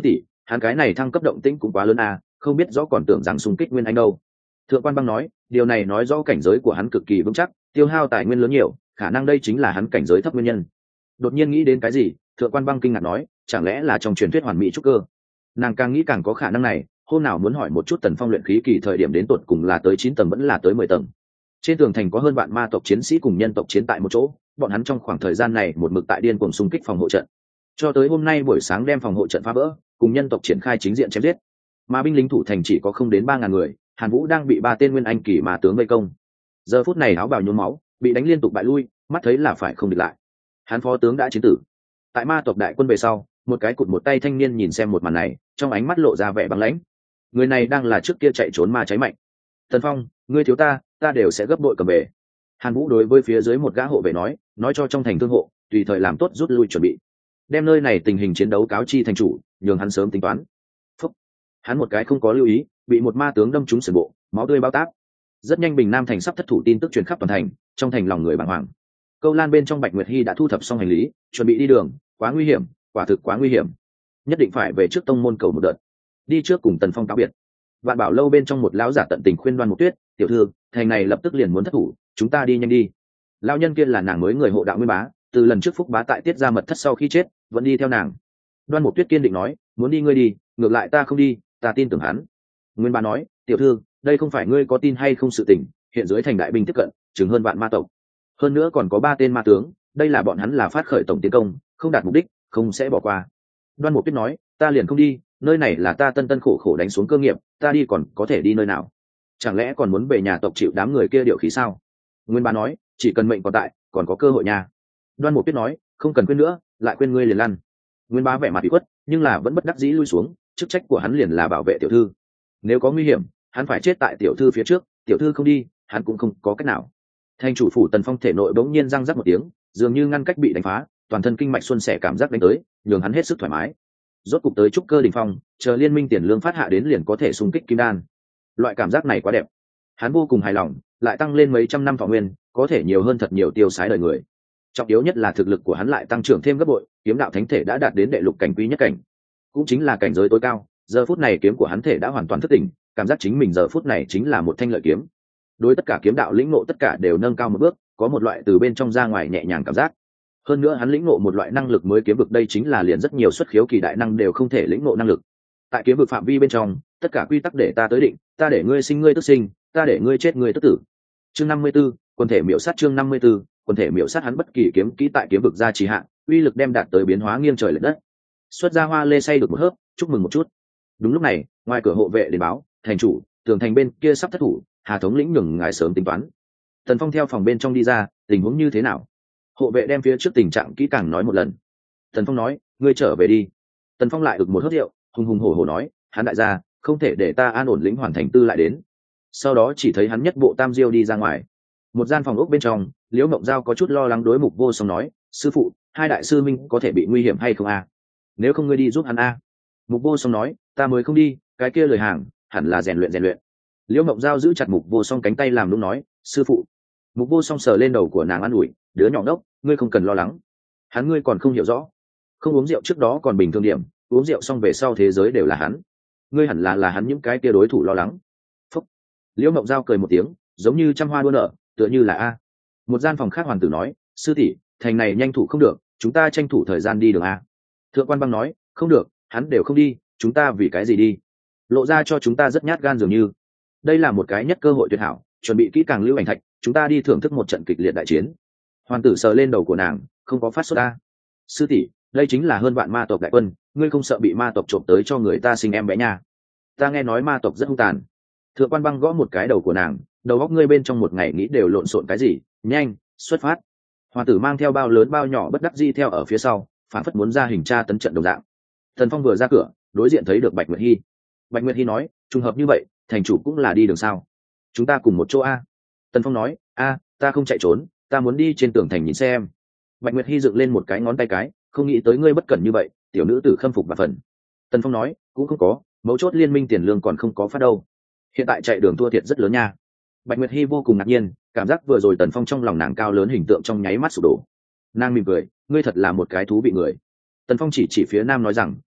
A: hắn cái này thăng cấp động tĩnh cũng quá lớn à, không biết rõ còn tưởng rằng xung kích nguyên anh đâu. Thượng quan băng nói, điều này nói rõ cảnh giới của hắn cực kỳ vững chắc, tiêu hao tài nguyên lớn nhiều, khả năng đây chính là hắn cảnh giới thấp nguyên nhân. Đột nhiên nghĩ đến cái gì, thượng quan băng kinh ngạc nói, chẳng lẽ là trong truyền thuyết hoàn mỹ trúc cơ? Nàng càng nghĩ càng có khả năng này, hôm nào muốn hỏi một chút Tần Phong luyện khí kỳ thời điểm đến tột cùng là tới 9 tầng vẫn là tới 10 tầng. Trên tường thành có hơn vạn ma tộc chiến sĩ cùng nhân tộc chiến tại một chỗ, bọn hắn trong khoảng thời gian này một mực tại điên cuồng xung kích phòng hộ trận, cho tới hôm nay buổi sáng đem phòng hộ trận phá vỡ, cùng nhân tộc triển khai chính diện chém giết. Mà binh lính thủ thành chỉ có không đến 3.000 người, Hàn Vũ đang bị 3 tên nguyên anh kỳ mà tướng vây công. Giờ phút này áo bào nhuốm máu, bị đánh liên tục bại lui, mắt thấy là phải không địch lại. Hắn phó tướng đã chiến tử. Tại ma tộc đại quân về sau, một cái cụt một tay thanh niên nhìn xem một màn này, trong ánh mắt lộ ra vẻ băng lãnh. Người này đang là trước kia chạy trốn ma cháy mạnh. Tần Phong, ngươi thiếu ta đều sẽ gấp bội cầm về. Hàn Vũ đối với phía dưới một gã hộ vệ nói cho trong thành thương hộ tùy thời làm tốt rút lui chuẩn bị, đem nơi này tình hình chiến đấu cáo chi thành chủ, nhường hắn sớm tính toán. Phúc. Hắn một cái không có lưu ý, bị một ma tướng đâm trúng sườn bộ, máu tươi bao táp. Rất nhanh Bình Nam thành sắp thất thủ tin tức truyền khắp toàn thành, trong thành lòng người bàng hoàng. Câu Lan bên trong Bạch Nguyệt Hi đã thu thập xong hành lý, chuẩn bị đi đường, quá nguy hiểm, quả thực quá nguy hiểm, nhất định phải về trước tông môn cầu một đợt. Đi trước cùng Tần Phong cáo biệt. Vạn Bảo lâu bên trong một lão giả tận tình khuyên Đoan Mục Tuyết, tiểu thư, thành này lập tức liền muốn thất thủ, chúng ta đi nhanh đi. Lão nhân kia là nàng mới người hộ đạo Nguyên Bá, từ lần trước Phúc Bá tại tiết ra mật thất sau khi chết, vẫn đi theo nàng. Đoan Mục Tuyết kiên định nói, muốn đi ngươi đi, ngược lại ta không đi, ta tin tưởng hắn. Nguyên Bá nói, tiểu thư, đây không phải ngươi có tin hay không sự tình, hiện dưới thành đại binh tiếp cận, chừng hơn vạn ma tộc, hơn nữa còn có 3 tên ma tướng, đây là bọn hắn là phát khởi tổng tiến công, không đạt mục đích, không sẽ bỏ qua. Đoan Mục Tuyết nói, ta liền không đi, nơi này là ta tân khổ khổ đánh xuống cơ nghiệp, ta đi còn có thể đi nơi nào? Chẳng lẽ còn muốn về nhà tộc chịu đám người kia điều khí sao? Nguyên Bá nói, chỉ cần mệnh còn tại, còn có cơ hội nha. Đoan Mục Tuyết nói, không cần quên nữa, lại quên ngươi liền lăn. Nguyên Bá vẻ mặt bị khuất, nhưng là vẫn bất đắc dĩ lui xuống, chức trách của hắn liền là bảo vệ tiểu thư. Nếu có nguy hiểm, hắn phải chết tại tiểu thư phía trước, tiểu thư không đi, hắn cũng không có cách nào. Thành chủ phủ Tần Phong thể nội bỗng nhiên răng rắc một tiếng, dường như ngăn cách bị đánh phá, toàn thân kinh mạch xuân xẻ cảm giác đánh tới, nhường hắn hết sức thoải mái. Rốt cục tới trúc cơ đỉnh phong, chờ liên minh tiền lương phát hạ đến liền có thể xung kích kim đan. Loại cảm giác này quá đẹp, hắn vô cùng hài lòng, lại tăng lên mấy trăm năm thọ nguyên, có thể nhiều hơn thật nhiều tiêu xái đời người. Trọng yếu nhất là thực lực của hắn lại tăng trưởng thêm gấp bội, kiếm đạo thánh thể đã đạt đến đệ lục cảnh quý nhất cảnh, cũng chính là cảnh giới tối cao. Giờ phút này kiếm của hắn thể đã hoàn toàn thức tỉnh, cảm giác chính mình giờ phút này chính là một thanh lợi kiếm. Đối tất cả kiếm đạo lĩnh ngộ tất cả đều nâng cao một bước, có một loại từ bên trong ra ngoài nhẹ nhàng cảm giác. Hơn nữa hắn lĩnh ngộ một loại năng lực mới kiếm vực, đây chính là liền rất nhiều xuất khiếu kỳ đại năng đều không thể lĩnh ngộ năng lực. Tại kiếm vực phạm vi bên trong, tất cả quy tắc để ta tới định, ta để ngươi sinh ngươi tức sinh, ta để ngươi chết ngươi tức tử. Chương 54, quần thể miểu sát. Chương 54, quần thể miểu sát. Hắn bất kỳ kiếm kỹ tại kiếm vực gia trì hạn, uy lực đem đạt tới biến hóa nghiêng trời lệch đất. Xuất ra hoa lê say được một hớp, chúc mừng một chút. Đúng lúc này, ngoài cửa hộ vệ đến báo, thành chủ, tường thành bên kia sắp thất thủ, Hà thống lĩnh nhường ngài sớm tính toán. Tần Phong theo phòng bên trong đi ra, tình huống như thế nào? Hộ vệ đem phía trước tình trạng kỹ càng nói một lần. Tần Phong nói, ngươi trở về đi. Tần Phong lại ực một hớp rượu, hùng hùng hổ hổ nói, hắn đại gia, không thể để ta an ổn lĩnh hoàn thành tư lại đến. Sau đó chỉ thấy hắn nhất bộ tam diêu đi ra ngoài. Một gian phòng ốc bên trong, Liễu Mộng Giao có chút lo lắng đối Mục Vô Song nói, sư phụ, hai đại sư minh có thể bị nguy hiểm hay không a? Nếu không ngươi đi giúp hắn a. Mục Vô Song nói, ta mới không đi, cái kia lời hàng, hẳn là rèn luyện. Liễu Mộng Giao giữ chặt Mục Vô Song cánh tay làm lúc nói, sư phụ. Mục Vô Song sờ lên đầu của nàng an ủi, đứa nhỏ đốc, ngươi không cần lo lắng. Hắn ngươi còn không hiểu rõ, không uống rượu trước đó còn bình thường điểm, uống rượu xong về sau thế giới đều là hắn. Ngươi hẳn là hắn những cái kia đối thủ lo lắng. Phúc. Liễu Mộng Giao cười một tiếng, giống như trăm hoa đua nở, tựa như là a. Một gian phòng khác hoàng tử nói, sư tỷ, thành này nhanh thủ không được, chúng ta tranh thủ thời gian đi đường a. Thượng quan băng nói, không được, hắn đều không đi, chúng ta vì cái gì đi? Lộ ra cho chúng ta rất nhát gan dường như. Đây là một cái nhất cơ hội tuyệt hảo, chuẩn bị kỹ càng lưu ảnh thạch, chúng ta đi thưởng thức một trận kịch liệt đại chiến. Hoàng tử sờ lên đầu của nàng, không có phát sốt a. Sư tỷ, đây chính là hơn vạn ma tộc đại quân, ngươi không sợ bị ma tộc trộm tới cho người ta sinh em bé nha? Ta nghe nói ma tộc rất hung tàn. Thượng quan băng gõ một cái đầu của nàng, đầu óc ngươi bên trong một ngày nghĩ đều lộn xộn cái gì? Nhanh, xuất phát. Hoàng tử mang theo bao lớn bao nhỏ bất đắc dĩ theo ở phía sau, phản phất muốn ra hình tra tấn trận đồng dạng. Thần Phong vừa ra cửa, đối diện thấy được Bạch Nguyệt Hi. Bạch Nguyệt Hi nói, trùng hợp như vậy, thành chủ cũng là đi đường sao? Chúng ta cùng một chỗ a. Tần Phong nói, a, ta không chạy trốn, ta muốn đi trên tường thành nhìn xem. Bạch Nguyệt Hi dựng lên một cái ngón tay cái, không nghĩ tới ngươi bất cẩn như vậy, tiểu nữ tử khâm phục và phần. Tần Phong nói, cũng không có, mấu chốt liên minh tiền lương còn không có phát đâu. Hiện tại chạy đường thua thiệt rất lớn nha. Bạch Nguyệt Hi vô cùng ngạc nhiên, cảm giác vừa rồi Tần Phong trong lòng nàng cao lớn hình tượng trong nháy mắt sụp đổ. Nàng mỉm cười, ngươi thật là một cái thú vị người. Tần Phong chỉ phía nam nói rằng,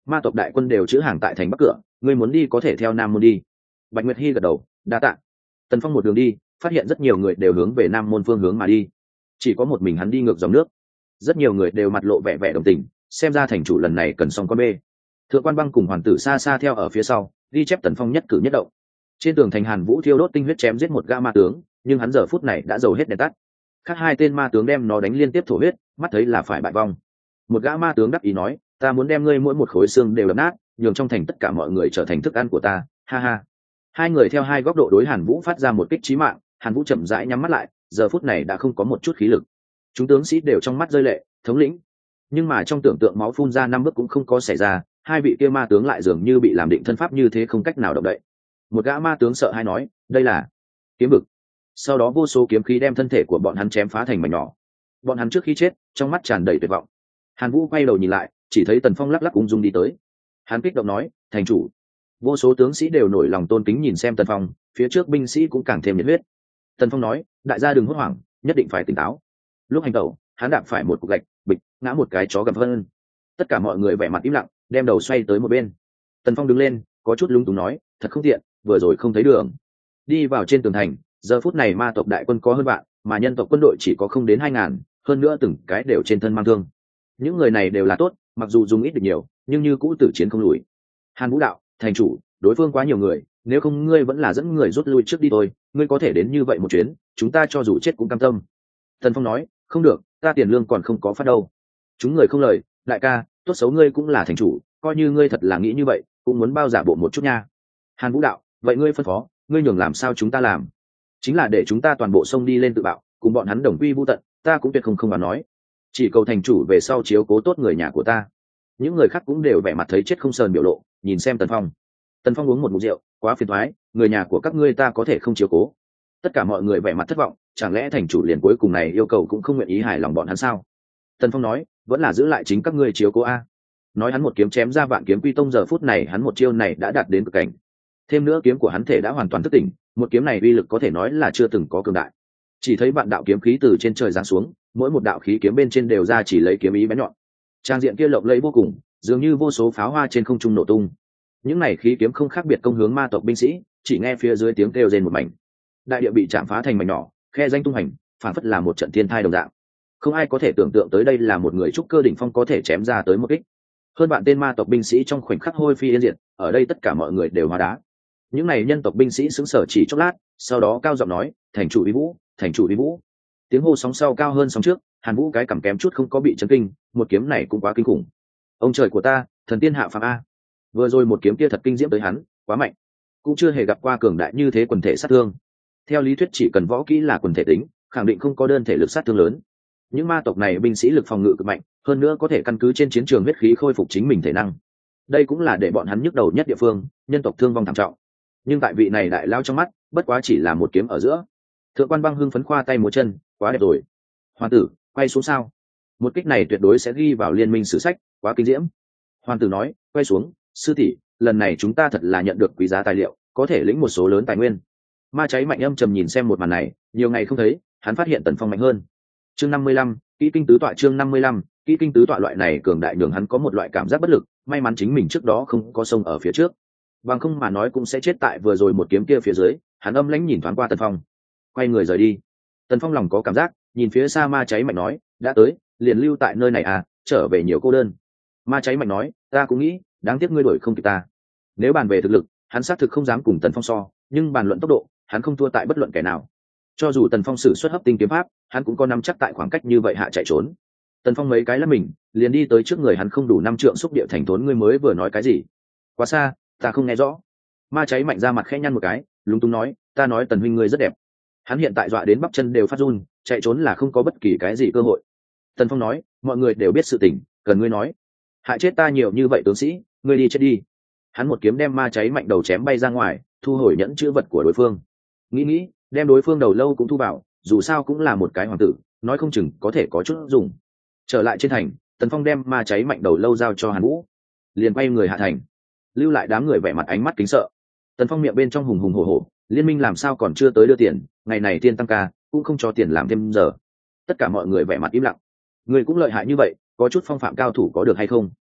A: ma tộc đại quân đều chữ hàng tại thành bắc cửa, ngươi muốn đi có thể theo nam môn đi. Bạch Nguyệt Hi gật đầu, đa tạ. Tần Phong một đường đi, phát hiện rất nhiều người đều hướng về nam môn phương hướng mà đi, chỉ có một mình hắn đi ngược dòng nước. Rất nhiều người đều mặt lộ vẻ vẻ đồng tình, xem ra thành chủ lần này cần xong con bê. Thượng quan Băng cùng hoàng tử xa xa theo ở phía sau, ghi chép Tần Phong nhất cử nhất động. Trên tường thành Hàn Vũ thiêu đốt tinh huyết chém giết một gã ma tướng, nhưng hắn giờ phút này đã dầu hết đèn tắt. Khác hai tên ma tướng đem nó đánh liên tiếp thổ huyết, mắt thấy là phải bại vong. Một gã ma tướng đắc ý nói, ta muốn đem ngươi mỗi một khối xương đều đập nát, nhường trong thành tất cả mọi người trở thành thức ăn của ta, ha ha. Hai người theo hai góc độ đối Hàn Vũ phát ra một kích chí mạng, Hàn Vũ chậm rãi nhắm mắt lại, giờ phút này đã không có một chút khí lực. Chúng tướng sĩ đều trong mắt rơi lệ, thống lĩnh. Nhưng mà trong tưởng tượng máu phun ra năm bước cũng không có xảy ra, hai vị kia ma tướng lại dường như bị làm định thân pháp như thế không cách nào động đậy. Một gã ma tướng sợ hãi nói, đây là kiếm vực. Sau đó vô số kiếm khí đem thân thể của bọn hắn chém phá thành mảnh nhỏ. Bọn hắn trước khi chết, trong mắt tràn đầy tuyệt vọng. Hàn Vũ quay đầu nhìn lại, chỉ thấy Tần Phong lắc lắc ung dung đi tới. Hắn kích động nói, thành chủ. Vô số tướng sĩ đều nổi lòng tôn kính nhìn xem Tần Phong, phía trước binh sĩ cũng càng thêm nhiệt huyết. Tần Phong nói, đại gia đừng hốt hoảng, nhất định phải tỉnh táo. Lúc hành tẩu, hắn đạp phải một cục gạch, bịch, ngã một cái chó gầm phân. Tất cả mọi người vẻ mặt im lặng, đem đầu xoay tới một bên. Tần Phong đứng lên, có chút lúng túng nói, thật không tiện, vừa rồi không thấy đường. Đi vào trên tường thành, giờ phút này ma tộc đại quân có hơn vạn, mà nhân tộc quân đội chỉ có không đến 2000, hơn nữa từng cái đều trên thân mang thương. Những người này đều là tốt, mặc dù dùng ít được nhiều, nhưng như cũ tử chiến không lùi. Hàn Vũ đạo, thành chủ, đối phương quá nhiều người, nếu không ngươi vẫn là dẫn người rút lui trước đi thôi, ngươi có thể đến như vậy một chuyến, chúng ta cho dù chết cũng cam tâm. Tần Phong nói, không được, ta tiền lương còn không có phát đâu. Chúng người không lời, đại ca, tốt xấu ngươi cũng là thành chủ, coi như ngươi thật là nghĩ như vậy, cũng muốn bao giả bộ một chút nha. Hàn Vũ đạo, vậy ngươi phân phó, ngươi nhường làm sao chúng ta làm? Chính là để chúng ta toàn bộ sông đi lên tự bạo, cùng bọn hắn đồng quy vu tận, ta cũng tuyệt không bàn nói. Chỉ cầu thành chủ về sau chiếu cố tốt người nhà của ta. Những người khác cũng đều vẻ mặt thấy chết không sờn biểu lộ, nhìn xem Tần Phong. Tần Phong uống một ngụm rượu, quá phiền toái, người nhà của các ngươi ta có thể không chiếu cố. Tất cả mọi người vẻ mặt thất vọng, chẳng lẽ thành chủ liền cuối cùng này yêu cầu cũng không nguyện ý hài lòng bọn hắn sao? Tần Phong nói, vẫn là giữ lại chính các ngươi chiếu cố a. Nói hắn một kiếm chém ra vạn kiếm quy tông, giờ phút này hắn một chiêu này đã đạt đến cực cảnh. Thêm nữa kiếm của hắn thể đã hoàn toàn thức tỉnh, một kiếm này uy lực có thể nói là chưa từng có cường đại. Chỉ thấy vạn đạo kiếm khí từ trên trời giáng xuống, mỗi một đạo khí kiếm bên trên đều ra chỉ lấy kiếm ý bén nhọn. Trang diện kia lộng lẫy vô cùng, dường như vô số pháo hoa trên không trung nổ tung. Những này khí kiếm không khác biệt công hướng ma tộc binh sĩ, chỉ nghe phía dưới tiếng kêu rên một mảnh. Đại địa bị chạm phá thành mảnh nhỏ, khe danh tung hành, phản phất là một trận thiên thai đồng dạng. Không ai có thể tưởng tượng tới đây là một người trúc cơ đỉnh phong có thể chém ra tới một kích. Hơn bạn tên ma tộc binh sĩ trong khoảnh khắc hôi phi yên diệt, ở đây tất cả mọi người đều hóa đá. Những này nhân tộc binh sĩ sững sờ chỉ chốc lát, sau đó cao giọng nói, thành chủ uy vũ, thành chủ uy vũ. Tiếng hô sóng sau cao hơn sóng trước, Hàn Vũ cái cảm kém chút không có bị chấn kinh, một kiếm này cũng quá kinh khủng. Ông trời của ta, thần tiên hạ phàm a. Vừa rồi một kiếm kia thật kinh diễm tới hắn, quá mạnh. Cũng chưa hề gặp qua cường đại như thế quần thể sát thương. Theo lý thuyết chỉ cần võ kỹ là quần thể tính, khẳng định không có đơn thể lực sát thương lớn. Những ma tộc này binh sĩ lực phòng ngự cực mạnh, hơn nữa có thể căn cứ trên chiến trường huyết khí khôi phục chính mình thể năng. Đây cũng là để bọn hắn nhức đầu nhất địa phương, nhân tộc thương vong thảm trọng. Nhưng tại vị này đại lao trong mắt, bất quá chỉ là một kiếm ở giữa. Thượng quan Băng hưng phấn khoa tay múa chân, quá đẹp rồi. Hoàng tử, quay xuống sao? Một kích này tuyệt đối sẽ ghi vào liên minh sử sách, quá kinh diễm. Hoàng tử nói, quay xuống, sư tỷ, lần này chúng ta thật là nhận được quý giá tài liệu, có thể lĩnh một số lớn tài nguyên. Ma cháy mạnh âm trầm nhìn xem một màn này, nhiều ngày không thấy, hắn phát hiện Tần Phong mạnh hơn. Chương 55, kỹ kinh tứ tọa. Chương 55, kỹ kinh tứ tọa. Loại này cường đại nhường hắn có một loại cảm giác bất lực, may mắn chính mình trước đó không có sông ở phía trước, bằng không mà nói cũng sẽ chết tại vừa rồi một kiếm kia phía dưới. Hắn âm lãnh nhìn thoáng qua Tần Phong, quay người rời đi. Tần Phong lòng có cảm giác, nhìn phía xa ma cháy mạnh nói, đã tới, liền lưu tại nơi này à, trở về nhiều cô đơn. Ma cháy mạnh nói, ta cũng nghĩ, đáng tiếc ngươi đuổi không kịp ta. Nếu bàn về thực lực, hắn xác thực không dám cùng Tần Phong so, nhưng bàn luận tốc độ, hắn không thua tại bất luận kẻ nào. Cho dù Tần Phong sử xuất hấp tinh kiếm pháp, hắn cũng có nắm chắc tại khoảng cách như vậy hạ chạy trốn. Tần Phong mấy cái là mình, liền đi tới trước người hắn không đủ 5 trượng xúc địa thành thốn. Ngươi mới vừa nói cái gì? Quá xa, ta không nghe rõ. Ma cháy mạnh ra mặt khẽ nhăn một cái, lúng túng nói, ta nói Tần huynh ngươi rất đẹp. Hắn hiện tại dọa đến bắp chân đều phát run, chạy trốn là không có bất kỳ cái gì cơ hội. Tần Phong nói, mọi người đều biết sự tình, cần ngươi nói. Hại chết ta nhiều như vậy tướng sĩ, ngươi đi chết đi. Hắn một kiếm đem ma cháy mạnh đầu chém bay ra ngoài, thu hồi nhẫn chữ vật của đối phương. Nghĩ đem đối phương đầu lâu cũng thu vào, dù sao cũng là một cái hoàng tử, nói không chừng có thể có chút dùng. Trở lại trên thành, Tần Phong đem ma cháy mạnh đầu lâu giao cho Hàn Vũ, liền quay người hạ thành, lưu lại đám người vẻ mặt ánh mắt kính sợ. Tần Phong miệng bên trong hùng hùng hổ hổ, liên minh làm sao còn chưa tới đưa tiền, ngày này tiên tăng ca cũng không cho tiền làm thêm giờ. Tất cả mọi người vẻ mặt im lặng. Người cũng lợi hại như vậy, có chút phong phạm cao thủ có được hay không?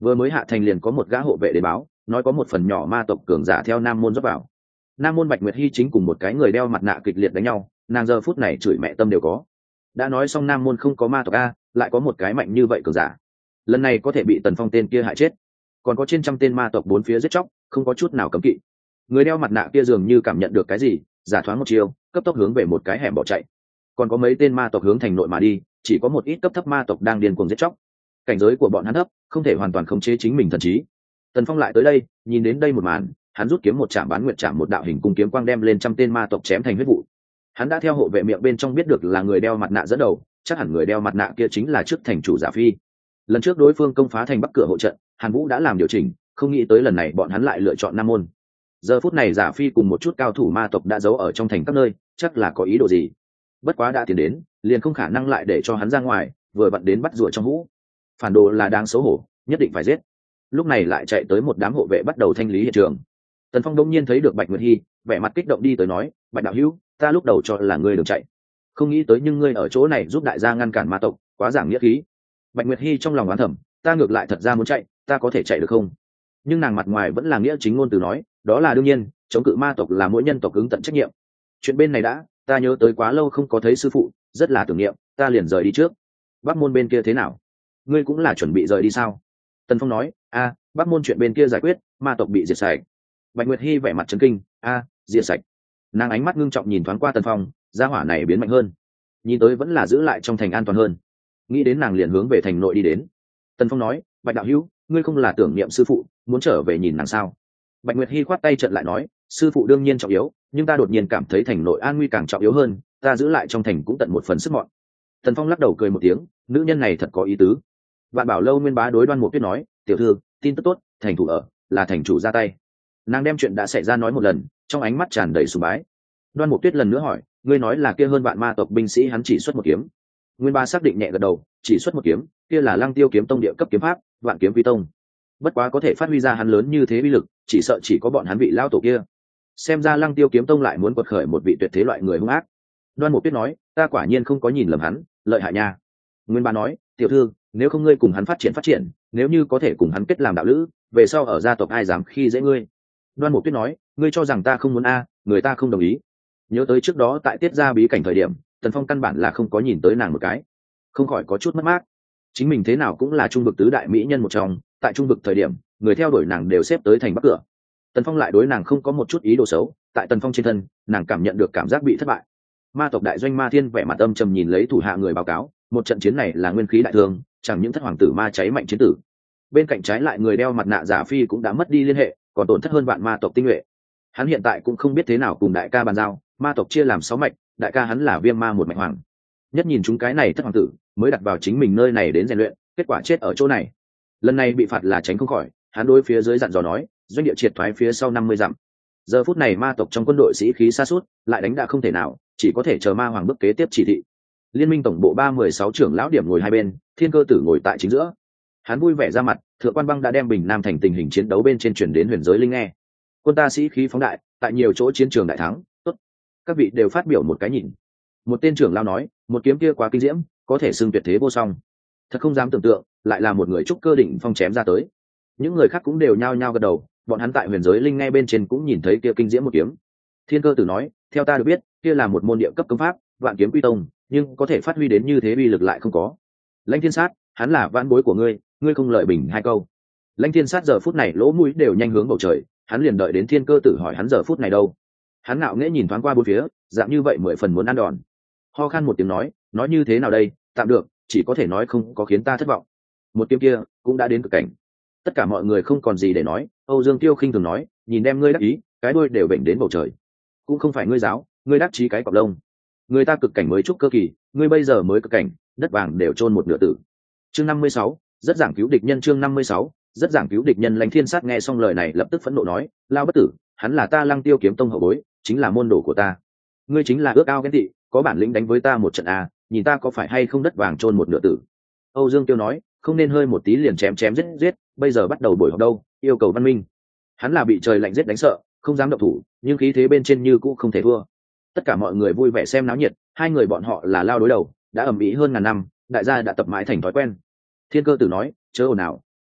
A: Vừa mới hạ thành liền có một gã hộ vệ đến báo, nói có một phần nhỏ ma tộc cường giả theo nam môn rót vào. Nam môn Bạch Nguyệt Hi chính cùng một cái người đeo mặt nạ kịch liệt đánh nhau, nàng giờ phút này chửi mẹ tâm đều có. Đã nói xong nam môn không có ma tộc a, lại có một cái mạnh như vậy cường giả, lần này có thể bị Tần Phong tên kia hại chết. Còn có trên trăm tên ma tộc bốn phía giết chóc, không có chút nào cấm kỵ. Người đeo mặt nạ kia dường như cảm nhận được cái gì, giả thoáng một chiều, cấp tốc hướng về một cái hẻm bỏ chạy. Còn có mấy tên ma tộc hướng thành nội mà đi, chỉ có một ít cấp thấp ma tộc đang điên cuồng giết chóc. Cảnh giới của bọn hắn thấp, không thể hoàn toàn khống chế chính mình thần trí. Tần Phong lại tới đây, nhìn đến đây một màn, hắn rút kiếm một chạm bán nguyệt chạm một đạo hình cung kiếm quang đem lên trăm tên ma tộc chém thành huyết vụ. Hắn đã theo hộ vệ miệng bên trong biết được là người đeo mặt nạ dẫn đầu, chắc hẳn người đeo mặt nạ kia chính là trước thành chủ Giả Phi. Lần trước đối phương công phá thành Bắc cửa hộ trận, Hàn Vũ đã làm điều chỉnh, không nghĩ tới lần này bọn hắn lại lựa chọn Nam môn. Giờ phút này Giả Phi cùng một chút cao thủ ma tộc đã giấu ở trong thành các nơi, chắc là có ý đồ gì. Bất quá đã tiến đến, liền không khả năng lại để cho hắn ra ngoài, vừa vặn đến bắt rùa trong hũ. Phản đồ là đáng xấu hổ, nhất định phải giết. Lúc này lại chạy tới một đám hộ vệ bắt đầu thanh lý hiện trường. Tần Phong đông nhiên thấy được Bạch Nguyệt Hi, vẻ mặt kích động đi tới nói, Bạch đạo hữu, ta lúc đầu cho là ngươi đừng chạy, không nghĩ tới nhưng ngươi ở chỗ này giúp đại gia ngăn cản ma tộc, quá giảng nghĩa khí. Bạch Nguyệt Hi trong lòng oán thầm, ta ngược lại thật ra muốn chạy, ta có thể chạy được không? Nhưng nàng mặt ngoài vẫn là nghĩa chính ngôn từ nói, đó là đương nhiên, chống cự ma tộc là mỗi nhân tộc ứng tận trách nhiệm. Chuyện bên này đã, ta nhớ tới quá lâu không có thấy sư phụ, rất là tưởng niệm, ta liền rời đi trước. Bắc môn bên kia thế nào? Ngươi cũng là chuẩn bị rời đi sao? Tần Phong nói, Bắc môn chuyện bên kia giải quyết, ma tộc bị diệt sạch. Bạch Nguyệt Hi vẻ mặt chấn kinh, diệt sạch. Nàng ánh mắt ngưng trọng nhìn thoáng qua Tần Phong, gia hỏa này biến mạnh hơn, nhìn tới vẫn là giữ lại trong thành an toàn hơn. Nghĩ đến nàng liền hướng về thành nội đi đến. Tần Phong nói, Bạch đạo hữu, ngươi không là tưởng niệm sư phụ, muốn trở về nhìn nàng sao? Bạch Nguyệt Hi khoát tay trận lại nói, sư phụ đương nhiên trọng yếu, nhưng ta đột nhiên cảm thấy thành nội an nguy càng trọng yếu hơn, ta giữ lại trong thành cũng tận một phần sức mọn. Tần Phong lắc đầu cười một tiếng, nữ nhân này thật có ý tứ. Vạn Bảo Lâu Nguyên Bá đối Đoan Mục Tuyết nói, tiểu thư, tin tức tốt, thành thủ ở, là thành chủ ra tay. Nàng đem chuyện đã xảy ra nói một lần, trong ánh mắt tràn đầy sùng bái. Đoan Mục Tuyết lần nữa hỏi, ngươi nói là kia hơn vạn ma tộc binh sĩ hắn chỉ xuất một kiếm? Nguyên Bá xác định nhẹ gật đầu, chỉ xuất một kiếm, kia là Lăng Tiêu kiếm tông địa cấp kiếm pháp, Vạn kiếm quy tông. Bất quá có thể phát huy ra hắn lớn như thế uy lực, chỉ sợ chỉ có bọn hắn vị lao tổ kia. Xem ra Lăng Tiêu kiếm tông lại muốn quật khởi một vị tuyệt thế loại người hung ác. Đoan Mục Tuyết nói, ta quả nhiên không có nhìn lầm hắn, lợi hại nha. Nguyên Bá nói, tiểu thư, nếu không ngươi cùng hắn phát triển, nếu như có thể cùng hắn kết làm đạo lữ, về sau ở gia tộc ai dám khi dễ ngươi? Đoan Mục Tuyết nói, ngươi cho rằng ta không muốn người ta không đồng ý. Nhớ tới trước đó tại tiết ra bí cảnh thời điểm, Tần Phong căn bản là không có nhìn tới nàng một cái, không khỏi có chút mất mát. Chính mình thế nào cũng là trung vực tứ đại mỹ nhân một trong, tại trung vực thời điểm, người theo đuổi nàng đều xếp tới thành Bắc cửa. Tần Phong lại đối nàng không có một chút ý đồ xấu, tại Tần Phong trên thân, nàng cảm nhận được cảm giác bị thất bại. Ma tộc đại doanh Ma Thiên vẻ mặt âm trầm nhìn lấy thủ hạ người báo cáo, một trận chiến này là nguyên khí đại thương, chẳng những thất hoàng tử ma cháy mạnh chiến tử. Bên cạnh trái lại người đeo mặt nạ Giả Phi cũng đã mất đi liên hệ, còn tổn thất hơn vạn ma tộc tinh nhuệ. Hắn hiện tại cũng không biết thế nào cùng đại ca bàn giao, ma tộc chia làm 6 mạch, đại ca hắn là Viêm Ma một mạch hoàng. Nhất nhìn chúng cái này thất hoàng tử, mới đặt vào chính mình nơi này đến rèn luyện, kết quả chết ở chỗ này. Lần này bị phạt là tránh không khỏi, hắn đối phía dưới dặn dò nói, doanh địa triệt thoái phía sau 50 dặm. Giờ phút này ma tộc trong quân đội sĩ khí sa sút, lại đánh đã không thể nào, chỉ có thể chờ ma hoàng bước kế tiếp chỉ thị. Liên minh tổng bộ 316 trưởng lão điểm ngồi hai bên, Thiên Cơ Tử ngồi tại chính giữa. Hắn vui vẻ ra mặt, Thượng Quan Băng đã đem Bình Nam thành tình hình chiến đấu bên trên truyền đến huyền giới linh nghe. Quân ta sĩ khí phóng đại, tại nhiều chỗ chiến trường đại thắng, tốt. Các vị đều phát biểu một cái nhìn. Một tên trưởng lão nói, một kiếm kia quá kinh diễm, có thể xưng tuyệt thế vô song. Thật không dám tưởng tượng, lại là một người trúc cơ đỉnh phong chém ra tới. Những người khác cũng đều nhao nhao gật đầu, bọn hắn tại huyền giới linh nghe bên trên cũng nhìn thấy kia kinh diễm một kiếm. Thiên Cơ Tử nói, theo ta được biết, kia là một môn địa cấp công pháp, Vạn kiếm quy tông, nhưng có thể phát huy đến như thế uy lực lại không có. Lãnh Thiên Sát, hắn là vãn bối của ngươi, ngươi không lợi bình hai câu. Lãnh Thiên Sát giờ phút này lỗ mũi đều nhanh hướng bầu trời, hắn liền đợi đến Thiên Cơ Tử hỏi hắn giờ phút này đâu. Hắn ngạo nghễ nhìn thoáng qua bốn phía, dạng như vậy 10 phần muốn ăn đòn. Ho khan một tiếng nói như thế nào đây, tạm được, chỉ có thể nói không có khiến ta thất vọng. Một kiếm kia cũng đã đến cực cảnh. Tất cả mọi người không còn gì để nói. Âu Dương Tiêu khinh thường nói, nhìn đem ngươi đắc ý, cái đuôi đều bệnh đến bầu trời. Cũng không phải ngươi giáo, ngươi đắc chí cái cọp lông. Người ta cực cảnh mới trúc cơ kỳ, ngươi bây giờ mới cực cảnh, đất vàng đều chôn một nửa tử. Chương 56, rất giảng cứu địch nhân. Chương 56, rất giảng cứu địch nhân. Lãnh Thiên Sát nghe xong lời này lập tức phẫn nộ nói, lao bất tử, hắn là ta Lăng Tiêu kiếm tông hậu bối, chính là môn đồ của ta. Ngươi chính là ước ao ghen tị, có bản lĩnh đánh với ta một trận nhìn ta có phải hay không đất vàng chôn một nửa tử. Âu Dương Tiêu nói, không nên hơi một tí liền chém giết, bây giờ bắt đầu buổi họp đâu, yêu cầu văn minh. Hắn là bị trời lạnh giết đánh sợ, không dám động thủ, nhưng khí thế bên trên như cũ không thể thua. Tất cả mọi người vui vẻ xem náo nhiệt, hai người bọn họ là lao đối đầu, đã ầm ĩ hơn ngàn năm, đại gia đã tập mãi thành thói quen. Thiên Cơ Tử nói, chớ ồn nào,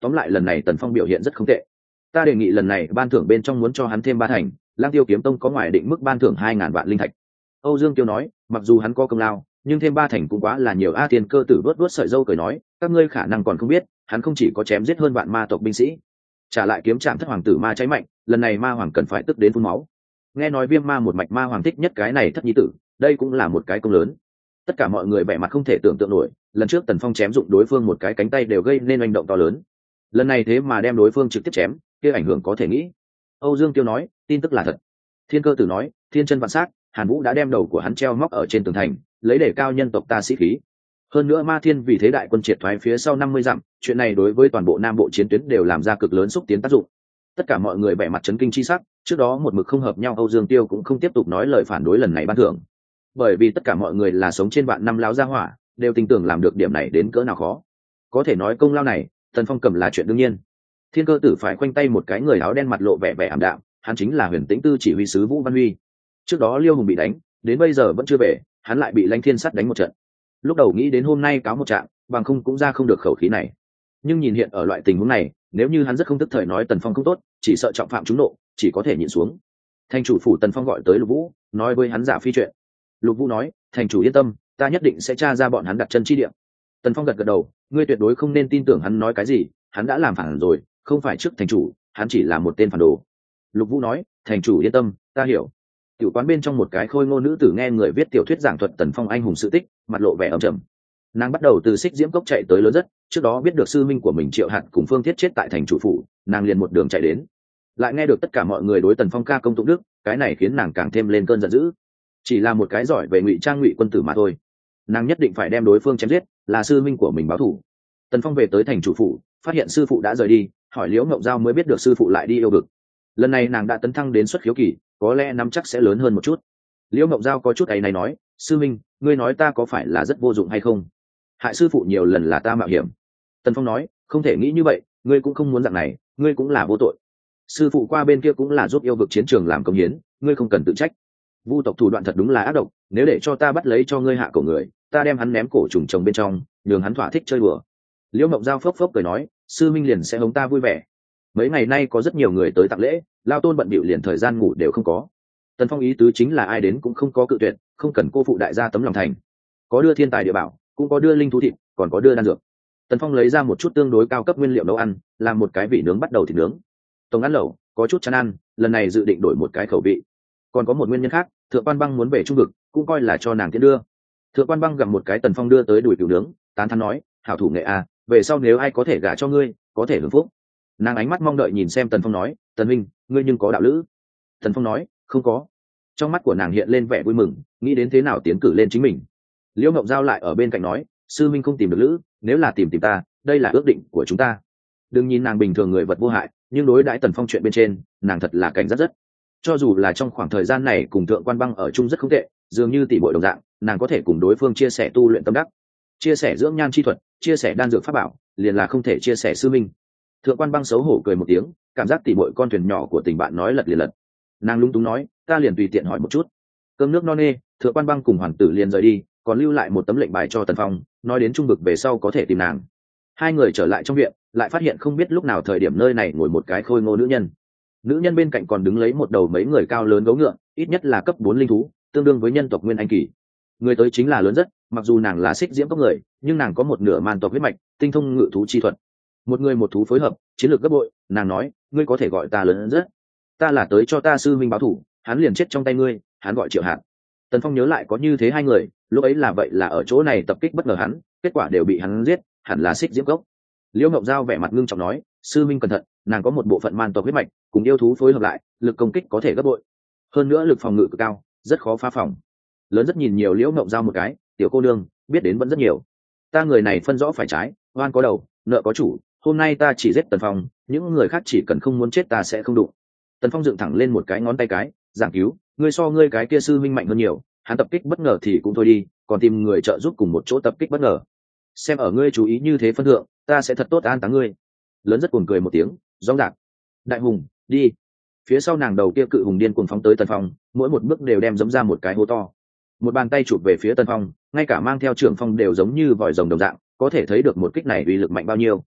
A: tóm lại lần này Tần Phong biểu hiện rất không tệ. Ta đề nghị lần này ban thưởng bên trong muốn cho hắn thêm 3 thành, Lang Tiêu kiếm tông có ngoài định mức ban thưởng 2.000 vạn linh thạch. Âu Dương Tiêu nói, mặc dù hắn có công lao, nhưng thêm 3 thành cũng quá là nhiều. A Tiên Cơ Tử vớt sợi râu cười nói, các ngươi khả năng còn không biết, hắn không chỉ có chém giết hơn vạn ma tộc binh sĩ, trả lại kiếm trạm thất hoàng tử ma cháy mạnh, lần này ma hoàng cần phải tức đến phun máu. Nghe nói Viêm Ma một mạch ma hoàng thích nhất cái này thất nhi tử, đây cũng là một cái công lớn. Tất cả mọi người vẻ mặt không thể tưởng tượng nổi, lần trước Tần Phong chém dụng đối phương một cái cánh tay đều gây nên oanh động to lớn, lần này thế mà đem đối phương trực tiếp chém, kia ảnh hưởng có thể nghĩ. Âu Dương Tiêu nói, tin tức là thật. Thiên Cơ Tử nói, thiên chân vạn sát, Hàn Vũ đã đem đầu của hắn treo móc ở trên tường thành, lấy để cao nhân tộc ta sĩ khí. Hơn nữa Ma Thiên vì thế đại quân triệt thoái phía sau 50 dặm, chuyện này đối với toàn bộ Nam Bộ chiến tuyến đều làm ra cực lớn xúc tiến tác dụng. Tất cả mọi người vẻ mặt chấn kinh chi sắc, trước đó một mực không hợp nhau Âu Dương Tiêu cũng không tiếp tục nói lời phản đối lần này ban thưởng. Bởi vì tất cả mọi người là sống trên vạn năm láo gia hỏa, đều tin tưởng làm được điểm này đến cỡ nào khó. Có thể nói công lao này, Tần Phong cầm là chuyện đương nhiên. Thiên Cơ Tử phải khoanh tay một cái người áo đen mặt lộ vẻ ảm đạm, hắn chính là Huyền Tĩnh Tư chỉ huy sứ Vũ Văn Huy. Trước đó Liêu Hùng bị đánh, đến bây giờ vẫn chưa về, hắn lại bị Lãnh Thiên Sắt đánh một trận. Lúc đầu nghĩ đến hôm nay cáo một trạng, bằng không cũng ra không được khẩu khí này. Nhưng nhìn hiện ở loại tình huống này, nếu như hắn rất không tức thời nói Tần Phong không tốt, chỉ sợ trọng phạm trúng nộ, chỉ có thể nhịn xuống. Thành chủ phủ Tần Phong gọi tới Lục Vũ, nói với hắn giả phi chuyện. Lục Vũ nói, thành chủ yên tâm, ta nhất định sẽ tra ra bọn hắn đặt chân chi địa. Tần Phong gật gật đầu, ngươi tuyệt đối không nên tin tưởng hắn nói cái gì, hắn đã làm phản rồi, không phải trước thành chủ, hắn chỉ là một tên phản đồ. Lục Vũ nói, thành chủ yên tâm, ta hiểu. Tiểu quán bên trong một cái khôi ngô nữ tử nghe người viết tiểu thuyết giảng thuật Tần Phong anh hùng sự tích, mặt lộ vẻ ấm trầm. Nàng bắt đầu từ Xích Diễm Cốc chạy tới lớn rất, trước đó biết được sư minh của mình Triệu Hạt cùng Phương Thiết chết tại thành chủ phủ, nàng liền một đường chạy đến. Lại nghe được tất cả mọi người đối Tần Phong ca công tụng đức, cái này khiến nàng càng thêm lên cơn giận dữ. Chỉ là một cái giỏi về ngụy trang ngụy quân tử mà thôi, nàng nhất định phải đem đối phương chém giết, là sư minh của mình báo thù. Tần Phong về tới thành chủ phủ, phát hiện sư phụ đã rời đi, hỏi Liễu Ngộng Giao mới biết được sư phụ lại đi yêu vực. Lần này nàng đã tấn thăng đến xuất khiếu kỳ, có lẽ nắm chắc sẽ lớn hơn một chút. Liễu Ngộng Giao có chút áy náy nói, sư minh, ngươi nói ta có phải là rất vô dụng hay không? Hại sư phụ nhiều lần là ta mạo hiểm. Tần Phong nói, không thể nghĩ như vậy, ngươi cũng không muốn dạng này, ngươi cũng là vô tội. Sư phụ qua bên kia cũng là giúp yêu vực chiến trường làm công hiến, ngươi không cần tự trách. Vu tộc thủ đoạn thật đúng là ác độc, nếu để cho ta bắt lấy cho ngươi hạ cổ người, ta đem hắn ném cổ trùng trồng bên trong, nhường hắn thỏa thích chơi đùa. Liễu Ngộng Giao phốc phốc cười nói, sư minh liền sẽ hống ta vui vẻ. Mấy ngày nay có rất nhiều người tới tặng lễ, lao tôn bận bịu liền thời gian ngủ đều không có. Tần Phong ý tứ chính là ai đến cũng không có cự tuyệt, không cần cô phụ đại gia tấm lòng thành. Có đưa thiên tài địa bảo, cũng có đưa linh thú thịt, còn có đưa đan dược. Tần Phong lấy ra một chút tương đối cao cấp nguyên liệu nấu ăn, làm một cái vị nướng bắt đầu thịt nướng. Tổng ăn lẩu, có chút chán ăn, lần này dự định đổi một cái khẩu vị. Còn có một nguyên nhân khác, Thượng Quan Băng muốn về trung vực, cũng coi là cho nàng tiến đưa. Thượng Quan Băng gặp một cái Tần Phong đưa tới đùi cừu nướng, tán thán nói, hảo thủ nghệ à, về sau nếu ai có thể gả cho ngươi, có thể hưởng phúc. Nàng ánh mắt mong đợi nhìn xem Tần Phong nói, Tần Minh, ngươi nhưng có đạo lữ? Tần Phong nói, không có. Trong mắt của nàng hiện lên vẻ vui mừng, nghĩ đến thế nào tiến cử lên chính mình. Liễu Ngộng Giao lại ở bên cạnh nói, sư minh không tìm được lữ, nếu là tìm ta, đây là ước định của chúng ta. Đừng nhìn nàng bình thường người vật vô hại, nhưng đối đãi Tần Phong chuyện bên trên, nàng thật là cảnh giác rất. Cho dù là trong khoảng thời gian này cùng Thượng Quan Băng ở chung rất không tệ, dường như tỷ muội đồng dạng, nàng có thể cùng đối phương chia sẻ tu luyện tâm đắc, chia sẻ dưỡng nhan chi thuật, chia sẻ đan dược pháp bảo, liền là không thể chia sẻ sư minh. Thượng Quan Băng xấu hổ cười một tiếng, cảm giác tỷ muội con thuyền nhỏ của tình bạn nói lật liền lật. Nàng lúng túng nói, ta liền tùy tiện hỏi một chút. Cơm nước no nê, Thượng Quan Băng cùng hoàng tử liền rời đi, còn lưu lại một tấm lệnh bài cho Tần Phong, nói đến trung vực về sau có thể tìm nàng. Hai người trở lại trong viện, lại phát hiện không biết lúc nào thời điểm nơi này ngồi một cái khôi ngô nữ nhân. Nữ nhân bên cạnh còn đứng lấy một đầu mấy người cao lớn gấu ngựa, ít nhất là cấp 4 linh thú, tương đương với nhân tộc Nguyên Anh kỳ. Người tới chính là Lớn Rất, mặc dù nàng là Xích Diễm Cốc người, nhưng nàng có một nửa man tộc huyết mạch, tinh thông ngự thú chi thuật. Một người một thú phối hợp, chiến lược gấp bội, nàng nói, ngươi có thể gọi ta Lớn Rất. Ta là tới cho ta sư minh báo thủ, hắn liền chết trong tay ngươi, hắn gọi Triệu Hạt. Tần Phong nhớ lại có như thế hai người, lúc ấy là vậy là ở chỗ này tập kích bất ngờ hắn, kết quả đều bị hắn giết, hẳn là Xích Diễm Cốc. Liễu Ngộng Giao vẻ mặt ngưng trọng nói, sư minh cẩn thận, nàng có một bộ phận man tộc huyết mạch, cùng yêu thú phối hợp lại, lực công kích có thể gấp bội, hơn nữa lực phòng ngự cực cao, rất khó phá phòng. Lớn Rất nhìn nhiều Liễu Ngộng Giao một cái, tiểu cô nương, biết đến vẫn rất nhiều. Ta người này phân rõ phải trái, oan có đầu, nợ có chủ, hôm nay ta chỉ giết Tần Phong, những người khác chỉ cần không muốn chết ta sẽ không đụng. Tần Phong dựng thẳng lên một cái ngón tay cái, giảng cứu, ngươi so ngươi cái kia sư minh mạnh hơn nhiều, hắn tập kích bất ngờ thì cũng thôi đi, còn tìm người trợ giúp cùng một chỗ tập kích bất ngờ. Xem ở ngươi chú ý như thế phân thượng, ta sẽ thật tốt an táng ngươi. Lớn Rất cuồng cười một tiếng, rõ ràng. Đại hùng, đi. Phía sau nàng đầu kia cự hùng điên cuồng phóng tới Tần Phong, mỗi một bước đều đem giẫm ra một cái hố to. Một bàn tay chụp về phía Tần Phong, ngay cả mang theo trưởng phong đều giống như vòi rồng đồng dạng, có thể thấy được một kích này uy lực mạnh bao nhiêu.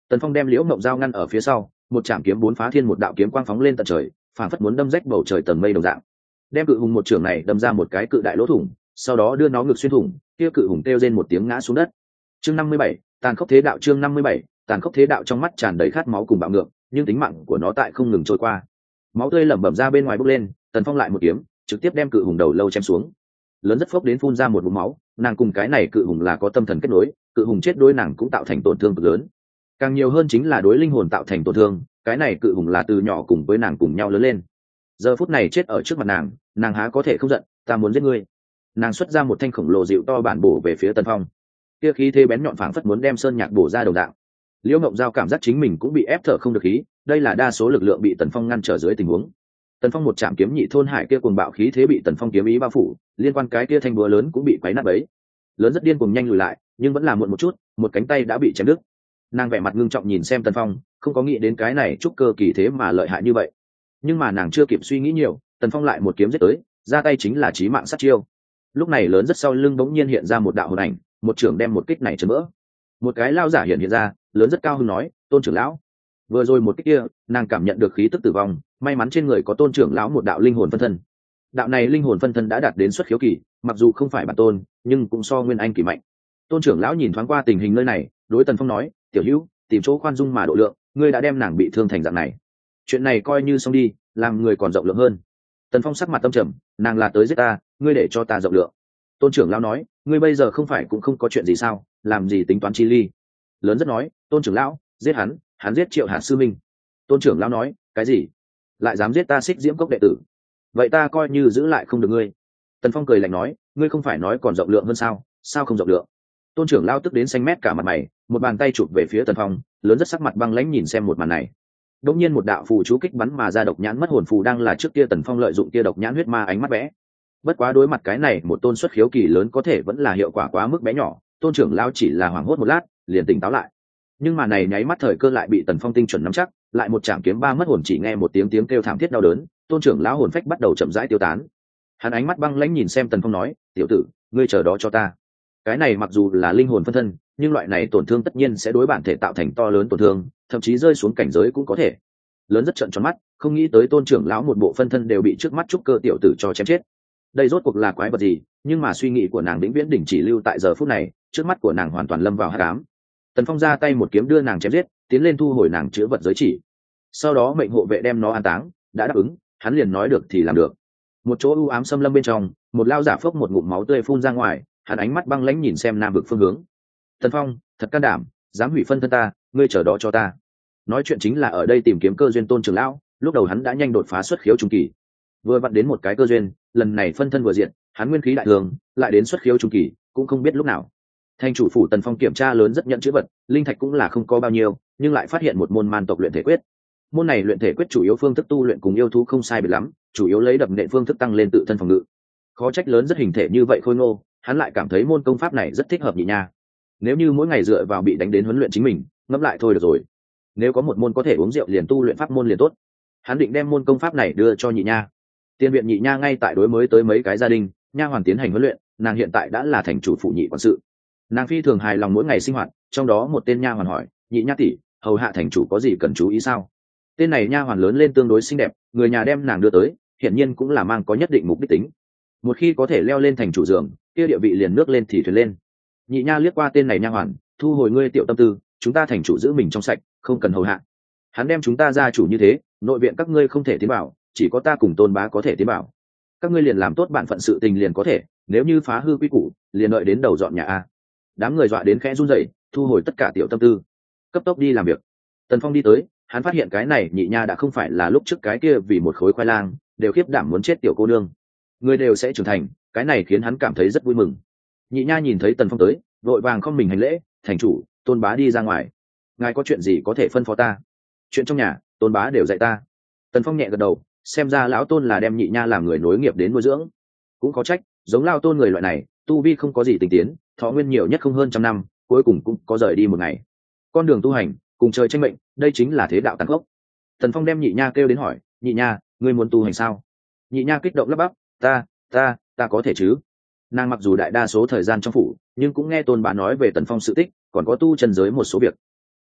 A: Tần Phong đem Liễu Ngộng Giao ngăn ở phía sau, một chạm kiếm bốn phá thiên, một đạo kiếm quang phóng lên tận trời, phảng phất muốn đâm rách bầu trời tầng mây đồng dạng. Đem cự hùng một trường này đâm ra một cái cự đại lỗ thủng, sau đó đưa nó ngực xuyên thủng, kia cự hùng kêu rên một tiếng ngã xuống đất. Chương 57, tàn khốc thế đạo. Chương 57, tàn khốc thế đạo. Trong mắt tràn đầy khát máu cùng bạo ngược, nhưng tính mạng của nó tại không ngừng trôi qua. Máu tươi lẩm bẩm ra bên ngoài bốc lên, Tần Phong lại một kiếm, trực tiếp đem cự hùng đầu lâu chém xuống. Lớn rất phốc đến phun ra một ngụm máu, nàng cùng cái này cự hùng là có tâm thần kết nối, cự hùng chết đối nàng cũng tạo thành tổn thương cực lớn. Càng nhiều hơn chính là đối linh hồn tạo thành tổn thương, cái này cự hùng là từ nhỏ cùng với nàng cùng nhau lớn lên. Giờ phút này chết ở trước mặt nàng há có thể không giận, ta muốn giết ngươi. Nàng xuất ra một thanh khổng lồ dịu to bản bổ về phía Tần Phong. Kia khí thế bén nhọn phảng phất muốn đem sơn nhạc bổ ra đồng dạng. Liễu Ngộng Giao cảm giác chính mình cũng bị ép thở không được khí, đây là đa số lực lượng bị Tần Phong ngăn trở dưới tình huống. Tần Phong một chạm kiếm nhị thôn hải kia cuồng bạo khí thế bị Tần Phong kiếm ý bao phủ, liên quan cái kia thanh búa lớn cũng bị quấy nát bấy. Lớn rất điên cuồng nhanh lùi lại, nhưng vẫn là muộn một chút, một cánh tay đã bị chém đứt. Nàng vẻ mặt ngưng trọng nhìn xem Tần Phong, không có nghĩ đến cái này trúc cơ kỳ thế mà lợi hại như vậy. Nhưng mà nàng chưa kịp suy nghĩ nhiều, Tần Phong lại một kiếm giết tới, ra tay chính là chí mạng sát chiêu. Lúc này lớn rất sau lưng bỗng nhiên hiện ra một đạo hồn ảnh, một trưởng đem một kích này chấn vỡ. Một cái lao giả hiện ra, lớn rất cao hứng nói, Tôn trưởng lão. Vừa rồi một kích kia, nàng cảm nhận được khí tức tử vong, may mắn trên người có Tôn trưởng lão một đạo linh hồn phân thân. Đạo này linh hồn phân thân đã đạt đến xuất khiếu kỳ, mặc dù không phải bản tôn, nhưng cũng so nguyên anh kỳ mạnh. Tôn trưởng lão nhìn thoáng qua tình hình nơi này, đối Tần Phong nói, tiểu hữu, tìm chỗ khoan dung mà độ lượng, ngươi đã đem nàng bị thương thành dạng này, chuyện này coi như xong đi, làm người còn rộng lượng hơn. Tần Phong sắc mặt tâm trầm, nàng là tới giết ta, ngươi để cho ta rộng lượng. Tôn trưởng lão nói, ngươi bây giờ không phải cũng không có chuyện gì sao, làm gì tính toán chi ly. Lớn rất nói, Tôn trưởng lão, giết hắn giết Triệu Hạt sư minh. Tôn trưởng lão nói, cái gì, lại dám giết ta Xích Diễm Cốc đệ tử, vậy ta coi như giữ lại không được ngươi. Tần Phong cười lạnh nói, ngươi không phải nói còn rộng lượng hơn sao, sao không rộng lượng. Tôn trưởng lão tức đến xanh mét cả mặt mày, một bàn tay chụp về phía Tần Phong. Lớn rất sắc mặt băng lãnh nhìn xem một màn này. Đột nhiên một đạo phù chú kích bắn mà ra, độc nhãn mất hồn phù đang là trước kia Tần Phong lợi dụng kia độc nhãn huyết ma ánh mắt vẽ. Bất quá đối mặt cái này một tôn xuất khiếu kỳ lớn có thể vẫn là hiệu quả quá mức bé nhỏ, Tôn trưởng lão chỉ là hoảng hốt một lát, liền tỉnh táo lại. Nhưng mà này nháy mắt thời cơ lại bị Tần Phong tinh chuẩn nắm chắc, lại một chạm kiếm ba mất hồn, chỉ nghe một tiếng kêu thảm thiết đau đớn, Tôn trưởng lão hồn phách bắt đầu chậm rãi tiêu tán. Hắn ánh mắt băng lãnh nhìn xem Tần Phong nói, tiểu tử, ngươi chờ đó cho ta. Cái này mặc dù là linh hồn phân thân, nhưng loại này tổn thương tất nhiên sẽ đối bản thể tạo thành to lớn tổn thương, thậm chí rơi xuống cảnh giới cũng có thể. Lớn rất trợn tròn mắt, không nghĩ tới Tôn trưởng lão một bộ phân thân đều bị trước mắt trúc cơ tiểu tử cho chém chết. Đây rốt cuộc là quái vật gì? Nhưng mà suy nghĩ của nàng vĩnh viễn đình chỉ lưu tại giờ phút này, trước mắt của nàng hoàn toàn lâm vào hắc ám. Tần Phong ra tay một kiếm đưa nàng chém giết, tiến lên thu hồi nàng chữa vật giới chỉ. Sau đó mệnh hộ vệ đem nó an táng, đã đáp ứng, hắn liền nói được thì làm được. Một chỗ u ám xâm lâm bên trong, một lao giả phốc một ngụm máu tươi phun ra ngoài, hắn ánh mắt băng lãnh nhìn xem nam vực phương hướng. Tần Phong, thật can đảm, dám hủy phân thân ta, ngươi chờ đó cho ta. Nói chuyện chính là ở đây tìm kiếm cơ duyên Tôn trưởng lão, lúc đầu hắn đã nhanh đột phá xuất khiếu trung kỳ, vừa vặn đến một cái cơ duyên, lần này phân thân vừa diện, hắn nguyên khí đại thường, lại đến xuất khiếu trung kỳ, cũng không biết lúc nào. Thành chủ phủ Tần Phong kiểm tra lớn rất nhận chữ vật, linh thạch cũng là không có bao nhiêu, nhưng lại phát hiện một môn man tộc luyện thể quyết. Môn này luyện thể quyết chủ yếu phương thức tu luyện cùng yêu thú không sai biệt lắm, chủ yếu lấy đập nện phương thức tăng lên tự thân phòng ngự. Khó trách lớn rất hình thể như vậy khôi ngô, hắn lại cảm thấy môn công pháp này rất thích hợp nhị nha. Nếu như mỗi ngày dựa vào bị đánh đến huấn luyện chính mình, ngẫm lại thôi được rồi. Nếu có một môn có thể uống rượu liền tu luyện pháp môn liền tốt. Hắn định đem môn công pháp này đưa cho nhị nha. Tiên viện nhị nha ngay tại đối mới tới mấy cái gia đình, nha hoàn tiến hành huấn luyện, nàng hiện tại đã là thành chủ phụ nhị quản sự. Nàng phi thường hài lòng mỗi ngày sinh hoạt, trong đó một tên nha hoàn hỏi, nhị nha tỷ, hầu hạ thành chủ có gì cần chú ý sao? Tên này nha hoàn lớn lên tương đối xinh đẹp, người nhà đem nàng đưa tới, hiển nhiên cũng là mang có nhất định mục đích tính. Một khi có thể leo lên thành chủ giường, kia địa vị liền nước lên thì thuyền lên. Nhị nha liếc qua tên này nha hoàn, thu hồi ngươi tiểu tâm tư, chúng ta thành chủ giữ mình trong sạch, không cần hầu hạ. Hắn đem chúng ta gia chủ như thế, nội viện các ngươi không thể tiến vào, chỉ có ta cùng Tôn bá có thể tiến vào. Các ngươi liền làm tốt bản phận sự tình liền có thể, nếu như phá hư quy củ, liền đợi đến đầu dọn nhà a. Đám người dọa đến khẽ run rẩy, thu hồi tất cả tiểu tâm tư, cấp tốc đi làm việc. Tần Phong đi tới, hắn phát hiện cái này nhị nha đã không phải là lúc trước cái kia vì một khối khoai lang đều khiếp đảm muốn chết tiểu cô nương, người đều sẽ trưởng thành, cái này khiến hắn cảm thấy rất vui mừng. Nhị nha nhìn thấy Tần Phong tới, vội vàng không mình hành lễ, thành chủ, Tôn bá đi ra ngoài, ngài có chuyện gì có thể phân phó ta? Chuyện trong nhà, Tôn bá đều dạy ta. Tần Phong nhẹ gật đầu, xem ra lão Tôn là đem nhị nha làm người nối nghiệp đến nuôi dưỡng, cũng có trách, giống lao Tôn người loại này, tu vi không có gì tinh tiến, thọ nguyên nhiều nhất không hơn 100 năm, cuối cùng cũng có rời đi một ngày. Con đường tu hành, cùng trời tranh mệnh, đây chính là thế đạo tàn khốc. Tần Phong đem nhị nha kêu đến hỏi, nhị nha, ngươi muốn tu hành sao? Nhị nha kích động lắp bắp, ta có thể chứ? Nàng mặc dù đại đa số thời gian trong phủ, nhưng cũng nghe Tôn bá nói về Tần Phong sự tích, còn có tu chân giới một số việc.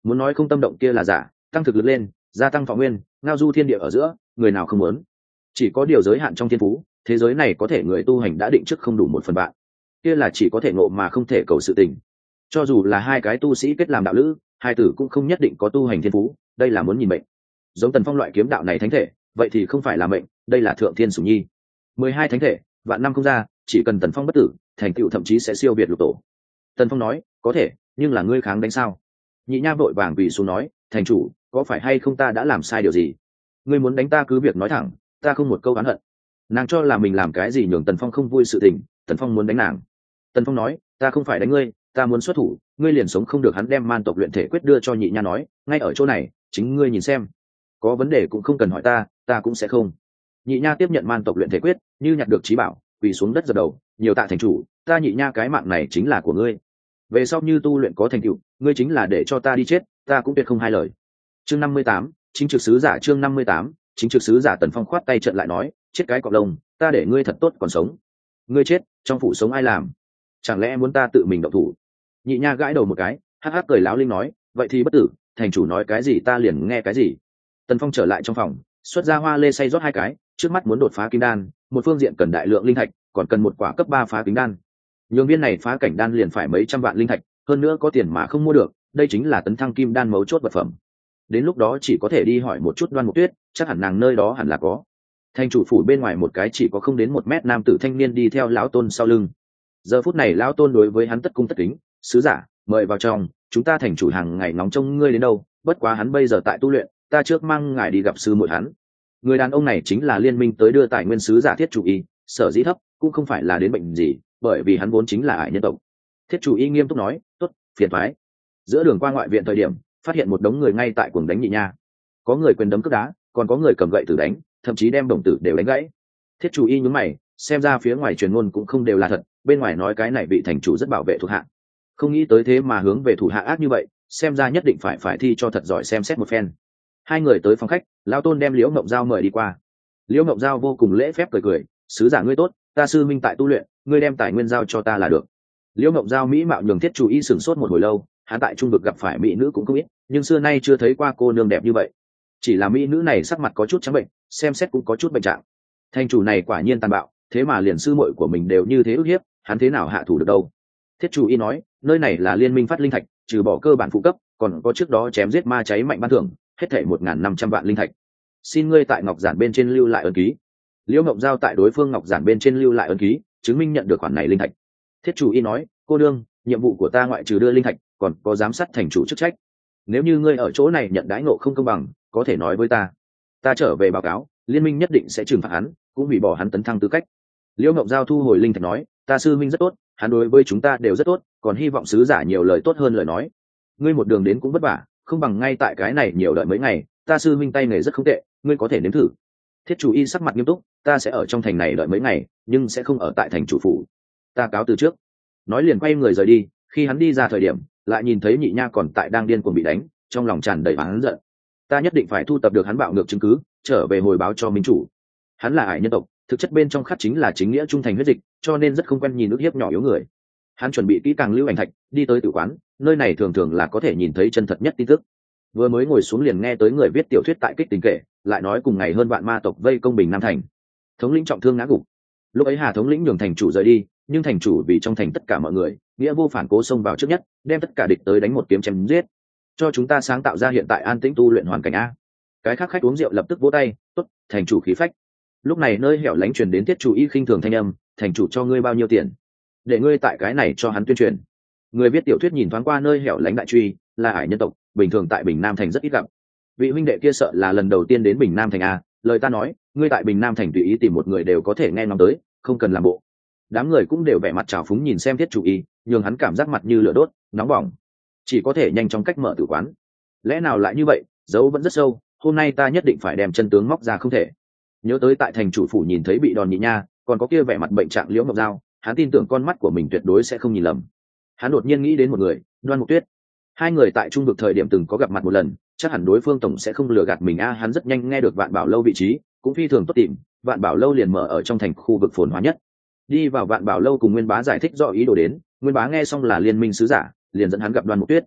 A: muốn nói không tâm động kia là giả, tăng thực lực lên, gia tăng thọ nguyên, ngao du thiên địa ở giữa, người nào không muốn. Chỉ có điều giới hạn trong thiên phú, thế giới này có thể người tu hành đã định trước không đủ 1/3, kia là chỉ có thể ngộ mà không thể cầu sự tình. Cho dù là hai cái tu sĩ kết làm đạo lữ, hai tử cũng không nhất định có tu hành thiên phú, đây là muốn nhìn mệnh. Giống Tần Phong loại kiếm đạo này thánh thể, vậy thì không phải là mệnh, đây là thượng thiên sủng nhi. 12 thánh thể, vạn năm không ra, chỉ cần Tần Phong bất tử, thành tựu thậm chí sẽ siêu việt lục tổ. Tần Phong nói, có thể, nhưng là ngươi kháng đánh sao? Nhị Nha vội vàng quỳ xuống nói, thành chủ, có phải hay không ta đã làm sai điều gì? Ngươi muốn đánh ta cứ việc nói thẳng, ta không một câu oán hận. Nàng cho là mình làm cái gì nhường Tần Phong không vui sự tình, Tần Phong muốn đánh nàng. Tần Phong nói, ta không phải đánh ngươi, ta muốn xuất thủ, ngươi liền sống không được. Hắn đem man tộc luyện thể quyết đưa cho Nhị Nha nói, ngay ở chỗ này, chính ngươi nhìn xem. Có vấn đề cũng không cần hỏi ta cũng sẽ không. Nhị Nha tiếp nhận man tộc luyện thể quyết, như nhặt được trí bảo, quỳ xuống đất dập đầu, nhiều tạ thành chủ, ta Nhị Nha cái mạng này chính là của ngươi. Về sau như tu luyện có thành tựu, ngươi chính là để cho ta đi chết, ta cũng tuyệt không hai lời. Chương 58, chính trực sứ giả. Chương 58, chính trực sứ giả. Tần Phong khoát tay trận lại nói, chết cái cọp lông, ta để ngươi thật tốt còn sống. Ngươi chết, trong phủ sống ai làm? Chẳng lẽ muốn ta tự mình động thủ? Nhị Nha gãi đầu một cái, hắc hắc cười láo linh nói, vậy thì bất tử, thành chủ nói cái gì ta liền nghe cái gì. Tần Phong trở lại trong phòng, xuất ra hoa lê xay rót 2 cái, trước mắt muốn đột phá kim đan, một phương diện cần đại lượng linh thạch, còn cần một quả cấp 3 phá kính đan. Nhường viên này phá cảnh đan liền phải mấy trăm vạn linh thạch, hơn nữa có tiền mà không mua được, đây chính là tấn thăng kim đan mấu chốt vật phẩm. Đến lúc đó chỉ có thể đi hỏi một chút Đoan Mục Tuyết, chắc hẳn nàng nơi đó hẳn là có. Thành chủ phủ bên ngoài một cái chỉ có không đến 1 mét nam tử thanh niên đi theo lão tôn sau lưng. Giờ phút này lão tôn đối với hắn tất cung tất kính, sứ giả, mời vào trong, chúng ta thành chủ hàng ngày ngóng trông ngươi đến đâu, bất quá hắn bây giờ tại tu luyện, ta trước mang ngài đi gặp sư muội hắn. Người đàn ông này chính là liên minh tới đưa tài nguyên sứ giả Thiết Chủ Y, sở dĩ thấp cũng không phải là đến bệnh gì, bởi vì hắn vốn chính là ải nhân tộc. Thiết Chủ Y nghiêm túc nói, tốt, phiền thoái. Giữa đường qua ngoại viện thời điểm, phát hiện một đống người ngay tại cuồng đánh Nhị Nha, có người quyền đấm cước đá, còn có người cầm gậy tử đánh, thậm chí đem đồng tử đều đánh gãy. Thiết Chủ Y nhướng mày, xem ra phía ngoài truyền ngôn cũng không đều là thật, bên ngoài nói cái này vị thành chủ rất bảo vệ thuộc hạ, không nghĩ tới thế mà hướng về thủ hạ ác như vậy, xem ra nhất định phải thi cho thật giỏi xem xét một phen. Hai người tới phòng khách, lão tôn đem Liễu Ngộng Giao mời đi qua. Liễu Ngộng Giao vô cùng lễ phép cười, sứ giả ngươi tốt, ta sư minh tại tu luyện, ngươi đem tài nguyên giao cho ta là được. Liễu Ngộng Giao mỹ mạo nhường Thiết Chủ Y sửng sốt một hồi lâu, hắn tại trung vực gặp phải mỹ nữ cũng không ít, nhưng xưa nay chưa thấy qua cô nương đẹp như vậy. Chỉ là mỹ nữ này sắc mặt có chút trắng bệnh, xem xét cũng có chút bệnh trạng. Thành chủ này quả nhiên tàn bạo, thế mà liền sư muội của mình đều như thế ức hiếp, hắn thế nào hạ thủ được đâu. Thiết Chủ Y nói, nơi này là liên minh phát linh thạch, trừ bỏ cơ bản phụ cấp, còn có trước đó chém giết ma cháy mạnh ban thưởng, hết thảy 1.500 vạn linh thạch. Xin ngươi tại ngọc giản bên trên lưu lại ấn ký. Liễu Ngộng Giao tại đối phương ngọc giản bên trên lưu lại ấn ký, chứng minh nhận được khoản này linh thạch. Thiết Chủ Y nói, cô đương, nhiệm vụ của ta ngoại trừ đưa linh thạch, còn có giám sát thành chủ chức trách. Nếu như ngươi ở chỗ này nhận đãi ngộ không công bằng, có thể nói với ta. Ta trở về báo cáo, liên minh nhất định sẽ trừng phạt hắn, cũng hủy bỏ hắn tấn thăng tư cách. Liễu Ngộng Giao thu hồi linh thạch nói, ta sư minh rất tốt, hắn đối với chúng ta đều rất tốt, còn hy vọng sứ giả nhiều lời tốt hơn lời nói. Ngươi một đường đến cũng vất vả, không bằng ngay tại cái này nhiều đợi mấy ngày, ta sư minh tay nghề rất không tệ, ngươi có thể nếm thử. Thiết Chủ Y sắc mặt nghiêm túc, ta sẽ ở trong thành này đợi mấy ngày, nhưng sẽ không ở tại thành chủ phủ. Ta cáo từ trước. Nói liền quay người rời đi, khi hắn đi ra thời điểm, lại nhìn thấy Nhị Nha còn tại đang điên cuồng bị đánh, trong lòng tràn đầy oán giận. Ta nhất định phải thu tập được hắn bạo ngược chứng cứ, trở về hồi báo cho minh chủ. Hắn là ải nhân tộc, thực chất bên trong khắc chính là chính nghĩa trung thành huyết dịch, cho nên rất không quen nhìn nước hiếp nhỏ yếu người. Hắn chuẩn bị kỹ càng lưu ảnh thạch, đi tới tử quán, nơi này thường thường là có thể nhìn thấy chân thật nhất tin tức. Vừa mới ngồi xuống liền nghe tới người viết tiểu thuyết tại kích tình kể, lại nói cùng ngày hơn vạn ma tộc vây công Bình Nam thành, thống lĩnh trọng thương ngã gục. Lúc ấy Hà thống lĩnh nhường thành chủ rời đi, nhưng thành chủ vì trong thành tất cả mọi người, nghĩa vô phản cố xông vào trước nhất, đem tất cả địch tới đánh một kiếm chém giết, cho chúng ta sáng tạo ra hiện tại an tĩnh tu luyện hoàn cảnh a. Cái khác khách uống rượu lập tức vỗ tay, tốt, thành chủ khí phách. Lúc này nơi hẻo lánh truyền đến Thiết Chủ Y khinh thường thanh âm, thành chủ cho ngươi bao nhiêu tiền, để ngươi tại cái này cho hắn tuyên truyền. Người viết tiểu thuyết nhìn thoáng qua nơi hẻo lánh đại truy, là ải nhân tộc, bình thường tại Bình Nam thành rất ít gặp. Vị huynh đệ kia sợ là lần đầu tiên đến Bình Nam thành a, lời ta nói, ngươi tại Bình Nam thành tùy ý tìm một người đều có thể nghe ngóng tới, không cần làm bộ. Đám người cũng đều vẻ mặt trào phúng nhìn xem Thiết Chủ Y, nhường hắn cảm giác mặt như lửa đốt, nóng bỏng, chỉ có thể nhanh chóng cách mở tử quán. Lẽ nào lại như vậy, dấu vẫn rất sâu, hôm nay ta nhất định phải đem chân tướng móc ra không thể. Nhớ tới tại thành chủ phủ nhìn thấy bị đòn Nhị Nha, còn có kia vẻ mặt bệnh trạng Liễu Ngộng Giao, hắn tin tưởng con mắt của mình tuyệt đối sẽ không nhìn lầm. Hắn đột nhiên nghĩ đến một người, Đoan Mục Tuyết. Hai người tại trung vực thời điểm từng có gặp mặt một lần, chắc hẳn đối phương tổng sẽ không lừa gạt mình a. Hắn rất nhanh nghe được Vạn Bảo lâu vị trí, cũng phi thường tốt tìm, Vạn Bảo lâu liền mở ở trong thành khu vực phồn hoa nhất. Đi vào Vạn Bảo lâu cùng Nguyên Bá giải thích rõ ý đồ đến, Nguyên Bá nghe xong là liên minh sứ giả, liền dẫn hắn gặp Đoan Mục Tuyết.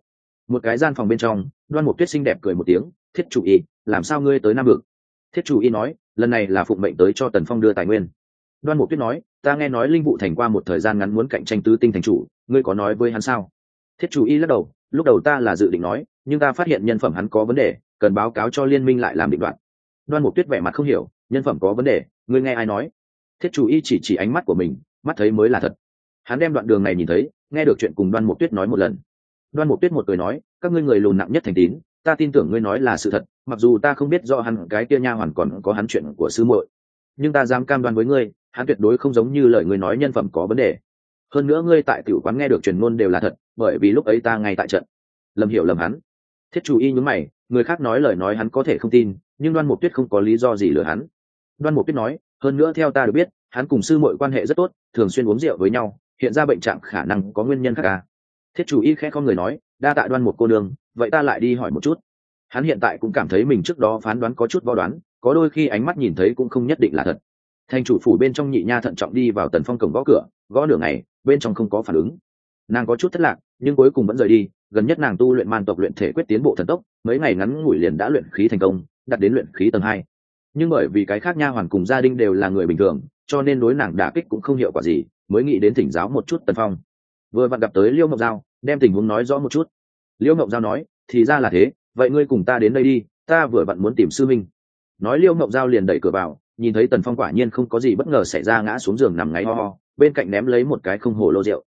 A: Một cái gian phòng bên trong, Đoan Mục Tuyết xinh đẹp cười một tiếng, thiết chủ y, làm sao ngươi tới Nam Vực? Thiết chủ y nói, lần này là phụng mệnh tới cho Tần Phong đưa tài nguyên. Đoan Mục Tuyết nói, ta nghe nói Linh Vụ Thành qua một thời gian ngắn muốn cạnh tranh tứ tinh thành chủ, ngươi có nói với hắn sao? Thiết chủ y lắc đầu, lúc đầu ta là dự định nói, nhưng ta phát hiện nhân phẩm hắn có vấn đề, cần báo cáo cho liên minh lại làm định đoạt. Đoan Mục Tuyết vẻ mặt không hiểu, nhân phẩm có vấn đề, ngươi nghe ai nói? Thiết chủ y chỉ ánh mắt của mình, mắt thấy mới là thật. Hắn đem đoạn đường này nhìn thấy, nghe được chuyện cùng Đoan Mục Tuyết nói một lần. Đoan Mục Tuyết một cười nói, các ngươi người lùn nặng nhất thành tín, ta tin tưởng ngươi nói là sự thật, mặc dù ta không biết rõ hắn cái kia nha hoàn còn có hắn chuyện của sư muội, nhưng ta dám cam đoan với ngươi, hắn tuyệt đối không giống như lời ngươi nói nhân phẩm có vấn đề. Hơn nữa ngươi tại tiểu quán nghe được truyền ngôn đều là thật, bởi vì lúc ấy ta ngay tại trận. Lầm hiểu lầm hắn. Thiết chủ y nhướng mày, người khác nói lời nói hắn có thể không tin, nhưng Đoan Mục Tuyết không có lý do gì lừa hắn. Đoan Mục Tuyết nói, hơn nữa theo ta được biết, hắn cùng sư muội quan hệ rất tốt, thường xuyên uống rượu với nhau, hiện ra bệnh trạng khả năng có nguyên nhân khác à. Thiết chủ y khẽ không người nói, đa tạ Đoan Mục cô nương, vậy ta lại đi hỏi một chút. Hắn hiện tại cũng cảm thấy mình trước đó phán đoán có chút vo đoán, có đôi khi ánh mắt nhìn thấy cũng không nhất định là thật. Thành chủ phủ bên trong nhị nha thận trọng đi vào Tần Phong cổng gõ cửa, gõ nửa ngày, bên trong không có phản ứng. Nàng có chút thất lạc, nhưng cuối cùng vẫn rời đi. Gần nhất nàng tu luyện man tộc luyện thể quyết tiến bộ thần tốc, mấy ngày ngắn ngủi liền đã luyện khí thành công, đạt đến luyện khí tầng 2. Nhưng bởi vì cái khác nha hoàn cùng gia đình đều là người bình thường, cho nên đối nàng đả kích cũng không hiệu quả gì, mới nghĩ đến thỉnh giáo một chút Tần Phong. Vừa vặn gặp tới Liêu Ngọc Giao, đem tình huống nói rõ một chút. Liêu Ngọc Giao nói, thì ra là thế, vậy ngươi cùng ta đến đây đi, ta vừa vặn muốn tìm sư minh. Nói Liêu Ngọc Giao liền đẩy cửa vào, nhìn thấy Tần Phong quả nhiên không có gì bất ngờ xảy ra, ngã xuống giường nằm ngáy ho ho, bên cạnh ném lấy một cái không hồ lô rượu.